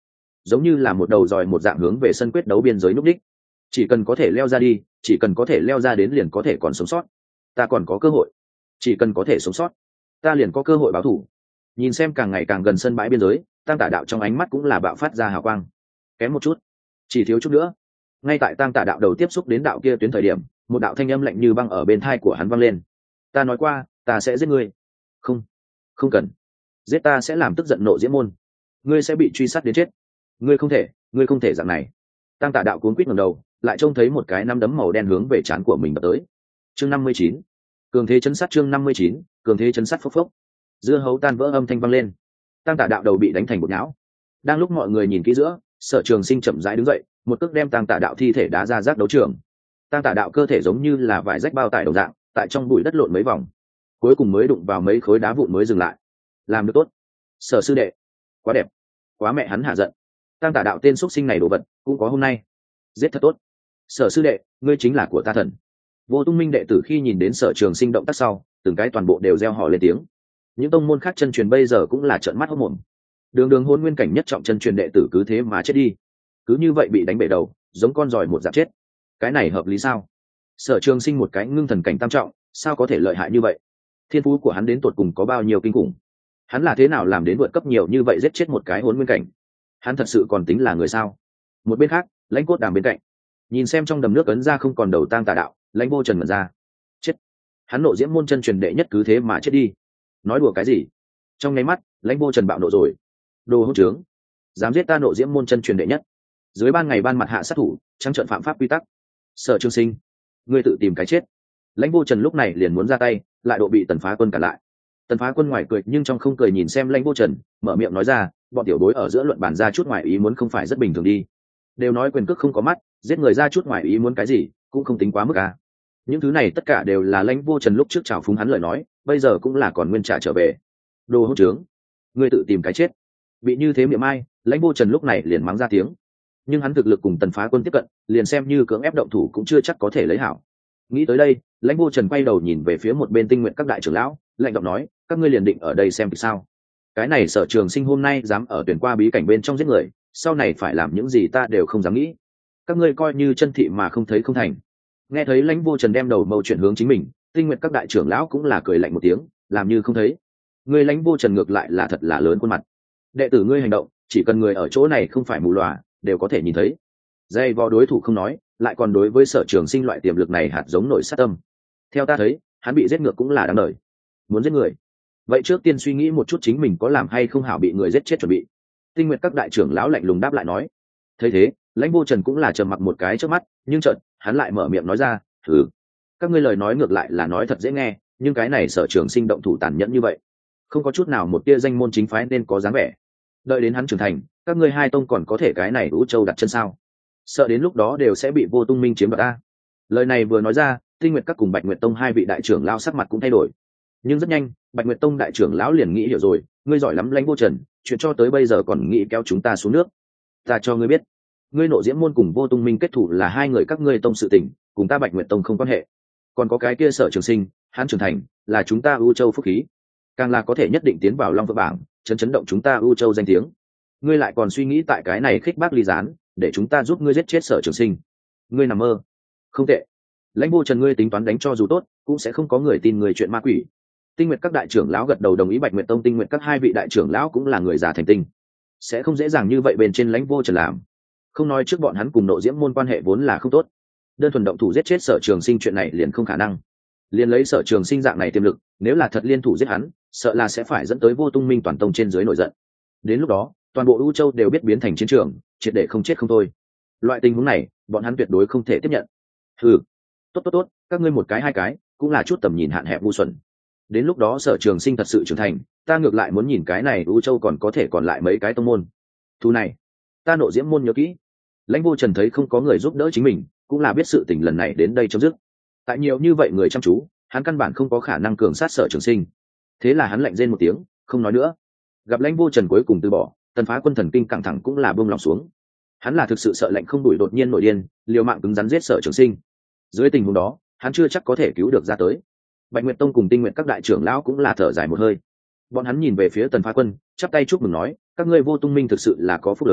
giống như là một đầu dòi một dạng hướng về sân quyết đấu biên giới núp đích. Chỉ cần có thể leo ra đi, chỉ cần có thể leo ra đến liền có thể còn sống sót. Ta còn có cơ hội. Chỉ cần có thể sống sót, ta liền có cơ hội báo thù. Nhìn xem càng ngày càng gần sân bãi biên giới, Tang Tả Đạo trong ánh mắt cũng là bạo phát ra hào quang. Kém một chút, chỉ thiếu chút nữa. Ngay tại Tang Tả Đạo đầu tiếp xúc đến đạo kia tuyến thời điểm, một đạo thanh âm lạnh như băng ở bên tai của hắn vang lên. Ta nói qua, ta sẽ giết ngươi. Không, không cần. Giết ta sẽ làm tức giận Nộ Diễm môn. Ngươi sẽ bị truy sát đến chết. Ngươi không thể dạng này. Tang Tả Đạo cuống quýt ngẩng đầu, lại trông thấy một cái nắm đấm màu đen hướng về trán của mình đập tới. Chương 59. Cường thế chấn sát. Chương 59. Cường thế chấn sát. Phốc phốc. Dưa hấu tan vỡ âm thanh vang lên. Tang Tả Đạo đầu bị đánh thành bột nhão. Đang lúc mọi người nhìn kỹ giữa, Sở Trường Sinh chậm rãi đứng dậy, một cước đem Tang Tả Đạo thi thể đá ra rác đấu trường. Tang Tả Đạo cơ thể giống như là vải rách bao tải đồng dạng, tại trong bụi đất lộn mấy vòng, cuối cùng mới đụng vào mấy khối đá vụn mới dừng lại. Làm được tốt, Sở sư đệ, quá đẹp, quá mẹ hắn hạ giận. Tang Tả Đạo tên xuất sinh này đồ vật, cũng có hôm nay. Giết thật tốt. Sở sư đệ, ngươi chính là của ta thần. Vô Tung Minh đệ tử khi nhìn đến Sở Trường Sinh động tác sau, từng cái toàn bộ đều reo hò lên tiếng. Những tông môn khác chân truyền bây giờ cũng là trợn mắt hốt mồm. Đường hôn nguyên cảnh nhất trọng chân truyền đệ tử cứ thế mà chết đi, cứ như vậy bị đánh bể đầu, giống con giòi một dạng chết. Cái này hợp lý sao? Sở Trường Sinh một cái ngưng thần cảnh tam trọng, sao có thể lợi hại như vậy? Thiên phú của hắn đến tột cùng có bao nhiêu kinh khủng? Hắn là thế nào làm đến vượt cấp nhiều như vậy giết chết một cái hôn nguyên cảnh? Hắn thật sự còn tính là người sao? Một bên khác, Lãnh Cốt Đàm bên cạnh, nhìn xem trong đầm nước ấn ra không còn đầu Tang Tả Đạo, Lãnh Vô Trần mở ra. Chết! Hắn Nộ Diễm môn chân truyền đệ nhất cứ thế mà chết đi. Nói đùa cái gì? Trong nháy mắt, Lãnh Vô Trần bạo nộ rồi. Đồ hỗn trướng, dám giết ta Nộ Diễm môn chân truyền đệ nhất, dưới ban ngày ban mặt hạ sát thủ, trắng trợn phạm pháp quy tắc. Sở Trường Sinh, ngươi tự tìm cái chết. Lãnh Vô Trần lúc này liền muốn ra tay, lại độ bị Tần Phá Quân cản lại. Tần Phá Quân ngoài cười nhưng trong không cười nhìn xem Lãnh Vô Trần, mở miệng nói ra, bọn tiểu bối ở giữa luận bàn ra chút ngoài ý muốn không phải rất bình thường đi. Đều nói quyền cước không có mắt, giết người ra chút ngoài ý muốn cái gì, cũng không tính quá mức à. Những thứ này tất cả đều là Lãnh Vô Trần lúc trước chào phúng hắn lời nói, bây giờ cũng là còn nguyên trả trở về. Đồ hỗn trướng, ngươi tự tìm cái chết. Bị như thế miệng ai, Lãnh Vô Trần lúc này liền mắng ra tiếng. Nhưng hắn thực lực cùng Tần Phá Quân tiếp cận, liền xem như cưỡng ép động thủ cũng chưa chắc có thể lấy hảo. Nghĩ tới đây, Lãnh Vô Trần quay đầu nhìn về phía một bên Tinh Nguyện các đại trưởng lão, lạnh giọng nói, các ngươi liền định ở đây xem thì sao? Cái này Sở Trường Sinh hôm nay dám ở tuyển qua bí cảnh bên trong giết người, sau này phải làm những gì ta đều không dám nghĩ. Các ngươi coi như chân thị mà không thấy không thành. Nghe thấy Lãnh Vô Trần đem đầu mâu chuyển hướng chính mình, Tinh Nguyện các đại trưởng lão cũng là cười lạnh một tiếng, làm như không thấy. Ngươi Lãnh Vô Trần ngược lại là thật là lớn khuôn mặt. Đệ tử ngươi hành động, chỉ cần người ở chỗ này không phải mù lòa, đều có thể nhìn thấy. Dây vò đối thủ không nói, lại còn đối với Sở Trường Sinh loại tiềm lực này hạt giống nội sát tâm. Theo ta thấy, hắn bị giết ngược cũng là đáng đời. Muốn giết người, vậy trước tiên suy nghĩ một chút chính mình có làm hay không hảo bị người giết chết chuẩn bị. Tinh Nguyệt các đại trưởng lão lạnh lùng đáp lại nói. Thấy thế, Lãnh Vô Trần cũng là trầm mặc một cái trước mắt, nhưng chợt hắn lại mở miệng nói ra, thử. Các ngươi lời nói ngược lại là nói thật dễ nghe, nhưng cái này Sở Trường Sinh động thủ tàn nhẫn như vậy, không có chút nào một tia danh môn chính phái nên có dáng vẻ. Đợi đến hắn trưởng thành, các ngươi hai tông còn có thể cái này Vũ Châu đặt chân sao? Sợ đến lúc đó đều sẽ bị Vô Tung Minh chiếm đoạt ta. Lời này vừa nói ra, Tinh Nguyệt các cùng Bạch Nguyệt tông hai vị đại trưởng lão sắc mặt cũng thay đổi. Nhưng rất nhanh, Bạch Nguyệt tông đại trưởng lão liền nghĩ hiểu rồi, ngươi giỏi lắm Lãnh Vô Trần, chuyện cho tới bây giờ còn nghĩ kéo chúng ta xuống nước. Ta cho ngươi biết, ngươi Nộ Diễm môn cùng Vô Tung Minh kết thủ là hai người các ngươi tông sự tình, cùng ta Bạch Nguyệt tông không quan hệ. Còn có cái kia Sở Trường Sinh, hắn trưởng thành, là chúng ta U Châu phúc khí, càng là có thể nhất định tiến vào Long Vượng bảng, chấn động chúng ta U Châu danh tiếng. Ngươi lại còn suy nghĩ tại cái này khích bác ly gián, để chúng ta giúp ngươi giết chết Sở Trường Sinh. Ngươi nằm mơ. Không tệ. Lãnh Vô Trần ngươi tính toán đánh cho dù tốt, cũng sẽ không có người tin người chuyện ma quỷ. Tinh Nguyệt các đại trưởng lão gật đầu đồng ý. Bạch Nguyệt tông Tinh Nguyệt các hai vị đại trưởng lão cũng là người già thành tinh, sẽ không dễ dàng như vậy bên trên Lãnh Vô Trần làm. Không nói trước bọn hắn cùng Nộ Diễm môn quan hệ vốn là không tốt, đơn thuần động thủ giết chết Sở Trường Sinh chuyện này liền không khả năng. Liền lấy Sở Trường Sinh dạng này tiềm lực, nếu là thật liên thủ giết hắn, sợ là sẽ phải dẫn tới Vô Tung Minh toàn tông trên dưới nổi giận. Đến lúc đó, toàn bộ U Châu đều biết biến thành chiến trường, triệt để không chết không thôi. Loại tình huống này, bọn hắn tuyệt đối không thể tiếp nhận. Tốt, các ngươi một cái hai cái, cũng là chút tầm nhìn hạn hẹp ngu xuẩn. Đến lúc đó Sở Trường Sinh thật sự trưởng thành, ta ngược lại muốn nhìn cái này U Châu còn có thể còn lại mấy cái tông môn. Thu này, ta Nộ Diễm môn nhớ kỹ. Lãnh Vô Trần thấy không có người giúp đỡ chính mình, cũng là biết sự tình lần này đến đây chấm dứt. Tại nhiều như vậy người chăm chú, hắn căn bản không có khả năng cường sát Sở Trường Sinh. Thế là hắn lạnh rên một tiếng, không nói nữa. Gặp Lãnh Vô Trần cuối cùng từ bỏ, Tần Phá Quân thần kinh căng thẳng cũng là buông lòng xuống. Hắn là thực sự sợ lạnh không đuổi đột nhiên nổi điên, liều mạng cứng rắn giết Sở Trường Sinh. Dưới tình huống đó, hắn chưa chắc có thể cứu được ra tới. Bạch Nguyệt tông cùng Tinh Nguyệt các đại trưởng lão cũng là thở dài một hơi. Bọn hắn nhìn về phía Tần Phá Quân, chắp tay chúc mừng nói, các ngươi Vô Tung Minh thực sự là có phúc lớn,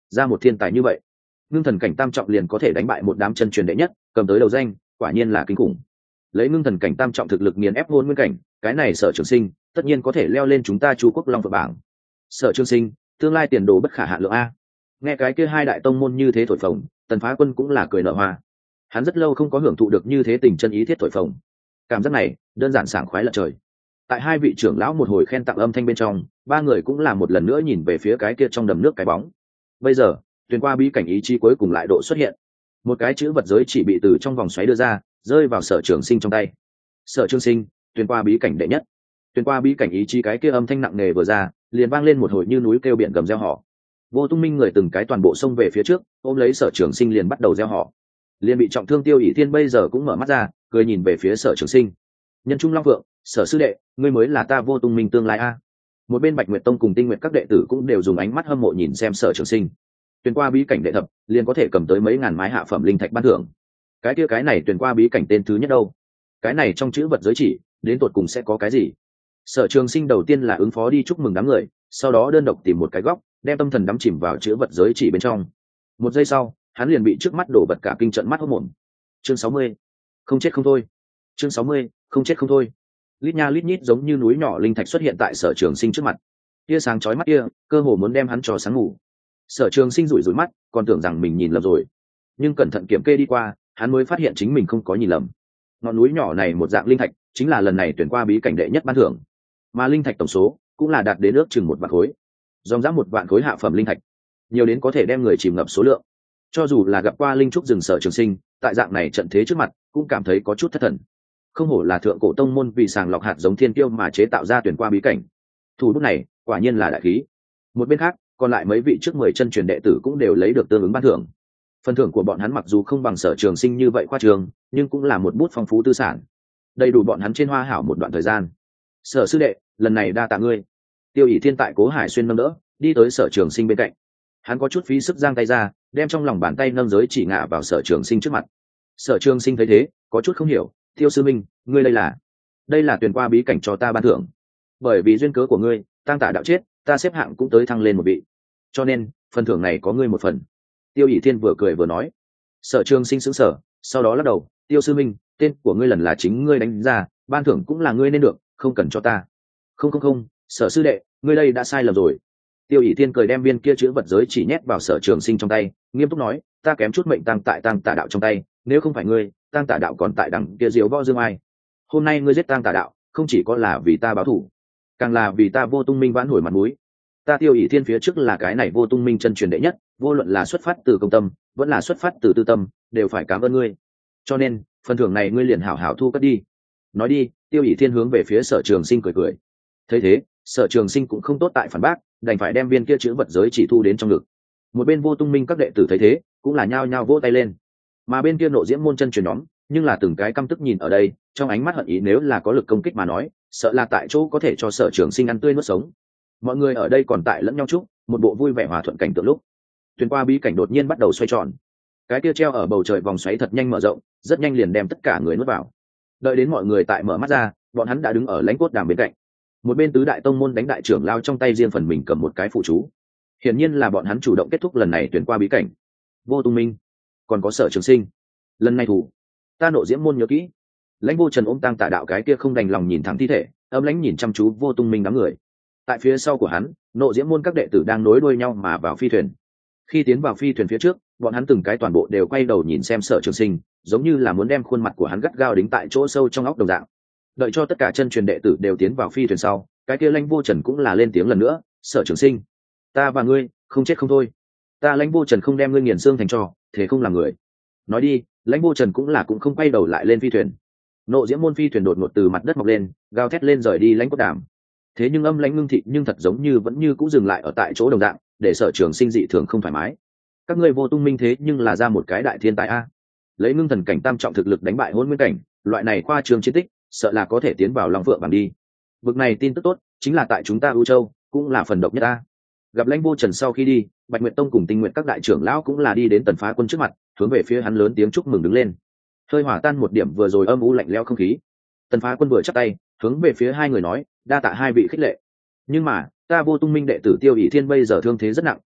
ra một thiên tài như vậy, ngưng thần cảnh tam trọng liền có thể đánh bại một đám chân truyền đệ nhất, cầm tới đầu danh, quả nhiên là kinh khủng. Lấy ngưng thần cảnh tam trọng thực lực nghiền ép Hôn Nguyên cảnh, cái này Sở Trường Sinh tất nhiên có thể leo lên chúng ta Chu Quốc Long Phượng bảng. Sở Trường Sinh tương lai tiền đồ bất khả hạn lượng a. Nghe cái kia hai đại tông môn như thế thổi phồng, Tần Phá Quân cũng là cười nở hoa. Hắn rất lâu không có hưởng thụ được như thế tình chân ý thiết thổi phồng, cảm giác này đơn giản sảng khoái lận trời. Tại hai vị trưởng lão một hồi khen tặng âm thanh bên trong, ba người cũng là một lần nữa nhìn về phía cái kia trong đầm nước cái bóng. Bây giờ tuyển qua bí cảnh ý chí cuối cùng lại độ xuất hiện, một cái chữ vật giới chỉ bị từ trong vòng xoáy đưa ra, rơi vào Sở Trường Sinh trong tay. Sở Trường Sinh tuyển qua bí cảnh đệ nhất. Tuyển qua bí cảnh ý chí, cái kia âm thanh nặng nề vừa ra, liền vang lên một hồi như núi kêu biển gầm reo hò. Vô Tung Minh người từng cái toàn bộ xông về phía trước, ôm lấy Sở Trường Sinh liền bắt đầu reo hò. Liền bị trọng thương Tiêu ỷ thiên bây giờ cũng mở mắt ra, cười nhìn về phía Sở Trường Sinh. Nhân trung long vượng, Sở sư đệ, ngươi mới là ta Vô Tung Minh tương lai a. Một bên Bạch Nguyệt Tông cùng Tinh Nguyệt các đệ tử cũng đều dùng ánh mắt hâm mộ nhìn xem Sở Trường Sinh. Tuyển qua bí cảnh đệ thập, liền có thể cầm tới mấy ngàn mái hạ phẩm linh thạch ban thưởng. Cái kia cái này tuyển qua bí cảnh tên thứ nhất đâu? Cái này trong chữ vật giới chỉ, đến tột cùng sẽ có cái gì? Sở Trường Sinh đầu tiên là ứng phó đi chúc mừng đám người, sau đó đơn độc tìm một cái góc, đem tâm thần đắm chìm vào chữ vật giới chỉ bên trong. Một giây sau, hắn liền bị trước mắt đổ bật cả kinh trận mắt hốt mồm. Chương 60. Không chết không thôi. Chương 60. Không chết không thôi. Lít nha lít nhít giống như núi nhỏ linh thạch xuất hiện tại Sở Trường Sinh trước mặt. Tia sáng chói mắt kia, cơ hồ muốn đem hắn cho sáng ngủ. Sở Trường Sinh rủi rủi mắt, còn tưởng rằng mình nhìn lầm rồi, nhưng cẩn thận kiểm kê đi qua, hắn mới phát hiện chính mình không có nhìn lầm. Ngọn núi nhỏ này một dạng linh thạch, chính là lần này tuyển qua bí cảnh đệ nhất ban thưởng, mà linh thạch tổng số cũng là đạt đến ước chừng 1 vạn khối, dòng dã 1 vạn khối hạ phẩm linh thạch, nhiều đến có thể đem người chìm ngập số lượng. Cho dù là gặp qua linh trúc rừng Sở Trường Sinh, tại dạng này trận thế trước mặt, cũng cảm thấy có chút thất thần. Không hổ là thượng cổ tông môn vì sàng lọc hạt giống thiên tiêu mà chế tạo ra tuyển qua bí cảnh, thủ bút này quả nhiên là đại khí. Một bên khác, còn lại mấy vị trước 10 chân truyền đệ tử cũng đều lấy được tương ứng ban thưởng. Phần thưởng của bọn hắn mặc dù không bằng Sở Trường Sinh như vậy khoa trương, nhưng cũng là một bút phong phú tư sản, đầy đủ bọn hắn trên hoa hảo một đoạn thời gian. Sở sư đệ, lần này đa tạ ngươi. Tiêu ỷ thiên tại Cố Hải Xuyên nâng đỡ, đi tới Sở Trường Sinh bên cạnh. Hắn có chút phí sức giang tay ra, đem trong lòng bàn tay nâng giới chỉ ngả vào Sở Trường Sinh trước mặt. Sở Trường Sinh thấy thế, có chút không hiểu, Tiêu sư minh, ngươi đây là tuyển qua bí cảnh cho ta ban thưởng. Bởi vì duyên cớ của ngươi, Tang Tả đạo chết, ta xếp hạng cũng tới thăng lên một vị, cho nên phần thưởng này có ngươi một phần. Tiêu ỷ thiên vừa cười vừa nói. Sở Trường Sinh sững sờ, sau đó lắc đầu, Tiêu sư minh, tên của ngươi lần là chính ngươi đánh ra, ban thưởng cũng là ngươi nên được, không cần cho ta. Không, Sở sư đệ, ngươi đây đã sai lầm rồi. Tiêu ỷ thiên cười đem viên kia chữ vật giới chỉ nhét vào Sở Trường Sinh trong tay, nghiêm túc nói, ta kém chút mệnh Tang Tả đạo trong tay, nếu không phải ngươi, Tang Tả đạo còn tại đằng kia diếu võ dương ai. Hôm nay ngươi giết Tang Tả đạo, không chỉ có là vì ta báo thù, càng là vì ta Vô Tung Minh vãn hồi mặt mũi. Ta Tiêu ỷ thiên phía trước là cái này Vô Tung Minh chân truyền đệ nhất, vô luận là xuất phát từ công tâm vẫn là xuất phát từ tư tâm, đều phải cảm ơn ngươi, cho nên phần thưởng này ngươi liền hảo hảo thu cất đi. Nói đi, Tiêu ỷ thiên hướng về phía Sở Trường Sinh cười cười. Thấy thế, Sở Trường Sinh cũng không tốt tại phản bác, đành phải đem viên kia chữ vật giới chỉ thu đến trong ngực. Một bên Vô Tung Minh các đệ tử thấy thế, cũng là nhao nhao vỗ tay lên, mà bên kia Nộ Diễm môn chân truyền nhóm, nhưng là từng cái căm tức nhìn ở đây, trong ánh mắt hận ý nếu là có lực công kích mà nói, sợ là tại chỗ có thể cho Sở Trường Sinh ăn tươi nuốt sống. Mọi người ở đây còn tại lẫn nhau chúc một bộ vui vẻ hòa thuận cảnh tượng lúc, tuyển qua bí cảnh đột nhiên bắt đầu xoay tròn, cái kia treo ở bầu trời vòng xoáy thật nhanh mở rộng, rất nhanh liền đem tất cả người nuốt vào. Đợi đến mọi người tại mở mắt ra, bọn hắn đã đứng ở Lãnh Cốt Đàm bên cạnh. Một bên tứ đại tông môn đánh đại trưởng lao trong tay riêng phần mình cầm một cái phụ chú, hiển nhiên là bọn hắn chủ động kết thúc lần này tuyển qua bí cảnh. Vô Tung Minh, còn có Sở Trường Sinh, lần này thủ ta Nộ Diễm môn nhớ kỹ. Lãnh Vô Trần ôm Tang Tả đạo cái kia không đành lòng nhìn thẳng thi thể, âm lãnh nhìn chăm chú Vô Tung Minh đám người. Tại phía sau của hắn, Nộ Diễm môn các đệ tử đang nối đuôi nhau mà vào phi thuyền. Khi tiến vào phi thuyền phía trước, bọn hắn từng cái toàn bộ đều quay đầu nhìn xem Sở Trường Sinh, giống như là muốn đem khuôn mặt của hắn gắt gao đính tại chỗ sâu trong óc đồng dạng. Đợi cho tất cả chân truyền đệ tử đều tiến vào phi thuyền sau, cái kia Lãnh Vô Trần cũng là lên tiếng lần nữa, Sở Trường Sinh, ta và ngươi không chết không thôi, ta Lãnh Vô Trần không đem ngươi nghiền xương thành tro, thế không làm người. Nói đi, Lãnh Vô Trần cũng không quay đầu lại lên phi thuyền. Nộ Diễm môn phi thuyền đột ngột từ mặt đất mọc lên, gào thét lên rời đi Lãnh Cốt Đàm. Thế nhưng âm lãnh ngưng thị nhưng thật giống như vẫn như cũ dừng lại ở tại chỗ đồng dạng, để Sở Trường Sinh dị thường không thoải mái. Các ngươi Vô Tung Minh thế nhưng là ra một cái đại thiên tài a, lấy ngưng thần cảnh tam trọng thực lực đánh bại Hỗn Nguyên cảnh, loại này khoa trương chiến tích, sợ là có thể tiến vào Long Phượng bảng đi. Vực này tin tức tốt, chính là tại chúng ta ưu châu, cũng là phần độc nhất ta. Gặp Lãnh Vô Trần sau khi đi, Bạch Nguyệt Tông cùng Tinh Nguyệt các đại trưởng lão cũng là đi đến Tần Phá Quân trước mặt, hướng về phía hắn lớn tiếng chúc mừng đứng lên. Hơi hỏa tan một điểm vừa rồi âm u lạnh lẽo không khí. Tần Phá Quân vừa chắp tay, hướng về phía hai người nói, đa tạ hai vị khích lệ. Nhưng mà, ta Vô Tung Minh đệ tử Tiêu ỷ thiên bây giờ thương thế rất nặng,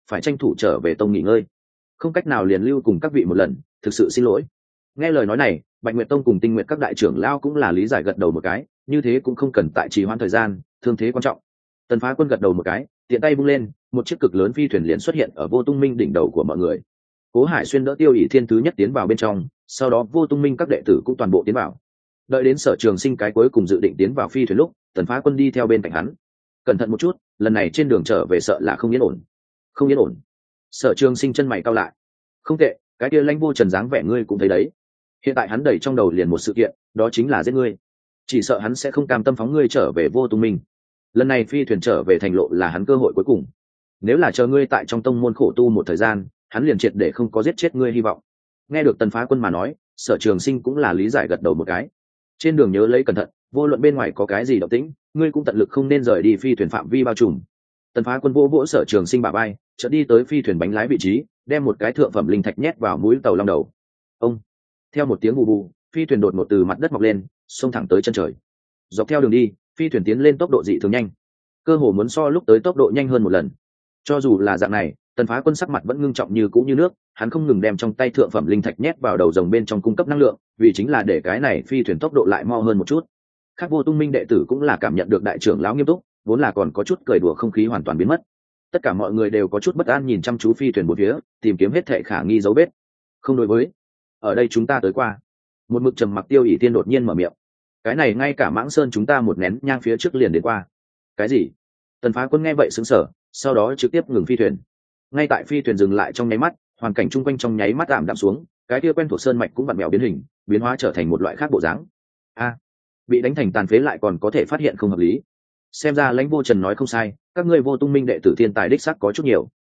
phải tranh thủ trở về tông nghỉ ngơi, không cách nào liền lưu cùng các vị một lần, thực sự xin lỗi. Nghe lời nói này, Bạch Nguyệt tông cùng Tinh Nguyệt các đại trưởng lao cũng là lý giải gật đầu một cái, như thế cũng không cần tại trì hoãn thời gian, thương thế quan trọng. Tần Phá Quân gật đầu một cái, tiện tay bung lên, một chiếc cực lớn phi thuyền liền xuất hiện ở Vô Tung Minh đỉnh đầu của mọi người. Cố Hải Xuyên đỡ Tiêu ỷ thiên thứ nhất tiến vào bên trong, sau đó Vô Tung Minh các đệ tử cũng toàn bộ tiến vào. Đợi đến Sở Trường Sinh cái cuối cùng dự định tiến vào phi thuyền lúc, Tần Phá Quân đi theo bên cạnh hắn. Cẩn thận một chút, lần này trên đường trở về sợ là không yên ổn. Không yên ổn. Sở Trường Sinh chân mày cau lại. Không tệ, cái kia Lãnh Vô Trần dáng vẻ ngươi cũng thấy đấy. Hiện tại hắn đầy trong đầu liền một sự kiện, đó chính là giết ngươi. Chỉ sợ hắn sẽ không cam tâm phóng ngươi trở về Vô Tung Minh. Lần này phi thuyền trở về thành lộ là hắn cơ hội cuối cùng. Nếu là chờ ngươi tại trong tông môn khổ tu một thời gian, hắn liền triệt để không có giết chết ngươi hy vọng. Nghe được Tần Phá Quân mà nói, Sở Trường Sinh cũng là lý giải gật đầu một cái. Trên đường nhớ lấy cẩn thận, vô luận bên ngoài có cái gì động tĩnh, ngươi cũng tận lực không nên rời đi phi thuyền phạm vi bao trùm. Tần Phá Quân vỗ vỗ Sở Trường Sinh bả vai, chợt đi tới phi thuyền bánh lái vị trí, đem một cái thượng phẩm linh thạch nhét vào mũi tàu long đầu. Ông, theo một tiếng bù bù, phi thuyền đột ngột từ mặt đất mọc lên, xông thẳng tới chân trời. Dọc theo đường đi, phi thuyền tiến lên tốc độ dị thường nhanh, cơ hồ muốn so lúc tới tốc độ nhanh hơn một lần. Cho dù là dạng này, Tần Phá Quân sắc mặt vẫn ngưng trọng như cũ như nước, hắn không ngừng đem trong tay thượng phẩm linh thạch nhét vào đầu rồng bên trong cung cấp năng lượng, vì chính là để cái này phi thuyền tốc độ lại mo hơn một chút. Khác Vô Tung Minh đệ tử cũng là cảm nhận được đại trưởng lão nghiêm túc, vốn là còn có chút cười đùa không khí hoàn toàn biến mất. Tất cả mọi người đều có chút bất an nhìn chăm chú phi thuyền bốn phía, tìm kiếm hết thệ khả nghi dấu vết. Không đối với, ở đây chúng ta tới qua. Một mực trầm mặc Tiêu ỷ Tiên đột nhiên mở miệng. Cái này ngay cả Mãng Sơn chúng ta một nén nhang phía trước liền đến qua. Cái gì? Tần Phá Quân nghe vậy sững sờ, sau đó trực tiếp ngừng phi thuyền. Ngay tại phi thuyền dừng lại trong nháy mắt, hoàn cảnh chung quanh trong nháy mắt tạm đạm xuống, cái kia quen thuộc sơn mạch cũng vặn mèo biến hình, biến hóa trở thành một loại khác bộ dáng. A, bị đánh thành tàn phế lại còn có thể phát hiện không hợp lý. Xem ra Lãnh Vô Trần nói không sai, các ngươi Vô Tung Minh đệ tử thiên tài đích xác có chút nhiều.